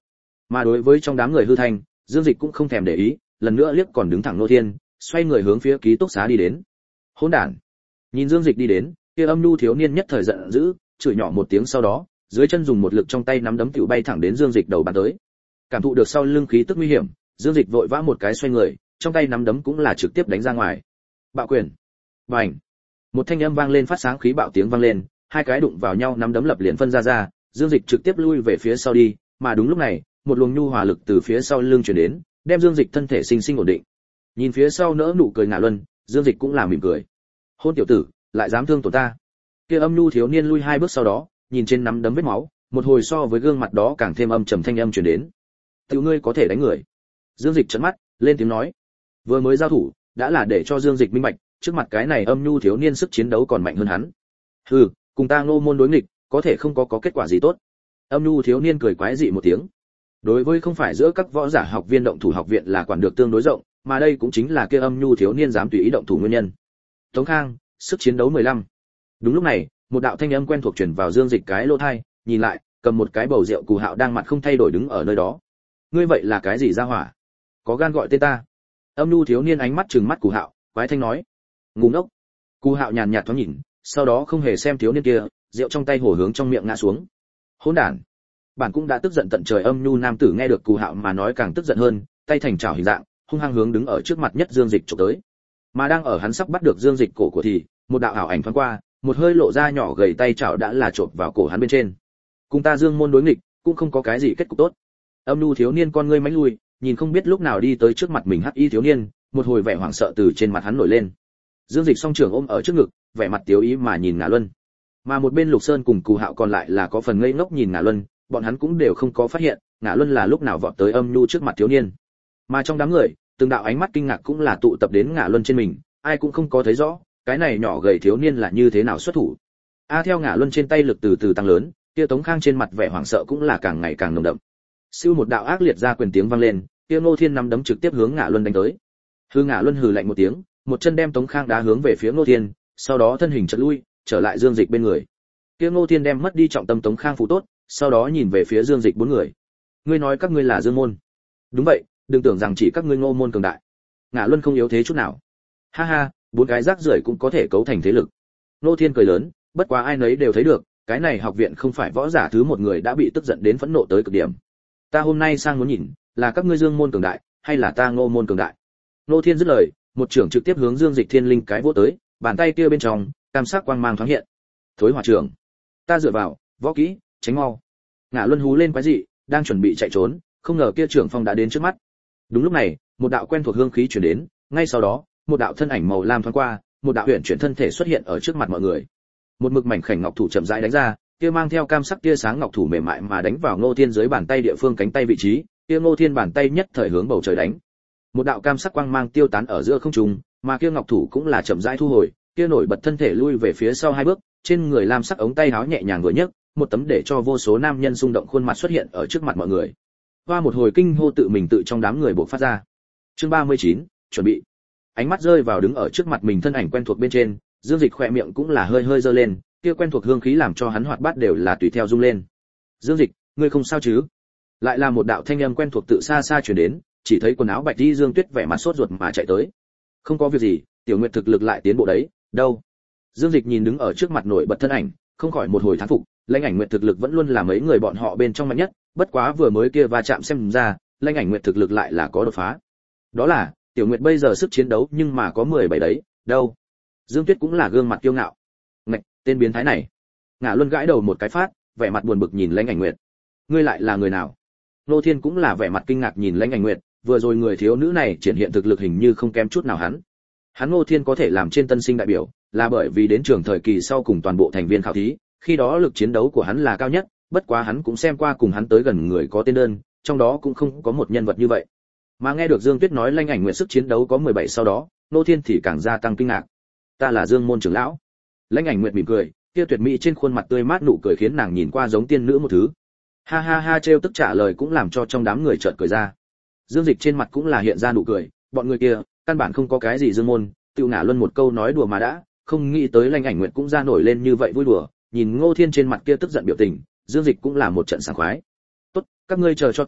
Mà đối với trong đám người hư thành, Dương Dịch cũng không thèm để ý, lần nữa liếc còn đứng thẳng Ngô Thiên, xoay người hướng phía ký túc xá đi đến. Hỗn đản. Nhìn Dương Dịch đi đến, kia âm nhu thiếu niên nhất thời giận dữ, chửi nhỏ một tiếng, sau đó dưới chân dùng một lực trong tay nắm đấm tiểu bay thẳng đến Dương Dịch đầu bắn tới. Cảm thụ được sau lưng khí tức nguy hiểm, Dương Dịch vội vã một cái xoay người, trong tay nắm đấm cũng là trực tiếp đánh ra ngoài. Bạo quyền. Bành. Một thanh âm vang lên, phát sáng khí bạo tiếng vang lên, hai cái đụng vào nhau nắm đấm lập liền phân ra, Dương Dịch trực tiếp lui về phía sau đi, mà đúng lúc này, một luồng nhu hòa lực từ phía sau lưng truyền đến, đem Dương Dịch thân thể sinh sinh ổn định. Nhìn phía sau nỡ nụ cười ngả luân, Dương Dịch cũng là mỉm cười. Hôn tiểu tử, lại dám thương tổn ta. Kia âm nhu thiếu niên lui hai bước, sau đó nhìn trên nắm đấm vết máu, một hồi so với gương mặt đó càng thêm âm trầm thanh âm truyền đến. Tiểu ngươi có thể đánh người. Dương Dịch trợn mắt lên tiếng nói. Vừa mới giao thủ đã là để cho Dương Dịch minh bạch, trước mặt cái này âm nhu thiếu niên sức chiến đấu còn mạnh hơn hắn. Hừ, cùng ta Ngô môn đối nghịch, có thể không có kết quả gì tốt. Âm nhu thiếu niên cười quái dị một tiếng. Đối với không phải giữa các võ giả học viên động thủ học viện là quản được tương đối rộng, mà đây cũng chính là kia âm nhu thiếu niên dám tùy ý động thủ nguyên nhân. Tống Khang, sức chiến đấu 15. Đúng lúc này, một đạo thanh âm quen thuộc truyền vào Dương Dịch cái lỗ tai, nhìn lại, cầm một cái bầu rượu Cù Hạo đang mặt không thay đổi đứng ở nơi đó. Ngươi vậy là cái gì ra hỏa? Có gan gọi tên ta? Âm nhu thiếu niên ánh mắt trừng mắt Cù Hạo, quái thanh nói. Ngu ngốc. Cù Hạo nhàn nhạt thoáng nhìn, sau đó không hề xem thiếu niên kia, rượu trong tay hổ hướng trong miệng ngã xuống. Hỗn đản. Bản cũng đã tức giận tận trời âm nhu nam tử nghe được Cù Hạo mà nói càng tức giận hơn, tay thành chảo hình dạng, hung hăng hướng đứng ở trước mặt nhất Dương Dịch chụp tới. Mà đang ở hắn sắp bắt được Dương Dịch cổ của thì, một đạo ảo ảnh thoáng qua, một hơi lộ ra nhỏ gầy tay chảo đã là chộp vào cổ hắn bên trên. Cùng ta Dương môn đối nghịch, cũng không có cái gì kết cục tốt. Âm nhu thiếu niên con ngươi mánh lui, nhìn không biết lúc nào đi tới trước mặt mình hắc y thiếu niên, một hồi vẻ hoảng sợ từ trên mặt hắn nổi lên. Dương Dịch song trưởng ôm ở trước ngực, vẻ mặt tiếu ý mà nhìn Ngạ Luân. Mà một bên Lục Sơn cùng Cù Hạo còn lại là có phần ngây ngốc nhìn Ngạ Luân, bọn hắn cũng đều không có phát hiện, Ngạ Luân là lúc nào vọt tới âm nhu trước mặt thiếu niên. Mà trong đám người, từng đạo ánh mắt kinh ngạc cũng là tụ tập đến Ngạ Luân trên mình, ai cũng không có thấy rõ, cái này nhỏ gầy thiếu niên là như thế nào xuất thủ. Theo Ngạ Luân trên tay lực từ từ tăng lớn, kia Tống Khang trên mặt vẻ hoảng sợ cũng là càng ngày càng nồng đậm. Siêu một đạo ác liệt ra quyền tiếng vang lên, kia Ngô Thiên nắm đấm trực tiếp hướng Ngạ Luân đánh tới. Ngạ Luân hừ lạnh một tiếng, một chân đem Tống Khang đá hướng về phía Ngô Thiên, sau đó thân hình chợt lui, trở lại Dương Dịch bên người. Kia Ngô Thiên đem mất đi trọng tâm Tống Khang phụ tốt, sau đó nhìn về phía Dương Dịch bốn người. Ngươi nói các ngươi là Dương môn? Đúng vậy, đừng tưởng rằng chỉ các ngươi Ngô môn cường đại. Ngạ Luân không yếu thế chút nào. Ha ha, bốn cái rác rưởi cũng có thể cấu thành thế lực. Ngô Thiên cười lớn, bất quá ai nấy đều thấy được, cái này học viện không phải võ giả thứ một người đã bị tức giận đến phẫn nộ tới cực điểm. Ta hôm nay sang muốn nhìn, là các ngươi Dương môn cường đại, hay là ta Ngô môn cường đại? Ngô Thiên dứt lời, một trưởng trực tiếp hướng Dương Dịch thiên linh cái vỗ tới, bàn tay kia bên trong, cam sắc quang mang thoáng hiện. Thối hỏa trưởng, ta dựa vào, võ kỹ, tránh mau. Ngạ Luân hú lên quái dị, đang chuẩn bị chạy trốn, không ngờ kia trưởng phong đã đến trước mắt. Đúng lúc này, một đạo quen thuộc hương khí truyền đến, ngay sau đó, một đạo thân ảnh màu lam thoáng qua, một đạo huyền chuyển thân thể xuất hiện ở trước mặt mọi người. Một mực mảnh khảnh ngọc thủ chậm rãi đánh ra, kia mang theo cam sắc tia sáng ngọc thủ mềm mại mà đánh vào Ngô Thiên dưới bàn tay địa phương cánh tay vị trí, kia Ngô Thiên bàn tay nhất thời hướng bầu trời đánh. Một đạo cam sắc quang mang tiêu tán ở giữa không trung, mà kia ngọc thủ cũng là chậm rãi thu hồi, kia nổi bật thân thể lui về phía sau hai bước, trên người lam sắc ống tay áo nhẹ nhàng vừa nhấc, một tấm để cho vô số nam nhân xung động khuôn mặt xuất hiện ở trước mặt mọi người. Qua một hồi kinh hô tự mình tự trong đám người bộc phát ra. Chương 39, chuẩn bị. Ánh mắt rơi vào đứng ở trước mặt mình thân ảnh quen thuộc bên trên, Dương Dịch khỏe miệng cũng là hơi hơi giơ lên, kia quen thuộc hương khí làm cho hắn hoạt bát đều là tùy theo rung lên. Dương Dịch, ngươi không sao chứ? Lại là một đạo thanh âm quen thuộc tự xa xa truyền đến, chỉ thấy quần áo bạch y Dương Tuyết vẻ mặt sốt ruột mà chạy tới. Không có việc gì, Tiểu Nguyệt thực lực lại tiến bộ đấy, đâu? Dương Dịch nhìn đứng ở trước mặt nổi bật thân ảnh, không khỏi một hồi thán phục, Lãnh Ảnh Nguyệt thực lực vẫn luôn là mấy người bọn họ bên trong mạnh nhất, bất quá vừa mới kia va chạm xem ra, Lãnh Ảnh Nguyệt thực lực lại là có đột phá. Đó là, Tiểu Nguyệt bây giờ sức chiến đấu nhưng mà có 17 đấy, đâu? Dương Tuyết cũng là gương mặt kiêu ngạo. Ngạch, tên biến thái này. Ngạ Luân gãi đầu một cái phát, vẻ mặt buồn bực nhìn Lãnh Ảnh Nguyệt. Ngươi lại là người nào? Nô Thiên cũng là vẻ mặt kinh ngạc nhìn Lãnh Ảnh Nguyệt, vừa rồi người thiếu nữ này triển hiện thực lực hình như không kém chút nào hắn. Hắn Ngô Thiên có thể làm trên tân sinh đại biểu, là bởi vì đến trường thời kỳ sau cùng toàn bộ thành viên khảo thí, khi đó lực chiến đấu của hắn là cao nhất, bất quá hắn cũng xem qua cùng hắn tới gần người có tên đơn, trong đó cũng không có một nhân vật như vậy. Mà nghe được Dương Tuyết nói Lãnh Ảnh Nguyệt sức chiến đấu có 17 sau đó, Ngô Thiên thì càng gia tăng kinh ngạc. Ta là Dương môn trưởng lão. Lãnh Ảnh Nguyệt mỉm cười, kia tuyệt mỹ trên khuôn mặt tươi mát nụ cười khiến nàng nhìn qua giống tiên nữ một thứ. Ha ha ha, trêu tức trả lời cũng làm cho trong đám người chợt cười ra. Dương Dịch trên mặt cũng là hiện ra nụ cười, bọn người kia căn bản không có cái gì Dương môn, Tiêu Ngả Luân một câu nói đùa mà đã, không nghĩ tới Lãnh Ảnh Nguyệt cũng ra nổi lên như vậy vui đùa, nhìn Ngô Thiên trên mặt kia tức giận biểu tình, Dương Dịch cũng là một trận sảng khoái. Tốt, các ngươi chờ cho ta,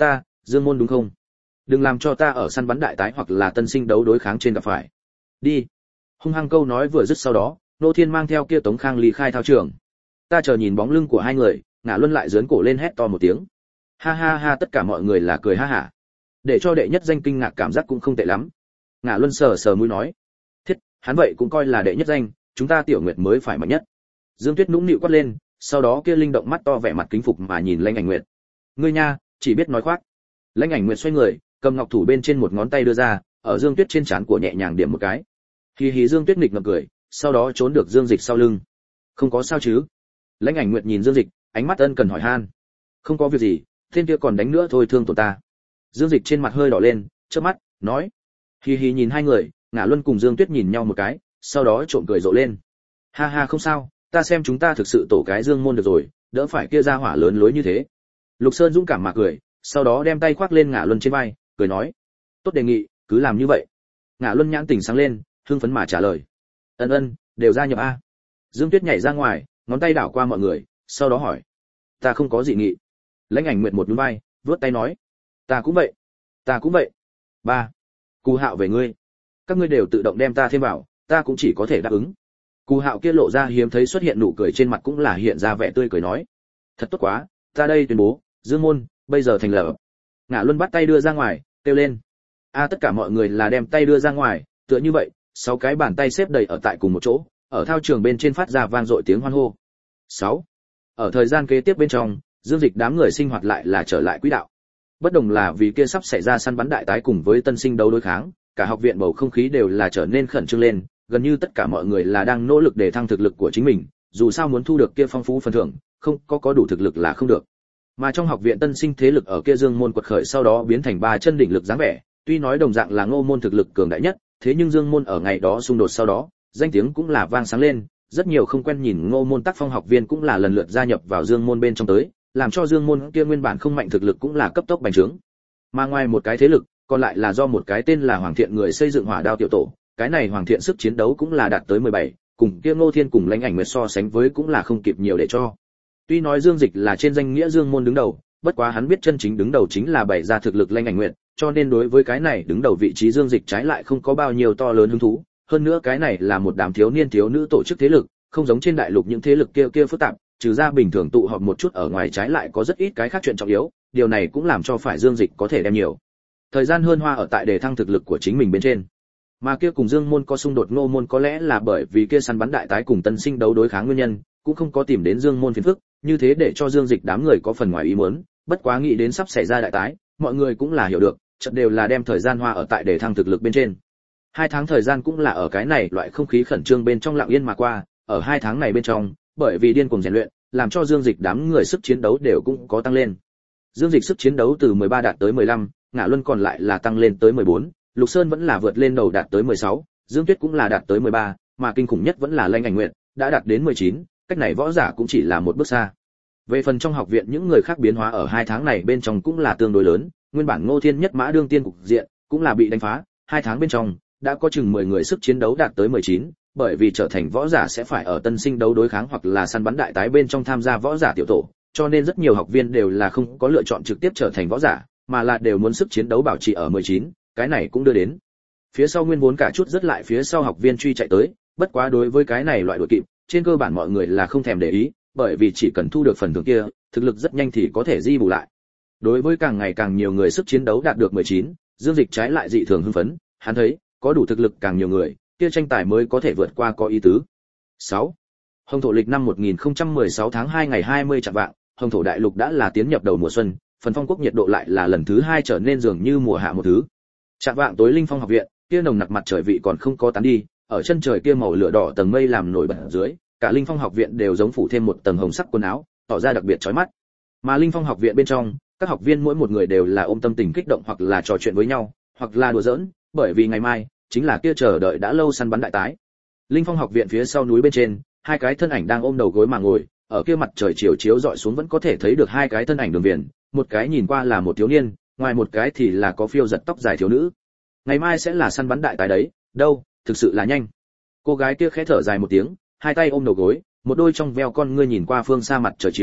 Dương Môn đúng không? Đừng làm cho ta ở săn bắn đại tái hoặc là tân sinh đấu đối kháng trên gặp phải. Đi. Hung hăng câu nói vừa dứt sau đó, Nô Thiên mang theo kia Tống Khang ly khai thao trường. Ta chờ nhìn bóng lưng của hai người, Ngã Luân lại giớn cổ lên hét to một tiếng. Ha ha ha, tất cả mọi người là cười ha hả. Để cho đệ nhất danh kinh ngạc cảm giác cũng không tệ lắm. Ngã Luân sờ sờ mũi nói, thiết, hắn vậy cũng coi là đệ nhất danh, chúng ta Tiểu Nguyệt mới phải mạnh nhất. Dương Tuyết nũng nịu quát lên, sau đó kia linh động mắt to vẻ mặt kính phục mà nhìn Lãnh Ảnh Nguyệt. Ngươi nha, chỉ biết nói khoác. Lãnh Ảnh Nguyệt xoay người, cầm ngọc thủ bên trên một ngón tay đưa ra, ở Dương Tuyết trên trán của nhẹ nhàng điểm một cái. Hì hì, Dương Tuyết nghịch ngợm cười, sau đó trốn được Dương Dịch sau lưng. Không có sao chứ? Lãnh Ảnh Nguyệt nhìn Dương Dịch, ánh mắt ân cần hỏi han. Không có việc gì, tên kia còn đánh nữa thôi thương tổn ta. Dương Dịch trên mặt hơi đỏ lên, chớp mắt, nói. Hì hì nhìn hai người, Ngã Luân cùng Dương Tuyết nhìn nhau một cái, sau đó trộm cười rộ lên. Ha ha không sao, ta xem chúng ta thực sự tổ cái Dương Môn được rồi, đỡ phải kia ra hỏa lớn lối như thế. Lục Sơn dũng cảm mà cười, sau đó đem tay khoác lên Ngã Luân trên vai, cười nói. Tốt đề nghị, cứ làm như vậy. Ngã Luân nhãn tỉnh sáng lên, hưng phấn mà trả lời. Ân ân, đều gia nhập a. Dương Tuyết nhảy ra ngoài, ngón tay đảo qua mọi người, sau đó hỏi. Ta không có gì nghị. Lãnh Ảnh Nguyệt một nhún vai, vớt tay nói. Ta cũng vậy. Ta cũng vậy. Ba. Cù Hạo về ngươi. Các ngươi đều tự động đem ta thêm vào, ta cũng chỉ có thể đáp ứng. Cù Hạo kia lộ ra hiếm thấy xuất hiện nụ cười trên mặt cũng là hiện ra vẻ tươi cười nói. Thật tốt quá, ta đây tuyên bố, Dương Môn, bây giờ thành lập. Ngã Luân bắt tay đưa ra ngoài, kêu lên. Tất cả mọi người là đem tay đưa ra ngoài, tựa như vậy, 6 cái bàn tay xếp đầy ở tại cùng một chỗ, ở thao trường bên trên phát ra vang dội tiếng hoan hô. 6. Ở thời gian kế tiếp bên trong, Dương Dịch đám người sinh hoạt lại là trở lại quỹ đạo. Bất đồng là vì kia sắp xảy ra săn bắn đại tái cùng với tân sinh đấu đối kháng, cả học viện bầu không khí đều là trở nên khẩn trương lên, gần như tất cả mọi người là đang nỗ lực để thăng thực lực của chính mình, dù sao muốn thu được kia phong phú phần thưởng, không có đủ thực lực là không được. Mà trong học viện tân sinh thế lực ở kia Dương Môn quật khởi sau đó biến thành 3 chân đỉnh lực dáng vẻ, tuy nói đồng dạng là Ngô Môn thực lực cường đại nhất, thế nhưng Dương Môn ở ngày đó xung đột sau đó, danh tiếng cũng là vang sáng lên, rất nhiều không quen nhìn Ngô Môn tác phong học viên cũng là lần lượt gia nhập vào Dương Môn bên trong tới, làm cho Dương Môn kia nguyên bản không mạnh thực lực cũng là cấp tốc bành trướng. Mà ngoài một cái thế lực, còn lại là do một cái tên là Hoàng Thiện người xây dựng Hỏa Đao tiểu tổ, cái này Hoàng Thiện sức chiến đấu cũng là đạt tới 17, cùng kia Ngô Thiên cùng Lãnh Ảnh Nguyệt so sánh với cũng là không kịp nhiều để cho. Tuy nói Dương Dịch là trên danh nghĩa Dương Môn đứng đầu, bất quá hắn biết chân chính đứng đầu chính là bày ra thực lực Lãnh Ảnh Nguyệt, cho nên đối với cái này đứng đầu vị trí Dương Dịch trái lại không có bao nhiêu to lớn hứng thú. Hơn nữa cái này là một đám thiếu niên thiếu nữ tổ chức thế lực, không giống trên đại lục những thế lực kia phức tạp, trừ ra bình thường tụ họp một chút ở ngoài trái lại có rất ít cái khác chuyện trọng yếu, điều này cũng làm cho phải Dương Dịch có thể đem nhiều thời gian hơn hoa ở tại đề thăng thực lực của chính mình bên trên. Mà kia cùng Dương Môn có xung đột Ngô Môn có lẽ là bởi vì kia săn bắn đại tái cùng tân sinh đấu đối kháng nguyên nhân, cũng không có tìm đến Dương Môn phiền phức, như thế để cho Dương Dịch đám người có phần ngoài ý muốn, bất quá nghĩ đến sắp xảy ra đại tái, mọi người cũng là hiểu được, chợt đều là đem thời gian hoa ở tại đề thăng thực lực bên trên. 2 tháng thời gian cũng là ở cái này loại không khí khẩn trương bên trong lặng yên mà qua, ở 2 tháng này bên trong, bởi vì điên cuồng rèn luyện, làm cho Dương Dịch đám người sức chiến đấu đều cũng có tăng lên. Dương Dịch sức chiến đấu từ 13 đạt tới 15, Ngã Luân còn lại là tăng lên tới 14, Lục Sơn vẫn là vượt lên đầu đạt tới 16, Dương Tuyết cũng là đạt tới 13, mà kinh khủng nhất vẫn là Lãnh Ảnh Nguyệt, đã đạt đến 19, cách này võ giả cũng chỉ là một bước xa. Về phần trong học viện những người khác biến hóa ở 2 tháng này bên trong cũng là tương đối lớn, nguyên bản Ngô Thiên nhất mã đương tiên cục diện cũng là bị đánh phá, 2 tháng bên trong đã có chừng 10 người sức chiến đấu đạt tới 19, bởi vì trở thành võ giả sẽ phải ở tân sinh đấu đối kháng hoặc là săn bắn đại tái bên trong tham gia võ giả tiểu tổ, cho nên rất nhiều học viên đều là không có lựa chọn trực tiếp trở thành võ giả, mà là đều muốn sức chiến đấu bảo trì ở 19, cái này cũng đưa đến phía sau nguyên vốn cả chút rất lại phía sau học viên truy chạy tới, bất quá đối với cái này loại đội kịp, trên cơ bản mọi người là không thèm để ý, bởi vì chỉ cần thu được phần thưởng kia, thực lực rất nhanh thì có thể di bù lại. Đối với càng ngày càng nhiều người sức chiến đấu đạt được 19, Dương Dịch trái lại dị thường hưng phấn, hắn thấy, có đủ thực lực càng nhiều người, kia tranh tài mới có thể vượt qua có ý tứ. 6. Hồng thổ lịch năm 1016 tháng 2 ngày 20 chạng vạng, Hồng thổ đại lục đã là tiến nhập đầu mùa xuân, phần phong quốc nhiệt độ lại là lần thứ 2 trở nên dường như mùa hạ một thứ. Chạng vạng tối Linh Phong học viện, kia nồng nặc mặt trời vị còn không có tán đi, ở chân trời kia màu lửa đỏ tầng mây làm nổi bật ở dưới, cả Linh Phong học viện đều giống phủ thêm một tầng hồng sắc quần áo, tỏ ra đặc biệt chói mắt. Mà Linh Phong học viện bên trong, các học viên mỗi một người đều là ôm tâm tình kích động hoặc là trò chuyện với nhau, hoặc là đùa giỡn, bởi vì ngày mai chính là kia chờ đợi đã lâu săn bắn đại tái. Linh Phong học viện phía sau núi bên trên, 2 cái thân ảnh đang ôm đầu gối mà ngồi, ở kia mặt trời chiều chiếu dọi xuống vẫn có thể thấy được 2 cái thân ảnh đường viền, một cái nhìn qua là một thiếu niên, ngoài một cái thì là có phiêu giật tóc dài thiếu nữ. Ngày mai sẽ là săn bắn đại tái đấy, đâu, thực sự là nhanh. Cô gái kia khẽ thở dài một tiếng, 2 tay ôm đầu gối, một đôi trong veo con ngươi nhìn qua phương xa mặt trời chiều,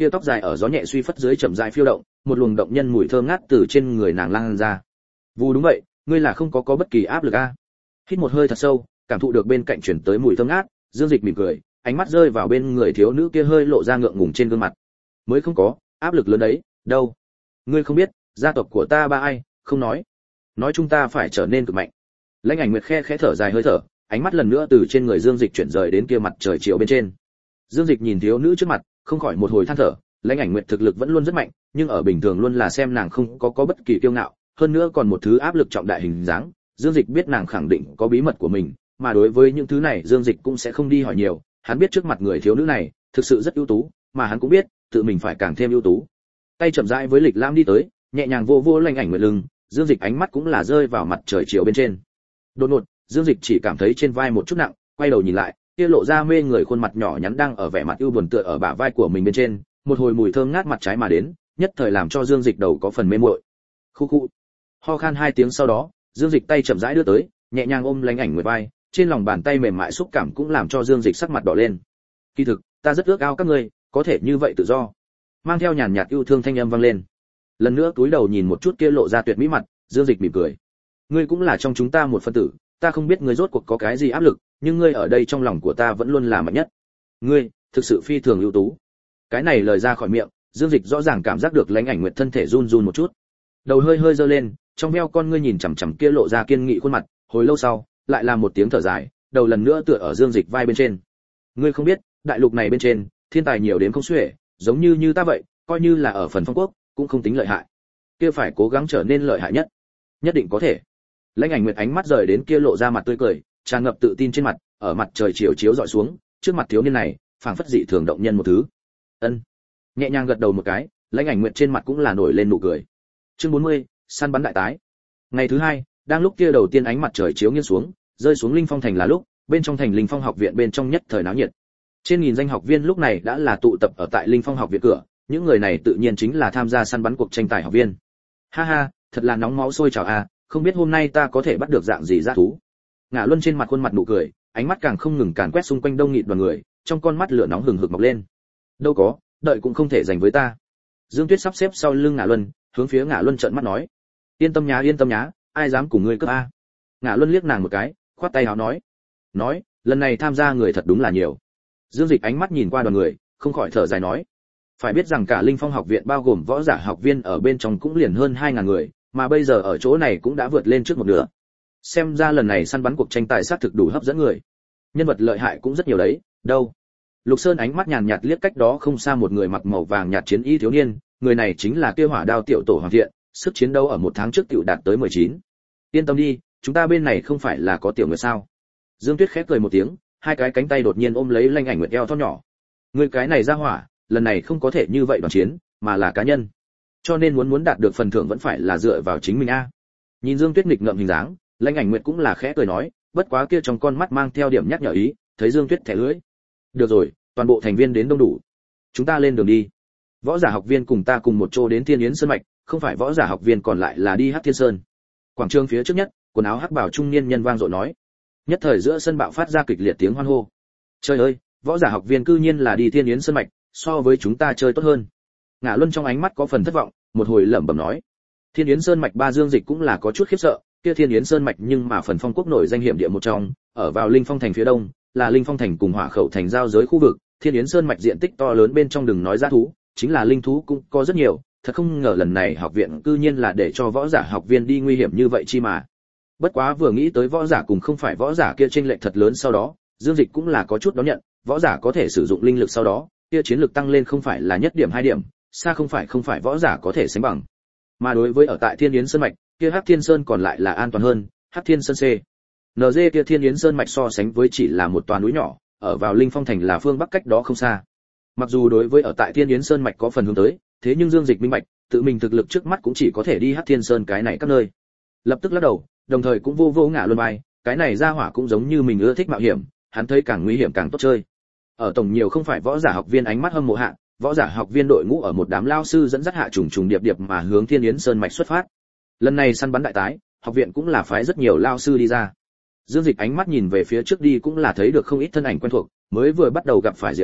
kia tóc dài ở gió nhẹ suy phất dưới chậm rãi phiêu động, một luồng động nhân mùi thơm ngát từ trên người nàng lan ra. Vù, đúng vậy, ngươi là không có bất kỳ áp lực a. Hít một hơi thật sâu, cảm thụ được bên cạnh truyền tới mùi thơm ngát, Dương Dịch mỉm cười, ánh mắt rơi vào bên người thiếu nữ kia hơi lộ ra ngượng ngùng trên gương mặt. Mới không có áp lực lớn đấy, đâu. Ngươi không biết, gia tộc của ta ba ai, không nói chúng ta phải trở nên cực mạnh. Lãnh Ảnh Nguyệt khẽ thở dài hơi thở, ánh mắt lần nữa từ trên người Dương Dịch chuyển rời đến kia mặt trời chiều bên trên. Dương Dịch nhìn thiếu nữ trước mặt, không khỏi một hồi than thở, Lãnh Ảnh Nguyệt thực lực vẫn luôn rất mạnh, nhưng ở bình thường luôn là xem nàng không có bất kỳ kiêu ngạo, hơn nữa còn một thứ áp lực trọng đại hình dáng. Dương Dịch biết nàng khẳng định có bí mật của mình, mà đối với những thứ này Dương Dịch cũng sẽ không đi hỏi nhiều, hắn biết trước mặt người thiếu nữ này thực sự rất ưu tú, mà hắn cũng biết tự mình phải càng thêm ưu tú. Tay chậm rãi với lịch lãm đi tới, nhẹ nhàng vô Lãnh Ảnh Nguyệt lưng, Dương Dịch ánh mắt cũng là rơi vào mặt trời chiều bên trên. Đột ngột, Dương Dịch chỉ cảm thấy trên vai một chút nặng, quay đầu nhìn lại, kia lộ ra mê người khuôn mặt nhỏ nhắn đang ở vẻ mặt ưu buồn tựa ở bả vai của mình bên trên, một hồi mùi thơm ngát mặt trái mà đến, nhất thời làm cho Dương Dịch đầu có phần mê muội. Khu khu. Ho khan 2 tiếng sau đó, Dương Dịch tay chậm rãi đưa tới, nhẹ nhàng ôm Lãnh Ảnh Nguyệt vai, trên lòng bàn tay mềm mại xúc cảm cũng làm cho Dương Dịch sắc mặt đỏ lên. Kỳ thực, ta rất ước ao các ngươi, có thể như vậy tự do. Mang theo nhàn nhạt yêu thương thanh âm vang lên. Lần nữa cúi đầu nhìn một chút kia lộ ra tuyệt mỹ mặt, Dương Dịch mỉm cười. Ngươi cũng là trong chúng ta một phân tử, ta không biết ngươi rốt cuộc có cái gì áp lực, nhưng ngươi ở đây trong lòng của ta vẫn luôn là mạnh nhất. Ngươi, thực sự phi thường ưu tú. Cái này lời ra khỏi miệng, Dương Dịch rõ ràng cảm giác được Lãnh Ảnh Nguyệt thân thể run run một chút. Đầu hơi giơ lên, trong veo con ngươi nhìn chằm chằm kia lộ ra kiên nghị khuôn mặt, hồi lâu sau, lại là một tiếng thở dài, đầu lần nữa tựa ở Dương Dịch vai bên trên. Ngươi không biết, đại lục này bên trên, thiên tài nhiều đến không xuể, giống như ta vậy, coi như là ở phần Phong Quốc, cũng không tính lợi hại. Kia phải cố gắng trở nên lợi hại nhất. Nhất định có thể. Lãnh Ảnh Nguyệt ánh mắt rời đến kia lộ ra mặt tươi cười, tràn ngập tự tin trên mặt, ở mặt trời chiều chiếu dọi xuống, trước mặt thiếu niên này, phảng phất dị thường động nhân một thứ. Ân. Nhẹ nhàng gật đầu một cái, Lãnh Ảnh Nguyệt trên mặt cũng là nổi lên nụ cười. Chương 40, săn bắn đại tái. Ngày thứ 2, đang lúc kia đầu tiên ánh mặt trời chiếu nghiêng xuống, rơi xuống Linh Phong thành là lúc, bên trong thành Linh Phong học viện bên trong nhất thời náo nhiệt. Trên nghìn danh học viên lúc này đã là tụ tập ở tại Linh Phong học viện cửa, những người này tự nhiên chính là tham gia săn bắn cuộc tranh tài học viên. Ha ha, thật là nóng máu sôi trào a, không biết hôm nay ta có thể bắt được dạng gì dã thú. Ngạ Luân trên mặt khuôn mặt nụ cười, ánh mắt càng không ngừng càn quét xung quanh đông nghịt đoàn người, trong con mắt lửa nóng hừng hực mọc lên. Đâu có, đợi cũng không thể giành với ta. Dương Tuyết sắp xếp sau lưng Ngạ Luân, hướng phía Ngạ Luân trợn mắt nói: yên tâm nhá, ai dám cùng ngươi cướp a. Ngạ Luân liếc nàng một cái, khoát tay áo nói, lần này tham gia người thật đúng là nhiều. Dương Dịch ánh mắt nhìn qua đoàn người, không khỏi thở dài nói: phải biết rằng cả Linh Phong học viện bao gồm võ giả học viên ở bên trong cũng liền hơn 2000 người, mà bây giờ ở chỗ này cũng đã vượt lên trước một nửa. Xem ra lần này săn bắn cuộc tranh tài xác thực đủ hấp dẫn người. Nhân vật lợi hại cũng rất nhiều đấy, đâu. Lục Sơn ánh mắt nhàn nhạt liếc cách đó không xa một người mặc màu vàng nhạt chiến y thiếu niên, người này chính là kia Hỏa Đao tiểu tổ Hoàng Thiện, sức chiến đấu ở 1 tháng trước tiểu đạt tới 19. Yên tâm đi, chúng ta bên này không phải là có tiểu người sao? Dương Tuyết khép cười một tiếng, hai cái cánh tay đột nhiên ôm lấy Lãnh Ảnh Nguyệt eo thon nhỏ. Người cái này ra hỏa, lần này không có thể như vậy đoàn chiến, mà là cá nhân. Cho nên muốn đạt được phần thưởng vẫn phải là dựa vào chính mình a. Nhìn Dương Tuyết nghịch ngợm hình dáng, Lãnh Ảnh Nguyệt cũng là khẽ cười nói, bất quá kia trong con mắt mang theo điểm nhắc nhở ý, thấy Dương Tuyết thẻ lưỡi. Được rồi, toàn bộ thành viên đến đông đủ. Chúng ta lên đường đi. Võ giả học viên cùng ta cùng một chỗ đến Thiên Yến Sơn mạch, không phải võ giả học viên còn lại là đi Hắc Thiên Sơn. Quảng trường phía trước nhất, quần áo hắc bảo trung niên nhân vang dội nói. Nhất thời giữa sân bạo phát ra kịch liệt tiếng hoan hô. Trời ơi, võ giả học viên cư nhiên là đi Thiên Yến Sơn mạch, so với chúng ta chơi tốt hơn. Ngạ Luân trong ánh mắt có phần thất vọng, một hồi lẩm bẩm nói: Thiên Yến Sơn mạch ba Dương Dịch cũng là có chút khiếp sợ, kia Thiên Yến Sơn mạch nhưng mà phần Phong quốc nổi danh hiểm địa một trong, ở vào Linh Phong thành phía đông, là Linh Phong thành cùng Hỏa Khẩu thành giao giới khu vực, Thiên Yến Sơn mạch diện tích to lớn bên trong đừng nói dã thú, chính là linh thú cũng có rất nhiều, thật không ngờ lần này học viện cư nhiên là để cho võ giả học viên đi nguy hiểm như vậy chi mà. Bất quá vừa nghĩ tới võ giả cùng không phải võ giả kia chênh lệch thật lớn sau đó, Dương Dịch cũng là có chút đón nhận, võ giả có thể sử dụng linh lực sau đó, kia chiến lực tăng lên không phải là nhất điểm 2 điểm, xa không phải võ giả có thể sánh bằng. Mà đối với ở tại Thiên Yến Sơn mạch, kia Hắc Thiên Sơn còn lại là an toàn hơn, Hắc Thiên Sơn C. NG kia Thiên Yến Sơn mạch so sánh với chỉ là một toà núi nhỏ, ở vào Linh Phong thành là phương bắc cách đó không xa. Mặc dù đối với ở tại Thiên Yến Sơn mạch có phần hướng tới, thế nhưng Dương Dịch minh bạch, tự mình thực lực trước mắt cũng chỉ có thể đi Hắc Thiên Sơn cái này các nơi. Lập tức lắc đầu, đồng thời cũng vô ngả luôn vai, cái này ra hỏa cũng giống như mình ưa thích mạo hiểm, hắn thấy càng nguy hiểm càng tốt chơi. Ở tổng nhiều không phải võ giả học viên ánh mắt hâm mộ hạ, võ giả học viên đội ngũ ở một đám lao sư dẫn dắt hạ trùng điệp điệp mà hướng Thiên Yến Sơn mạch xuất phát. Lần này săn bắn đại tái, học viện cũng là phái rất nhiều lao sư đi ra. Dương Dịch ánh mắt nhìn về phía trước đi cũng là thấy được không ít thân ảnh quen thuộc, mới vừa bắt đầu gặp phải Diệu Uy,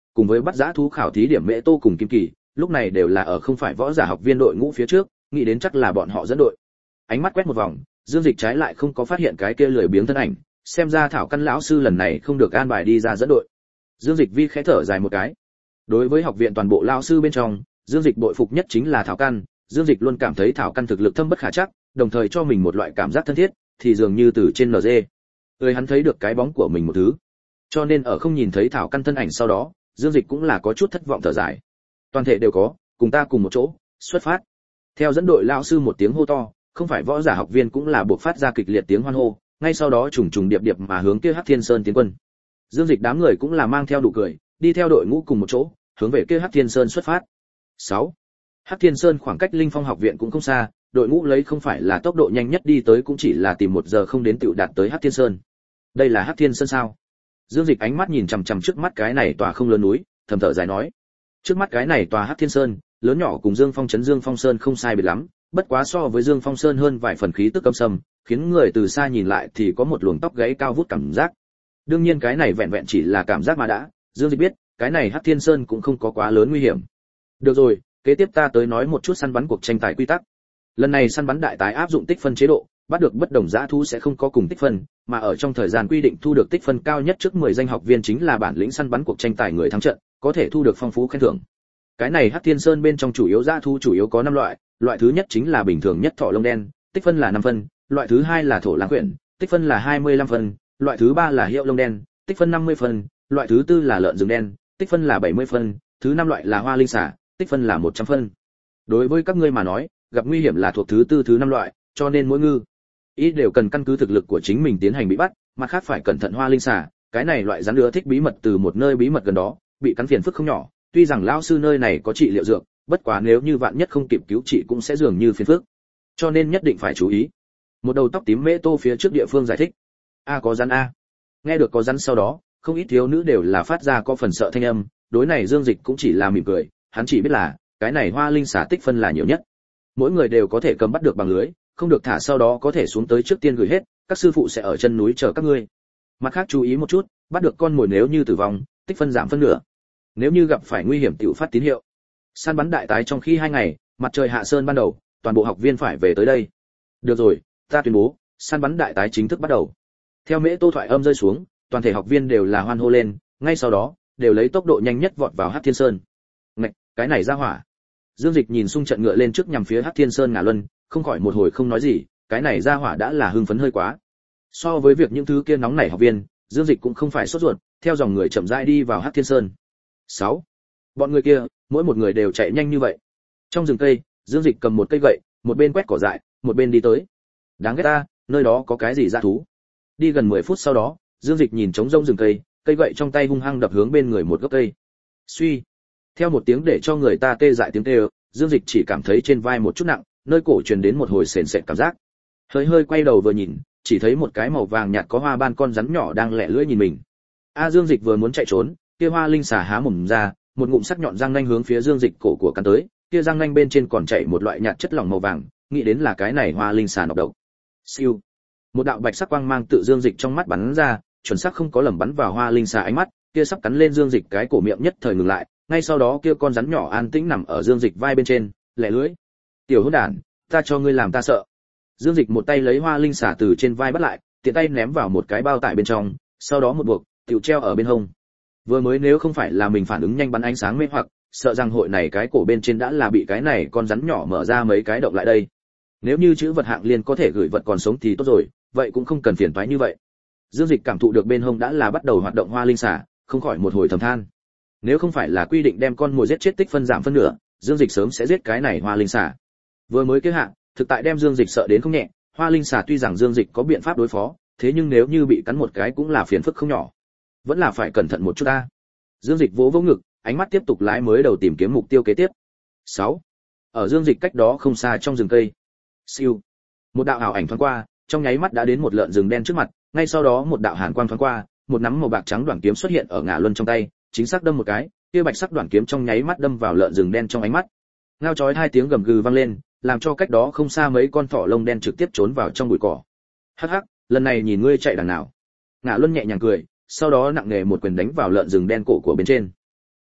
cùng với bắt giã thú khảo thí điểm Mễ Tô cùng Kim Kỳ, lúc này đều là ở không phải võ giả học viên đội ngũ phía trước, nghĩ đến chắc là bọn họ dẫn đội. Ánh mắt quét một vòng, Dương Dịch trái lại không có phát hiện cái kia lười biếng thân ảnh, xem ra Thảo Căn lão sư lần này không được an bài đi ra dẫn đội. Dương Dịch vi khẽ thở dài một cái. Đối với học viện toàn bộ lão sư bên trong, Dương Dịch bội phục nhất chính là Thảo Căn, Dương Dịch luôn cảm thấy Thảo Căn thực lực thâm bất khả trắc, đồng thời cho mình một loại cảm giác thân thiết, thì dường như từ trên NG. Hắn thấy được cái bóng của mình một thứ. Cho nên ở không nhìn thấy Thảo Căn thân ảnh sau đó, Dương Dịch cũng là có chút thất vọng thở dài. Toàn thể đều có, cùng ta cùng một chỗ, xuất phát. Theo dẫn đội lão sư một tiếng hô to, không phải võ giả học viên cũng là buộc phát ra kịch liệt tiếng hoan hô, ngay sau đó trùng trùng điệp điệp mà hướng kia Hắc Thiên Sơn tiến quân. Dương Dịch đám người cũng là mang theo đủ cười, đi theo đội ngũ cùng một chỗ, hướng về kia Hắc Thiên Sơn xuất phát. 6. Hắc Thiên Sơn khoảng cách Linh Phong học viện cũng không xa, đội ngũ lấy không phải là tốc độ nhanh nhất đi tới cũng chỉ là tìm 1 giờ không đến tựu đạt tới Hắc Thiên Sơn. Đây là Hắc Thiên Sơn sao? Dương Dịch ánh mắt nhìn chằm chằm trước mắt cái này tòa không lớn núi, thầm thở dài nói. Trước mắt cái này tòa Hắc Thiên Sơn, lớn nhỏ cùng Dương Phong trấn Dương Phong Sơn không sai biệt lắm, bất quá so với Dương Phong Sơn hơn vài phần khí tức âm sầm, khiến người từ xa nhìn lại thì có một luồng tóc gáy cao vút cảm giác. Đương nhiên cái này vẹn vẹn chỉ là cảm giác mà đã, Dương Dịch biết, cái này Hắc Thiên Sơn cũng không có quá lớn nguy hiểm. Được rồi, kế tiếp ta tới nói một chút săn bắn cuộc tranh tài quy tắc. Lần này săn bắn đại tái áp dụng tích phân chế độ, bắt được bất đồng dã thú sẽ không có cùng tích phân, mà ở trong thời gian quy định thu được tích phân cao nhất trước 10 danh học viên chính là bản lĩnh săn bắn cuộc tranh tài người thắng trận, có thể thu được phong phú khen thưởng. Cái này Hắc Thiên Sơn bên trong chủ yếu dã thú chủ yếu có 5 loại, loại thứ nhất chính là bình thường nhất thỏ lông đen, tích phân là 5 phân, loại thứ hai là thổ lang quyển, tích phân là 25 phân, loại thứ ba là hiệu lông đen, tích phân 50 phân, loại thứ tư là lợn rừng đen, tích phân là 70 phân, thứ năm loại là hoa linh xà, tích phân là 100 phân. Đối với các ngươi mà nói, gặp nguy hiểm là thuộc thứ tư thứ năm loại, cho nên mỗi ngư ý đều cần căn cứ thực lực của chính mình tiến hành bị bắt, mặt khác phải cẩn thận hoa linh xà, cái này loại rắn lứa thích bí mật từ một nơi bí mật gần đó, bị cắn phiền phức không nhỏ, tuy rằng lão sư nơi này có trị liệu dược, bất quá nếu như vạn nhất không kịp cứu trị cũng sẽ dường như phiền phức. Cho nên nhất định phải chú ý. Một đầu tóc tím Mễ Tô phía trước địa phương giải thích. Có rắn a. Nghe được có rắn sau đó, không ít thiếu nữ đều là phát ra có phần sợ thanh âm, đối này Dương Dịch cũng chỉ là mỉm cười, hắn chỉ biết là cái này hoa linh xà tích phân là nhiều nhất. Mỗi người đều có thể cầm bắt được bằng lưới, không được thả sau đó có thể xuống tới trước tiên gửi hết, các sư phụ sẽ ở chân núi chờ các ngươi. Mặt khác chú ý một chút, bắt được con mồi nếu như tử vong, tích phân giảm phân nửa. Nếu như gặp phải nguy hiểm tiểu phát tín hiệu. Săn bắn đại tái trong khi 2 ngày, mặt trời hạ sơn ban đầu, toàn bộ học viên phải về tới đây. Được rồi, ta tuyên bố, săn bắn đại tái chính thức bắt đầu. Theo Mễ Tô thoại âm rơi xuống, toàn thể học viên đều là hoan hô lên, ngay sau đó, đều lấy tốc độ nhanh nhất vọt vào Hắc Thiên Sơn. Ngạch, cái này ra hỏa. Dương Dịch nhìn xung trận ngựa lên trước nhằm phía Hắc Thiên Sơn ngả luân, không khỏi một hồi không nói gì, cái này ra hỏa đã là hưng phấn hơi quá. So với việc những thứ kia nóng nảy học viên, Dương Dịch cũng không phải sốt ruột, theo dòng người chậm rãi đi vào Hắc Thiên Sơn. 6. Bọn người kia, mỗi một người đều chạy nhanh như vậy. Trong rừng cây, Dương Dịch cầm một cây gậy, một bên quét cỏ dại, một bên đi tới. Đáng ghét ta, nơi đó có cái gì dã thú. Đi gần 10 phút sau đó, Dương Dịch nhìn trống rỗng rừng cây, cây gậy trong tay hung hăng đập hướng bên người một gốc cây. Suy. Theo một tiếng để cho người ta tê dại tiếng kêu, Dương Dịch chỉ cảm thấy trên vai một chút nặng, nơi cổ truyền đến một hồi sền sệt cảm giác. Hơi hơi quay đầu vừa nhìn, chỉ thấy một cái màu vàng nhạt có hoa ban con rắn nhỏ đang lẻ lưỡi nhìn mình. Dương Dịch vừa muốn chạy trốn, kia hoa linh xà há mồm ra, một ngụm sắc nhọn răng nanh hướng phía Dương Dịch cổ của cắn tới, kia răng nanh bên trên còn chảy một loại nhạt chất lỏng màu vàng, nghĩ đến là cái này hoa linh xà nọc độc. Siêu. Một đạo bạch sắc quang mang tự Dương Dịch trong mắt bắn ra, chuẩn xác không có lầm bắn vào hoa linh xà ánh mắt, kia sắp cắn lên Dương Dịch cái cổ miệng nhất thời ngừng lại, ngay sau đó kia con rắn nhỏ an tĩnh nằm ở Dương Dịch vai bên trên, lẻ lưỡi. Tiểu hỗn đản, ta cho ngươi làm ta sợ. Dương Dịch một tay lấy hoa linh xà từ trên vai bắt lại, tiện tay ném vào một cái bao tải bên trong, sau đó một buộc, tiểu treo ở bên hông. Vừa mới nếu không phải là mình phản ứng nhanh bắn ánh sáng mê hoặc, sợ rằng hội này cái cổ bên trên đã là bị cái này con rắn nhỏ mở ra mấy cái động lại đây. Nếu như chữ vật hạng liên có thể gửi vật còn sống thì tốt rồi, vậy cũng không cần phiền toái như vậy. Dương Dịch cảm thụ được bên hông đã là bắt đầu hoạt động hoa linh xà, không khỏi một hồi thầm than. Nếu không phải là quy định đem con mồi giết chết tích phân giảm phân nửa, Dương Dịch sớm sẽ giết cái này hoa linh xà. Vừa mới kế hạ, thực tại đem Dương Dịch sợ đến không nhẹ, hoa linh xà tuy rằng Dương Dịch có biện pháp đối phó, thế nhưng nếu như bị cắn một cái cũng là phiền phức không nhỏ. Vẫn là phải cẩn thận một chút ta. Dương Dịch vỗ vỗ ngực, ánh mắt tiếp tục lái mới đầu tìm kiếm mục tiêu kế tiếp. 6. Ở Dương Dịch cách đó không xa trong rừng cây. Siêu. Một đạo ảo ảnh thoáng qua, trong nháy mắt đã đến một lợn rừng đen trước mặt, ngay sau đó một đạo hàn quang thoáng qua, một nắm màu bạc trắng đoạn kiếm xuất hiện ở ngả luân trong tay, chính xác đâm một cái, kia bạch sắc đoạn kiếm trong nháy mắt đâm vào lợn rừng đen trong ánh mắt. Ngao chói 2 tiếng gầm gừ vang lên, làm cho cách đó không xa mấy con thỏ lông đen trực tiếp trốn vào trong bụi cỏ. Hắc hắc, lần này nhìn ngươi chạy đằng nào. Ngả luân nhẹ nhàng cười, sau đó nặng nề một quyền đánh vào lợn rừng đen cổ của bên trên.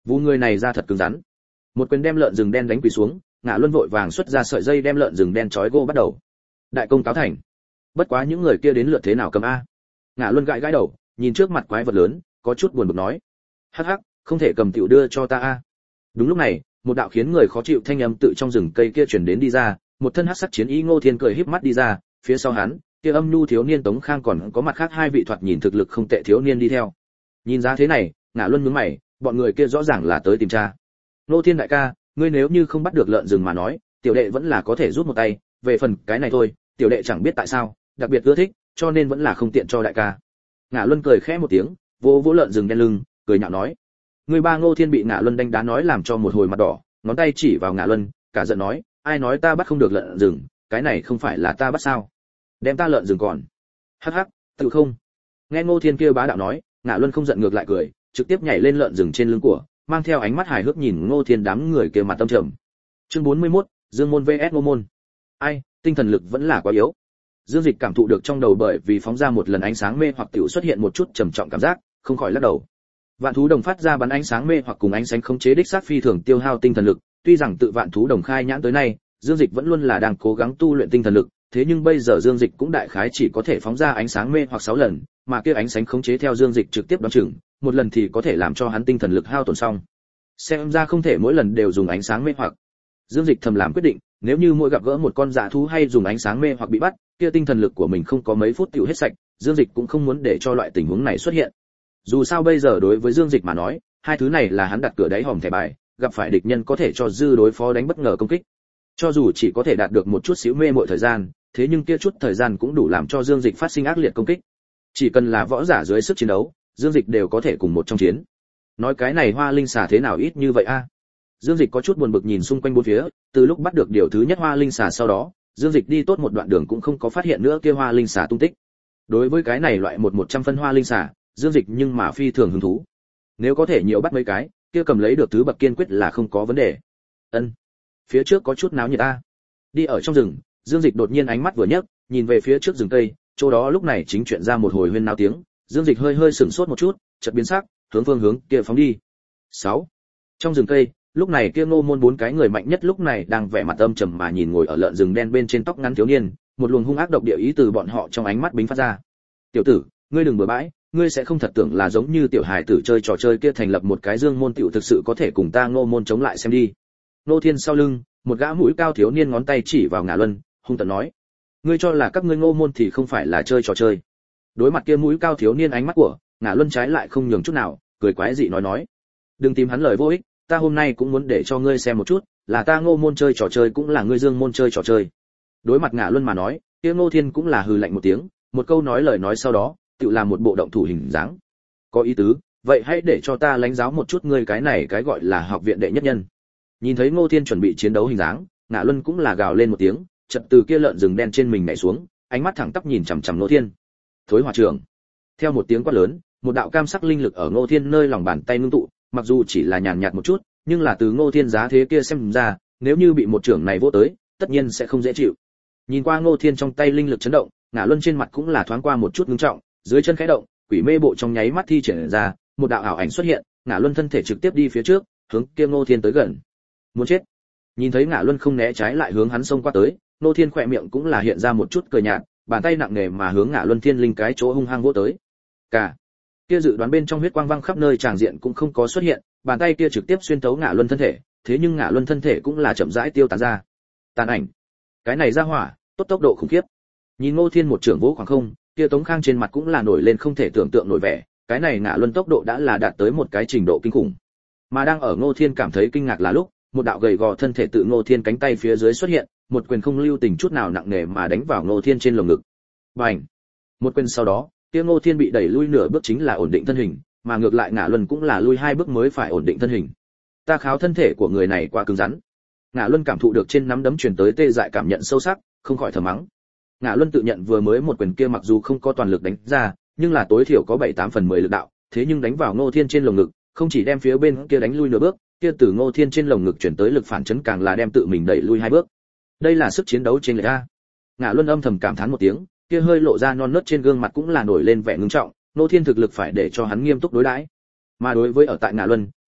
Vu người này ra thật cứng rắn. Một quyền đem lợn rừng đen đánh quỳ xuống, Ngạ Luân vội vàng xuất ra sợi dây đem lợn rừng đen trói gô bắt đầu. Đại công cáo thành. Bất quá những người kia đến lượt thế nào cầm a? Ngạ Luân gãi gãi đầu, nhìn trước mặt quái vật lớn, có chút buồn bực nói: "Hắc hắc, không thể cầm tiểu đưa cho ta a." Đúng lúc này, một đạo khiến người khó chịu thanh âm tự trong rừng cây kia truyền đến đi ra, một thân hắc sắc chiến y Ngô Thiên cười híp mắt đi ra, phía sau hắn, kia âm nhu thiếu niên Tống Khang còn có mặt khác hai vị thoạt nhìn thực lực không tệ thiếu niên đi theo. Nhìn ra thế này, Ngạ Luân nhướng mày, bọn người kia rõ ràng là tới tìm cha. Ngô Thiên đại ca, ngươi nếu như không bắt được lợn rừng mà nói, tiểu đệ vẫn là có thể rút một tay, về phần cái này thôi, tiểu đệ chẳng biết tại sao, đặc biệt ưa thích, cho nên vẫn là không tiện cho đại ca. Ngạ Luân cười khẽ một tiếng, vỗ vỗ lợn rừng đen lưng, cười nhạo nói: Người ba Ngô Thiên bị Ngạ Luân đánh đá nói làm cho một hồi mặt đỏ, ngón tay chỉ vào Ngạ Luân, cả giận nói: ai nói ta bắt không được lợn rừng, cái này không phải là ta bắt sao? Đem ta lợn rừng còn. Hắc hắc, tự không. Nghe Ngô Thiên kia bá đạo nói, Ngạ Luân không giận ngược lại cười, trực tiếp nhảy lên lợn rừng trên lưng của, mang theo ánh mắt hài hước nhìn Ngô Thiên đám người kia mặt tâm trầm. Chương 41, Dương môn vs Ngô môn. Ai, tinh thần lực vẫn là quá yếu. Dương Dịch cảm thụ được trong đầu bởi vì phóng ra một lần ánh sáng mê hoặc tiểu xuất hiện một chút trầm trọng cảm giác, không khỏi lắc đầu. Vạn thú đồng phát ra bắn ánh sáng mê hoặc cùng ánh sáng khống chế đích xác phi thường tiêu hao tinh thần lực, tuy rằng tự vạn thú đồng khai nhãn tới nay, Dương Dịch vẫn luôn là đang cố gắng tu luyện tinh thần lực, thế nhưng bây giờ Dương Dịch cũng đại khái chỉ có thể phóng ra ánh sáng mê hoặc 6 lần, mà kia ánh sáng khống chế theo Dương Dịch trực tiếp đoán chừng, một lần thì có thể làm cho hắn tinh thần lực hao tổn xong. Xem ra không thể mỗi lần đều dùng ánh sáng mê hoặc. Dương Dịch thầm làm quyết định, nếu như mỗi gặp gỡ một con dã thú hay dùng ánh sáng mê hoặc bị bắt, kia tinh thần lực của mình không có mấy phút tiêu hết sạch, Dương Dịch cũng không muốn để cho loại tình huống này xuất hiện. Dù sao bây giờ đối với Dương Dịch mà nói, hai thứ này là hắn đặt cửa đáy hòm thẻ bài, gặp phải địch nhân có thể cho dư đối phó đánh bất ngờ công kích. Cho dù chỉ có thể đạt được một chút xíu mê muội thời gian, thế nhưng kia chút thời gian cũng đủ làm cho Dương Dịch phát sinh ác liệt công kích. Chỉ cần là võ giả dưới sức chiến đấu, Dương Dịch đều có thể cùng một trong chiến. Nói cái này hoa linh xà thế nào ít như vậy a? Dương Dịch có chút buồn bực nhìn xung quanh bốn phía, từ lúc bắt được điều thứ nhất hoa linh xà sau đó, Dương Dịch đi tốt một đoạn đường cũng không có phát hiện nữa kia hoa linh xà tung tích. Đối với cái này loại 100 phân hoa linh xà, Dương Dịch nhưng mà phi thường hứng thú. Nếu có thể nhiều bắt mấy cái, kia cầm lấy được thứ bậc kiên quyết là không có vấn đề. Ân, phía trước có chút náo nhiệt a. Đi ở trong rừng, Dương Dịch đột nhiên ánh mắt vừa nhấc, nhìn về phía trước rừng cây, chỗ đó lúc này chính chuyện ra một hồi huyên náo tiếng, Dương Dịch hơi hơi sửng sốt một chút, chợt biến sắc, hướng phương hướng kia phóng đi. 6. Trong rừng cây, lúc này kia Ngô môn 4 cái người mạnh nhất lúc này đang vẻ mặt âm trầm mà nhìn ngồi ở lợn rừng đen bên trên tóc ngắn thiếu niên, một luồng hung ác độc địa ý từ bọn họ trong ánh mắt bính phát ra. "Tiểu tử, ngươi đừng bừa bãi, ngươi sẽ không thật tưởng là giống như tiểu hài tử chơi trò chơi kia thành lập một cái Dương môn tiểu thực sự có thể cùng ta Ngô môn chống lại xem đi." Ngô Thiên sau lưng, một gã mũi cao thiếu niên ngón tay chỉ vào Ngạ Luân, hung tợn nói: "Ngươi cho là các ngươi Ngô môn thì không phải là chơi trò chơi?" Đối mặt kia mũi cao thiếu niên ánh mắt của, Ngạ Luân trái lại không nhường chút nào, cười quái dị nói: "Đừng tìm hắn lời vô ích, ta hôm nay cũng muốn để cho ngươi xem một chút, là ta Ngô môn chơi trò chơi cũng là ngươi Dương môn chơi trò chơi." Đối mặt Ngạ Luân mà nói, kia Ngô Thiên cũng là hừ lạnh một tiếng, một câu nói lời nói sau đó, tự làm một bộ động thủ hình dáng. "Có ý tứ, vậy hãy để cho ta lãnh giáo một chút ngươi cái này cái gọi là học viện đệ nhất nhân." Nhìn thấy Ngô Thiên chuẩn bị chiến đấu hình dáng, Ngạ Luân cũng là gào lên một tiếng, chợt từ kia lợn rừng đen trên mình nhảy xuống, ánh mắt thẳng tắp nhìn chằm chằm Ngô Thiên. "Thối hỏa trưởng!" Theo một tiếng quát lớn, một đạo cam sắc linh lực ở Ngô Thiên nơi lòng bàn tay ngưng tụ, mặc dù chỉ là nhàn nhạt một chút, nhưng là từ Ngô Thiên giá thế kia xem ra, nếu như bị một trưởng này vỗ tới, tất nhiên sẽ không dễ chịu. Nhìn qua Ngô Thiên trong tay linh lực chấn động, Ngạ Luân trên mặt cũng là thoáng qua một chút ngưng trọng, dưới chân khẽ động, quỷ mê bộ trong nháy mắt thi triển ra, một đạo ảo ảnh xuất hiện, Ngạ Luân thân thể trực tiếp đi phía trước, hướng kia Ngô Thiên tới gần. Muốn chết. Nhìn thấy Ngạ Luân không né trái lại hướng hắn xông qua tới, Ngô Thiên khỏe miệng cũng là hiện ra một chút cười nhạt, bàn tay nặng nề mà hướng Ngạ Luân Thiên linh cái chỗ hung hăng vỗ tới. Cả kia dự đoán bên trong huyết quang văng khắp nơi tràng diện cũng không có xuất hiện, bàn tay kia trực tiếp xuyên tấu Ngạ Luân thân thể, thế nhưng Ngạ Luân thân thể cũng là chậm rãi tiêu tán ra. Tàn ảnh. Cái này ra hỏa, tốt tốc độ khủng khiếp. Nhìn Ngô Thiên một trưởng vỗ khoảng không, kia Tống Khang trên mặt cũng là nổi lên không thể tưởng tượng nổi vẻ, cái này Ngạ Luân tốc độ đã là đạt tới một cái trình độ kinh khủng. Mà đang ở Ngô Thiên cảm thấy kinh ngạc là lúc, một đạo gầy gò thân thể tự Ngô Thiên cánh tay phía dưới xuất hiện, một quyền không lưu tình chút nào nặng nề mà đánh vào Ngô Thiên trên lồng ngực. Bành! Một quyền sau đó, kia Ngô Thiên bị đẩy lui nửa bước chính là ổn định thân hình, mà ngược lại Ngạ Luân cũng là lui 2 bước mới phải ổn định thân hình. Ta kháo thân thể của người này quá cứng rắn. Ngạ Luân cảm thụ được trên nắm đấm truyền tới tê dại cảm nhận sâu sắc, không khỏi thở mắng. Ngạ Luân tự nhận vừa mới một quyền kia mặc dù không có toàn lực đánh ra, nhưng là tối thiểu có 7-8 phần 10 lực đạo, thế nhưng đánh vào Ngô Thiên trên lồng ngực, không chỉ đem phía bên kia đánh lui nửa bước, kia từ Ngô Thiên trên lồng ngực chuyển tới lực phản chấn càng là đem tự mình đẩy lui 2 bước. Đây là sức chiến đấu trên lệch a. Ngạ Luân âm thầm cảm thán một tiếng, kia hơi lộ ra non nớt trên gương mặt cũng là nổi lên vẻ ngưng trọng, Ngô Thiên thực lực phải để cho hắn nghiêm túc đối đãi. Mà đối với ở tại Ngạ Luân,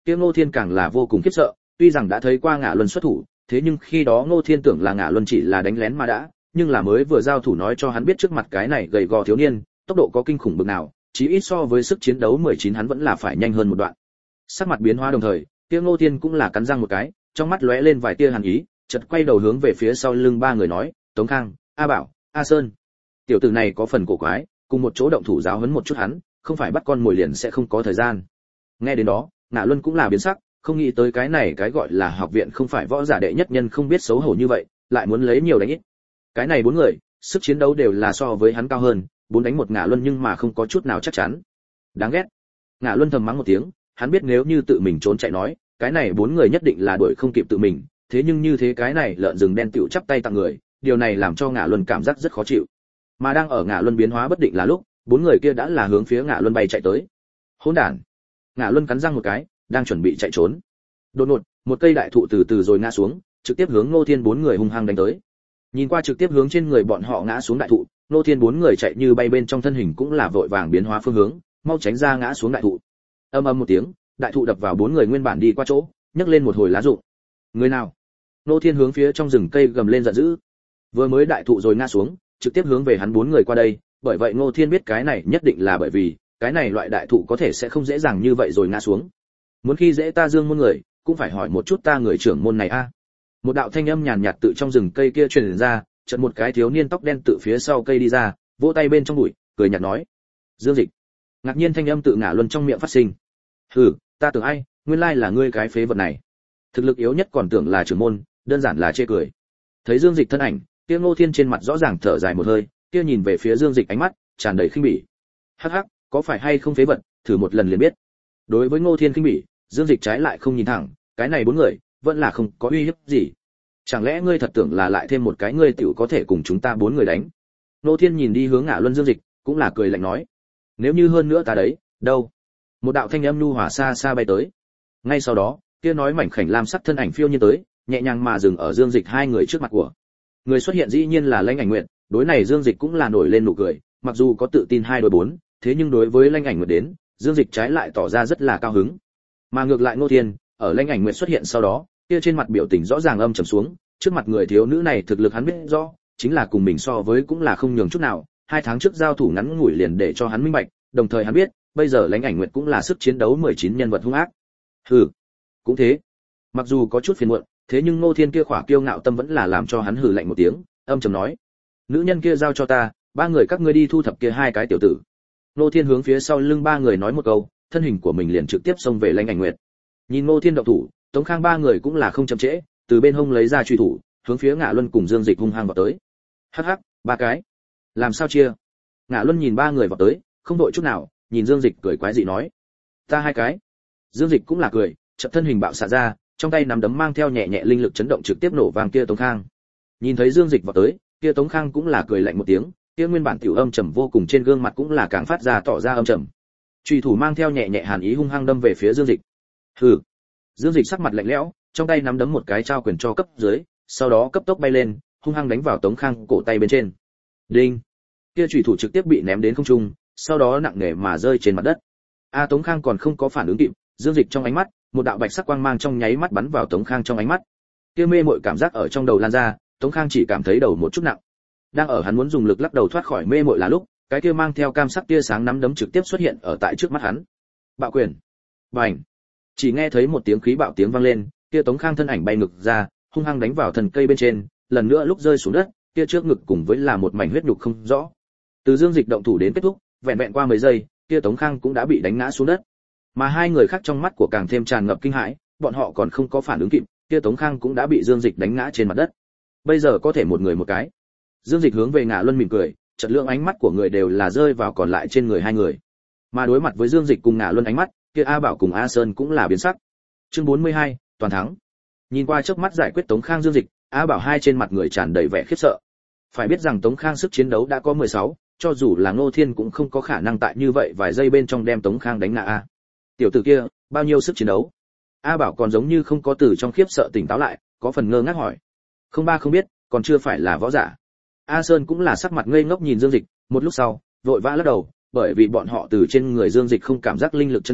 kia Ngô Thiên càng là vô cùng khiếp sợ, tuy rằng đã thấy qua Ngạ Luân xuất thủ, thế nhưng khi đó Ngô Thiên tưởng là Ngạ Luân chỉ là đánh lén mà đã, nhưng là mới vừa giao thủ nói cho hắn biết trước mặt cái này gầy gò thiếu niên, tốc độ có kinh khủng bực nào, chí ít so với sức chiến đấu 19 hắn vẫn là phải nhanh hơn một đoạn. Sắc mặt biến hóa đồng thời, kia Ngô Thiên cũng là cắn răng một cái, trong mắt lóe lên vài tia hàn ý, chợt quay đầu hướng về phía sau lưng ba người nói, Tống Khang, A Bảo, A Sơn. Tiểu tử này có phần cổ quái, cùng một chỗ động thủ giáo huấn một chút hắn, không phải bắt con mồi liền sẽ không có thời gian. Nghe đến đó, Ngạ Luân cũng là biến sắc, không nghĩ tới cái này cái gọi là học viện không phải võ giả đệ nhất nhân không biết xấu hổ như vậy, lại muốn lấy nhiều đánh ít. Cái này bốn người, sức chiến đấu đều là so với hắn cao hơn, bốn đánh một Ngạ Luân nhưng mà không có chút nào chắc chắn. Đáng ghét. Ngạ Luân thầm mắng một tiếng, hắn biết nếu như tự mình trốn chạy nói, cái này bốn người nhất định là đuổi không kịp tự mình, thế nhưng như thế cái này lợn rừng đen tựu chắp tay tặng người, điều này làm cho Ngạ Luân cảm giác rất khó chịu. Mà đang ở Ngạ Luân biến hóa bất định là lúc, bốn người kia đã là hướng phía Ngạ Luân bay chạy tới. Hỗn đản. Ngạ Luân cắn răng một cái, đang chuẩn bị chạy trốn. Đột ngột, một cây đại thụ từ từ rồi ngã xuống, trực tiếp hướng Ngô Thiên bốn người hung hăng đánh tới. Nhìn qua trực tiếp hướng trên người bọn họ ngã xuống đại thụ, Ngô Thiên bốn người chạy như bay bên trong thân hình cũng là vội vàng biến hóa phương hướng, mau tránh ra ngã xuống đại thụ. Ầm ầm một tiếng, đại thụ đập vào bốn người nguyên bản đi qua chỗ, nhấc lên một hồi lá rụng. Người nào? Ngô Thiên hướng phía trong rừng cây gầm lên giận dữ. Vừa mới đại thụ rồi ngã xuống, trực tiếp hướng về hắn bốn người qua đây, bởi vậy Ngô Thiên biết cái này nhất định là bởi vì cái này loại đại thụ có thể sẽ không dễ dàng như vậy rồi ngã xuống. Muốn khi dễ ta Dương môn người, cũng phải hỏi một chút ta người trưởng môn này a. Một đạo thanh âm nhàn nhạt tự trong rừng cây kia truyền ra, chợt một cái thiếu niên tóc đen tự phía sau cây đi ra, vỗ tay bên trong bụi, cười nhạt nói: "Dương Dịch." Ngạc nhiên thanh âm tự Ngạ Luân trong miệng phát sinh. "Hừ, ta tưởng ai, nguyên lai là ngươi cái phế vật này. Thực lực yếu nhất còn tưởng là trưởng môn, đơn giản là chê cười." Thấy Dương Dịch thân ảnh, kia Ngô Thiên trên mặt rõ ràng thở dài một hơi, kia nhìn về phía Dương Dịch ánh mắt tràn đầy khinh bỉ. "Hắc hắc, có phải hay không phế vật, thử một lần liền biết." Đối với Ngô Thiên khinh bỉ, Dương Dịch trái lại không nhìn thẳng, cái này bốn người vẫn là không có uy hiếp gì. Chẳng lẽ ngươi thật tưởng là lại thêm một cái ngươi tiểu có thể cùng chúng ta bốn người đánh? Ngô Thiên nhìn đi hướng Ngạ Luân Dương Dịch, cũng là cười lạnh nói: "Nếu như hơn nữa ta đấy, đâu?" Một đạo thanh âm nhu hòa xa xa bay tới. Ngay sau đó, kia nói mảnh khảnh lam sắc thân ảnh phiêu nhiên tới, nhẹ nhàng mà dừng ở Dương Dịch hai người trước mặt của. Người xuất hiện dĩ nhiên là Lãnh Ảnh Nguyệt, đối này Dương Dịch cũng là nổi lên nụ cười, mặc dù có tự tin hai đối bốn, thế nhưng đối với Lãnh Ảnh Nguyệt đến, Dương Dịch trái lại tỏ ra rất là cao hứng. Mà ngược lại Ngô Thiên, ở Lãnh Ảnh Nguyệt xuất hiện sau đó, kia trên mặt biểu tình rõ ràng âm trầm xuống, trước mặt người thiếu nữ này thực lực hắn biết rõ, chính là cùng mình so với cũng là không nhường chút nào, 2 tháng trước giao thủ ngắn ngủi liền để cho hắn minh bạch, đồng thời hắn biết, bây giờ Lãnh Ảnh Nguyệt cũng là sức chiến đấu 19 nhân vật hung ác. Hừ, cũng thế. Mặc dù có chút phiền muộn, thế nhưng Ngô Thiên kia khỏa kiêu ngạo tâm vẫn là làm cho hắn hừ lạnh một tiếng, âm trầm nói: "Nữ nhân kia giao cho ta, ba người các ngươi đi thu thập kia hai cái tiểu tử." Ngô Thiên hướng phía sau lưng ba người nói một câu, thân hình của mình liền trực tiếp xông về Lãnh Ảnh Nguyệt. Nhìn Ngô Thiên động thủ, Tống Khang ba người cũng là không chậm trễ, từ bên hông lấy ra truy thủ, hướng phía Ngạ Luân cùng Dương Dịch hung hăng vào tới. Hắc hắc, ba cái. Làm sao chia? Ngạ Luân nhìn ba người vào tới, không đội chút nào, nhìn Dương Dịch cười quái dị nói: "Ta hai cái." Dương Dịch cũng là cười, chợt thân hình bạo xạ ra, trong tay nắm đấm mang theo nhẹ nhẹ linh lực chấn động trực tiếp nổ vang kia Tống Khang. Nhìn thấy Dương Dịch vào tới, kia Tống Khang cũng là cười lạnh một tiếng, kia nguyên bản tiểu âm trầm vô cùng trên gương mặt cũng là càng phát ra tỏ ra âm trầm. Chủy thủ mang theo nhẹ nhẹ hàn ý hung hăng đâm về phía Dương Dịch. Hừ. Dương Dịch sắc mặt lạnh lẽo, trong tay nắm đấm một cái trao quyền cho cấp dưới, sau đó cấp tốc bay lên, hung hăng đánh vào Tống Khang cổ tay bên trên. Đinh. Kia chủy thủ trực tiếp bị ném đến không trung, sau đó nặng nề mà rơi trên mặt đất. Tống Khang còn không có phản ứng kịp, Dương Dịch trong ánh mắt, một đạo bạch sắc quang mang trong nháy mắt bắn vào Tống Khang trong ánh mắt. Kia mê muội cảm giác ở trong đầu lan ra, Tống Khang chỉ cảm thấy đầu một chút nặng. Đang ở hắn muốn dùng lực lắc đầu thoát khỏi mê muội là lúc, cái kia mang theo cam sắc tia sáng nắm đấm trực tiếp xuất hiện ở tại trước mắt hắn. Bạo quyền. Bành. Chỉ nghe thấy một tiếng khí bạo tiếng vang lên, kia Tống Khang thân ảnh bay ngược ra, hung hăng đánh vào thần cây bên trên, lần nữa lúc rơi xuống đất, kia trước ngực cùng với là một mảnh huyết nhục không rõ. Từ Dương Dịch động thủ đến kết thúc, vẹn vẹn qua mấy giây, kia Tống Khang cũng đã bị đánh ngã xuống đất. Mà hai người khác trong mắt của càng thêm tràn ngập kinh hãi, bọn họ còn không có phản ứng kịp, kia Tống Khang cũng đã bị Dương Dịch đánh ngã trên mặt đất. Bây giờ có thể một người một cái. Dương Dịch hướng về Ngạ Luân mỉm cười, chợt lượng ánh mắt của người đều là rơi vào còn lại trên người hai người. Mà đối mặt với Dương Dịch cùng Ngạ Luân ánh mắt, kia A Bảo cùng A Sơn cũng là biến sắc. Chương 42, toàn thắng. Nhìn qua chớp mắt giải quyết Tống Khang Dương Dịch, A Bảo hai trên mặt người tràn đầy vẻ khiếp sợ. Phải biết rằng Tống Khang sức chiến đấu đã có 16, cho dù là Ngô Thiên cũng không có khả năng tại như vậy vài giây bên trong đem Tống Khang đánh ngã a. Tiểu tử kia, bao nhiêu sức chiến đấu? A Bảo còn giống như không có từ trong khiếp sợ tỉnh táo lại, có phần ngơ ngác hỏi. Không ba không biết, còn chưa phải là võ giả. A Sơn cũng là sắc mặt ngây ngốc nhìn Dương Dịch, một lúc sau, vội vã lắc đầu, bởi vì bọn họ từ trên người Dương Dịch không cảm giác linh lực chấn động,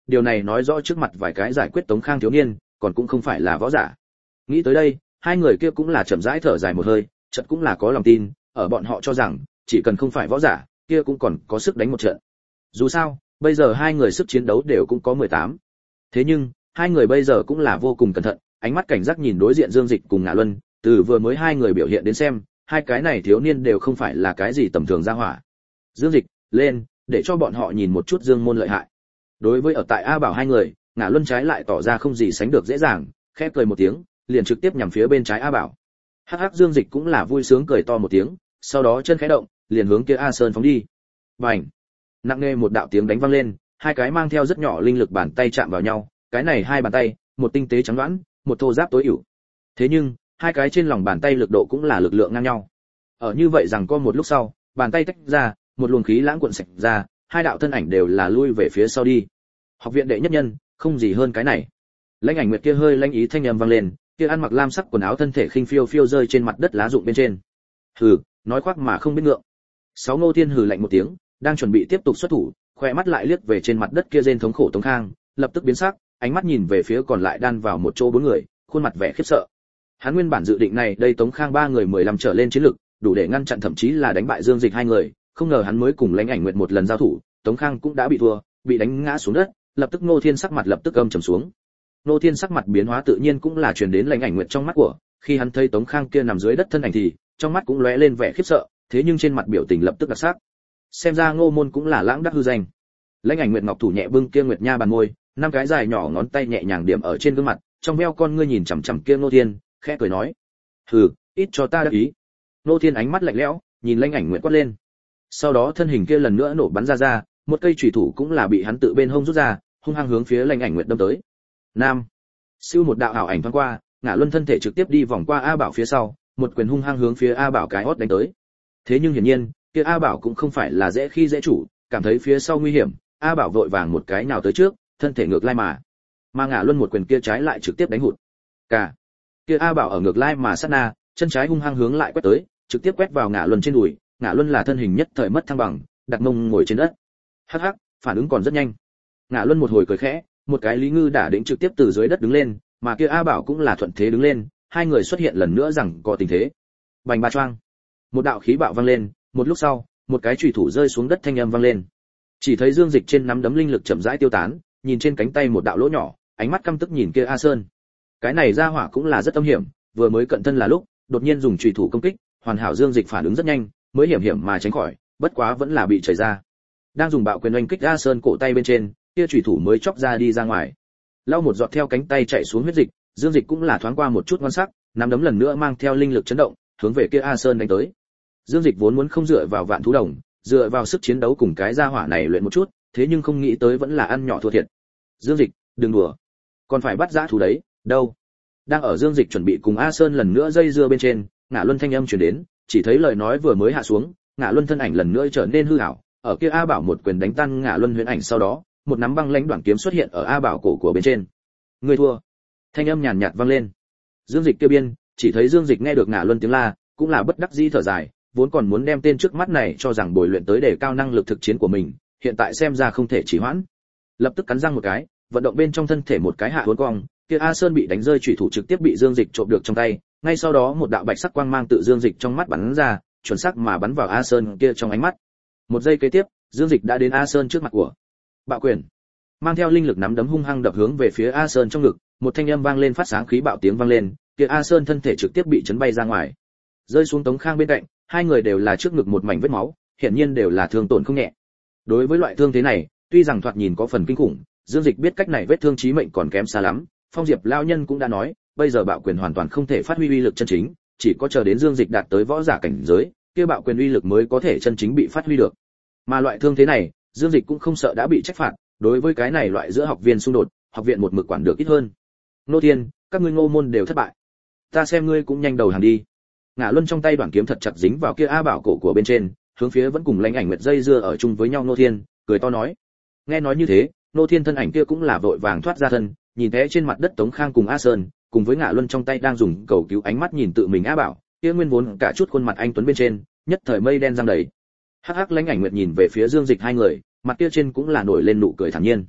điều này nói rõ trước mặt vài cái giải quyết Tống Khang thiếu niên còn cũng không phải là võ giả. Nghĩ tới đây, hai người kia cũng là chậm rãi thở dài một hơi, chợt cũng là có lòng tin, ở bọn họ cho rằng chỉ cần không phải võ giả, kia cũng còn có sức đánh một trận. Dù sao, bây giờ hai người sức chiến đấu đều cũng có 18. Thế nhưng, hai người bây giờ cũng là vô cùng cẩn thận, ánh mắt cảnh giác nhìn đối diện Dương Dịch cùng Ngạ Luân, từ vừa mới hai người biểu hiện đến xem, hai cái này thiếu niên đều không phải là cái gì tầm thường gia hỏa. Dương Dịch, lên, để cho bọn họ nhìn một chút Dương môn lợi hại. Đối với ở tại A Bảo hai người, Ngạ Luân trái lại tỏ ra không gì sánh được dễ dàng, khẽ cười một tiếng, liền trực tiếp nhằm phía bên trái A Bảo. Hắc Hắc Dương Dịch cũng là vui sướng cười to một tiếng, sau đó chân khẽ động, liền hướng kia A Sơn phóng đi. Bành! Nặng nề một đạo tiếng đánh vang lên, hai cái mang theo rất nhỏ linh lực bàn tay chạm vào nhau, cái này hai bàn tay, một tinh tế trắng đoán, một thô ráp tối ưu. Thế nhưng, hai cái trên lòng bàn tay lực độ cũng là lực lượng ngang nhau. Ở như vậy rằng có một lúc sau, bàn tay tách ra, một luồng khí lãng cuộn sạch ra, hai đạo thân ảnh đều là lui về phía sau đi. Học viện đệ nhất nhân, không gì hơn cái này. Lãnh Ảnh Nguyệt kia hơi lãnh ý thanh âm vang lên, kia ăn mặc lam sắc quần áo thân thể khinh phiêu phiêu rơi trên mặt đất lá rụng bên trên. Hừ, nói khoác mà không biết ngượng. Sáu Ngô Thiên hừ lạnh một tiếng, đang chuẩn bị tiếp tục xuất thủ, khoe mắt lại liếc về trên mặt đất kia rên thống khổ Tống Khang, lập tức biến sắc, ánh mắt nhìn về phía còn lại đan vào một chỗ bốn người, khuôn mặt vẻ khiếp sợ. Hắn nguyên bản dự định này, đây Tống Khang ba người 15 trở lên chiến lực, đủ để ngăn chặn thậm chí là đánh bại Dương Dịch hai người, không ngờ hắn mới cùng Lãnh Ảnh Nguyệt một lần giao thủ, Tống Khang cũng đã bị thua, bị đánh ngã xuống đất, lập tức Ngô Thiên sắc mặt lập tức âm trầm xuống. Ngô Thiên sắc mặt biến hóa tự nhiên cũng là truyền đến Lãnh Ảnh Nguyệt trong mắt của, khi hắn thấy Tống Khang kia nằm dưới đất thân ảnh thì, trong mắt cũng lóe lên vẻ khiếp sợ, thế nhưng trên mặt biểu tình lập tức đặc sắc. Xem ra Ngô môn cũng là lãng đắc hư danh. Lãnh Ảnh Nguyệt ngọc thủ nhẹ bưng kia Nguyệt Nha bàn môi, năm cái dài nhỏ ngón tay nhẹ nhàng điểm ở trên gương mặt, trong veo con ngươi nhìn chằm chằm kia Ngô Thiên, khẽ cười nói: "Hừ, ít cho ta đắc ý." Ngô Thiên ánh mắt lạnh lẽo, nhìn Lãnh Ảnh Nguyệt quát lên. Sau đó thân hình kia lần nữa nổ bắn ra, một cây chùy thủ cũng là bị hắn tự bên hông rút ra, hung hăng hướng phía Lãnh Ảnh Nguyệt đâm tới. Nam, siêu một đạo ảo ảnh thoáng qua, Ngạ Luân thân thể trực tiếp đi vòng qua A Bảo phía sau, một quyền hung hăng hướng phía A Bảo cái hót đánh tới. Thế nhưng hiển nhiên, kia A Bảo cũng không phải là dễ khi dễ chủ, cảm thấy phía sau nguy hiểm, A Bảo vội vàng một cái nhào tới trước, thân thể ngược lại mà Ngạ Luân một quyền kia trái lại trực tiếp đánh hụt. Cả kia A Bảo ở ngược lại mà sát na, chân trái hung hăng hướng lại quét tới, trực tiếp quét vào Ngạ Luân trên đùi, Ngạ Luân là thân hình nhất thời mất thăng bằng, đặt mông ngồi trên đất. Hắc hắc, phản ứng còn rất nhanh. Ngạ Luân một hồi cười khẽ, một cái Lý Ngư đả định trực tiếp từ dưới đất đứng lên, mà kia A Bảo cũng là thuận thế đứng lên, hai người xuất hiện lần nữa rằng có tình thế. Bành ba choang, một đạo khí bạo vang lên, một lúc sau, một cái chùy thủ rơi xuống đất thanh âm vang lên. Chỉ thấy Dương Dịch trên nắm đấm linh lực chậm rãi tiêu tán, nhìn trên cánh tay một đạo lỗ nhỏ, ánh mắt căm tức nhìn kia A Sơn. Cái này ra hỏa cũng là rất âm hiểm, vừa mới cận thân là lúc, đột nhiên dùng chùy thủ công kích, hoàn hảo Dương Dịch phản ứng rất nhanh, mới hiểm hiểm mà tránh khỏi, bất quá vẫn là bị chảy ra. Đang dùng bạo quyền oanh kích A Sơn cổ tay bên trên, kia chùy thủ mới chọc ra đi ra ngoài. Lau một giọt theo cánh tay chảy xuống huyết dịch, Dương Dịch cũng là thoáng qua một chút ngoan sắc, nắm đấm lần nữa mang theo linh lực chấn động, hướng về kia A Sơn đánh tới. Dương Dịch vốn muốn không dựa vào Vạn Thú Đồng, dựa vào sức chiến đấu cùng cái gia hỏa này luyện một chút, thế nhưng không nghĩ tới vẫn là ăn nhỏ thua thiệt. Dương Dịch, đừng đùa, còn phải bắt dã thú đấy, đâu? Đang ở Dương Dịch chuẩn bị cùng A Sơn lần nữa dây dưa bên trên, Ngạ Luân thanh âm truyền đến, chỉ thấy lời nói vừa mới hạ xuống, Ngạ Luân thân ảnh lần nữa trở nên hư ảo, ở kia A Bảo một quyền đánh tan Ngạ Luân huyễn ảnh sau đó, một nắm băng lãnh đoạn kiếm xuất hiện ở A Bảo cổ của bên trên. Người thua. Thanh âm nhàn nhạt vang lên. Dương Dịch kia biên, chỉ thấy Dương Dịch nghe được Ngạ Luân tiếng la, cũng là bất đắc dĩ thở dài, vốn còn muốn đem tên trước mắt này cho rằng bồi luyện tới để cao năng lực thực chiến của mình, hiện tại xem ra không thể trì hoãn. Lập tức cắn răng một cái, vận động bên trong thân thể một cái hạ uốn cong, kia A Sơn bị đánh rơi chủy thủ trực tiếp bị Dương Dịch trộm được trong tay, ngay sau đó một đạo bạch sắc quang mang tự Dương Dịch trong mắt bắn ra, chuẩn xác mà bắn vào A Sơn kia trong ánh mắt. Một giây kế tiếp, Dương Dịch đã đến A Sơn trước mặt của. Bạo quyền, mang theo linh lực nắm đấm hung hăng đập hướng về phía A Sơn trong ngực, một thanh âm vang lên phát sáng khí bạo tiếng vang lên, kia A Sơn thân thể trực tiếp bị chấn bay ra ngoài. Rơi xuống Tống Khang bên cạnh, hai người đều là trước ngực một mảnh vết máu, hiển nhiên đều là thương tổn không nhẹ. Đối với loại thương thế này, tuy rằng thoạt nhìn có phần kinh khủng, Dương Dịch biết cách này vết thương chí mệnh còn kém xa lắm. Phong Diệp lão nhân cũng đã nói, bây giờ bạo quyền hoàn toàn không thể phát huy uy lực chân chính, chỉ có chờ đến Dương Dịch đạt tới võ giả cảnh giới, kia bạo quyền uy lực mới có thể chân chính bị phát huy được. Mà loại thương thế này, Dương Dịch cũng không sợ đã bị trách phạt, đối với cái này loại giữa học viên xung đột, học viện một mực quản được ít hơn. Nô Thiên, các ngươi Ngô môn đều thất bại. Ta xem ngươi cũng nhanh đầu hàng đi. Ngạ Luân trong tay đoạn kiếm thật chặt dính vào kia A Bảo cổ của bên trên, hướng phía vẫn cùng Lãnh Ảnh Nguyệt dây dưa ở chung với nhau Nô Thiên, cười to nói. Nghe nói như thế, Nô Thiên thân ảnh kia cũng là vội vàng thoát ra thân, nhìn thấy trên mặt đất Tống Khang cùng A Sơn, cùng với Ngạ Luân trong tay đang dùng cầu cứu ánh mắt nhìn tự mình A Bảo, kia nguyên vốn cả chút khuôn mặt anh tuấn bên trên, nhất thời mây đen giăng đầy. Hắc hắc Lãnh Ảnh Nguyệt nhìn về phía Dương Dịch hai người, mặt kia trên cũng là nổi lên nụ cười thản nhiên.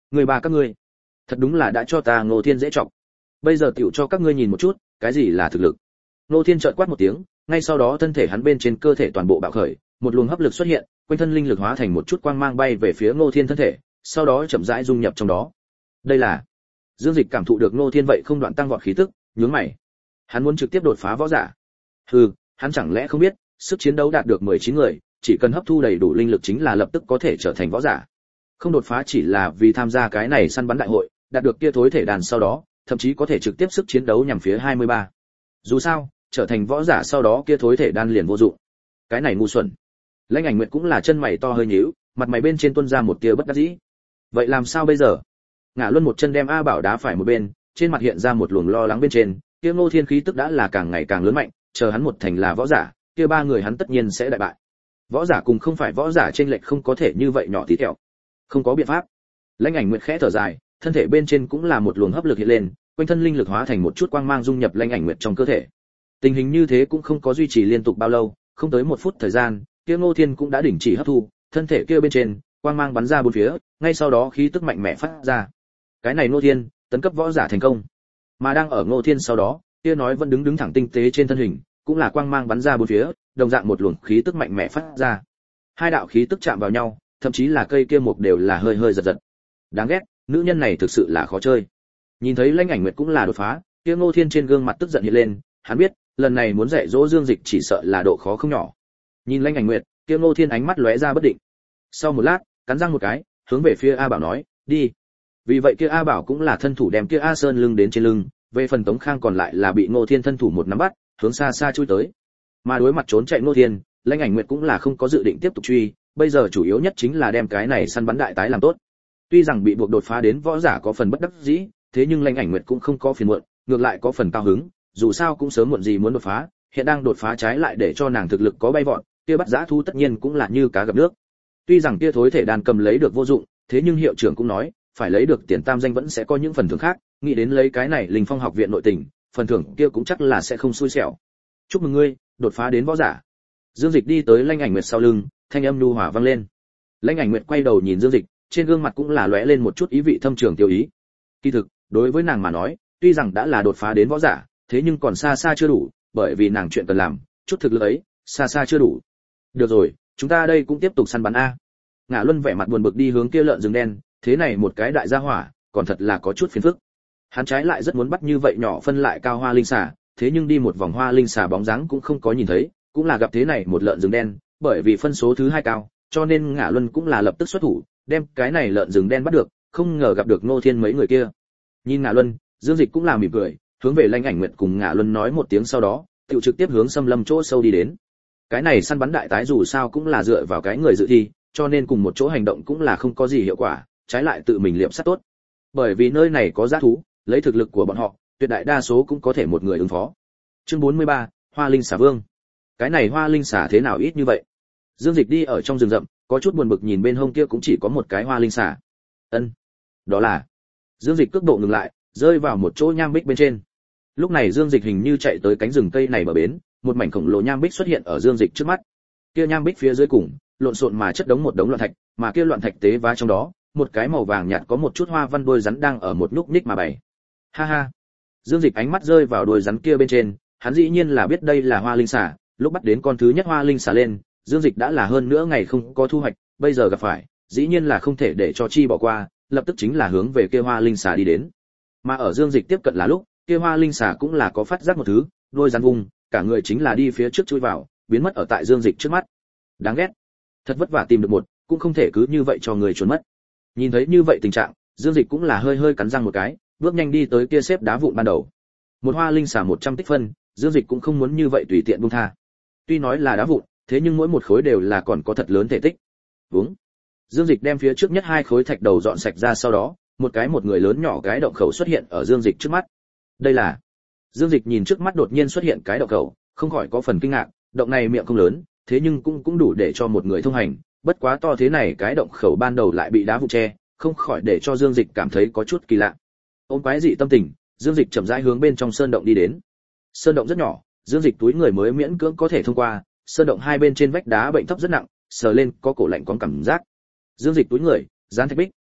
Người ba các ngươi, thật đúng là đã cho ta Ngô Thiên dễ trọng. Bây giờ tiểu cho các ngươi nhìn một chút, cái gì là thực lực. Ngô Thiên chợt quát một tiếng, ngay sau đó thân thể hắn bên trên cơ thể toàn bộ bạo khởi, một luồng hấp lực xuất hiện, quanh thân linh lực hóa thành một chút quang mang bay về phía Ngô Thiên thân thể, sau đó chậm rãi dung nhập trong đó. Đây là Dương Dịch cảm thụ được Ngô Thiên vậy không đoạn tăng vọt khí tức, nhướng mày. Hắn muốn trực tiếp đột phá võ giả. Hừ, hắn chẳng lẽ không biết, sức chiến đấu đạt được 19 người, chỉ cần hấp thu đầy đủ linh lực chính là lập tức có thể trở thành võ giả. Không đột phá chỉ là vì tham gia cái này săn bắn đại hội, đạt được kia thối thể đàn sau đó, thậm chí có thể trực tiếp sức chiến đấu nhằm phía 23. Dù sao, trở thành võ giả sau đó kia thối thể đan liền vô dụng. Cái này ngu xuẩn. Lãnh Ảnh Nguyệt cũng là chân mày to hơi nhíu, mặt mày bên trên tuôn ra một tia bất đắc dĩ. Vậy làm sao bây giờ? Ngã Luân một chân đem A Bảo đá phải một bên, trên mặt hiện ra một luồng lo lắng bên trên, kia Ngô Thiên khí tức đã là càng ngày càng lớn mạnh, chờ hắn một thành là võ giả, kia ba người hắn tất nhiên sẽ đại bại. Võ giả cùng không phải võ giả trên lệch không có thể như vậy nhỏ tí tẹo. Không có biện pháp. Lãnh Ảnh Nguyệt khẽ thở dài, thân thể bên trên cũng là một luồng hấp lực hiện lên, quanh thân linh lực hóa thành một chút quang mang dung nhập Lãnh Ảnh Nguyệt trong cơ thể. Tình hình như thế cũng không có duy trì liên tục bao lâu, không tới 1 phút thời gian, kia Ngô Thiên cũng đã đình chỉ hấp thu, thân thể kia bên trên, quang mang bắn ra bốn phía, ngay sau đó khí tức mạnh mẽ phát ra. Cái này Ngô Thiên, tấn cấp võ giả thành công. Mà đang ở Ngô Thiên sau đó, kia nói vẫn đứng thẳng tinh tế trên thân hình, cũng là quang mang bắn ra bốn phía, đồng dạng một luồng khí tức mạnh mẽ phát ra. Hai đạo khí tức chạm vào nhau, thậm chí là cây kia mục đều là hơi hơi giật giật. Đáng ghét, nữ nhân này thực sự là khó chơi. Nhìn thấy Lãnh Ảnh Nguyệt cũng là đột phá, kia Ngô Thiên trên gương mặt tức giận hiện lên, hắn biết, lần này muốn dạy dỗ Dương Dịch chỉ sợ là độ khó không nhỏ. Nhìn Lãnh Ảnh Nguyệt, kia Ngô Thiên ánh mắt lóe ra bất định. Sau một lát, cắn răng một cái, hướng về phía A Bảo nói, đi. Vì vậy kia A Bảo cũng là thân thủ đem kia A Sơn lưng đến trên lưng, về phần Tống Khang còn lại là bị Ngô Thiên thân thủ một nắm bắt, hướng xa xa chui tới. Mà đối mặt trốn chạy Ngô Thiên, Lãnh Ảnh Nguyệt cũng là không có dự định tiếp tục truy, bây giờ chủ yếu nhất chính là đem cái này săn bắn đại tái làm tốt. Tuy rằng bị buộc đột phá đến võ giả có phần bất đắc dĩ, thế nhưng Lãnh Ảnh Nguyệt cũng không có phiền muộn, ngược lại có phần cao hứng, dù sao cũng sớm muộn gì muốn đột phá, hiện đang đột phá trái lại để cho nàng thực lực có bay vọt, kia bắt dã thú tất nhiên cũng là như cá gặp nước. Tuy rằng kia thối thể đàn cầm lấy được vô dụng, thế nhưng hiệu trưởng cũng nói, phải lấy được tiền tam danh vẫn sẽ có những phần thưởng khác, nghĩ đến lấy cái này Linh Phong học viện nội tình, phần thưởng kia cũng chắc là sẽ không xui xẻo. Chúc mừng ngươi, đột phá đến võ giả. Dương Dịch đi tới Lãnh Ảnh Nguyệt sau lưng, thanh âm nhu hòa vang lên. Lãnh Ảnh Nguyệt quay đầu nhìn Dương Dịch, trên gương mặt cũng là lóe lên một chút ý vị thâm trường tiêu ý. Kỳ thực, đối với nàng mà nói, tuy rằng đã là đột phá đến võ giả, thế nhưng còn xa xa chưa đủ, bởi vì nàng chuyện cần làm, chút thực lực ấy, xa xa chưa đủ. Được rồi, chúng ta đây cũng tiếp tục săn bắn a. Ngã Luân vẻ mặt buồn bực đi hướng kia lợn rừng đen, thế này một cái đại gia hỏa, còn thật là có chút phiền phức. Hắn trái lại rất muốn bắt như vậy nhỏ phân lại cao hoa linh xà, thế nhưng đi một vòng hoa linh xà bóng dáng cũng không có nhìn thấy, cũng là gặp thế này một lợn rừng đen, bởi vì phân số thứ 2 cao, cho nên Ngã Luân cũng là lập tức xuất thủ, đem cái này lợn rừng đen bắt được, không ngờ gặp được Ngô Thiên mấy người kia. Nhìn Ngã Luân, Dương Dịch cũng là mỉm cười, hướng về Lãnh Ảnh Nguyệt cùng Ngã Luân nói một tiếng sau đó, tự trực tiếp hướng xâm lâm chỗ sâu đi đến. Cái này săn bắn đại tái dù sao cũng là dựa vào cái người dự thi, cho nên cùng một chỗ hành động cũng là không có gì hiệu quả, trái lại tự mình liệm sát tốt. Bởi vì nơi này có dã thú, lấy thực lực của bọn họ, tuyệt đại đa số cũng có thể một người ứng phó. Chương 43, Hoa Linh xà vương. Cái này Hoa Linh xà thế nào ít như vậy? Dương Dịch đi ở trong rừng rậm, có chút buồn bực nhìn bên hông kia cũng chỉ có một cái Hoa Linh xà. Ân, đó là. Dương Dịch cước bộ ngừng lại, rơi vào một chỗ nham bích bên trên. Lúc này Dương Dịch hình như chạy tới cánh rừng cây này bờ bến, một mảnh khổng lồ nham bích xuất hiện ở Dương Dịch trước mắt. Kia nham bích phía dưới cùng, lộn xộn mà chất đống một đống loạn thạch, mà kia loạn thạch tế vá trong đó, một cái màu vàng nhạt có một chút hoa văn đuôi rắn đang ở một nhúc nhích mà bày. Ha ha. Dương Dịch ánh mắt rơi vào đuôi rắn kia bên trên, hắn dĩ nhiên là biết đây là Hoa Linh xà, lúc bắt đến con thứ nhất Hoa Linh xà lên, Dương Dịch đã là hơn nữa ngày không có thu hoạch, bây giờ gặp phải, dĩ nhiên là không thể để cho chi bỏ qua, lập tức chính là hướng về kia Hoa Linh xà đi đến. Mà ở Dương Dịch tiếp cận là lúc, kia Hoa Linh xà cũng là có phát giác một thứ, đuôi rắn vùng, cả người chính là đi phía trước chui vào, biến mất ở tại Dương Dịch trước mắt. Đáng ghét. Thật vất vả tìm được một, cũng không thể cứ như vậy cho người trốn mất. Nhìn thấy như vậy tình trạng, Dương Dịch cũng là hơi hơi cắn răng một cái, bước nhanh đi tới kia xếp đá vụn ban đầu. Một Hoa Linh xà 100 tích phân, Dương Dịch cũng không muốn như vậy tùy tiện buông tha. Tuy nói là đá vụn, thế nhưng mỗi một khối đều là còn có thật lớn thể tích. Vúng. Dương Dịch đem phía trước nhất 2 khối thạch đầu dọn sạch ra, sau đó, một người lớn nhỏ cái động khẩu xuất hiện ở Dương Dịch trước mắt. Đây là. Dương Dịch nhìn trước mắt đột nhiên xuất hiện cái động khẩu, không khỏi có phần kinh ngạc, động này miệng không lớn, thế nhưng cũng đủ để cho một người thông hành, bất quá to thế này cái động khẩu ban đầu lại bị đá vụn che, không khỏi để cho Dương Dịch cảm thấy có chút kỳ lạ. Ôm quái dị tâm tình, Dương Dịch chậm rãi hướng bên trong sơn động đi đến. Sơn động rất nhỏ, Dương Dịch túi người mới miễn cưỡng có thể thông qua, sơn động hai bên trên vách đá bệnh thấp rất nặng, sờ lên có cổ lạnh có cảm giác. Dương Dịch túi người, dán thạch bích,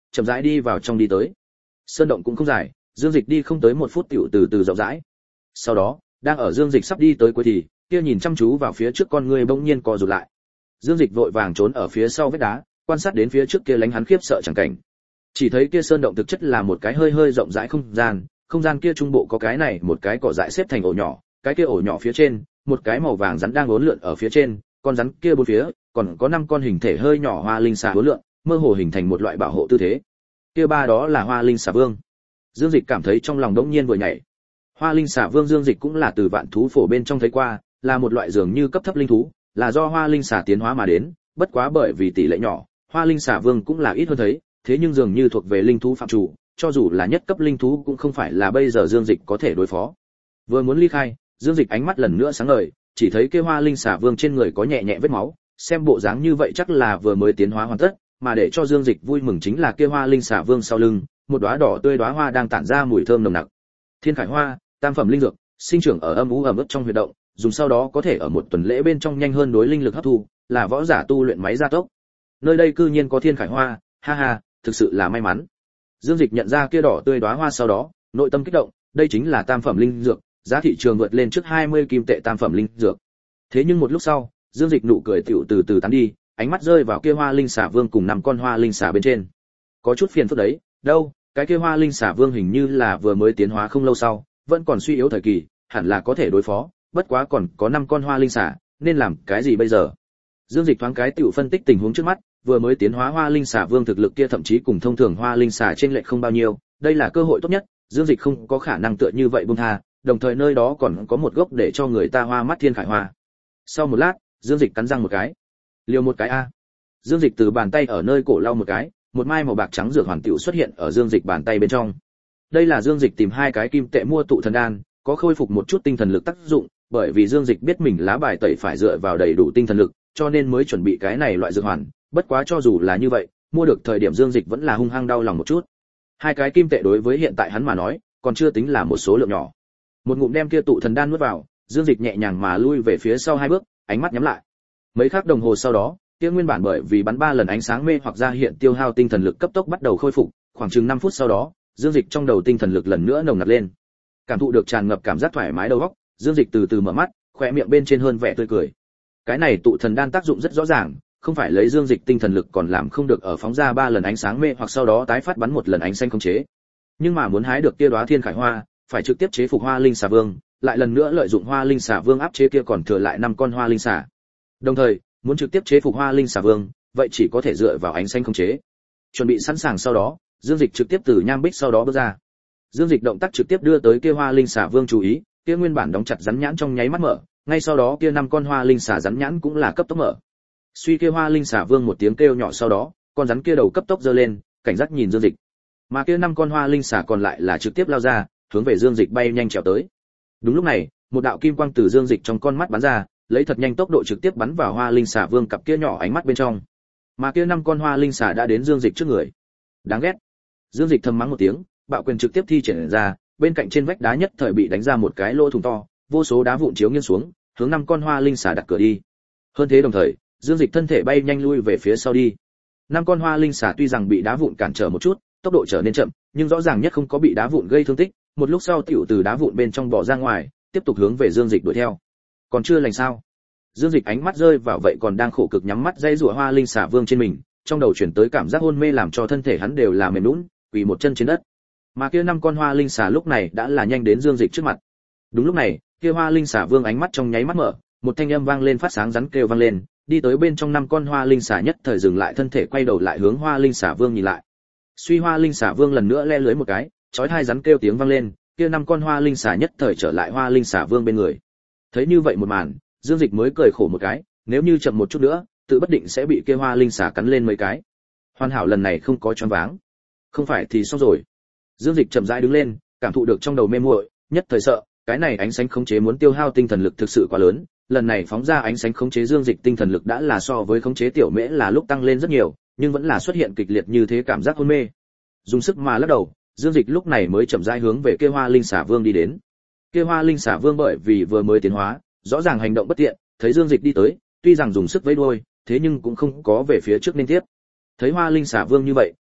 chậm rãi đi vào trong đi tới. Sơn động cũng không dài, Dương Dịch đi không tới 1 phút tiểu từ từ rộng rãi. Sau đó, đang ở Dương Dịch sắp đi tới cuối thì, kia nhìn chăm chú vào phía trước con người bỗng nhiên co rụt lại. Dương Dịch vội vàng trốn ở phía sau vách đá, quan sát đến phía trước kia lánh hắn khiếp sợ chẳng cảnh. Chỉ thấy kia sơn động thực chất là một cái hơi hơi rộng rãi không gian kia trung bộ có cái này một cái cỏ dại xếp thành ổ nhỏ, cái kia ổ nhỏ phía trên, một cái màu vàng rắn đang uốn lượn ở phía trên, con rắn kia bốn phía, còn có 5 con hình thể hơi nhỏ hoa linh xà uốn lượn, mơ hồ hình thành một loại bảo hộ tư thế. Kia ba đó là Hoa Linh Xà Vương. Dương Dịch cảm thấy trong lòng đống nhiên vừa nhảy. Hoa Linh Xà Vương Dương Dịch cũng là từ vạn thú phổ bên trong thấy qua, là một loại dường như cấp thấp linh thú, là do Hoa Linh Xà tiến hóa mà đến, bất quá bởi vì tỷ lệ nhỏ, Hoa Linh Xà Vương cũng là ít hơn thấy, thế nhưng dường như thuộc về linh thú phạm chủ, cho dù là nhất cấp linh thú cũng không phải là bây giờ Dương Dịch có thể đối phó. Vừa muốn ly khai, Dương Dịch ánh mắt lần nữa sáng ngời, chỉ thấy kia Hoa Linh Xà Vương trên người có nhẹ nhẹ vết máu, xem bộ dáng như vậy chắc là vừa mới tiến hóa hoàn tất, mà để cho Dương Dịch vui mừng chính là kia Hoa Linh Xà Vương sau lưng, một đóa đỏ tươi đóa hoa đang tản ra mùi thơm nồng nặc. Thiên Khải Hoa, tam phẩm linh dược, sinh trưởng ở âm u ẩm ướt trong huyệt động, dùng sau đó có thể ở một tuần lễ bên trong nhanh hơn đối linh lực hấp thu, là võ giả tu luyện máy gia tốc. Nơi đây cư nhiên có Thiên Khải Hoa, ha ha, thực sự là may mắn. Dương Dịch nhận ra kia đỏ tươi đóa hoa sau đó, nội tâm kích động, đây chính là tam phẩm linh dược, giá thị trường vượt lên trước 20 kim tệ tam phẩm linh dược. Thế nhưng một lúc sau, Dương Dịch nụ cười tiểu từ từ tán đi, ánh mắt rơi vào kia Hoa Linh Xà Vương cùng 5 con hoa linh xà bên trên. Có chút phiền phức đấy, đâu, cái kia Hoa Linh Xà Vương hình như là vừa mới tiến hóa không lâu sau, vẫn còn suy yếu thời kỳ, hẳn là có thể đối phó, bất quá còn có 5 con hoa linh xà, nên làm cái gì bây giờ? Dương Dịch thoáng cái tiểu phân tích tình huống trước mắt, vừa mới tiến hóa Hoa Linh Xà Vương thực lực kia thậm chí cùng thông thường hoa linh xà trên lệch không bao nhiêu, đây là cơ hội tốt nhất, Dương Dịch không có khả năng tựa như vậy buông tha, đồng thời nơi đó còn có một gốc để cho người ta hoa mắt Thiên Khải Hoa. Sau một lát, Dương Dịch cắn răng một cái. Liều một cái a. Dương Dịch từ bàn tay ở nơi cổ lau một cái, một mai màu bạc trắng dược hoàn tiểu xuất hiện ở Dương Dịch bàn tay bên trong. Đây là Dương Dịch tìm 2 cái kim tệ mua tụ thần đan, có khôi phục một chút tinh thần lực tác dụng, bởi vì Dương Dịch biết mình lá bài tẩy phải dựa vào đầy đủ tinh thần lực, cho nên mới chuẩn bị cái này loại dược hoàn, bất quá cho dù là như vậy, mua được thời điểm Dương Dịch vẫn là hung hăng đau lòng một chút. 2 cái kim tệ đối với hiện tại hắn mà nói, còn chưa tính là một số lượng nhỏ. Một ngụm đem kia tụ thần đan nuốt vào, Dương Dịch nhẹ nhàng mà lui về phía sau 2 bước, ánh mắt nhắm lại. Mấy khắc đồng hồ sau đó, kia nguyên bản bởi vì bắn 3 lần ánh sáng mê hoặc ra hiện tiêu hao tinh thần lực cấp tốc bắt đầu khôi phục, khoảng chừng 5 phút sau đó, Dương Dịch trong đầu tinh thần lực lần nữa nồng nặc lên. Cảm thụ được tràn ngập cảm giác thoải mái đầu óc, Dương Dịch từ từ mở mắt, khóe miệng bên trên hơn vẻ tươi cười. Cái này tụ thần đan tác dụng rất rõ ràng, không phải lấy Dương Dịch tinh thần lực còn làm không được ở phóng ra 3 lần ánh sáng mê hoặc sau đó tái phát bắn 1 lần ánh xanh khống chế. Nhưng mà muốn hái được kia đóa Thiên Khải Hoa, phải trực tiếp chế phục Hoa Linh Xà Vương, lại lần nữa lợi dụng Hoa Linh Xà Vương áp chế kia còn thừa lại 5 con hoa linh xà. Đồng thời, muốn trực tiếp chế phục Hoa Linh Xà Vương, vậy chỉ có thể dựa vào ánh xanh khống chế. Chuẩn bị sẵn sàng sau đó, Dương Dịch trực tiếp từ nham bích sau đó bước ra. Dương Dịch động tác trực tiếp đưa tới kia Hoa Linh Xà Vương chú ý, kia nguyên bản đóng chặt rắn nhãn trong nháy mắt mở, ngay sau đó kia 5 con hoa linh xà rắn nhãn cũng là cấp tốc mở. Suy kia Hoa Linh Xà Vương một tiếng kêu nhỏ sau đó, con rắn kia đầu cấp tốc giơ lên, cảnh giác nhìn Dương Dịch. Mà kia 5 con hoa linh xà còn lại là trực tiếp lao ra, hướng về Dương Dịch bay nhanh trèo tới. Đúng lúc này, một đạo kim quang từ Dương Dịch trong con mắt bắn ra, lấy thật nhanh tốc độ trực tiếp bắn vào Hoa Linh Xà Vương cặp kia nhỏ ánh mắt bên trong. Mà kia 5 con hoa linh xà đã đến Dương Dịch trước người. Đáng ghét. Dương Dịch thầm mắng một tiếng, bạo quyền trực tiếp thi triển ra, bên cạnh trên vách đá nhất thời bị đánh ra một cái lỗ thủng to, vô số đá vụn chiếu nghiêng xuống, hướng 5 con hoa linh xà đặt cửa đi. Hơn thế đồng thời, Dương Dịch thân thể bay nhanh lui về phía sau đi. 5 con hoa linh xà tuy rằng bị đá vụn cản trở một chút, tốc độ trở nên chậm, nhưng rõ ràng nhất không có bị đá vụn gây thương tích, một lúc sau tiểu từ đá vụn bên trong bò ra ngoài, tiếp tục hướng về Dương Dịch đuổi theo. Còn chưa lành sao? Dương Dịch ánh mắt rơi vào vậy còn đang khổ cực nhắm mắt dây rủa Hoa Linh Xà Vương trên mình, trong đầu chuyển tới cảm giác hôn mê làm cho thân thể hắn đều là mềm nhũn, quỳ một chân trên đất. Mà kia 5 con hoa linh xà lúc này đã là nhanh đến Dương Dịch trước mặt. Đúng lúc này, kia Hoa Linh Xà Vương ánh mắt trong nháy mắt mở, một thanh âm vang lên phát sáng rắn kêu vang lên, đi tới bên trong 5 con hoa linh xà nhất thời dừng lại thân thể quay đầu lại hướng Hoa Linh Xà Vương nhìn lại. Suy Hoa Linh Xà Vương lần nữa le lưới một cái, chói tai rắn kêu tiếng vang lên, kia 5 con hoa linh xà nhất thời trở lại Hoa Linh Xà Vương bên người. Thấy như vậy một màn, Dương Dịch mới cười khổ một cái, nếu như chậm một chút nữa, tự bất định sẽ bị kia hoa linh xà cắn lên mấy cái. Hoàn hảo lần này không có choáng váng. Không phải thì xong rồi. Dương Dịch chậm rãi đứng lên, cảm thụ được trong đầu mê muội, nhất thời sợ, cái này ánh sáng khống chế muốn tiêu hao tinh thần lực thực sự quá lớn, lần này phóng ra ánh sáng khống chế Dương Dịch tinh thần lực đã là so với khống chế tiểu mễ là lúc tăng lên rất nhiều, nhưng vẫn là xuất hiện kịch liệt như thế cảm giác hôn mê. Dùng sức mà lắc đầu, Dương Dịch lúc này mới chậm rãi hướng về kia Hoa Linh Xà Vương đi đến. Kia Hoa Linh Xà Vương bởi vì vừa mới tiến hóa, rõ ràng hành động bất tiện, thấy Dương Dịch đi tới, tuy rằng dùng sức vẫy đuôi, thế nhưng cũng không có về phía trước nên tiếp. Thấy Hoa Linh Xà Vương như vậy,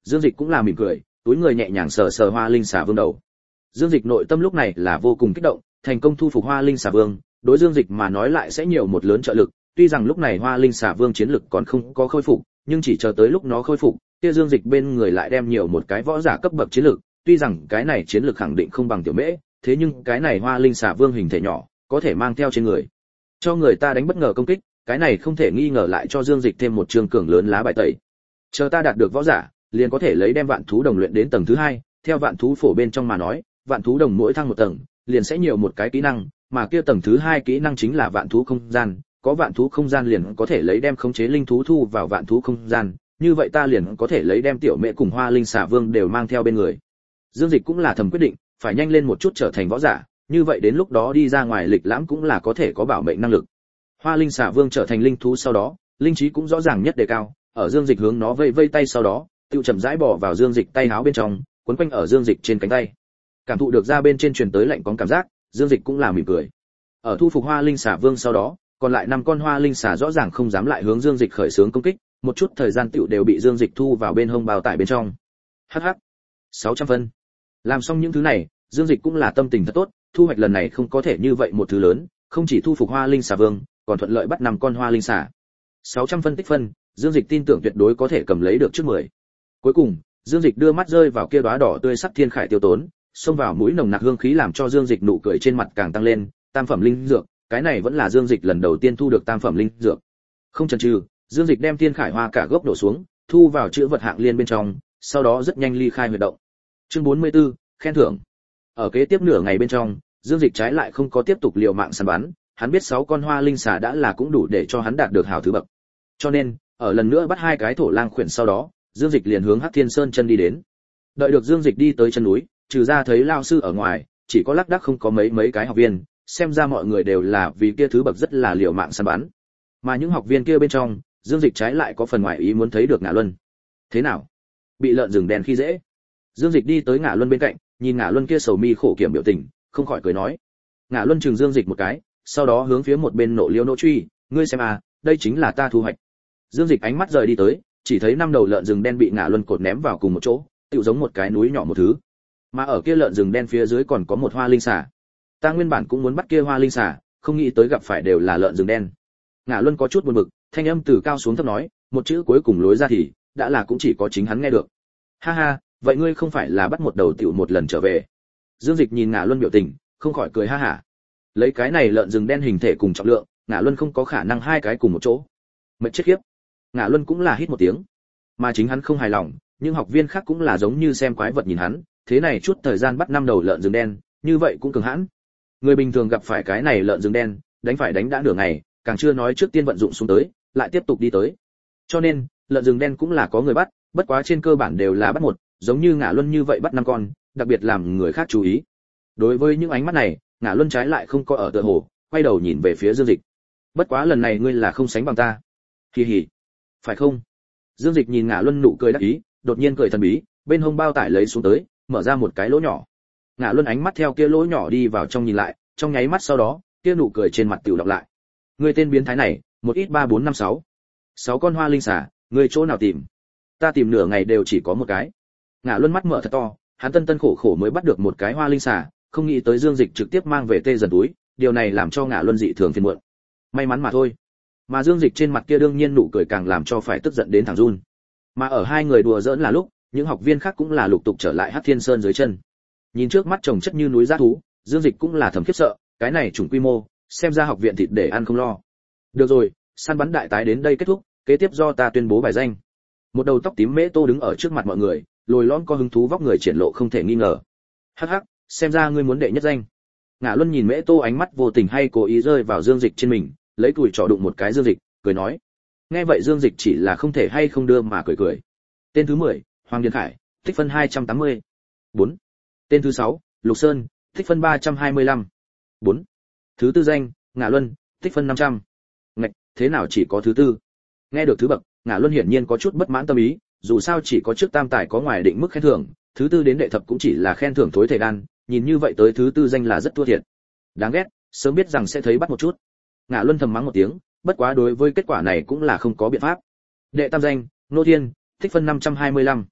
Dương Dịch cũng là mỉm cười, túi người nhẹ nhàng sờ sờ Hoa Linh Xà Vương đầu. Dương Dịch nội tâm lúc này là vô cùng kích động, thành công thu phục Hoa Linh Xà Vương, đối Dương Dịch mà nói lại sẽ nhiều một lớn trợ lực, tuy rằng lúc này Hoa Linh Xà Vương chiến lực còn không có khôi phục, nhưng chỉ chờ tới lúc nó khôi phục, kia Dương Dịch bên người lại đem nhiều một cái võ giả cấp bậc chiến lực, tuy rằng cái này chiến lực khẳng định không bằng Tiểu Mễ, thế nhưng cái này Hoa Linh Xà Vương hình thể nhỏ, có thể mang theo trên người, cho người ta đánh bất ngờ công kích, cái này không thể nghi ngờ lại cho Dương Dịch thêm một trường cường lớn lá bài tẩy. Chờ ta đạt được võ giả, liền có thể lấy đem vạn thú đồng luyện đến tầng thứ 2, theo vạn thú phổ bên trong mà nói, vạn thú đồng mỗi thăng một tầng, liền sẽ nhiều một cái kỹ năng, mà kia tầng thứ 2 kỹ năng chính là vạn thú không gian, có vạn thú không gian liền có thể lấy đem khống chế linh thú thu vào vạn thú không gian, như vậy ta liền có thể lấy đem Tiểu Mễ cùng Hoa Linh Xà Vương đều mang theo bên người. Dương Dịch cũng là thầm quyết định, phải nhanh lên một chút trở thành võ giả, như vậy đến lúc đó đi ra ngoài lịch lãm cũng là có thể có bảo mệnh năng lực. Hoa Linh Xà Vương trở thành linh thú sau đó, linh trí cũng rõ ràng nhất đề cao, ở Dương Dịch hướng nó vây vây tay sau đó, tiêu chậm rãi bỏ vào Dương Dịch tay áo bên trong, quấn quanh ở Dương Dịch trên cánh tay. Cảm thụ được ra bên trên truyền tới lạnh cóng cảm giác, Dương Dịch cũng là mỉm cười. Ở thu phục Hoa Linh Xà Vương sau đó, còn lại 5 con Hoa Linh Xà rõ ràng không dám lại hướng Dương Dịch khởi xướng công kích, một chút thời gian tiểu đều bị Dương Dịch thu vào bên hông bao tải bên trong. Hắc hắc, 600 phân. Làm xong những thứ này, Dương Dịch cũng là tâm tình thật tốt, thu hoạch lần này không có thể như vậy một thứ lớn, không chỉ thu phục Hoa Linh Xà Vương, còn thuận lợi bắt 5 con Hoa Linh Xà. 600 phân tích phân, Dương Dịch tin tưởng tuyệt đối có thể cầm lấy được trước 10. Cuối cùng, Dương Dịch đưa mắt rơi vào kia đóa đỏ tươi sắc thiên khải tiêu tốn, xông vào mũi nồng nặc hương khí làm cho Dương Dịch nụ cười trên mặt càng tăng lên, tam phẩm linh dược, cái này vẫn là Dương Dịch lần đầu tiên thu được tam phẩm linh dược. Không chần chừ, Dương Dịch đem thiên khải hoa cả gốc đổ xuống, thu vào chữ vật hạng liên bên trong, sau đó rất nhanh ly khai huyệt động. Chương 44, khen thưởng. Ở kế tiếp nửa ngày bên trong, Dương Dịch trái lại không có tiếp tục liều mạng săn bắn, hắn biết 6 con Hoa Linh Xà đã là cũng đủ để cho hắn đạt được hào thứ bậc. Cho nên, ở lần nữa bắt 2 cái thổ lang khuyển sau đó, Dương Dịch liền hướng Hắc Thiên Sơn chân đi đến. Đợi được Dương Dịch đi tới chân núi, trừ ra thấy lão sư ở ngoài, chỉ có lác đác không có mấy cái học viên, xem ra mọi người đều là vì kia thứ bậc rất là liều mạng săn bắn. Mà những học viên kia bên trong, Dương Dịch trái lại có phần ngoại ý muốn thấy được Ngạ Luân. Thế nào? Bị lợn rừng đen khi dễ. Dương Dịch đi tới Ngạ Luân bên cạnh, nhìn Ngạ Luân kia sầu mi khổ kiểm biểu tình, không khỏi cười nói. Ngạ Luân chừng Dương Dịch một cái, sau đó hướng phía một bên nộ liêu nộ truy, ngươi xem à, đây chính là ta thu hoạch. Dương Dịch ánh mắt rời đi tới, chỉ thấy 5 đầu lợn rừng đen bị Ngạ Luân cột ném vào cùng một chỗ, tựu giống một cái núi nhỏ một thứ. Mà ở kia lợn rừng đen phía dưới còn có một Hoa Linh Xà. Ta nguyên bản cũng muốn bắt kia Hoa Linh Xà, không nghĩ tới gặp phải đều là lợn rừng đen. Ngạ Luân có chút buồn bực, thanh âm từ cao xuống thấp nói, một chữ cuối cùng lối ra thì đã là cũng chỉ có chính hắn nghe được. Ha ha, vậy ngươi không phải là bắt một đầu tiểu một lần trở về? Dương Dịch nhìn Ngạ Luân biểu tình, không khỏi cười ha hả. Lấy cái này lợn rừng đen hình thể cùng trọng lượng, Ngạ Luân không có khả năng 2 cái cùng một chỗ. Mệt chết khiếp. Ngạ Luân cũng là hít một tiếng. Mà chính hắn không hài lòng, nhưng học viên khác cũng là giống như xem quái vật nhìn hắn, thế này chút thời gian bắt 5 đầu lợn rừng đen, như vậy cũng cường hãn. Người bình thường gặp phải cái này lợn rừng đen, đánh phải đánh đã nửa ngày, càng chưa nói trước tiên vận dụng xuống tới, lại tiếp tục đi tới. Cho nên, lợn rừng đen cũng là có người bắt, bất quá trên cơ bản đều là bắt một, giống như Ngạ Luân như vậy bắt 5 con, đặc biệt làm người khác chú ý. Đối với những ánh mắt này, Ngạ Luân trái lại không có ở tựa hồ, quay đầu nhìn về phía Dương Dịch. Bất quá lần này ngươi là không sánh bằng ta. Hì hì. Phải không? Dương Dịch nhìn Ngạ Luân nụ cười đắc ý, đột nhiên cười thần bí, bên hông bao tải lấy xuống tới, mở ra một cái lỗ nhỏ. Ngạ Luân ánh mắt theo kia lỗ nhỏ đi vào trong nhìn lại, trong nháy mắt sau đó, kia nụ cười trên mặt tiểu đọc lại. Ngươi tên biến thái này, 1 ít 3 4 5 6. 6 con Hoa Linh Xà, ngươi chỗ nào tìm? Ta tìm nửa ngày đều chỉ có một cái. Ngạ Luân mắt mở thật to, hắn tân khổ khổ mới bắt được một cái Hoa Linh Xà, không nghĩ tới Dương Dịch trực tiếp mang về tê dần túi, điều này làm cho Ngạ Luân dị thường phiền muộn. May mắn mà thôi. Mà Dương Dịch trên mặt kia đương nhiên nụ cười càng làm cho phải tức giận đến thẳng run. Mà ở hai người đùa giỡn là lúc, những học viên khác cũng là lục tục trở lại Hắc Thiên Sơn dưới chân. Nhìn trước mắt chồng chất như núi dã thú, Dương Dịch cũng là thầm khiếp sợ, cái này chủng quy mô, xem ra học viện thịt để ăn không lo. Được rồi, săn bắn đại tái đến đây kết thúc, kế tiếp do ta tuyên bố bài danh. Một đầu tóc tím Mễ Tô đứng ở trước mặt mọi người, lồi lõm có hứng thú vóc người triển lộ không thể nghi ngờ. Hắc hắc, xem ra ngươi muốn đệ nhất danh. Ngạ Luân nhìn Mễ Tô ánh mắt vô tình hay cố ý rơi vào Dương Dịch trên mình, lấy tuổi trỏ đụng một cái Dương Dịch, cười nói. Nghe vậy Dương Dịch chỉ là không thể hay không đưa mà cười cười. Tên thứ 10, Hoàng Điền Khải, tích phân 280. 4. Tên thứ 6, Lục Sơn, tích phân 325. 4. Thứ tư danh, Ngạ Luân, tích phân 500. Ngạch, thế nào chỉ có thứ tư? Nghe được thứ bậc, Ngạ Luân hiển nhiên có chút bất mãn tâm ý, dù sao chỉ có trước tam tài có ngoài định mức khen thưởng, thứ tư đến đệ thập cũng chỉ là khen thưởng thối thể đan, nhìn như vậy tới thứ tư danh là rất thua thiệt. Đáng ghét, sớm biết rằng sẽ thấy bắt một chút. Ngạ Luân thầm mắng một tiếng, bất quá đối với kết quả này cũng là không có biện pháp. Đệ tam danh, Nô Thiên, tích phân 525.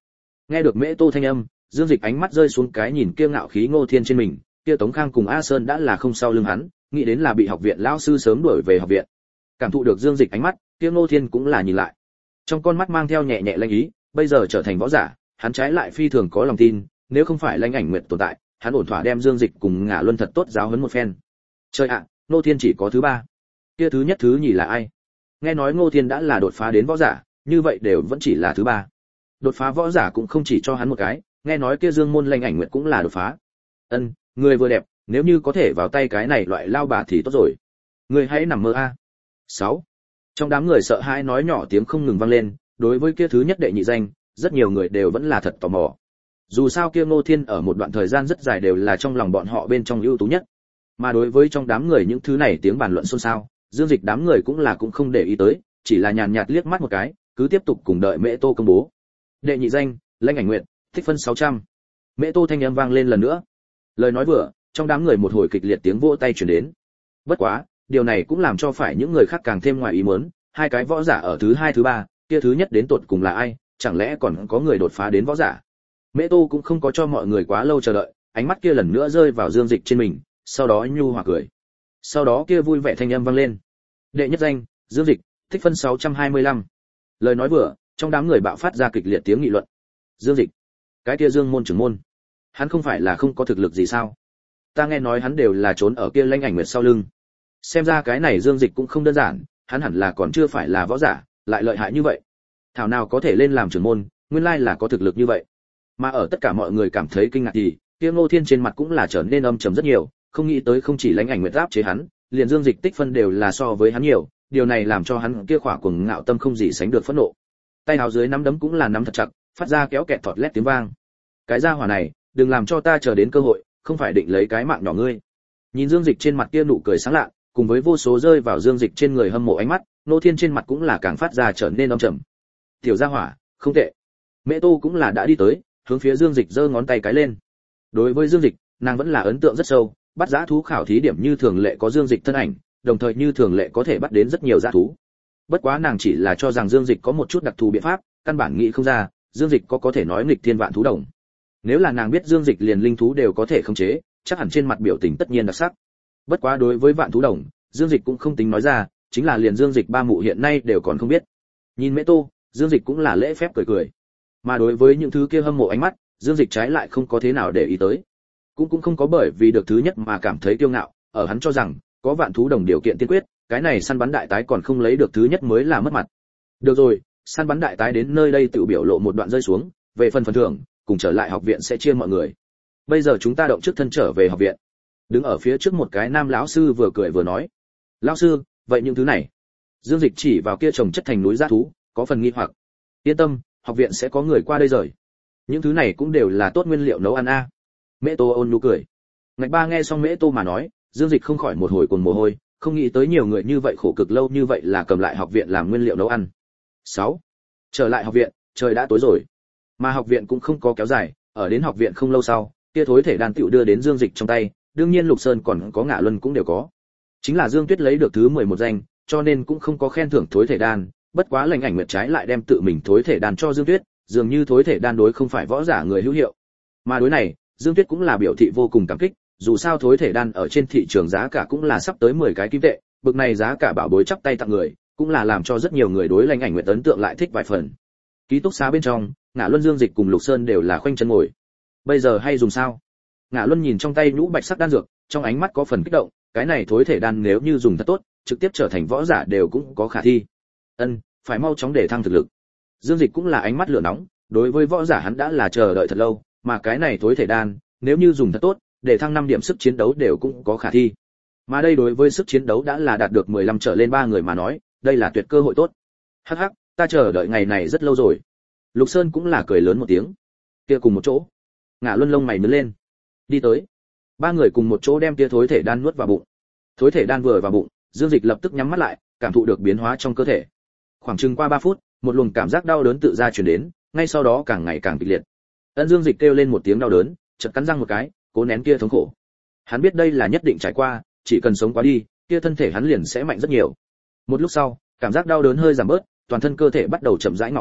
Nghe được Mễ Tô thanh âm, Dương Dịch ánh mắt rơi xuống cái nhìn kia ngạo khí Ngô Thiên trên mình, kia Tống Khang cùng A Sơn đã là không sau lưng hắn, nghĩ đến là bị học viện lão sư sớm đuổi về học viện. Cảm thụ được Dương Dịch ánh mắt, kia Ngô Thiên cũng là nhìn lại. Trong con mắt mang theo nhẹ nhẹ lanh ý, bây giờ trở thành võ giả, hắn trái lại phi thường có lòng tin, nếu không phải Lãnh Ảnh Nguyệt tồn tại, hắn ổn thỏa đem Dương Dịch cùng Ngả Luân thật tốt giáo huấn một phen. Trời ạ, Ngô Thiên chỉ có thứ ba. Kia thứ nhất thứ nhì là ai? Nghe nói Ngô Thiên đã là đột phá đến võ giả, như vậy đều vẫn chỉ là thứ ba. Đột phá võ giả cũng không chỉ cho hắn một cái, nghe nói kia Dương môn Lãnh Ảnh Nguyệt cũng là đột phá. Người vừa đẹp, nếu như có thể vào tay cái này loại lao bà thì tốt rồi. Người hãy nằm mơ a. 6. Trong đám người sợ hãi nói nhỏ tiếng không ngừng vang lên, đối với kia thứ nhất đệ nhị danh, rất nhiều người đều vẫn là thật tò mò. Dù sao kia Ngô Thiên ở một đoạn thời gian rất dài đều là trong lòng bọn họ bên trong ưu tú nhất. Mà đối với trong đám người những thứ này tiếng bàn luận xôn xao, Dương Dịch đám người cũng không để ý tới, chỉ là nhàn nhạt liếc mắt một cái, cứ tiếp tục cùng đợi Mễ Tô công bố. Đệ nhị danh, Lãnh Ảnh Nguyệt, tích phân 600. Mễ Tô thanh âm vang lên lần nữa. Lời nói vừa, trong đám người một hồi kịch liệt tiếng vỗ tay truyền đến. Bất quá, điều này cũng làm cho phải những người khác càng thêm ngoài ý muốn, hai cái võ giả ở thứ hai thứ ba, kia thứ nhất đến tột cùng là ai, chẳng lẽ còn có người đột phá đến võ giả. Mễ Tô cũng không có cho mọi người quá lâu chờ đợi, ánh mắt kia lần nữa rơi vào Dương Dịch trên mình, sau đó nhu hòa cười. Sau đó kia vui vẻ thanh âm vang lên. Đệ nhất danh, Dương Dịch, tích phân 625. Lời nói vừa, trong đám người bạo phát ra kịch liệt tiếng nghị luận. Dương Dịch, cái kia Dương môn trưởng môn, hắn không phải là không có thực lực gì sao? Ta nghe nói hắn đều là trốn ở kia Lãnh Ảnh Nguyệt sau lưng. Xem ra cái này Dương Dịch cũng không đơn giản, hắn hẳn là còn chưa phải là võ giả, lại lợi hại như vậy. Thảo nào có thể lên làm trưởng môn, nguyên lai là có thực lực như vậy. Mà ở tất cả mọi người cảm thấy kinh ngạc thì, kia Ngô Thiên trên mặt cũng là trở nên âm trầm rất nhiều, không nghĩ tới không chỉ Lãnh Ảnh Nguyệt áp chế hắn, liền Dương Dịch tích phân đều là so với hắn nhiều, điều này làm cho hắn kia khỏa cuồng ngạo tâm không gì sánh được phẫn nộ. Tay áo dưới nắm đấm cũng là nắm thật chặt, phát ra kéo kẹt thọt lét tiếng vang. Cái gia hỏa này, đừng làm cho ta chờ đến cơ hội, không phải định lấy cái mạng nhỏ ngươi. Nhìn Dương Dịch trên mặt kia nụ cười sáng lạ, cùng với vô số rơi vào Dương Dịch trên người hâm mộ ánh mắt, Ngô Thiên trên mặt cũng là càng phát ra trở nên âm trầm. Tiểu gia hỏa, không tệ. Mễ Tô cũng là đã đi tới, hướng phía Dương Dịch giơ ngón tay cái lên. Đối với Dương Dịch, nàng vẫn là ấn tượng rất sâu, bắt dã thú khảo thí điểm như thường lệ có Dương Dịch thân ảnh, đồng thời như thường lệ có thể bắt đến rất nhiều dã thú. Bất quá nàng chỉ là cho rằng Dương Dịch có một chút đặc thù biện pháp, căn bản nghĩ không ra, Dương Dịch có thể nói nghịch thiên vạn thú đồng. Nếu là nàng biết Dương Dịch liền linh thú đều có thể khống chế, chắc hẳn trên mặt biểu tình tất nhiên đặc sắc. Bất quá đối với vạn thú đồng, Dương Dịch cũng không tính nói ra, chính là liền Dương Dịch ba mụ hiện nay đều còn không biết. Nhìn Mễ Tô, Dương Dịch cũng là lễ phép cười cười. Mà đối với những thứ kia hâm mộ ánh mắt, Dương Dịch trái lại không có thế nào để ý tới. Cũng không có bởi vì được thứ nhất mà cảm thấy kiêu ngạo, ở hắn cho rằng, có vạn thú đồng điều kiện tiên quyết, cái này săn bắn đại tái còn không lấy được thứ nhất mới là mất mặt. Được rồi, săn bắn đại tái đến nơi đây tự biểu lộ một đoạn rơi xuống, về phần thưởng, cùng trở lại học viện sẽ chia mọi người. Bây giờ chúng ta động trước thân trở về học viện. Đứng ở phía trước một cái nam lão sư vừa cười vừa nói. Lão sư, vậy những thứ này? Dương Dịch chỉ vào kia trồng chất thành núi dã thú, có phần nghi hoặc. Yên tâm, học viện sẽ có người qua đây rồi. Những thứ này cũng đều là tốt nguyên liệu nấu ăn a. Mễ Tô ôn nhu cười. Ngạch Ba nghe xong Mễ Tô mà nói, Dương Dịch không khỏi một hồi cuồng mồ hôi, không nghĩ tới nhiều người như vậy khổ cực lâu như vậy là cầm lại học viện làm nguyên liệu nấu ăn. 6. Trở lại học viện, trời đã tối rồi. Mà học viện cũng không có kéo dài, ở đến học viện không lâu sau, kia thối thể đan tiểu đưa đến Dương Dịch trong tay, đương nhiên Lục Sơn còn có Ngạ Luân cũng đều có. Chính là Dương Tuyết lấy được thứ 11 danh, cho nên cũng không có khen thưởng thối thể đan, bất quá Lãnh Ảnh Nguyệt trái lại đem tự mình thối thể đan cho Dương Tuyết, dường như thối thể đan đối không phải võ giả người hữu hiệu. Mà đối này, Dương Tuyết cũng là biểu thị vô cùng cảm kích, dù sao thối thể đan ở trên thị trường giá cả cũng là sắp tới 10 cái kim tệ, bực này giá cả bảo bối chắp tay tặng người, cũng là làm cho rất nhiều người đối Lãnh Ảnh Nguyệt ấn tượng lại thích vài phần. Ký túc xá bên trong, Ngạ Luân Dương Dịch cùng Lục Sơn đều là khoanh chân ngồi. Bây giờ hay dùng sao? Ngạ Luân nhìn trong tay nhũ bạch sắc đan dược, trong ánh mắt có phần kích động, cái này thối thể đan nếu như dùng thật tốt, trực tiếp trở thành võ giả đều cũng có khả thi. Phải mau chóng để thăng thực lực. Dương Dịch cũng là ánh mắt lửa nóng, đối với võ giả hắn đã là chờ đợi thật lâu, mà cái này thối thể đan, nếu như dùng thật tốt, để thăng 5 điểm sức chiến đấu đều cũng có khả thi. Mà đây đối với sức chiến đấu đã là đạt được 15 trở lên 3 người mà nói, đây là tuyệt cơ hội tốt. Hắc hắc, ta chờ đợi ngày này rất lâu rồi. Lục Sơn cũng là cười lớn một tiếng. Kia cùng một chỗ. Ngạ Luân lông mày nhướng lên. Đi tới. 3 người cùng một chỗ đem kia thối thể đan nuốt vào bụng. Thối thể đan vừa vào bụng, Dương Dịch lập tức nhắm mắt lại, cảm thụ được biến hóa trong cơ thể. Khoảng chừng qua 3 phút, một luồng cảm giác đau đớn tự ra truyền đến, ngay sau đó càng ngày càng kịch liệt. Dương Dịch kêu lên một tiếng đau đớn, chợt cắn răng một cái, cố nén kia thống khổ. Hắn biết đây là nhất định trải qua, chỉ cần sống qua đi, kia thân thể hắn liền sẽ mạnh rất nhiều. Một lúc sau, cảm giác đau đớn hơi giảm bớt, toàn thân cơ thể bắt đầu chậm rãi ngọ ngoại,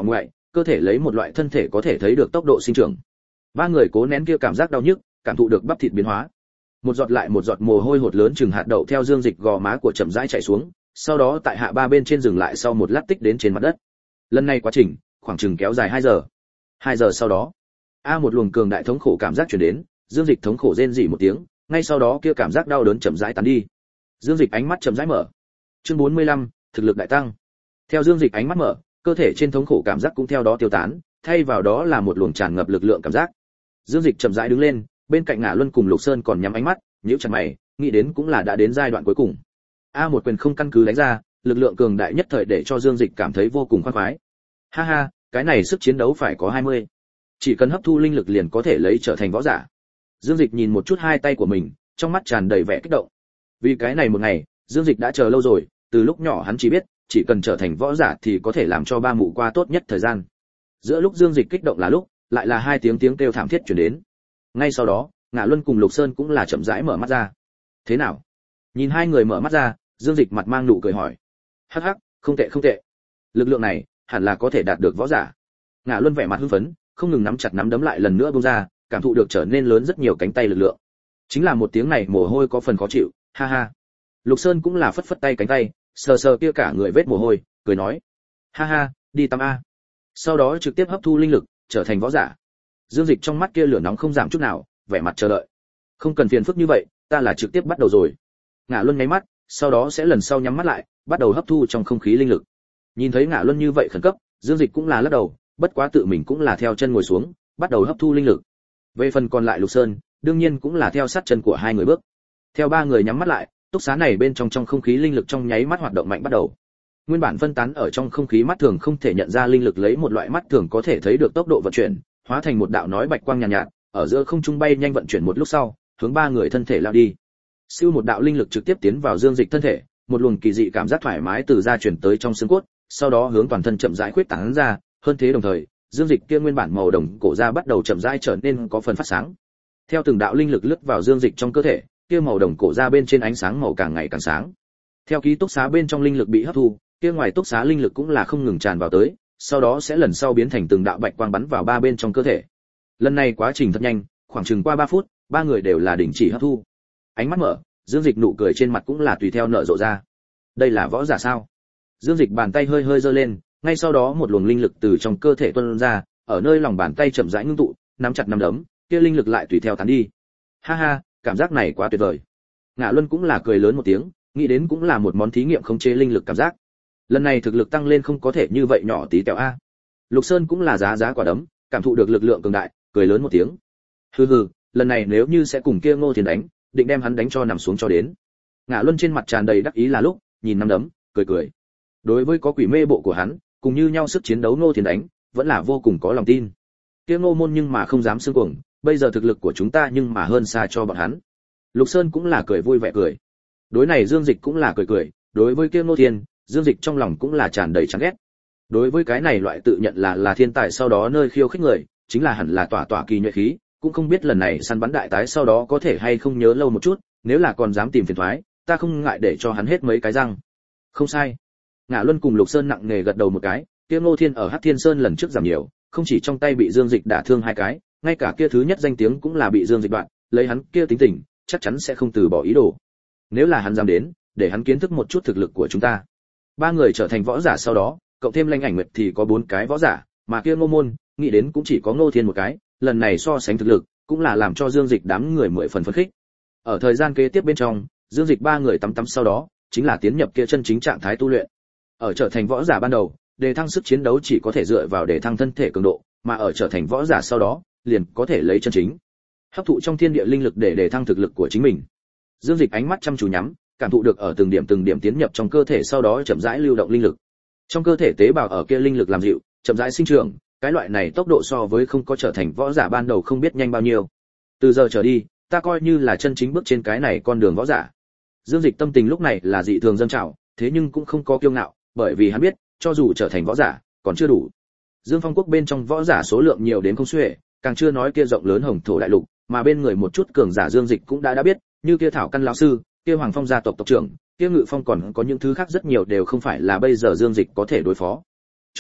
cơ thể lấy một loại thân thể có thể thấy được tốc độ sinh trưởng. Ba người cố nén kia cảm giác đau nhức, cảm thụ được bắp thịt biến hóa. Một giọt lại một giọt mồ hôi hột lớn chừng hạt đậu theo Dương Dịch gò má của chậm rãi chảy xuống, sau đó tại hạ ba bên trên dừng lại sau một lát tích đến trên mặt đất. Lần này quá trình khoảng chừng kéo dài 2 giờ. 2 giờ sau đó, một luồng cường đại thống khổ cảm giác truyền đến, Dương Dịch thống khổ rên rỉ một tiếng, ngay sau đó kia cảm giác đau đớn chậm rãi tán đi. Dương Dịch ánh mắt chậm rãi mở. Chương 45, thực lực đại tăng. Theo Dương Dịch ánh mắt mở, cơ thể trên thống khổ cảm giác cũng theo đó tiêu tán, thay vào đó là một luồng tràn ngập lực lượng cảm giác. Dương Dịch chậm rãi đứng lên, bên cạnh Ngạ Luân cùng Lục Sơn còn nhắm ánh mắt, nhíu chặt mày, nghĩ đến cũng là đã đến giai đoạn cuối cùng. Một quyền không căn cứ đánh ra, lực lượng cường đại nhất thời để cho Dương Dịch cảm thấy vô cùng khoan khoái. Ha ha, cái này sức chiến đấu phải có 20. Chỉ cần hấp thu linh lực liền có thể lấy trở thành võ giả. Dương Dịch nhìn một chút hai tay của mình, trong mắt tràn đầy vẻ kích động. Vì cái này một ngày, Dương Dịch đã chờ lâu rồi, từ lúc nhỏ hắn chỉ biết, chỉ cần trở thành võ giả thì có thể làm cho ba mụ qua tốt nhất thời gian. Giữa lúc Dương Dịch kích động là lúc, lại là hai tiếng kêu thảm thiết truyền đến. Ngay sau đó, Ngạ Luân cùng Lục Sơn cũng là chậm rãi mở mắt ra. Thế nào? Nhìn hai người mở mắt ra, Dương Dịch mặt mang nụ cười hỏi. Hắc hắc, không tệ không tệ. Lực lượng này, hẳn là có thể đạt được võ giả. Ngạ Luân vẻ mặt hưng phấn, không ngừng nắm chặt nắm đấm lại lần nữa bung ra, cảm thụ được trở nên lớn rất nhiều cánh tay lực lượng. Chính là một tiếng này mồ hôi có phần khó chịu, ha ha. Lục Sơn cũng là phất phất tay cánh tay, sờ sờ kia cả người vết mồ hôi, cười nói. Ha ha, đi tắm a. Sau đó trực tiếp hấp thu linh lực, trở thành võ giả. Dương Dịch trong mắt kia lửa nóng không giảm chút nào, vẻ mặt chờ đợi. Không cần phiền phức như vậy, ta là trực tiếp bắt đầu rồi. Ngạ Luân nháy mắt, sau đó sẽ lần sau nhắm mắt lại, bắt đầu hấp thu trong không khí linh lực. Nhìn thấy Ngạ Luân như vậy khẩn cấp, Dương Dịch cũng là lắc đầu, bất quá tự mình cũng là theo chân ngồi xuống, bắt đầu hấp thu linh lực. Về phần còn lại Lục Sơn, đương nhiên cũng là theo sát chân của hai người bước. Theo ba người nhắm mắt lại, túc xá này bên trong không khí linh lực trong nháy mắt hoạt động mạnh bắt đầu. Nguyên bản phân tán ở trong không khí mắt thường không thể nhận ra linh lực lấy một loại mắt thường có thể thấy được tốc độ vận chuyển, hóa thành một đạo nói bạch quang nhàn nhạt, ở giữa không trung bay nhanh vận chuyển một lúc sau, hướng ba người thân thể lao đi. Siêu một đạo linh lực trực tiếp tiến vào Dương Dịch thân thể, một luồng kỳ dị cảm giác thoải mái từ da chuyển tới trong xương cốt, sau đó hướng toàn thân chậm rãi khuyết tán ra, hơn thế đồng thời, Dương Dịch kia nguyên bản màu đồng cổ da bắt đầu chậm rãi trở nên có phần phát sáng. Theo từng đạo linh lực lướt vào Dương Dịch trong cơ thể, kia màu đồng cổ da bên trên ánh sáng màu càng ngày càng sáng. Theo ký túc xá bên trong linh lực bị hấp thu, kia ngoài túc xá linh lực cũng là không ngừng tràn vào tới, sau đó sẽ lần sau biến thành từng đạo bạch quang bắn vào ba bên trong cơ thể. Lần này quá trình thật nhanh, khoảng chừng qua 3 phút, ba người đều là đình chỉ hấp thu. Ánh mắt mở, Dương Dịch nụ cười trên mặt cũng là tùy theo nở rộ ra. Đây là võ giả sao? Dương Dịch bàn tay hơi hơi giơ lên, ngay sau đó một luồng linh lực từ trong cơ thể tuôn ra, ở nơi lòng bàn tay chậm rãi ngưng tụ, nắm chặt nắm đấm, kia linh lực lại tùy theo tán đi. Ha ha, cảm giác này quá tuyệt vời. Ngạ Luân cũng là cười lớn một tiếng, nghĩ đến cũng là một món thí nghiệm khống chế linh lực cảm giác. Lần này thực lực tăng lên không có thể như vậy nhỏ tí tẹo a. Lục Sơn cũng là giá quả đấm, cảm thụ được lực lượng cường đại, cười lớn một tiếng. Hừ hừ, lần này nếu như sẽ cùng kia Ngô Thiền đánh, định đem hắn đánh cho nằm xuống cho đến. Ngạ Luân trên mặt tràn đầy đắc ý là lúc, nhìn nắm đấm, cười cười. Đối với có quỷ mê bộ của hắn, cùng như nhau sức chiến đấu Ngô Thiền đánh, vẫn là vô cùng có lòng tin. Kia Ngô môn nhưng mà không dám xương cuồng, bây giờ thực lực của chúng ta nhưng mà hơn xa cho bọn hắn. Lục Sơn cũng là cười vui vẻ cười. Đối này Dương Dịch cũng là cười cười, đối với kia Ngô Thiền, Dương Dịch trong lòng cũng là tràn đầy chán ghét. Đối với cái này loại tự nhận là thiên tài sau đó nơi khiêu khích người, chính là hẳn là tỏa kỳ nhuệ khí, cũng không biết lần này săn bắn đại tái sau đó có thể hay không nhớ lâu một chút, nếu là còn dám tìm phiền toái, ta không ngại để cho hắn hết mấy cái răng. Không sai. Ngạ Luân cùng Lục Sơn nặng nề gật đầu một cái, kia Ngô Thiên ở Hắc Thiên Sơn lần trước giảm nhiều, không chỉ trong tay bị Dương Dịch đả thương 2 cái, ngay cả kia thứ nhất danh tiếng cũng là bị Dương Dịch đoạn, lấy hắn kia tính tình, chắc chắn sẽ không từ bỏ ý đồ. Nếu là hắn dám đến, để hắn kiến thức một chút thực lực của chúng ta. Ba người trở thành võ giả sau đó, cộng thêm Lãnh Ảnh Nguyệt thì có 4 cái võ giả, mà kia Ngô môn, nghĩ đến cũng chỉ có Ngô Thiên một cái, lần này so sánh thực lực, cũng là làm cho Dương Dịch đám người 10 phần phấn khích. Ở thời gian kế tiếp bên trong, Dương Dịch ba người tắm sau đó, chính là tiến nhập kia chân chính trạng thái tu luyện. Ở trở thành võ giả ban đầu, đề thăng sức chiến đấu chỉ có thể dựa vào đề thăng thân thể cường độ, mà ở trở thành võ giả sau đó, liền có thể lấy chân chính hấp thụ trong thiên địa linh lực để đề thăng thực lực của chính mình. Dương Dịch ánh mắt chăm chú nhắm, cảm thụ được ở từng điểm tiến nhập trong cơ thể sau đó chậm rãi lưu động linh lực. Trong cơ thể tế bào ở kia linh lực làm dịu, chậm rãi sinh trưởng, cái loại này tốc độ so với không có trở thành võ giả ban đầu không biết nhanh bao nhiêu. Từ giờ trở đi, ta coi như là chân chính bước trên cái này con đường võ giả. Dương Dịch tâm tình lúc này là dị thường dâng trào, thế nhưng cũng không có kiêu ngạo, bởi vì hắn biết, cho dù trở thành võ giả, còn chưa đủ. Dương Phong quốc bên trong võ giả số lượng nhiều đến không xuể, càng chưa nói kia rộng lớn hồng thổ đại lục, mà bên người một chút cường giả Dương Dịch cũng đã biết, như kia Thảo Căn lão sư, kia Hoàng Phong gia tộc tộc trưởng, kia Ngự Phong còn có những thứ khác rất nhiều đều không phải là bây giờ Dương Dịch có thể đối phó. Cho nên,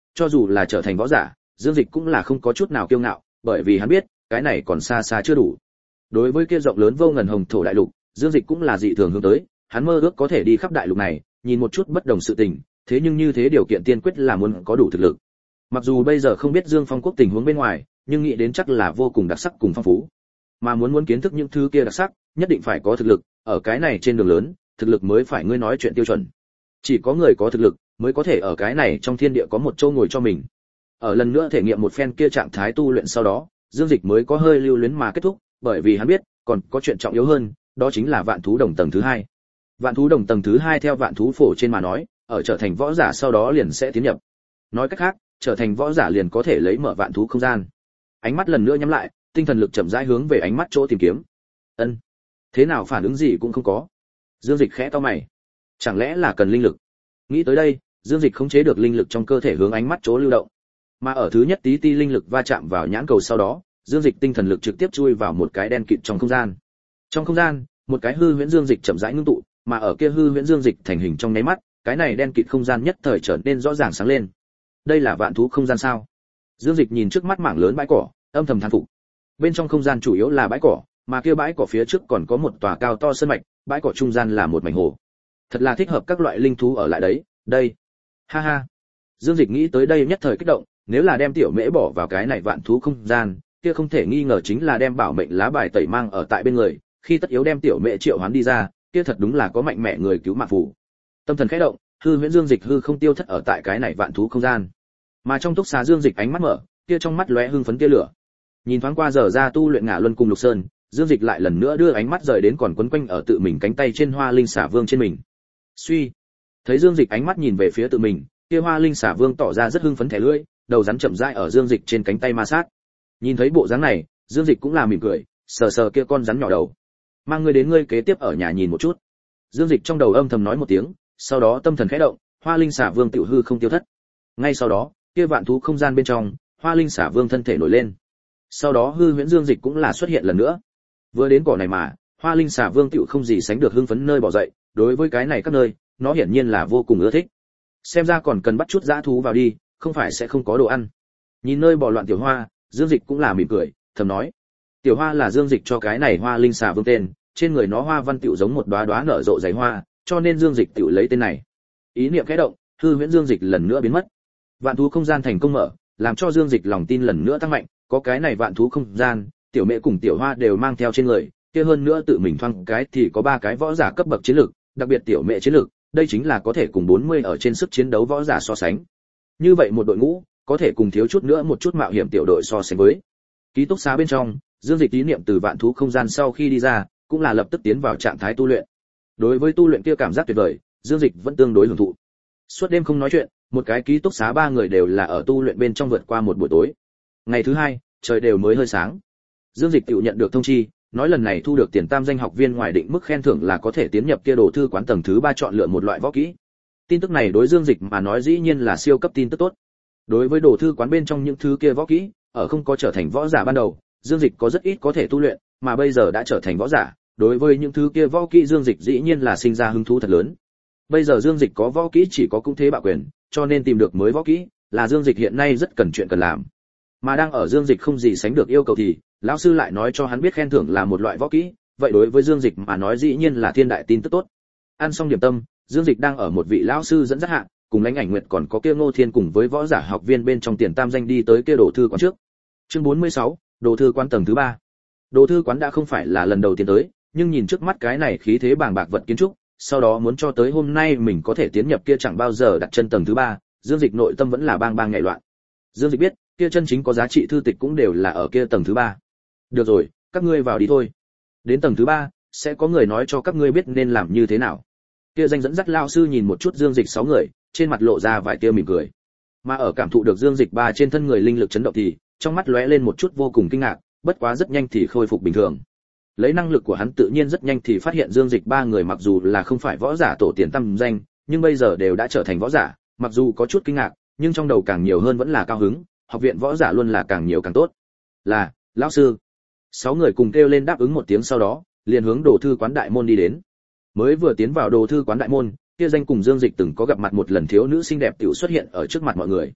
Cho dù là trở thành võ giả, Dương Dịch cũng là không có chút nào kiêu ngạo, bởi vì hắn biết, cái này còn xa xa chưa đủ. Đối với kia rộng lớn vô ngần hồng thổ đại lục, Dương Dịch cũng là dị thường hướng tới, hắn mơ ước có thể đi khắp đại lục này, nhìn một chút bất đồng sự tình, thế nhưng như thế điều kiện tiên quyết là muốn có đủ thực lực. Mặc dù bây giờ không biết Dương Phong quốc tình huống bên ngoài, nhưng nghĩ đến chắc là vô cùng đặc sắc cùng phong phú. Mà muốn kiến thức những thứ kia đặc sắc, nhất định phải có thực lực, ở cái này trên đường lớn, thực lực mới phải ngươi nói chuyện tiêu chuẩn. Chỉ có người có thực lực mới có thể ở cái này trong thiên địa có một chỗ ngồi cho mình. Ở lần nữa thể nghiệm một phen kia trạng thái tu luyện sau đó, Dương Dịch mới có hơi lưu luyến mà kết thúc, bởi vì hắn biết, còn có chuyện trọng yếu hơn, đó chính là vạn thú đồng tầng thứ 2. Vạn thú đồng tầng thứ 2 theo vạn thú phổ trên mà nói, ở trở thành võ giả sau đó liền sẽ tiến nhập. Nói cách khác, trở thành võ giả liền có thể lấy mở vạn thú không gian. Ánh mắt lần nữa nhắm lại, tinh thần lực chậm rãi hướng về ánh mắt chỗ tìm kiếm. Ân, thế nào phản ứng gì cũng không có. Dương Dịch khẽ cau mày, chẳng lẽ là cần linh lực? Nghĩ tới đây, Dương Dịch khống chế được linh lực trong cơ thể hướng ánh mắt chỗ lưu động. Mà ở thứ nhất tí ti linh lực va chạm vào nhãn cầu sau đó, Dương Dịch tinh thần lực trực tiếp chui vào một cái đen kịt trong không gian. Trong không gian, một cái hư huyễn Dương Dịch chậm rãi ngưng tụ, mà ở kia hư huyễn Dương Dịch thành hình trong nháy mắt, cái này đen kịt không gian nhất thời trở nên rõ ràng sáng lên. Đây là vạn thú không gian sao? Dương Dịch nhìn trước mắt mảng lớn bãi cỏ, âm thầm thán phục. Bên trong không gian chủ yếu là bãi cỏ, mà kia bãi cỏ phía trước còn có một tòa cao to sơn mạch, bãi cỏ trung gian là một mảnh hồ. Thật là thích hợp các loại linh thú ở lại đấy, đây. Ha ha. Dương Dịch nghĩ tới đây nhất thời kích động, nếu là đem tiểu mễ bỏ vào cái này vạn thú không gian, kia không thể nghi ngờ chính là đem bảo mệnh lá bài tẩy mang ở tại bên người, khi tất yếu đem tiểu mễ triệu hoán đi ra, kia thật đúng là có mạnh mẽ người cứu mạng phù. Tâm thần khẽ động, hư huyễn Dương Dịch hư không tiêu thất ở tại cái này vạn thú không gian. Mà trong túc xá Dương Dịch ánh mắt mở, kia trong mắt lóe hưng phấn kia lửa. Nhìn thoáng qua giờ ra tu luyện ngả luân cùng Lục Sơn, Dương Dịch lại lần nữa đưa ánh mắt rời đến còn quấn quanh ở tự mình cánh tay trên Hoa Linh Xả Vương trên mình. Suy, thấy Dương Dịch ánh mắt nhìn về phía tự mình, kia Hoa Linh Xả Vương tỏ ra rất hưng phấn thẻ lưỡi, đầu rắn chậm rãi ở Dương Dịch trên cánh tay ma sát. Nhìn thấy bộ dáng này, Dương Dịch cũng là mỉm cười, sờ sờ kia con rắn nhỏ đầu. Mang ngươi đến ngươi kế tiếp ở nhà nhìn một chút. Dương Dịch trong đầu âm thầm nói một tiếng, sau đó tâm thần khẽ động, Hoa Linh Xả Vương tiểu hư không tiêu thất. Ngay sau đó, kia vạn thú không gian bên trong, Hoa Linh Xả Vương thân thể nổi lên. Sau đó hư huyễn Dương Dịch cũng là xuất hiện lần nữa. Vừa đến cỏ này mà, Hoa Linh Xả Vương tiểu không gì sánh được hưng phấn nơi bỏ dậy, đối với cái này các nơi, nó hiển nhiên là vô cùng ưa thích. Xem ra còn cần bắt chút dã thú vào đi, không phải sẽ không có đồ ăn. Nhìn nơi bỏ loạn tiểu Hoa, Dương Dịch cũng là mỉm cười, thầm nói: Tiểu Hoa là Dương Dịch cho cái này Hoa Linh Xả Vương tên, trên người nó hoa văn tiểu giống một đóa đóa nở rộ dày hoa, cho nên Dương Dịch tiểu lấy tên này. Ý niệm khẽ động, hư huyễn Dương Dịch lần nữa biến mất. Vạn thú không gian thành công mở, làm cho Dương Dịch lòng tin lần nữa tăng mạnh, có cái này vạn thú không gian, tiểu mẹ cùng tiểu Hoa đều mang theo trên người, kia hơn nữa tự mình thoang cái thì có 3 cái võ giả cấp bậc chiến lược, đặc biệt tiểu mẹ chiến lược, đây chính là có thể cùng 40 ở trên sức chiến đấu võ giả so sánh. Như vậy một đội ngũ, có thể cùng thiếu chút nữa một chút mạo hiểm tiểu đội so sánh với. Ký túc xá bên trong, Dương Dịch ý niệm từ vạn thú không gian sau khi đi ra, cũng là lập tức tiến vào trạng thái tu luyện. Đối với tu luyện kia cảm giác tuyệt vời, Dương Dịch vẫn tương đối hưởng thụ. Suốt đêm không nói chuyện, một cái ký túc xá 3 người đều là ở tu luyện bên trong vượt qua một buổi tối. Ngày thứ 2, trời đều mới hơi sáng. Dương Dịch tự nhận được thông chi, nói lần này thu được tiền tam danh học viên ngoài định mức khen thưởng là có thể tiến nhập kia đồ thư quán tầng thứ 3 chọn lựa một loại võ kỹ. Tin tức này đối Dương Dịch mà nói dĩ nhiên là siêu cấp tin tức tốt. Đối với đồ thư quán bên trong những thứ kia võ kỹ, ở không có trở thành võ giả ban đầu, Dương Dịch có rất ít có thể tu luyện, mà bây giờ đã trở thành võ giả, đối với những thứ kia võ kỹ Dương Dịch dĩ nhiên là sinh ra hứng thú thật lớn. Bây giờ Dương Dịch có võ kỹ chỉ có cung thế bạo quyền, cho nên tìm được mới võ kỹ là Dương Dịch hiện nay rất cần chuyện cần làm. Mà đang ở Dương Dịch không gì sánh được yêu cầu thì, lão sư lại nói cho hắn biết khen thưởng là một loại võ kỹ, vậy đối với Dương Dịch mà nói dĩ nhiên là thiên đại tin tức tốt. Ăn xong điểm tâm, Dương Dịch đang ở một vị lão sư dẫn dắt hạ, cùng Lãnh Ảnh Nguyệt còn có kia Ngô Thiên cùng với võ giả học viên bên trong tiền tam danh đi tới kia đồ thư quán trước. Chương 46, đồ thư quán tầng thứ 3. Đồ thư quán đã không phải là lần đầu tiên tới, nhưng nhìn trước mắt cái này khí thế bàng bạc vật kiến trúc, sau đó muốn cho tới hôm nay mình có thể tiến nhập kia chẳng bao giờ đặt chân tầng thứ 3, Dương Dịch nội tâm vẫn là bang bang nhảy loạn. Dương Dịch biết, kia chân chính có giá trị thư tịch cũng đều là ở kia tầng thứ 3. Được rồi, các ngươi vào đi thôi. Đến tầng thứ 3, sẽ có người nói cho các ngươi biết nên làm như thế nào. Kia danh dẫn dắt lão sư nhìn một chút Dương Dịch 6 người, trên mặt lộ ra vài tia mỉm cười. Mà ở cảm thụ được Dương Dịch 3 trên thân người linh lực chấn động thì, trong mắt lóe lên một chút vô cùng kinh ngạc, bất quá rất nhanh thì khôi phục bình thường. Lấy năng lực của hắn tự nhiên rất nhanh thì phát hiện Dương Dịch 3 người mặc dù là không phải võ giả tổ tiền tam danh, nhưng bây giờ đều đã trở thành võ giả, mặc dù có chút kinh ngạc, nhưng trong đầu càng nhiều hơn vẫn là cao hứng, học viện võ giả luôn là càng nhiều càng tốt. Là, lão sư. 6 người cùng kêu lên đáp ứng một tiếng sau đó, liền hướng đồ thư quán đại môn đi đến. Mới vừa tiến vào đồ thư quán đại môn, kia danh cùng Dương Dịch từng có gặp mặt một lần thiếu nữ xinh đẹp tiểu xuất hiện ở trước mặt mọi người.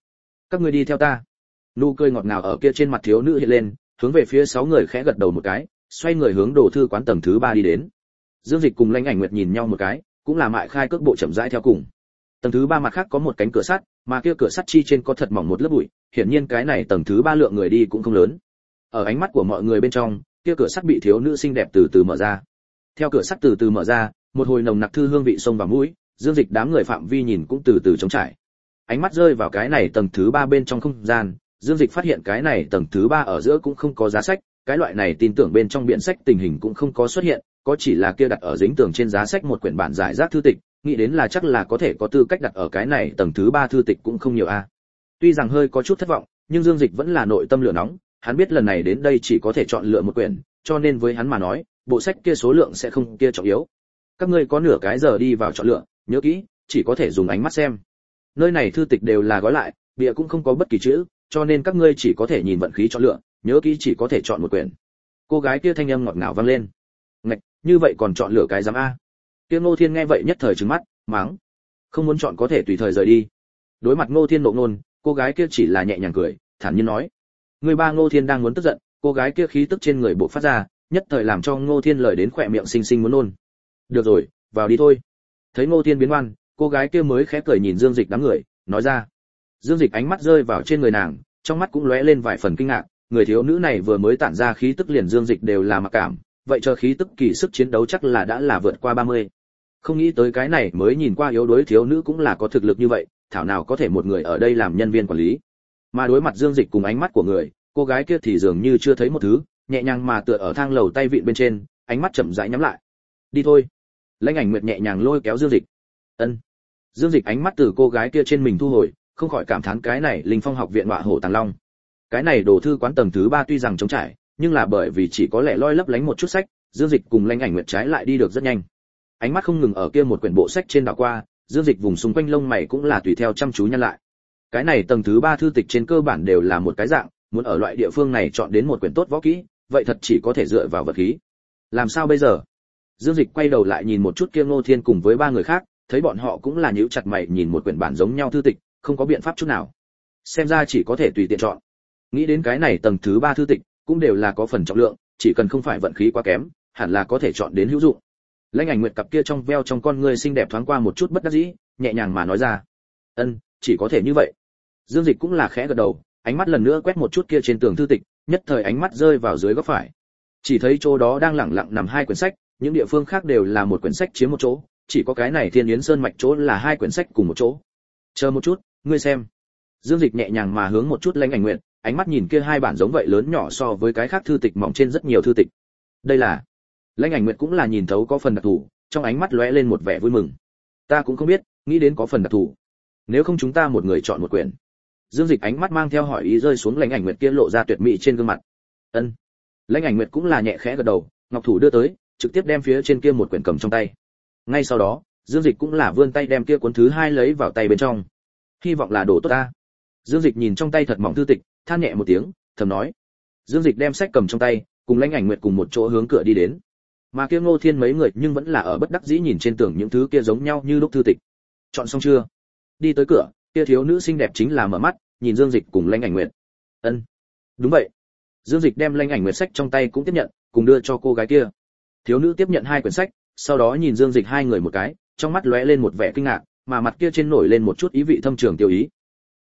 Các ngươi đi theo ta. Nụ cười ngọt ngào ở kia trên mặt thiếu nữ hiện lên, hướng về phía 6 người khẽ gật đầu một cái, xoay người hướng đồ thư quán tầng thứ 3 đi đến. Dương Dịch cùng Lãnh Ảnh Nguyệt nhìn nhau một cái, cũng là mại khai cước bộ chậm rãi theo cùng. Tầng thứ 3 mặt khác có một cánh cửa sắt, mà kia cửa sắt chi trên có thật mỏng một lớp bụi, hiển nhiên cái này tầng thứ 3 lượng người đi cũng không lớn. Ở ánh mắt của mọi người bên trong, kia cửa sắt bị thiếu nữ xinh đẹp từ từ mở ra. Theo cửa sắt từ từ mở ra, một hồi nồng nặc thư hương vị xông vào mũi, Dương Dịch đám người phạm vi nhìn cũng từ từ trống trải. Ánh mắt rơi vào cái này tầng thứ 3 bên trong không gian, Dương Dịch phát hiện cái này tầng thứ 3 ở giữa cũng không có giá sách, cái loại này tin tưởng bên trong biển sách tình hình cũng không có xuất hiện, có chỉ là kia đặt ở dính tường trên giá sách một quyển bản giải rác thư tịch, nghĩ đến là chắc là có thể có tư cách đặt ở cái này tầng thứ 3 thư tịch cũng không nhiều a. Tuy rằng hơi có chút thất vọng, nhưng Dương Dịch vẫn là nội tâm lửa nóng, hắn biết lần này đến đây chỉ có thể chọn lựa một quyển, cho nên với hắn mà nói, bộ sách kia số lượng sẽ không kia trọng yếu. Các ngươi có nửa cái giờ đi vào chọn lựa, nhớ kỹ, chỉ có thể dùng ánh mắt xem. Nơi này thư tịch đều là gói lại, bìa cũng không có bất kỳ chữ, cho nên các ngươi chỉ có thể nhìn vận khí chọn lựa, nhớ kỹ chỉ có thể chọn một quyển. Cô gái kia thanh âm ngọt ngào vang lên. Ngạch, như vậy còn chọn lựa cái giám a? Kia Ngô Thiên nghe vậy nhất thời trừng mắt, mắng. Không muốn chọn có thể tùy thời rời đi. Đối mặt Ngô Thiên nộ nôn, cô gái kia chỉ là nhẹ nhàng cười, thản nhiên nói. Người ba Ngô Thiên đang muốn tức giận, cô gái kia khí tức trên người bộc phát ra, nhất thời làm cho Ngô Thiên lời đến khỏe miệng xinh xinh muốn nôn. Được rồi, vào đi thôi. Thấy Ngô Thiên biến oan, cô gái kia mới khẽ cười nhìn Dương Dịch đám người, nói ra. Dương Dịch ánh mắt rơi vào trên người nàng, trong mắt cũng lóe lên vài phần kinh ngạc, người thiếu nữ này vừa mới tản ra khí tức liền Dương Dịch đều là mặc cảm, vậy chờ khí tức kỳ sức chiến đấu chắc là đã là vượt qua 30. Không nghĩ tới cái này mới nhìn qua yếu đuối thiếu nữ cũng là có thực lực như vậy, thảo nào có thể một người ở đây làm nhân viên quản lý. Mà đối mặt Dương Dịch cùng ánh mắt của người, cô gái kia thì dường như chưa thấy một thứ, nhẹ nhàng mà tựa ở thang lầu tay vịn bên trên, ánh mắt chậm rãi nhắm lại. Đi thôi. Lãnh Ảnh Nguyệt nhẹ nhàng lôi kéo Dương Dịch. Ân. Dương Dịch ánh mắt từ cô gái kia trên mình thu hồi, không khỏi cảm thán cái này Linh Phong học viện Ngọa Hổ Tàng Long. Cái này đồ thư quán tầng thứ 3 tuy rằng trống trải, nhưng là bởi vì chỉ có lẻ loi lấp lánh một chút sách, Dương Dịch cùng Lãnh Ảnh Nguyệt trái lại đi được rất nhanh. Ánh mắt không ngừng ở kia một quyển bộ sách trên đảo qua, Dương Dịch vùng xung quanh lông mày cũng là tùy theo chăm chú nhăn lại. Cái này tầng thứ 3 thư tịch trên cơ bản đều là một cái dạng, muốn ở loại địa phương này chọn đến một quyển tốt võ kỹ, vậy thật chỉ có thể dựa vào vật khí. Làm sao bây giờ? Dương Dịch quay đầu lại nhìn một chút kia Ngô Thiên cùng với 3 người khác, thấy bọn họ cũng là nhíu chặt mày nhìn một quyển bản giống nhau thư tịch, không có biện pháp chút nào. Xem ra chỉ có thể tùy tiện chọn. Nghĩ đến cái này tầng thứ 3 thư tịch, cũng đều là có phần trọng lượng, chỉ cần không phải vận khí quá kém, hẳn là có thể chọn đến hữu dụng. Lãnh Ảnh Nguyệt cặp kia trong veo trong con ngươi xinh đẹp thoáng qua một chút bất đắc dĩ, nhẹ nhàng mà nói ra. Ân, chỉ có thể như vậy. Dương Dịch cũng là khẽ gật đầu, ánh mắt lần nữa quét một chút kia trên tường thư tịch, nhất thời ánh mắt rơi vào dưới góc phải. Chỉ thấy chỗ đó đang lẳng lặng nằm 2 quyển sách, những địa phương khác đều là một quyển sách chiếm một chỗ, chỉ có cái này Thiên Yến Sơn mạch chỗ là 2 quyển sách cùng một chỗ. Chờ một chút, ngươi xem. Dương Dịch nhẹ nhàng mà hướng một chút Lãnh Ảnh Nguyệt, ánh mắt nhìn kia 2 bản giống vậy lớn nhỏ so với cái khác thư tịch mỏng trên rất nhiều thư tịch. Đây là. Lãnh Ảnh Nguyệt cũng là nhìn thấu có phần đặc thù, trong ánh mắt lóe lên một vẻ vui mừng. Ta cũng không biết, nghĩ đến có phần đặc thù. Nếu không chúng ta một người chọn một quyển. Dương Dịch ánh mắt mang theo hỏi ý rơi xuống Lãnh Ảnh Nguyệt kia lộ ra tuyệt mỹ trên gương mặt. Ân. Lãnh Ảnh Nguyệt cũng là nhẹ khẽ gật đầu, ngọc thủ đưa tới, trực tiếp đem phía trên kia một quyển cầm trong tay. Ngay sau đó, Dương Dịch cũng là vươn tay đem kia cuốn thứ 2 lấy vào tay bên trong. Hy vọng là đồ tốt ta. Dương Dịch nhìn trong tay thật mỏng thư tịch, than nhẹ một tiếng, thầm nói. Dương Dịch đem sách cầm trong tay, cùng Lãnh Ảnh Nguyệt cùng một chỗ hướng cửa đi đến. Mà kia Ngô Thiên mấy người nhưng vẫn là ở bất đắc dĩ nhìn trên tường những thứ kia giống nhau như lúc thư tịch. Chọn xong chưa? Đi tới cửa, kia thiếu nữ xinh đẹp chính là mở mắt, nhìn Dương Dịch cùng Lãnh Ảnh Nguyệt. Ân, đúng vậy. Dương Dịch đem Lãnh Ảnh Nguyệt sách trong tay cũng tiếp nhận, cùng đưa cho cô gái kia. Thiếu nữ tiếp nhận 2 quyển sách, sau đó nhìn Dương Dịch 2 người một cái, trong mắt lóe lên một vẻ kinh ngạc, mà mặt kia trên nổi lên một chút ý vị thâm trường tiêu ý.